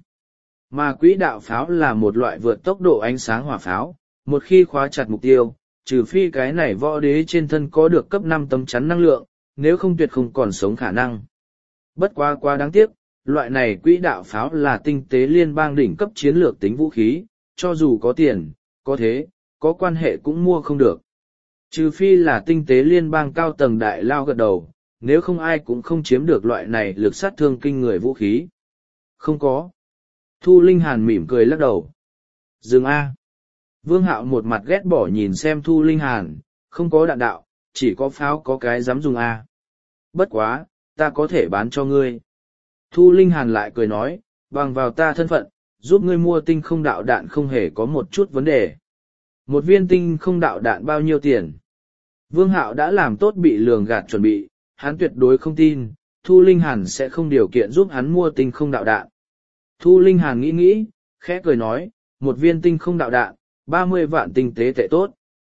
Mà quỹ đạo pháo là một loại vượt tốc độ ánh sáng hỏa pháo, một khi khóa chặt mục tiêu, trừ phi cái này võ đế trên thân có được cấp 5 tấm chắn năng lượng, nếu không tuyệt không còn sống khả năng. Bất quá đáng tiếc, loại này quỹ đạo pháo là tinh tế liên bang đỉnh cấp chiến lược tính vũ khí, cho dù có tiền, có thế, có quan hệ cũng mua không được. Trừ phi là tinh tế liên bang cao tầng đại lao gật đầu, nếu không ai cũng không chiếm được loại này lực sát thương kinh người vũ khí. Không có. Thu Linh Hàn mỉm cười lắc đầu. Dừng A. Vương Hạo một mặt ghét bỏ nhìn xem Thu Linh Hàn, không có đạn đạo, chỉ có pháo có cái dám dùng A. Bất quá, ta có thể bán cho ngươi. Thu Linh Hàn lại cười nói, bằng vào ta thân phận, giúp ngươi mua tinh không đạo đạn không hề có một chút vấn đề. Một viên tinh không đạo đạn bao nhiêu tiền? Vương Hạo đã làm tốt bị lường gạt chuẩn bị, hắn tuyệt đối không tin, Thu Linh Hàn sẽ không điều kiện giúp hắn mua tinh không đạo đạn. Thu Linh Hàn nghĩ, khẽ cười nói, một viên tinh không đạo đạn, 30 vạn tinh tế tệ tốt.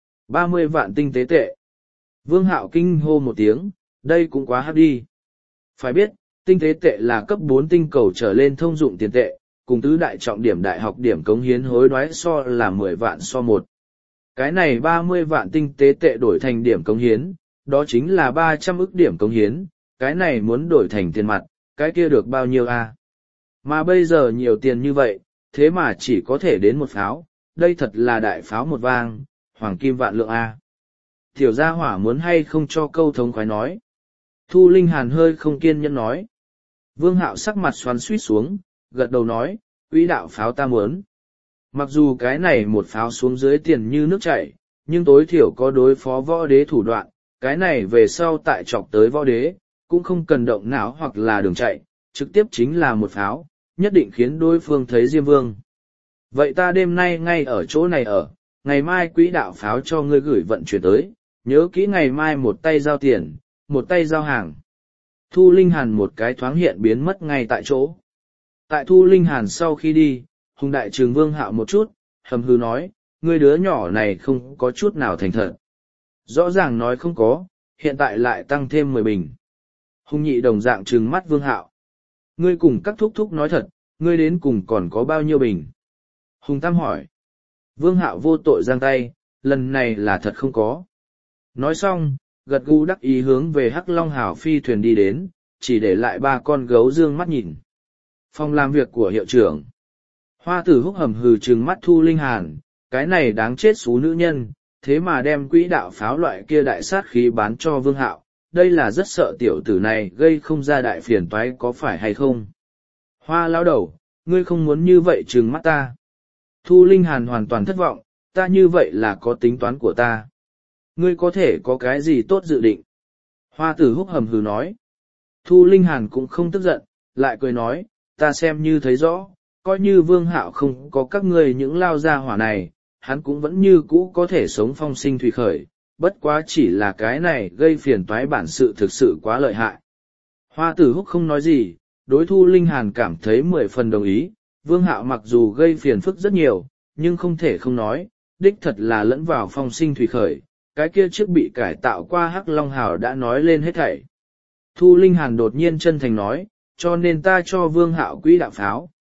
30 vạn tinh tế tệ. Vương Hạo kinh hô một tiếng, đây cũng quá hấp đi. Phải biết, tinh tế tệ là cấp 4 tinh cầu trở lên thông dụng tiền tệ, cùng tứ đại trọng điểm đại học điểm cống hiến hối đoái so là 10 vạn so 1. Cái này 30 vạn tinh tế tệ đổi thành điểm cống hiến, đó chính là 300 ức điểm cống hiến, cái này muốn đổi thành tiền mặt, cái kia được bao nhiêu a? Mà bây giờ nhiều tiền như vậy, thế mà chỉ có thể đến một pháo, đây thật là đại pháo một vang, hoàng kim vạn lượng a. Tiểu gia hỏa muốn hay không cho câu thống khoái nói. Thu Linh Hàn hơi không kiên nhẫn nói. Vương Hạo sắc mặt xoắn suýt xuống, gật đầu nói, quỹ đạo pháo ta muốn. Mặc dù cái này một pháo xuống dưới tiền như nước chảy, nhưng tối thiểu có đối phó võ đế thủ đoạn, cái này về sau tại chọc tới võ đế, cũng không cần động não hoặc là đường chạy, trực tiếp chính là một pháo, nhất định khiến đối phương thấy Diêm Vương. Vậy ta đêm nay ngay ở chỗ này ở, ngày mai quỹ đạo pháo cho ngươi gửi vận chuyển tới, nhớ kỹ ngày mai một tay giao tiền, một tay giao hàng. Thu Linh Hàn một cái thoáng hiện biến mất ngay tại chỗ. Tại Thu Linh Hàn sau khi đi, Hùng Đại Trường Vương Hạo một chút, hầm hư nói, ngươi đứa nhỏ này không có chút nào thành thật. Rõ ràng nói không có, hiện tại lại tăng thêm 10 bình. Hùng Nhị đồng dạng trừng mắt Vương Hạo. Ngươi cùng các thúc thúc nói thật, ngươi đến cùng còn có bao nhiêu bình? Hùng Tam hỏi. Vương Hạo vô tội giang tay, lần này là thật không có. Nói xong, gật gù đắc ý hướng về Hắc Long Hảo phi thuyền đi đến, chỉ để lại ba con gấu dương mắt nhìn. Phòng làm việc của hiệu trưởng. Hoa Tử Húc hầm hừ trừng mắt Thu Linh Hàn, cái này đáng chết xú nữ nhân, thế mà đem quỹ đạo pháo loại kia đại sát khí bán cho Vương Hạo, đây là rất sợ tiểu tử này gây không ra đại phiền toái có phải hay không. Hoa lão đầu, ngươi không muốn như vậy trừng mắt ta. Thu Linh Hàn hoàn toàn thất vọng, ta như vậy là có tính toán của ta. Ngươi có thể có cái gì tốt dự định? Hoa Tử Húc hầm hừ nói. Thu Linh Hàn cũng không tức giận, lại cười nói, ta xem như thấy rõ, coi như Vương Hạo không có các ngươi những lao gia hỏa này, hắn cũng vẫn như cũ có thể sống phong sinh thủy khởi, bất quá chỉ là cái này gây phiền toái bản sự thực sự quá lợi hại. Hoa Tử Húc không nói gì, đối Thu Linh Hàn cảm thấy 10 phần đồng ý, Vương Hạo mặc dù gây phiền phức rất nhiều, nhưng không thể không nói, đích thật là lẫn vào phong sinh thủy khởi, cái kia trước bị cải tạo qua Hắc Long Hào đã nói lên hết thảy. Thu Linh Hàn đột nhiên chân thành nói, cho nên ta cho Vương Hạo quỹ đạo pháo,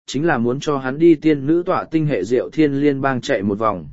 chính là muốn cho hắn đi tiên nữ tọa tinh hệ Diệu Thiên Liên bang chạy một vòng.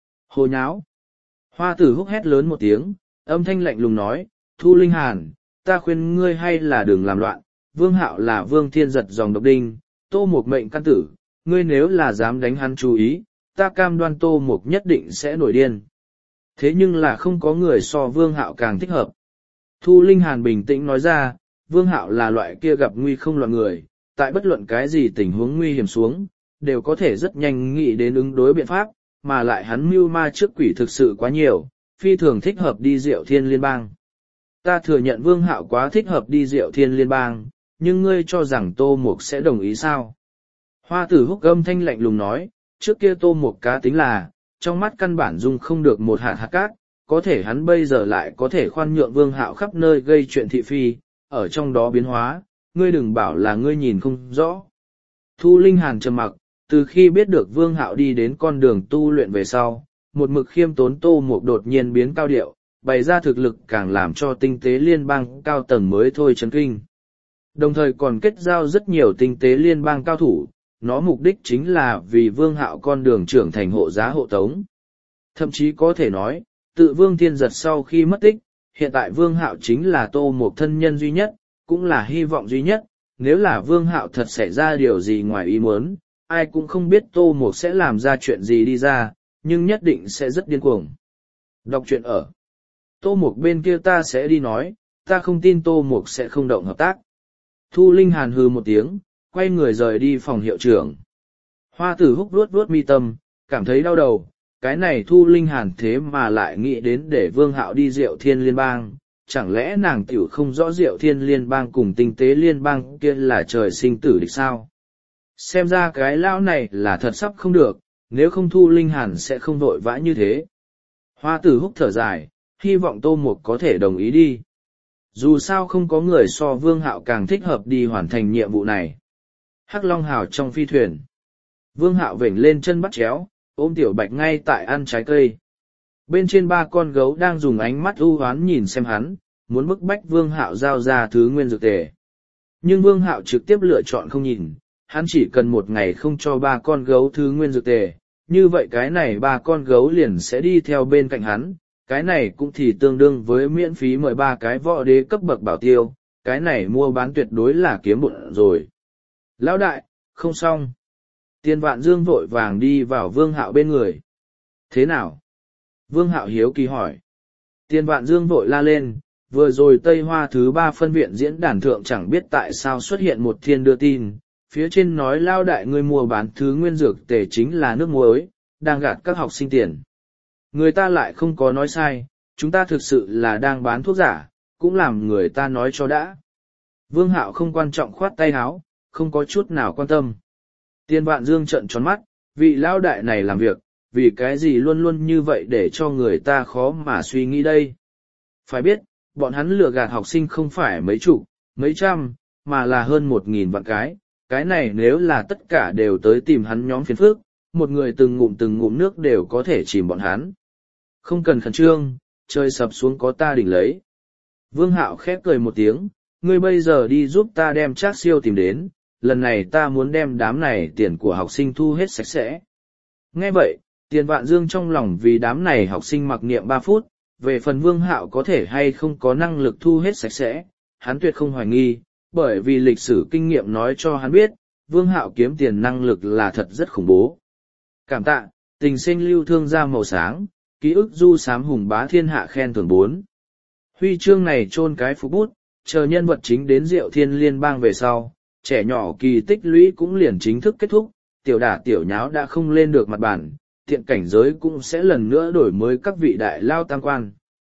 Hồ nháo! Hoa tử húc hét lớn một tiếng, âm thanh lạnh lùng nói, Thu Linh Hàn, ta khuyên ngươi hay là đừng làm loạn, Vương Hạo là Vương Thiên Giật dòng độc đinh, Tô Mục mệnh căn tử, ngươi nếu là dám đánh hắn chú ý, ta cam đoan Tô Mục nhất định sẽ nổi điên. Thế nhưng là không có người so Vương Hạo càng thích hợp. Thu Linh Hàn bình tĩnh nói ra, Vương Hạo là loại kia gặp nguy không loạn người, tại bất luận cái gì tình huống nguy hiểm xuống, đều có thể rất nhanh nghĩ đến ứng đối biện pháp, mà lại hắn mưu ma trước quỷ thực sự quá nhiều, phi thường thích hợp đi Diệu Thiên Liên bang. Ta thừa nhận Vương Hạo quá thích hợp đi Diệu Thiên Liên bang, nhưng ngươi cho rằng Tô Mục sẽ đồng ý sao? Hoa tử húc âm thanh lạnh lùng nói, trước kia Tô Mục cá tính là, trong mắt căn bản dung không được một hạt hạt cát, có thể hắn bây giờ lại có thể khoan nhượng Vương Hạo khắp nơi gây chuyện thị phi, ở trong đó biến hóa, ngươi đừng bảo là ngươi nhìn không rõ. Thu Linh Hàn trầm mặc, từ khi biết được Vương Hạo đi đến con đường tu luyện về sau, một mực khiêm tốn Tô Mục đột nhiên biến cao điệu, bày ra thực lực càng làm cho tinh tế liên bang cao tầng mới thôi chấn kinh. Đồng thời còn kết giao rất nhiều tinh tế liên bang cao thủ, nó mục đích chính là vì Vương Hạo con đường trưởng thành hộ giá hộ tống. Thậm chí có thể nói, tự Vương Thiên Giật sau khi mất tích, hiện tại Vương Hạo chính là Tô Mục thân nhân duy nhất, cũng là hy vọng duy nhất. Nếu là Vương Hạo thật xảy ra điều gì ngoài ý muốn, ai cũng không biết Tô Mục sẽ làm ra chuyện gì đi ra, nhưng nhất định sẽ rất điên cuồng. Đọc truyện ở Tô Mục bên kia ta sẽ đi nói, ta không tin Tô Mục sẽ không động hợp tác. Thu Linh Hàn hừ một tiếng, quay người rời đi phòng hiệu trưởng. Hoa tử húc vuốt vuốt mi tâm, cảm thấy đau đầu, cái này Thu Linh Hàn thế mà lại nghĩ đến để Vương Hạo đi Diệu Thiên Liên bang, chẳng lẽ nàng tiểu không rõ Diệu Thiên Liên bang cùng tinh tế liên bang kia là trời sinh tử địch sao? Xem ra cái lão này là thật sắp không được, nếu không Thu Linh Hàn sẽ không vội vã như thế. Hoa tử húc thở dài, hy vọng Tô Mục có thể đồng ý đi. Dù sao không có người so Vương Hạo càng thích hợp đi hoàn thành nhiệm vụ này. Hắc Long Hào trong phi thuyền. Vương Hạo vểnh lên chân bắt chéo, ôm Tiểu Bạch ngay tại ăn trái cây. Bên trên ba con gấu đang dùng ánh mắt ưu hoán nhìn xem hắn, muốn bức bách Vương Hạo giao ra thứ nguyên dược tề. Nhưng Vương Hạo trực tiếp lựa chọn không nhìn, hắn chỉ cần một ngày không cho ba con gấu thứ nguyên dược tề, như vậy cái này ba con gấu liền sẽ đi theo bên cạnh hắn, cái này cũng thì tương đương với miễn phí mời ba cái võ đế cấp bậc bảo tiêu, cái này mua bán tuyệt đối là kiếm bụng rồi. Lão đại, không xong. Tiên Vạn Dương vội vàng đi vào Vương Hạo bên người. Thế nào? Vương Hạo hiếu kỳ hỏi. Tiên Vạn Dương vội la lên, vừa rồi Tây Hoa thứ 3 phân viện diễn đàn thượng chẳng biết tại sao xuất hiện một thiên đưa tin, phía trên nói lao đại người mua bán thứ nguyên dược tề chính là nước muối, đang gạt các học sinh tiền. Người ta lại không có nói sai, chúng ta thực sự là đang bán thuốc giả, cũng làm người ta nói cho đã. Vương Hạo không quan trọng khoát tay áo, không có chút nào quan tâm. Tiên Vạn Dương trợn tròn mắt, vị lão đại này làm việc, vì cái gì luôn luôn như vậy để cho người ta khó mà suy nghĩ đây. Phải biết, bọn hắn lừa gạt học sinh không phải mấy chục, mấy trăm, mà là hơn 1.000 vạn cái này nếu là tất cả đều tới tìm hắn nhóm phiền phức, một người từng ngụm nước đều có thể chìm bọn hắn. Không cần khẩn trương, trời sập xuống có ta đỉnh lấy. Vương Hạo khép cười một tiếng, ngươi bây giờ đi giúp ta đem Trác Siêu tìm đến, lần này ta muốn đem đám này tiền của học sinh thu hết sạch sẽ. Nghe vậy, Tiền Vạn Dương trong lòng vì đám này học sinh mặc niệm 3 phút, về phần Vương Hạo có thể hay không có năng lực thu hết sạch sẽ, hắn tuyệt không hoài nghi, bởi vì lịch sử kinh nghiệm nói cho hắn biết, Vương Hạo kiếm tiền năng lực là thật rất khủng bố. Cảm tạ, tình sinh lưu thương ra màu sáng, ký ức du sám hùng bá thiên hạ khen thưởng 4. Huy chương này chôn cái phục bút, chờ nhân vật chính đến Diệu Thiên Liên bang về sau, trẻ nhỏ kỳ tích lũy cũng liền chính thức kết thúc, tiểu đả tiểu nháo đã không lên được mặt bản, thiện cảnh giới cũng sẽ lần nữa đổi mới các vị đại lao tam quan.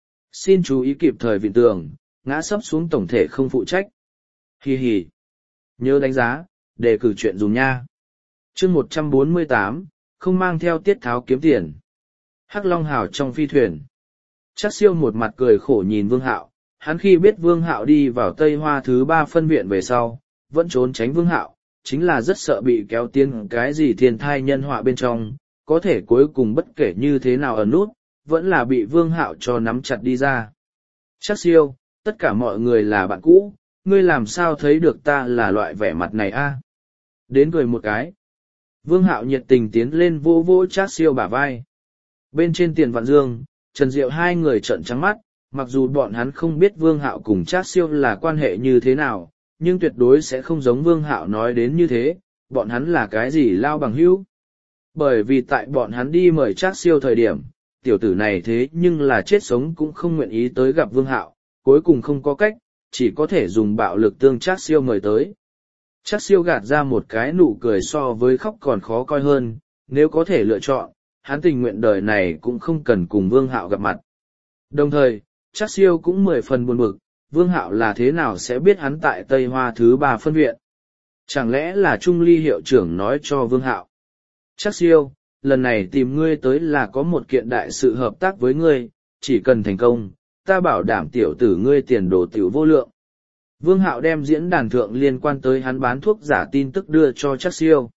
Xin chú ý kịp thời viện tường, ngã sấp xuống tổng thể không phụ trách. Hi hi. Nhớ đánh giá, đề cử chuyện dùng nha. Chương 148, không mang theo tiết tháo kiếm tiền. Hắc Long Hào trong phi thuyền. Trác Siêu một mặt cười khổ nhìn Vương Hạo, hắn khi biết Vương Hạo đi vào Tây Hoa thứ 3 phân viện về sau, vẫn trốn tránh Vương Hạo, chính là rất sợ bị kéo tiến cái gì thiên thai nhân họa bên trong, có thể cuối cùng bất kể như thế nào ở nút, vẫn là bị Vương Hạo cho nắm chặt đi ra. Trác Siêu, tất cả mọi người là bạn cũ, ngươi làm sao thấy được ta là loại vẻ mặt này a? Đến cười một cái. Vương Hạo nhiệt tình tiến lên vô vô Trác Siêu bả vai. Bên trên Tiền Vạn Dương, Trần Diệu hai người trợn trắng mắt, mặc dù bọn hắn không biết Vương Hạo cùng Trác Siêu là quan hệ như thế nào, nhưng tuyệt đối sẽ không giống Vương Hạo nói đến như thế, bọn hắn là cái gì lao bằng hữu. Bởi vì tại bọn hắn đi mời Trác Siêu thời điểm, tiểu tử này thế nhưng là chết sống cũng không nguyện ý tới gặp Vương Hạo, cuối cùng không có cách, chỉ có thể dùng bạo lực tương Trác Siêu mời tới. Trác Siêu gạt ra một cái nụ cười so với khóc còn khó coi hơn, nếu có thể lựa chọn, hắn tình nguyện đời này cũng không cần cùng Vương Hạo gặp mặt. Đồng thời, Trác Siêu cũng 10 phần buồn bực, Vương Hạo là thế nào sẽ biết hắn tại Tây Hoa thứ 3 phân viện? Chẳng lẽ là Trung Ly hiệu trưởng nói cho Vương Hạo? Trác Siêu, lần này tìm ngươi tới là có một kiện đại sự hợp tác với ngươi, chỉ cần thành công, ta bảo đảm tiểu tử ngươi tiền đồ tiểu vô lượng. Vương Hạo đem diễn đàn thượng liên quan tới hắn bán thuốc giả tin tức đưa cho Trác Siêu.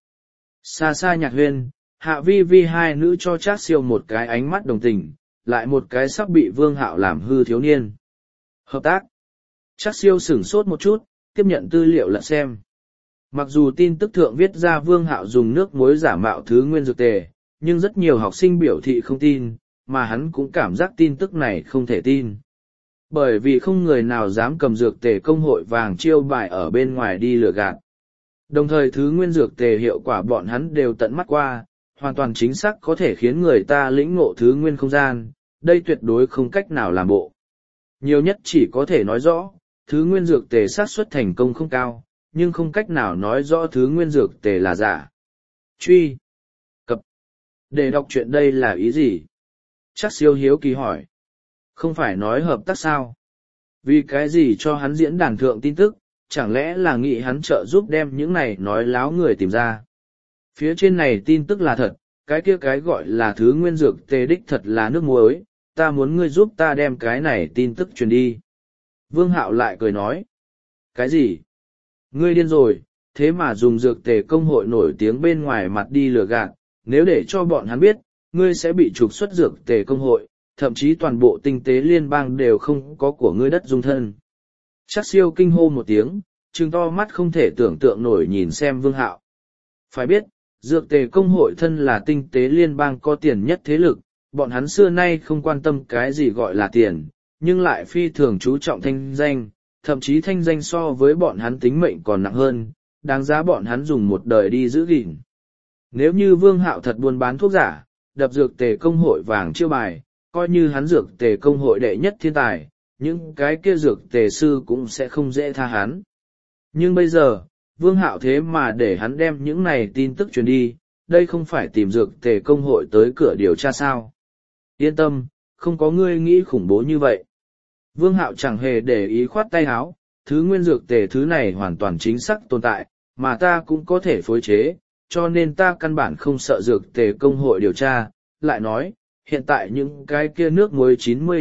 Xa xa Nhạc Huyên, Hạ Vi Vi hai nữ cho Trác Siêu một cái ánh mắt đồng tình, lại một cái sắp bị Vương Hạo làm hư thiếu niên. Hợp tác. Trác Siêu sửng sốt một chút, tiếp nhận tư liệu lật xem. Mặc dù tin tức thượng viết ra Vương Hạo dùng nước muối giả mạo thứ nguyên dược tề, nhưng rất nhiều học sinh biểu thị không tin, mà hắn cũng cảm giác tin tức này không thể tin. Bởi vì không người nào dám cầm dược tề công hội vàng chiêu bài ở bên ngoài đi lừa gạt. Đồng thời thứ nguyên dược tề hiệu quả bọn hắn đều tận mắt qua, hoàn toàn chính xác có thể khiến người ta lĩnh ngộ thứ nguyên không gian, đây tuyệt đối không cách nào làm bộ. Nhiều nhất chỉ có thể nói rõ, thứ nguyên dược tề xác suất thành công không cao, nhưng không cách nào nói rõ thứ nguyên dược tề là giả. Truy cập. Để đọc chuyện đây là ý gì? Trác Siêu hiếu kỳ hỏi. Không phải nói hợp tác sao? Vì cái gì cho hắn diễn đàn thượng tin tức, chẳng lẽ là nghĩ hắn trợ giúp đem những này nói láo người tìm ra? Phía trên này tin tức là thật, cái kia cái gọi là thứ nguyên dược tề đích thật là nước muối, ta muốn ngươi giúp ta đem cái này tin tức truyền đi. Vương Hạo lại cười nói. Cái gì? Ngươi điên rồi, thế mà dùng dược tề công hội nổi tiếng bên ngoài mặt đi lừa gạt, nếu để cho bọn hắn biết, ngươi sẽ bị trục xuất dược tề công hội, thậm chí toàn bộ tinh tế liên bang đều không có của ngươi đất dung thân. Trác Siêu kinh hô một tiếng, trừng to mắt không thể tưởng tượng nổi nhìn xem Vương Hạo. Phải biết, dược tề công hội thân là tinh tế liên bang có tiền nhất thế lực, bọn hắn xưa nay không quan tâm cái gì gọi là tiền, nhưng lại phi thường chú trọng thanh danh, thậm chí thanh danh so với bọn hắn tính mệnh còn nặng hơn, đáng giá bọn hắn dùng một đời đi giữ gìn. Nếu như Vương Hạo thật buôn bán thuốc giả, đập dược tề công hội vàng chiêu bài, coi như hắn dược tề công hội đệ nhất thiên tài, những cái kia dược tề sư cũng sẽ không dễ tha hắn. Nhưng bây giờ, Vương Hạo thế mà để hắn đem những này tin tức truyền đi, đây không phải tìm dược tề công hội tới cửa điều tra sao. Yên tâm, không có ngươi nghĩ khủng bố như vậy. Vương Hạo chẳng hề để ý khoát tay áo, thứ nguyên dược tề thứ này hoàn toàn chính xác tồn tại, mà ta cũng có thể phối chế, cho nên ta căn bản không sợ dược tề công hội điều tra. Lại nói, hiện tại những cái kia nước muối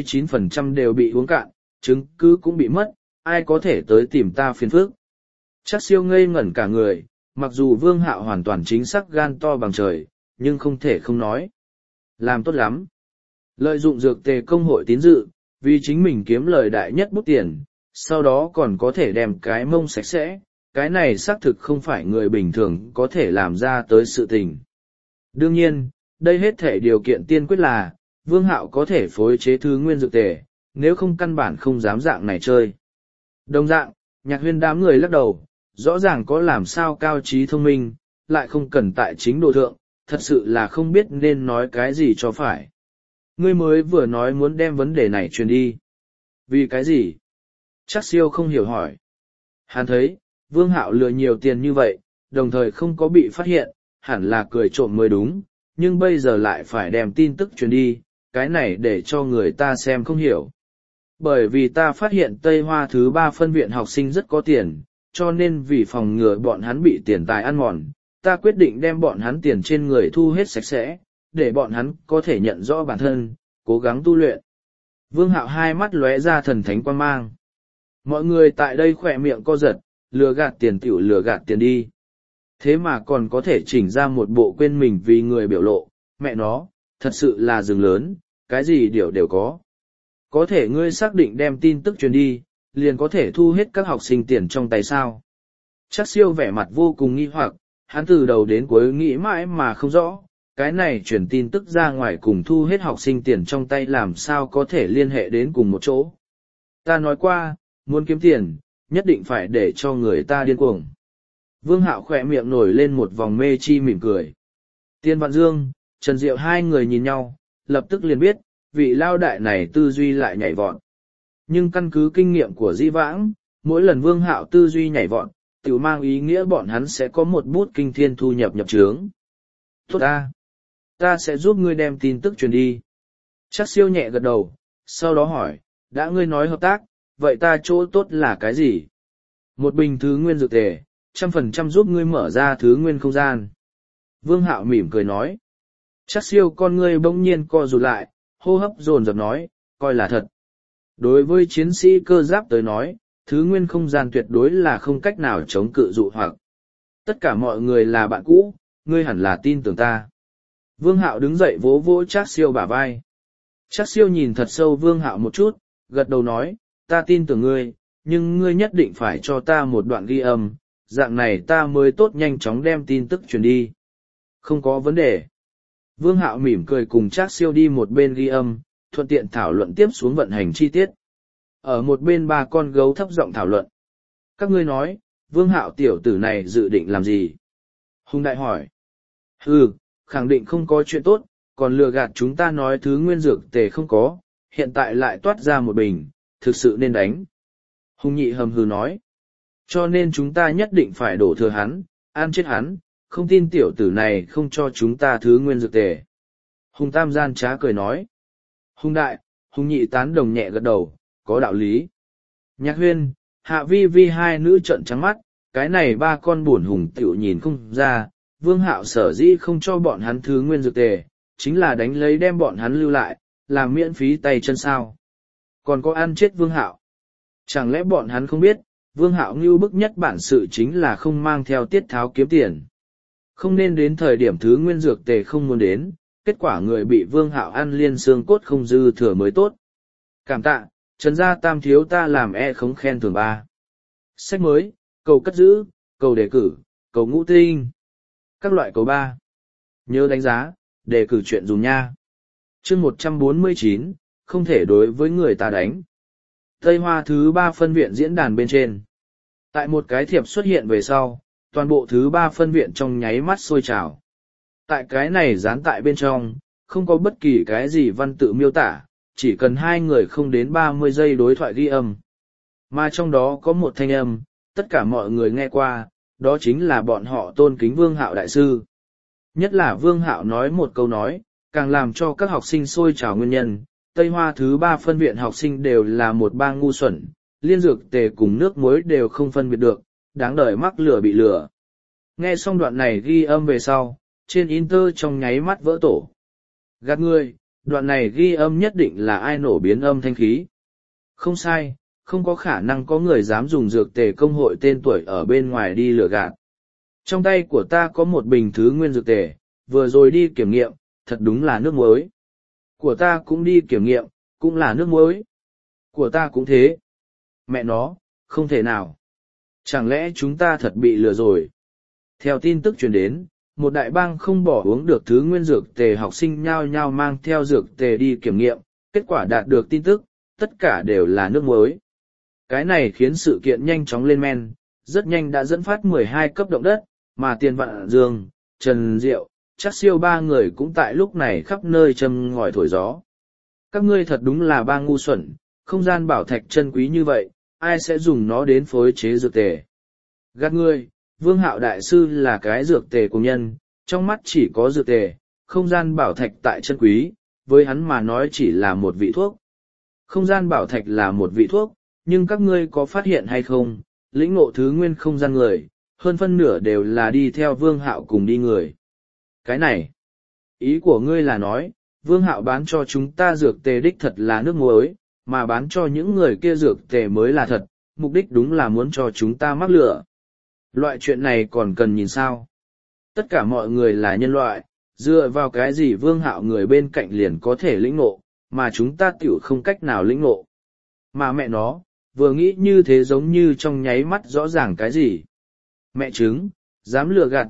99% đều bị uống cạn, chứng cứ cũng bị mất, ai có thể tới tìm ta phiền phức. Trác Siêu ngây ngẩn cả người, mặc dù Vương Hạo hoàn toàn chính xác gan to bằng trời, nhưng không thể không nói. Làm tốt lắm. Lợi dụng dược tề công hội tín dự, vì chính mình kiếm lời đại nhất bút tiền, sau đó còn có thể đem cái mông sạch sẽ, cái này xác thực không phải người bình thường có thể làm ra tới sự tình. Đương nhiên, đây hết thể điều kiện tiên quyết là, Vương Hạo có thể phối chế thứ nguyên dược tề, nếu không căn bản không dám dạng này chơi. Đồng dạng, Nhạc Huyên đám người lắc đầu, rõ ràng có làm sao cao trí thông minh, lại không cần tại chính độ thượng, thật sự là không biết nên nói cái gì cho phải. Ngươi mới vừa nói muốn đem vấn đề này truyền đi. Vì cái gì? Trác Siêu không hiểu hỏi. Hắn thấy, Vương Hạo lừa nhiều tiền như vậy, đồng thời không có bị phát hiện, hẳn là cười trộm mới đúng, nhưng bây giờ lại phải đem tin tức truyền đi, cái này để cho người ta xem không hiểu. Bởi vì ta phát hiện Tây Hoa thứ 3 phân viện học sinh rất có tiền, cho nên vì phòng ngừa bọn hắn bị tiền tài ăn mòn, ta quyết định đem bọn hắn tiền trên người thu hết sạch sẽ, để bọn hắn có thể nhận rõ bản thân, cố gắng tu luyện. Vương Hạo hai mắt lóe ra thần thánh quan mang. Mọi người tại đây khỏe miệng co giật, lừa gạt tiền tiểu lừa gạt tiền đi. Thế mà còn có thể chỉnh ra một bộ quên mình vì người biểu lộ, mẹ nó, thật sự là rừng lớn, cái gì đều có. Có thể ngươi xác định đem tin tức truyền đi, liền có thể thu hết các học sinh tiền trong tay sao. Trác Siêu vẻ mặt vô cùng nghi hoặc, hắn từ đầu đến cuối nghĩ mãi mà không rõ, cái này truyền tin tức ra ngoài cùng thu hết học sinh tiền trong tay làm sao có thể liên hệ đến cùng một chỗ. Ta nói qua, muốn kiếm tiền, nhất định phải để cho người ta điên cuồng. Vương Hạo khỏe miệng nổi lên một vòng mê chi mỉm cười. Tiên Vạn Dương, Trần Diệu hai người nhìn nhau, lập tức liền biết, vị lao đại này tư duy lại nhảy vọt. Nhưng căn cứ kinh nghiệm của dĩ vãng, mỗi lần Vương Hạo tư duy nhảy vọt, tự mang ý nghĩa bọn hắn sẽ có một bút kinh thiên thu nhập nhập trướng. Tốt ta sẽ giúp ngươi đem tin tức truyền đi. Chắc siêu nhẹ gật đầu, sau đó hỏi, đã ngươi nói hợp tác, vậy ta chỗ tốt là cái gì? Một bình thứ nguyên dược tề, 100% giúp ngươi mở ra thứ nguyên không gian. Vương Hạo mỉm cười nói. Chắc siêu con ngươi bỗng nhiên co rụt lại, hô hấp dồn dập nói, coi là thật. Đối với chiến sĩ cơ giáp tới nói, thứ nguyên không gian tuyệt đối là không cách nào chống cự dụ hoặc. Tất cả mọi người là bạn cũ, ngươi hẳn là tin tưởng ta. Vương Hạo đứng dậy vỗ vỗ Trác Siêu bả vai. Trác Siêu nhìn thật sâu Vương Hạo một chút, gật đầu nói, ta tin tưởng ngươi, nhưng ngươi nhất định phải cho ta một đoạn ghi âm, dạng này ta mới tốt nhanh chóng đem tin tức truyền đi. Không có vấn đề. Vương Hạo mỉm cười cùng Trác Siêu đi một bên ghi âm, thuận tiện thảo luận tiếp xuống vận hành chi tiết. Ở một bên ba con gấu thấp giọng thảo luận. Các ngươi nói, Vương Hạo tiểu tử này dự định làm gì? Hùng Đại hỏi. Khẳng định không có chuyện tốt, còn lừa gạt chúng ta nói thứ nguyên dược tề không có, hiện tại lại toát ra một bình, thực sự nên đánh. Hùng Nhị hầm hừ nói. Cho nên chúng ta nhất định phải đổ thừa hắn, ăn chết hắn, không tin tiểu tử này không cho chúng ta thứ nguyên dược tề. Hùng Tam gian trá cười nói. Hùng Đại, Hùng Nhị tán đồng nhẹ gật đầu, có đạo lý. Nhạc Huyên, Hạ Vi Vi hai nữ trợn trắng mắt, cái này ba con buồn hùng tiểu nhìn không ra, Vương Hạo sở dĩ không cho bọn hắn thứ nguyên dược tề, chính là đánh lấy đem bọn hắn lưu lại, làm miễn phí tay chân sao. Còn có ăn chết Vương Hạo. Chẳng lẽ bọn hắn không biết, Vương Hạo ngưu bức nhất bản sự chính là không mang theo tiết tháo kiếm tiền. Không nên đến thời điểm thứ nguyên dược tề không muốn đến, kết quả người bị Vương Hạo ăn liên xương cốt không dư thừa mới tốt. Cảm tạ, Trần gia tam thiếu ta làm không khen thưởng 3. Sách mới, cầu cất giữ, cầu đề cử, cầu ngũ tinh. Các loại cầu 3. Nhớ đánh giá, đề cử chuyện dùng nha. Chương 149, không thể đối với người ta đánh. Tây Hoa thứ 3 phân viện diễn đàn bên trên. Tại một cái thiệp xuất hiện về sau, toàn bộ thứ 3 phân viện trong nháy mắt sôi trào. Tại cái này dán tại bên trong, không có bất kỳ cái gì văn tự miêu tả, chỉ cần hai người không đến 30 giây đối thoại ghi âm. Mà trong đó có một thanh âm, tất cả mọi người nghe qua, đó chính là bọn họ tôn kính Vương Hạo đại sư. Nhất là Vương Hạo nói một câu nói, càng làm cho các học sinh sôi trào nguyên nhân. Tây Hoa thứ 3 phân viện học sinh đều là một bang ngu xuẩn, liên dược tề cùng nước muối đều không phân biệt được, đáng đời mắc lửa bị lừa. Nghe xong đoạn này ghi âm về sau, trên Inter trong nháy mắt vỡ tổ. Gạt người, đoạn này ghi âm nhất định là ai nổ biến âm thanh khí. Không sai, không có khả năng có người dám dùng dược tề công hội tên tuổi ở bên ngoài đi lừa gạt. Trong tay của ta có một bình thứ nguyên dược tề, vừa rồi đi kiểm nghiệm, thật đúng là nước muối. Của ta cũng đi kiểm nghiệm, cũng là nước muối. Của ta cũng thế. Mẹ nó, không thể nào. Chẳng lẽ chúng ta thật bị lừa rồi? Theo tin tức truyền đến, một đại bang không bỏ uống được thứ nguyên dược tề học sinh nhao nhao mang theo dược tề đi kiểm nghiệm, kết quả đạt được tin tức, tất cả đều là nước muối. Cái này khiến sự kiện nhanh chóng lên men, rất nhanh đã dẫn phát 12 cấp động đất, mà Tiền Vạn Dương, Trần Diệu, Trác Siêu ba người cũng tại lúc này khắp nơi châm ngòi thổi gió. Các ngươi thật đúng là ba ngu xuẩn, không gian bảo thạch chân quý như vậy, ai sẽ dùng nó đến phối chế dược tề? Gạt ngươi, Vương Hạo đại sư là cái dược tề của nhân, trong mắt chỉ có dược tề, không gian bảo thạch tại chân quý, với hắn mà nói chỉ là một vị thuốc. Không gian bảo thạch là một vị thuốc, nhưng các ngươi có phát hiện hay không, lĩnh ngộ thứ nguyên không gian người, hơn phân nửa đều là đi theo Vương Hạo cùng đi người. Cái này, ý của ngươi là nói, Vương Hạo bán cho chúng ta dược tề đích thật là nước muối, mà bán cho những người kia dược tề mới là thật, mục đích đúng là muốn cho chúng ta mắc lửa. Loại chuyện này còn cần nhìn sao? Tất cả mọi người là nhân loại, dựa vào cái gì Vương Hạo người bên cạnh liền có thể lĩnh ngộ, mà chúng ta tiểu không cách nào lĩnh ngộ. Mà mẹ nó, vừa nghĩ như thế giống như trong nháy mắt rõ ràng cái gì. Mẹ chứng, Dám lừa gạt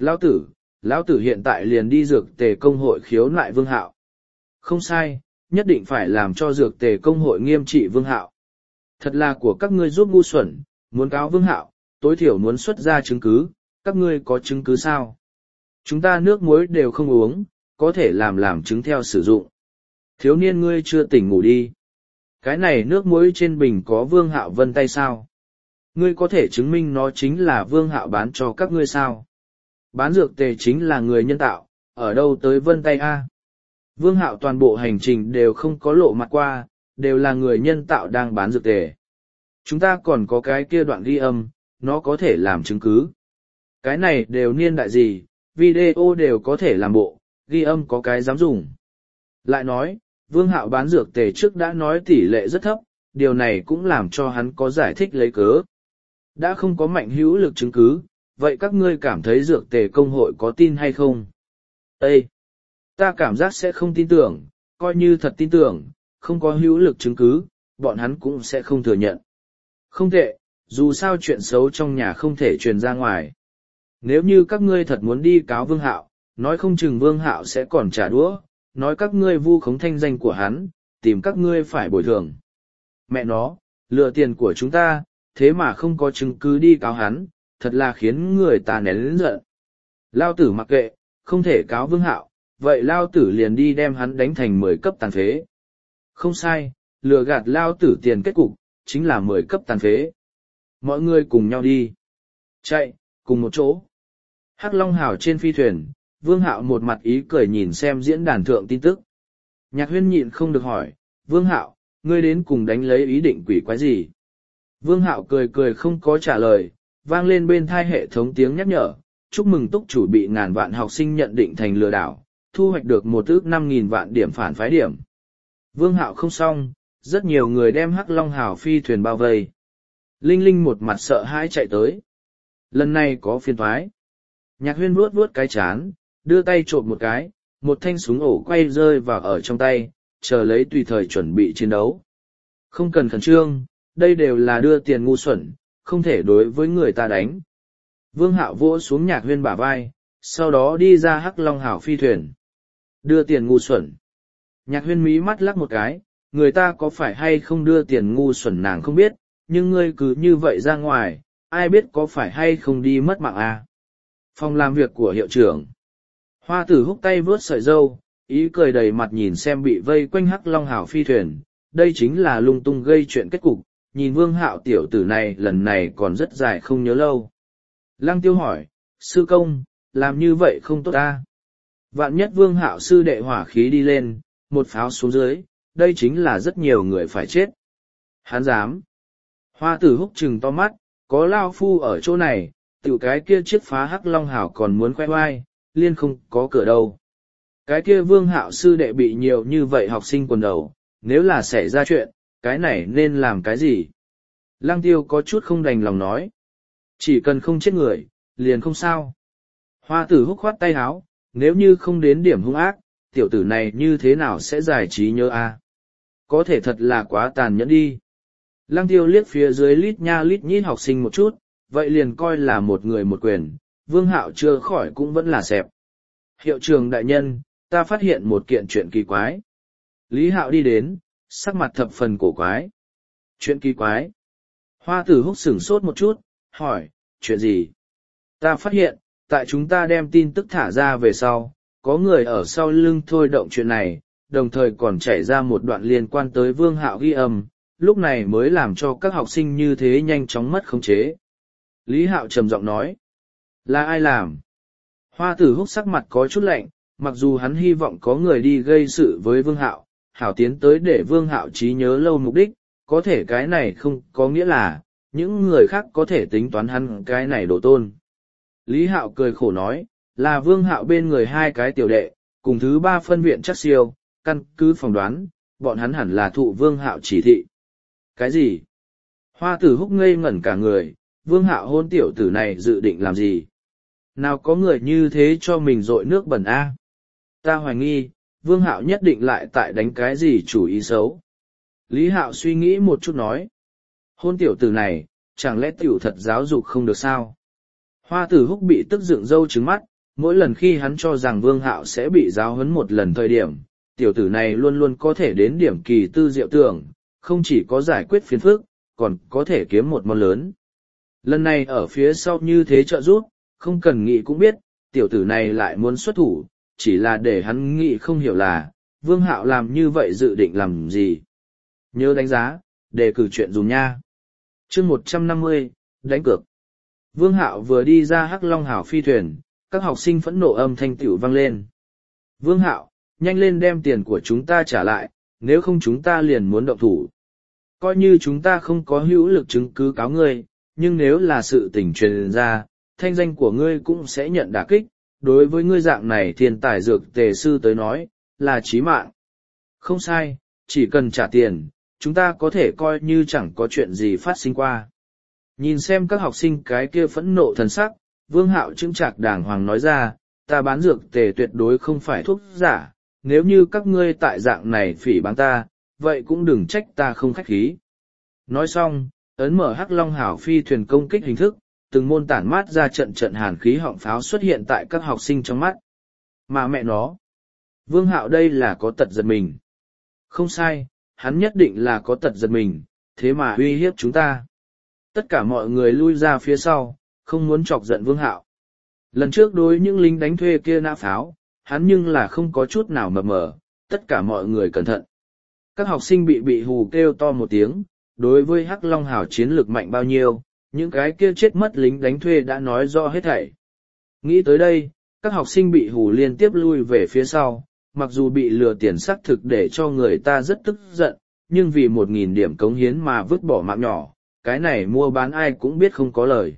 lão tử hiện tại liền đi dược tề công hội khiếu nại Vương Hạo. Không sai, nhất định phải làm cho dược tề công hội nghiêm trị Vương Hạo. Thật là của các ngươi giúp ngu xuẩn, muốn cáo Vương Hạo, tối thiểu muốn xuất ra chứng cứ, các ngươi có chứng cứ sao? Chúng ta nước muối đều không uống, có thể làm chứng theo sử dụng. Thiếu niên ngươi chưa tỉnh ngủ đi. Cái này nước muối trên bình có Vương Hạo vân tay sao? Ngươi có thể chứng minh nó chính là Vương Hạo bán cho các ngươi sao? Bán dược tề chính là người nhân tạo, ở đâu tới vân tay a? Vương Hạo toàn bộ hành trình đều không có lộ mặt qua, đều là người nhân tạo đang bán dược tề. Chúng ta còn có cái kia đoạn ghi âm, nó có thể làm chứng cứ. Cái này đều niên đại gì, video đều có thể làm bộ, ghi âm có cái dám dùng. Lại nói, Vương Hạo bán dược tề trước đã nói tỷ lệ rất thấp, điều này cũng làm cho hắn có giải thích lấy cớ. Đã không có mạnh hữu lực chứng cứ, vậy các ngươi cảm thấy dược tề công hội có tin hay không? Ê! Ta cảm giác sẽ không tin tưởng, coi như thật tin tưởng, không có hữu lực chứng cứ, bọn hắn cũng sẽ không thừa nhận. Không tệ, dù sao chuyện xấu trong nhà không thể truyền ra ngoài. Nếu như các ngươi thật muốn đi cáo Vương Hạo, nói không chừng Vương Hạo sẽ còn trả đũa, nói các ngươi vu khống thanh danh của hắn, tìm các ngươi phải bồi thường. Mẹ nó, lừa tiền của chúng ta, thế mà không có chứng cứ đi cáo hắn, thật là khiến người ta nén lớn giận. Lao tử mặc kệ, không thể cáo Vương Hạo, vậy Lao tử liền đi đem hắn đánh thành 10 cấp tàn phế. Không sai, lừa gạt Lao tử tiền kết cục, chính là 10 cấp tàn phế. Mọi người cùng nhau đi. Chạy, cùng một chỗ. Hắc Long Hào trên phi thuyền, Vương Hạo một mặt ý cười nhìn xem diễn đàn thượng tin tức. Nhạc Huyên nhịn không được hỏi, Vương Hạo, ngươi đến cùng đánh lấy ý định quỷ quái gì? Vương Hạo cười cười không có trả lời, vang lên bên thai hệ thống tiếng nhắc nhở, chúc mừng túc chủ bị ngàn vạn học sinh nhận định thành lừa đảo, thu hoạch được 1,5 ức vạn điểm phản phái điểm. Vương Hạo không xong, rất nhiều người đem Hắc Long Hào phi thuyền bao vây. Linh Linh một mặt sợ hãi chạy tới. Lần này có phiền toái. Nhạc Huyên vuốt vuốt cái chán, đưa tay trộm một cái, một thanh súng ổ quay rơi vào ở trong tay, chờ lấy tùy thời chuẩn bị chiến đấu. Không cần khẩn trương, đây đều là đưa tiền ngu xuẩn, không thể đối với người ta đánh. Vương Hạo vỗ xuống Nhạc Huyên bả vai, sau đó đi ra Hắc Long Hào phi thuyền. Đưa tiền ngu xuẩn. Nhạc Huyên mí mắt lắc một cái, người ta có phải hay không đưa tiền ngu xuẩn nàng không biết, nhưng ngươi cứ như vậy ra ngoài, ai biết có phải hay không đi mất mạng à. Phòng làm việc của hiệu trưởng. Hoa Tử húc tay vướt sợi dâu, ý cười đầy mặt nhìn xem bị vây quanh Hắc Long Hào phi thuyền, đây chính là lung tung gây chuyện kết cục, nhìn Vương Hạo tiểu tử này lần này còn rất dài không nhớ lâu. Lăng Tiêu hỏi, sư công, làm như vậy không tốt ta. Vạn nhất Vương Hạo sư đệ hỏa khí đi lên, một pháo xuống dưới, đây chính là rất nhiều người phải chết. Hắn dám. Hoa Tử húc trừng to mắt, có lao phu ở chỗ này, tiểu cái kia chiếc phá Hắc Long Hào còn muốn khoe oai, liên không có cửa đâu. Cái kia Vương Hạo sư đệ bị nhiều như vậy học sinh quần đầu, nếu là xảy ra chuyện, cái này nên làm cái gì? Lăng Tiêu có chút không đành lòng nói. Chỉ cần không chết người, liền không sao. Hoa Tử húc khoát tay háo, nếu như không đến điểm hung ác, tiểu tử này như thế nào sẽ giải trí nhớ a? Có thể thật là quá tàn nhẫn đi. Lăng Tiêu liếc phía dưới lít nha lít nhít học sinh một chút, vậy liền coi là một người một quyền, Vương Hạo chưa khỏi cũng vẫn là xẹp. Hiệu trưởng đại nhân, ta phát hiện một kiện chuyện kỳ quái. Lý Hạo đi đến, sắc mặt thập phần cổ quái. Chuyện kỳ quái. Hoa Tử húc sửng sốt một chút, hỏi, chuyện gì? Ta phát hiện, tại chúng ta đem tin tức thả ra về sau, có người ở sau lưng thôi động chuyện này, đồng thời còn chảy ra một đoạn liên quan tới Vương Hạo ghi âm, lúc này mới làm cho các học sinh như thế nhanh chóng mất khống chế. Lý Hạo trầm giọng nói, là ai làm? Hoa Tử húc sắc mặt có chút lạnh, mặc dù hắn hy vọng có người đi gây sự với Vương Hạo, hảo tiến tới để Vương Hạo trí nhớ lâu mục đích, có thể cái này không có nghĩa là, những người khác có thể tính toán hắn cái này đổ tôn. Lý Hạo cười khổ nói, là Vương Hạo bên người hai cái tiểu đệ, cùng thứ ba phân viện chắc siêu, căn cứ phỏng đoán, bọn hắn hẳn là thụ Vương Hạo chỉ thị. Cái gì? Hoa Tử húc ngây ngẩn cả người, Vương Hạo hôn tiểu tử này dự định làm gì? Nào có người như thế cho mình dội nước bẩn a? Ta hoài nghi, Vương Hạo nhất định lại tại đánh cái gì chủ ý xấu. Lý Hạo suy nghĩ một chút nói. Hôn tiểu tử này, chẳng lẽ tiểu thật giáo dục không được sao? Hoa Tử Húc bị tức dựng râu trứng mắt, mỗi lần khi hắn cho rằng Vương Hạo sẽ bị giáo huấn một lần thời điểm, tiểu tử này luôn luôn có thể đến điểm kỳ tư diệu tưởng, không chỉ có giải quyết phiền phức, còn có thể kiếm một món lớn. Lần này ở phía sau như thế trợ giúp, không cần nghĩ cũng biết, tiểu tử này lại muốn xuất thủ, chỉ là để hắn nghĩ không hiểu là, Vương Hạo làm như vậy dự định làm gì. Nhớ đánh giá, đề cử chuyện dùng nha. chương 150, đánh cược. Vương Hạo vừa đi ra Hắc Long Hảo phi thuyền, các học sinh phẫn nộ âm thanh tiểu vang lên. Vương Hạo, nhanh lên đem tiền của chúng ta trả lại, nếu không chúng ta liền muốn động thủ. Coi như chúng ta không có hữu lực chứng cứ cáo ngươi, nhưng nếu là sự tình truyền ra, thanh danh của ngươi cũng sẽ nhận đả kích, đối với ngươi dạng này thiên tài dược tề sư tới nói, là chí mạng. Không sai, chỉ cần trả tiền, chúng ta có thể coi như chẳng có chuyện gì phát sinh qua. Nhìn xem các học sinh cái kia phẫn nộ thần sắc, Vương Hạo chững chạc đàng hoàng nói ra, ta bán dược tề tuyệt đối không phải thuốc giả, nếu như các ngươi tại dạng này phỉ báng ta, vậy cũng đừng trách ta không khách khí. Nói xong, ấn mở Hắc Long Hảo phi thuyền công kích hình thức, từng môn tản mát ra trận trận hàn khí họng pháo xuất hiện tại các học sinh trong mắt. Mà mẹ nó, Vương Hạo đây là có tật giật mình. Không sai, hắn nhất định là có tật giật mình, thế mà uy hiếp chúng ta. Tất cả mọi người lui ra phía sau, không muốn chọc giận Vương Hạo. Lần trước đối những lính đánh thuê kia nã pháo, hắn nhưng là không có chút nào mập mờ, tất cả mọi người cẩn thận. Các học sinh bị hù kêu to một tiếng, đối với Hắc Long Hảo chiến lược mạnh bao nhiêu, những cái kia chết mất lính đánh thuê đã nói rõ hết thảy. Nghĩ tới đây, các học sinh bị hù liên tiếp lui về phía sau, mặc dù bị lừa tiền xác thực để cho người ta rất tức giận, nhưng vì 1.000 điểm cống hiến mà vứt bỏ mạng nhỏ, cái này mua bán ai cũng biết không có lời.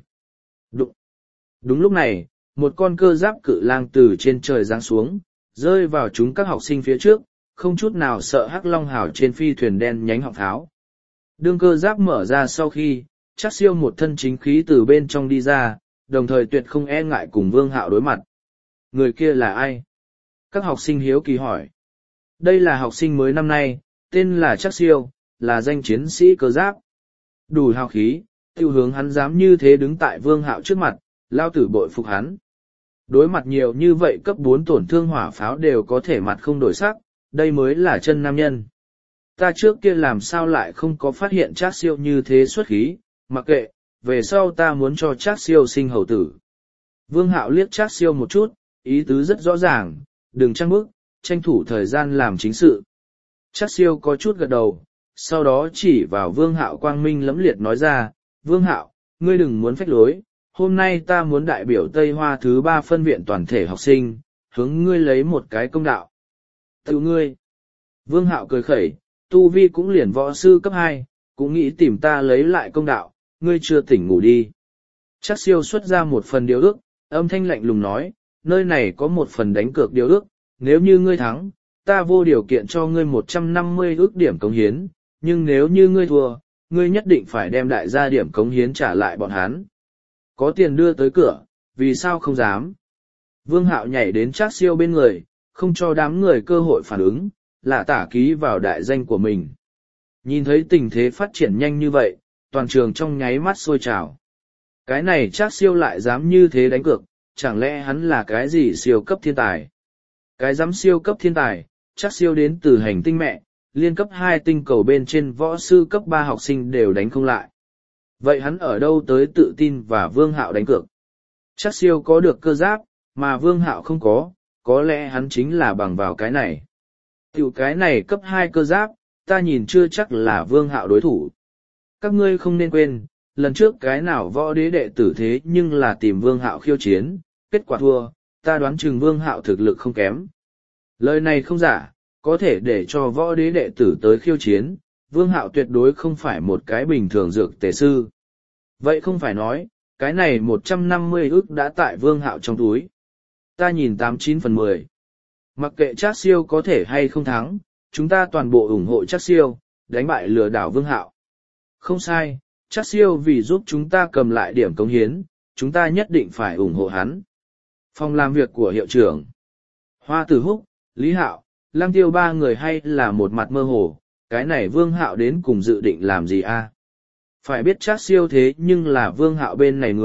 Đúng lúc này, một con cơ giáp cự lang từ trên trời giáng xuống, rơi vào chúng các học sinh phía trước, không chút nào sợ Hắc Long Hảo trên phi thuyền đen nhánh họng pháo. Đương cơ giáp mở ra sau khi, chắc siêu một thân chính khí từ bên trong đi ra, đồng thời tuyệt không e ngại cùng Vương Hạo đối mặt. Người kia là ai? Các học sinh hiếu kỳ hỏi. Đây là học sinh mới năm nay, tên là Trác Siêu, là danh chiến sĩ cơ giáp. Đủ hào khí, tiêu hướng hắn dám như thế đứng tại Vương Hạo trước mặt, lao tử bội phục hắn. Đối mặt nhiều như vậy cấp 4 tổn thương hỏa pháo đều có thể mặt không đổi sắc, đây mới là chân nam nhân. Ta trước kia làm sao lại không có phát hiện Trác Siêu như thế xuất khí, mặc kệ, về sau ta muốn cho Trác Siêu sinh hầu tử. Vương Hạo liếc Trác Siêu một chút, ý tứ rất rõ ràng, đừng trăng bước, tranh thủ thời gian làm chính sự. Trác Siêu có chút gật đầu, sau đó chỉ vào Vương Hạo quang minh lẫm liệt nói ra, Vương Hạo, ngươi đừng muốn phách lối, hôm nay ta muốn đại biểu Tây Hoa thứ 3 phân viện toàn thể học sinh, hướng ngươi lấy một cái công đạo. Tự ngươi. Vương Hạo cười khẩy, tu vi cũng liền võ sư cấp 2, cũng nghĩ tìm ta lấy lại công đạo, ngươi chưa tỉnh ngủ đi. Trác Siêu xuất ra một phần điều ước, âm thanh lạnh lùng nói, nơi này có một phần đánh cược điều ước, nếu như ngươi thắng, ta vô điều kiện cho ngươi 150 ước điểm cống hiến, nhưng nếu như ngươi thua, ngươi nhất định phải đem đại gia điểm cống hiến trả lại bọn hắn. Có tiền đưa tới cửa, vì sao không dám? Vương Hạo nhảy đến Trác Siêu bên người, không cho đám người cơ hội phản ứng, lạ tả ký vào đại danh của mình. Nhìn thấy tình thế phát triển nhanh như vậy, toàn trường trong nháy mắt sôi trào. Cái này Trác Siêu lại dám như thế đánh cược, chẳng lẽ hắn là cái gì siêu cấp thiên tài? Cái dám siêu cấp thiên tài, Trác Siêu đến từ hành tinh mẹ, liên cấp 2 tinh cầu bên trên võ sư cấp 3 học sinh đều đánh không lại. Vậy hắn ở đâu tới tự tin và Vương Hạo đánh cược? Trác Siêu có được cơ giáp, mà Vương Hạo không có lẽ hắn chính là bằng vào cái này. Tiểu cái này cấp 2 cơ giáp, ta nhìn chưa chắc là Vương Hạo đối thủ. Các ngươi không nên quên, lần trước cái nào võ đế đệ tử thế nhưng là tìm Vương Hạo khiêu chiến, kết quả thua, ta đoán chừng Vương Hạo thực lực không kém. Lời này không giả, có thể để cho võ đế đệ tử tới khiêu chiến, Vương Hạo tuyệt đối không phải một cái bình thường dược tề sư. Vậy không phải nói, cái này 150 ức đã tại Vương Hạo trong túi. Ta nhìn 89/10. Mặc kệ Trác Siêu có thể hay không thắng, chúng ta toàn bộ ủng hộ Trác Siêu, đánh bại lừa đảo Vương Hạo. Không sai, Trác Siêu vì giúp chúng ta cầm lại điểm cống hiến, chúng ta nhất định phải ủng hộ hắn. Phòng làm việc của hiệu trưởng. Hoa Tử Húc, Lý Hạo, Lăng Tiêu ba người hay là một mặt mơ hồ, cái này Vương Hạo đến cùng dự định làm gì a? Phải biết Trác Siêu thế nhưng là Vương Hạo bên này người,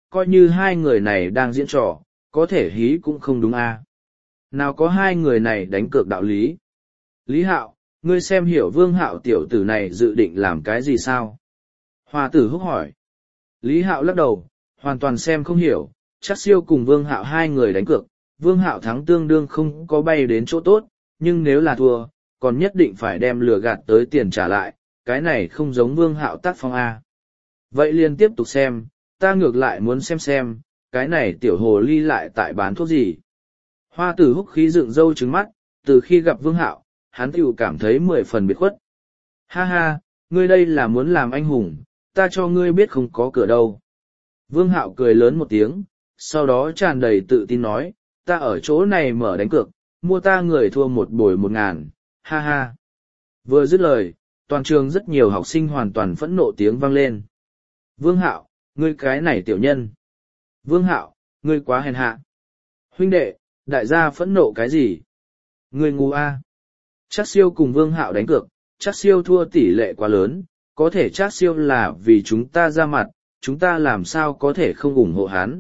coi như hai người này đang diễn trò, có thể hí cũng không đúng à. Nào có hai người này đánh cược đạo lý. Lý Hạo, ngươi xem hiểu Vương Hạo tiểu tử này dự định làm cái gì sao? Hoa tử húc hỏi. Lý Hạo lắc đầu, hoàn toàn xem không hiểu, chắc siêu cùng Vương Hạo hai người đánh cược, Vương Hạo thắng tương đương không có bay đến chỗ tốt, nhưng nếu là thua, còn nhất định phải đem lừa gạt tới tiền trả lại, cái này không giống Vương Hạo tác phong A. Vậy liền tiếp tục xem, ta ngược lại muốn xem, cái này tiểu hồ ly lại tại bán thuốc gì. Hoa tử húc khí dựng râu trứng mắt, từ khi gặp Vương Hạo, hắn tiểu cảm thấy 10 phần biệt khuất. Ha ha, ngươi đây là muốn làm anh hùng, ta cho ngươi biết không có cửa đâu. Vương Hạo cười lớn một tiếng, sau đó tràn đầy tự tin nói, ta ở chỗ này mở đánh cược, mua ta người thua một bồi 1.000, ha ha. Vừa dứt lời, toàn trường rất nhiều học sinh hoàn toàn phẫn nộ tiếng vang lên. Vương Hạo, ngươi cái này tiểu nhân. Vương Hạo, ngươi quá hèn hạ. Huynh đệ, đại gia phẫn nộ cái gì? Ngươi ngu a. Trác Siêu cùng Vương Hạo đánh cược, Trác Siêu thua tỷ lệ quá lớn, có thể Trác Siêu là vì chúng ta ra mặt, chúng ta làm sao có thể không ủng hộ hắn.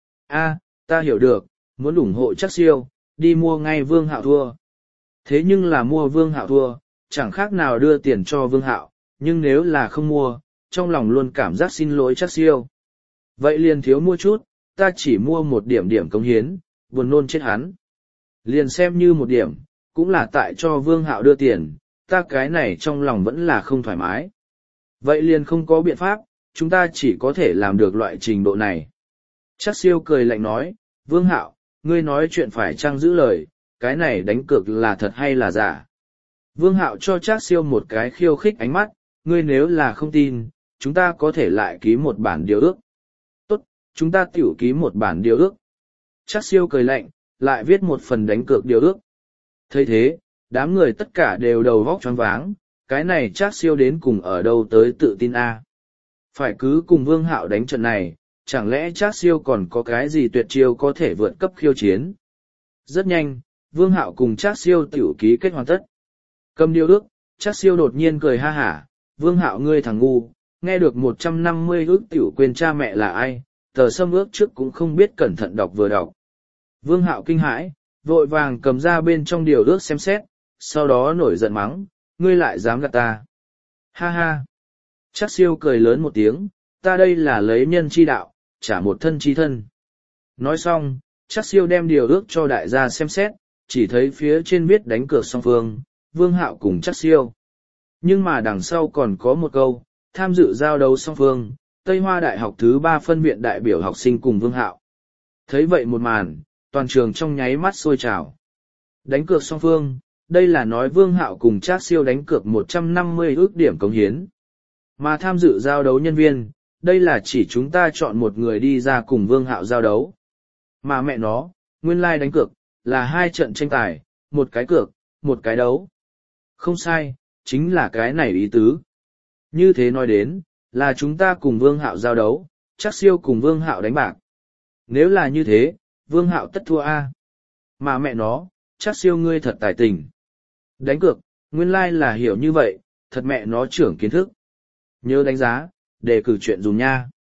A, ta hiểu được, muốn ủng hộ Trác Siêu, đi mua ngay Vương Hạo thua. Thế nhưng là mua Vương Hạo thua, chẳng khác nào đưa tiền cho Vương Hạo, nhưng nếu là không mua, trong lòng luôn cảm giác xin lỗi Trác Siêu. Vậy liền thiếu mua chút, ta chỉ mua một điểm cống hiến, buồn nôn chết hắn. Liền xem như một điểm, cũng là tại cho Vương Hạo đưa tiền, ta cái này trong lòng vẫn là không thoải mái. Vậy liền không có biện pháp, chúng ta chỉ có thể làm được loại trình độ này. Trác Siêu cười lạnh nói, Vương Hạo, ngươi nói chuyện phải chăng giữ lời, cái này đánh cược là thật hay là giả. Vương Hạo cho Trác Siêu một cái khiêu khích ánh mắt, ngươi nếu là không tin, chúng ta có thể lại ký một bản điều ước. Tốt, chúng ta tiểu ký một bản điều ước. Trác Siêu cười lạnh, lại viết một phần đánh cược điều ước. Thấy thế, đám người tất cả đều đầu vóc choáng váng, cái này Trác Siêu đến cùng ở đâu tới tự tin a? Phải cứ cùng Vương Hạo đánh trận này, chẳng lẽ Trác Siêu còn có cái gì tuyệt chiêu có thể vượt cấp khiêu chiến? Rất nhanh, Vương Hạo cùng Trác Siêu tiểu ký kết hoàn tất. Cầm điều ước, Trác Siêu đột nhiên cười ha hả, Vương Hạo ngươi thằng ngu, nghe được 150 ước tiểu quên cha mẹ là ai, tờ xâm ước trước cũng không biết cẩn thận đọc vừa đọc. Vương Hạo kinh hãi, vội vàng cầm ra bên trong điều ước xem xét, sau đó nổi giận mắng, ngươi lại dám gạt ta. Ha ha. Trác Siêu cười lớn một tiếng, ta đây là lấy nhân chi đạo, trả một thân chi thân. Nói xong, Trác Siêu đem điều ước cho đại gia xem xét, chỉ thấy phía trên viết đánh cược song phương, Vương Hạo cùng Trác Siêu. Nhưng mà đằng sau còn có một câu, tham dự giao đấu song phương, Tây Hoa Đại học thứ 3 phân viện đại biểu học sinh cùng Vương Hạo. Thấy vậy một màn, toàn trường trong nháy mắt sôi trào. Đánh cược song phương, đây là nói Vương Hạo cùng Trác Siêu đánh cược 150 ước điểm cống hiến. Mà tham dự giao đấu nhân viên, đây là chỉ chúng ta chọn một người đi ra cùng Vương Hạo giao đấu. Mà mẹ nó, nguyên lai đánh cược, là 2 trận tranh tài, một cái cược, một cái đấu. Không sai, chính là cái này ý tứ. Như thế nói đến, là chúng ta cùng Vương Hạo giao đấu, Trác Siêu cùng Vương Hạo đánh bạc. Nếu là như thế, Vương Hạo tất thua a. Mà mẹ nó, Trác Siêu ngươi thật tài tình. Đánh cược, nguyên lai là hiểu như vậy, thật mẹ nó trưởng kiến thức. Nhớ đánh giá, đề cử chuyện dùng nha.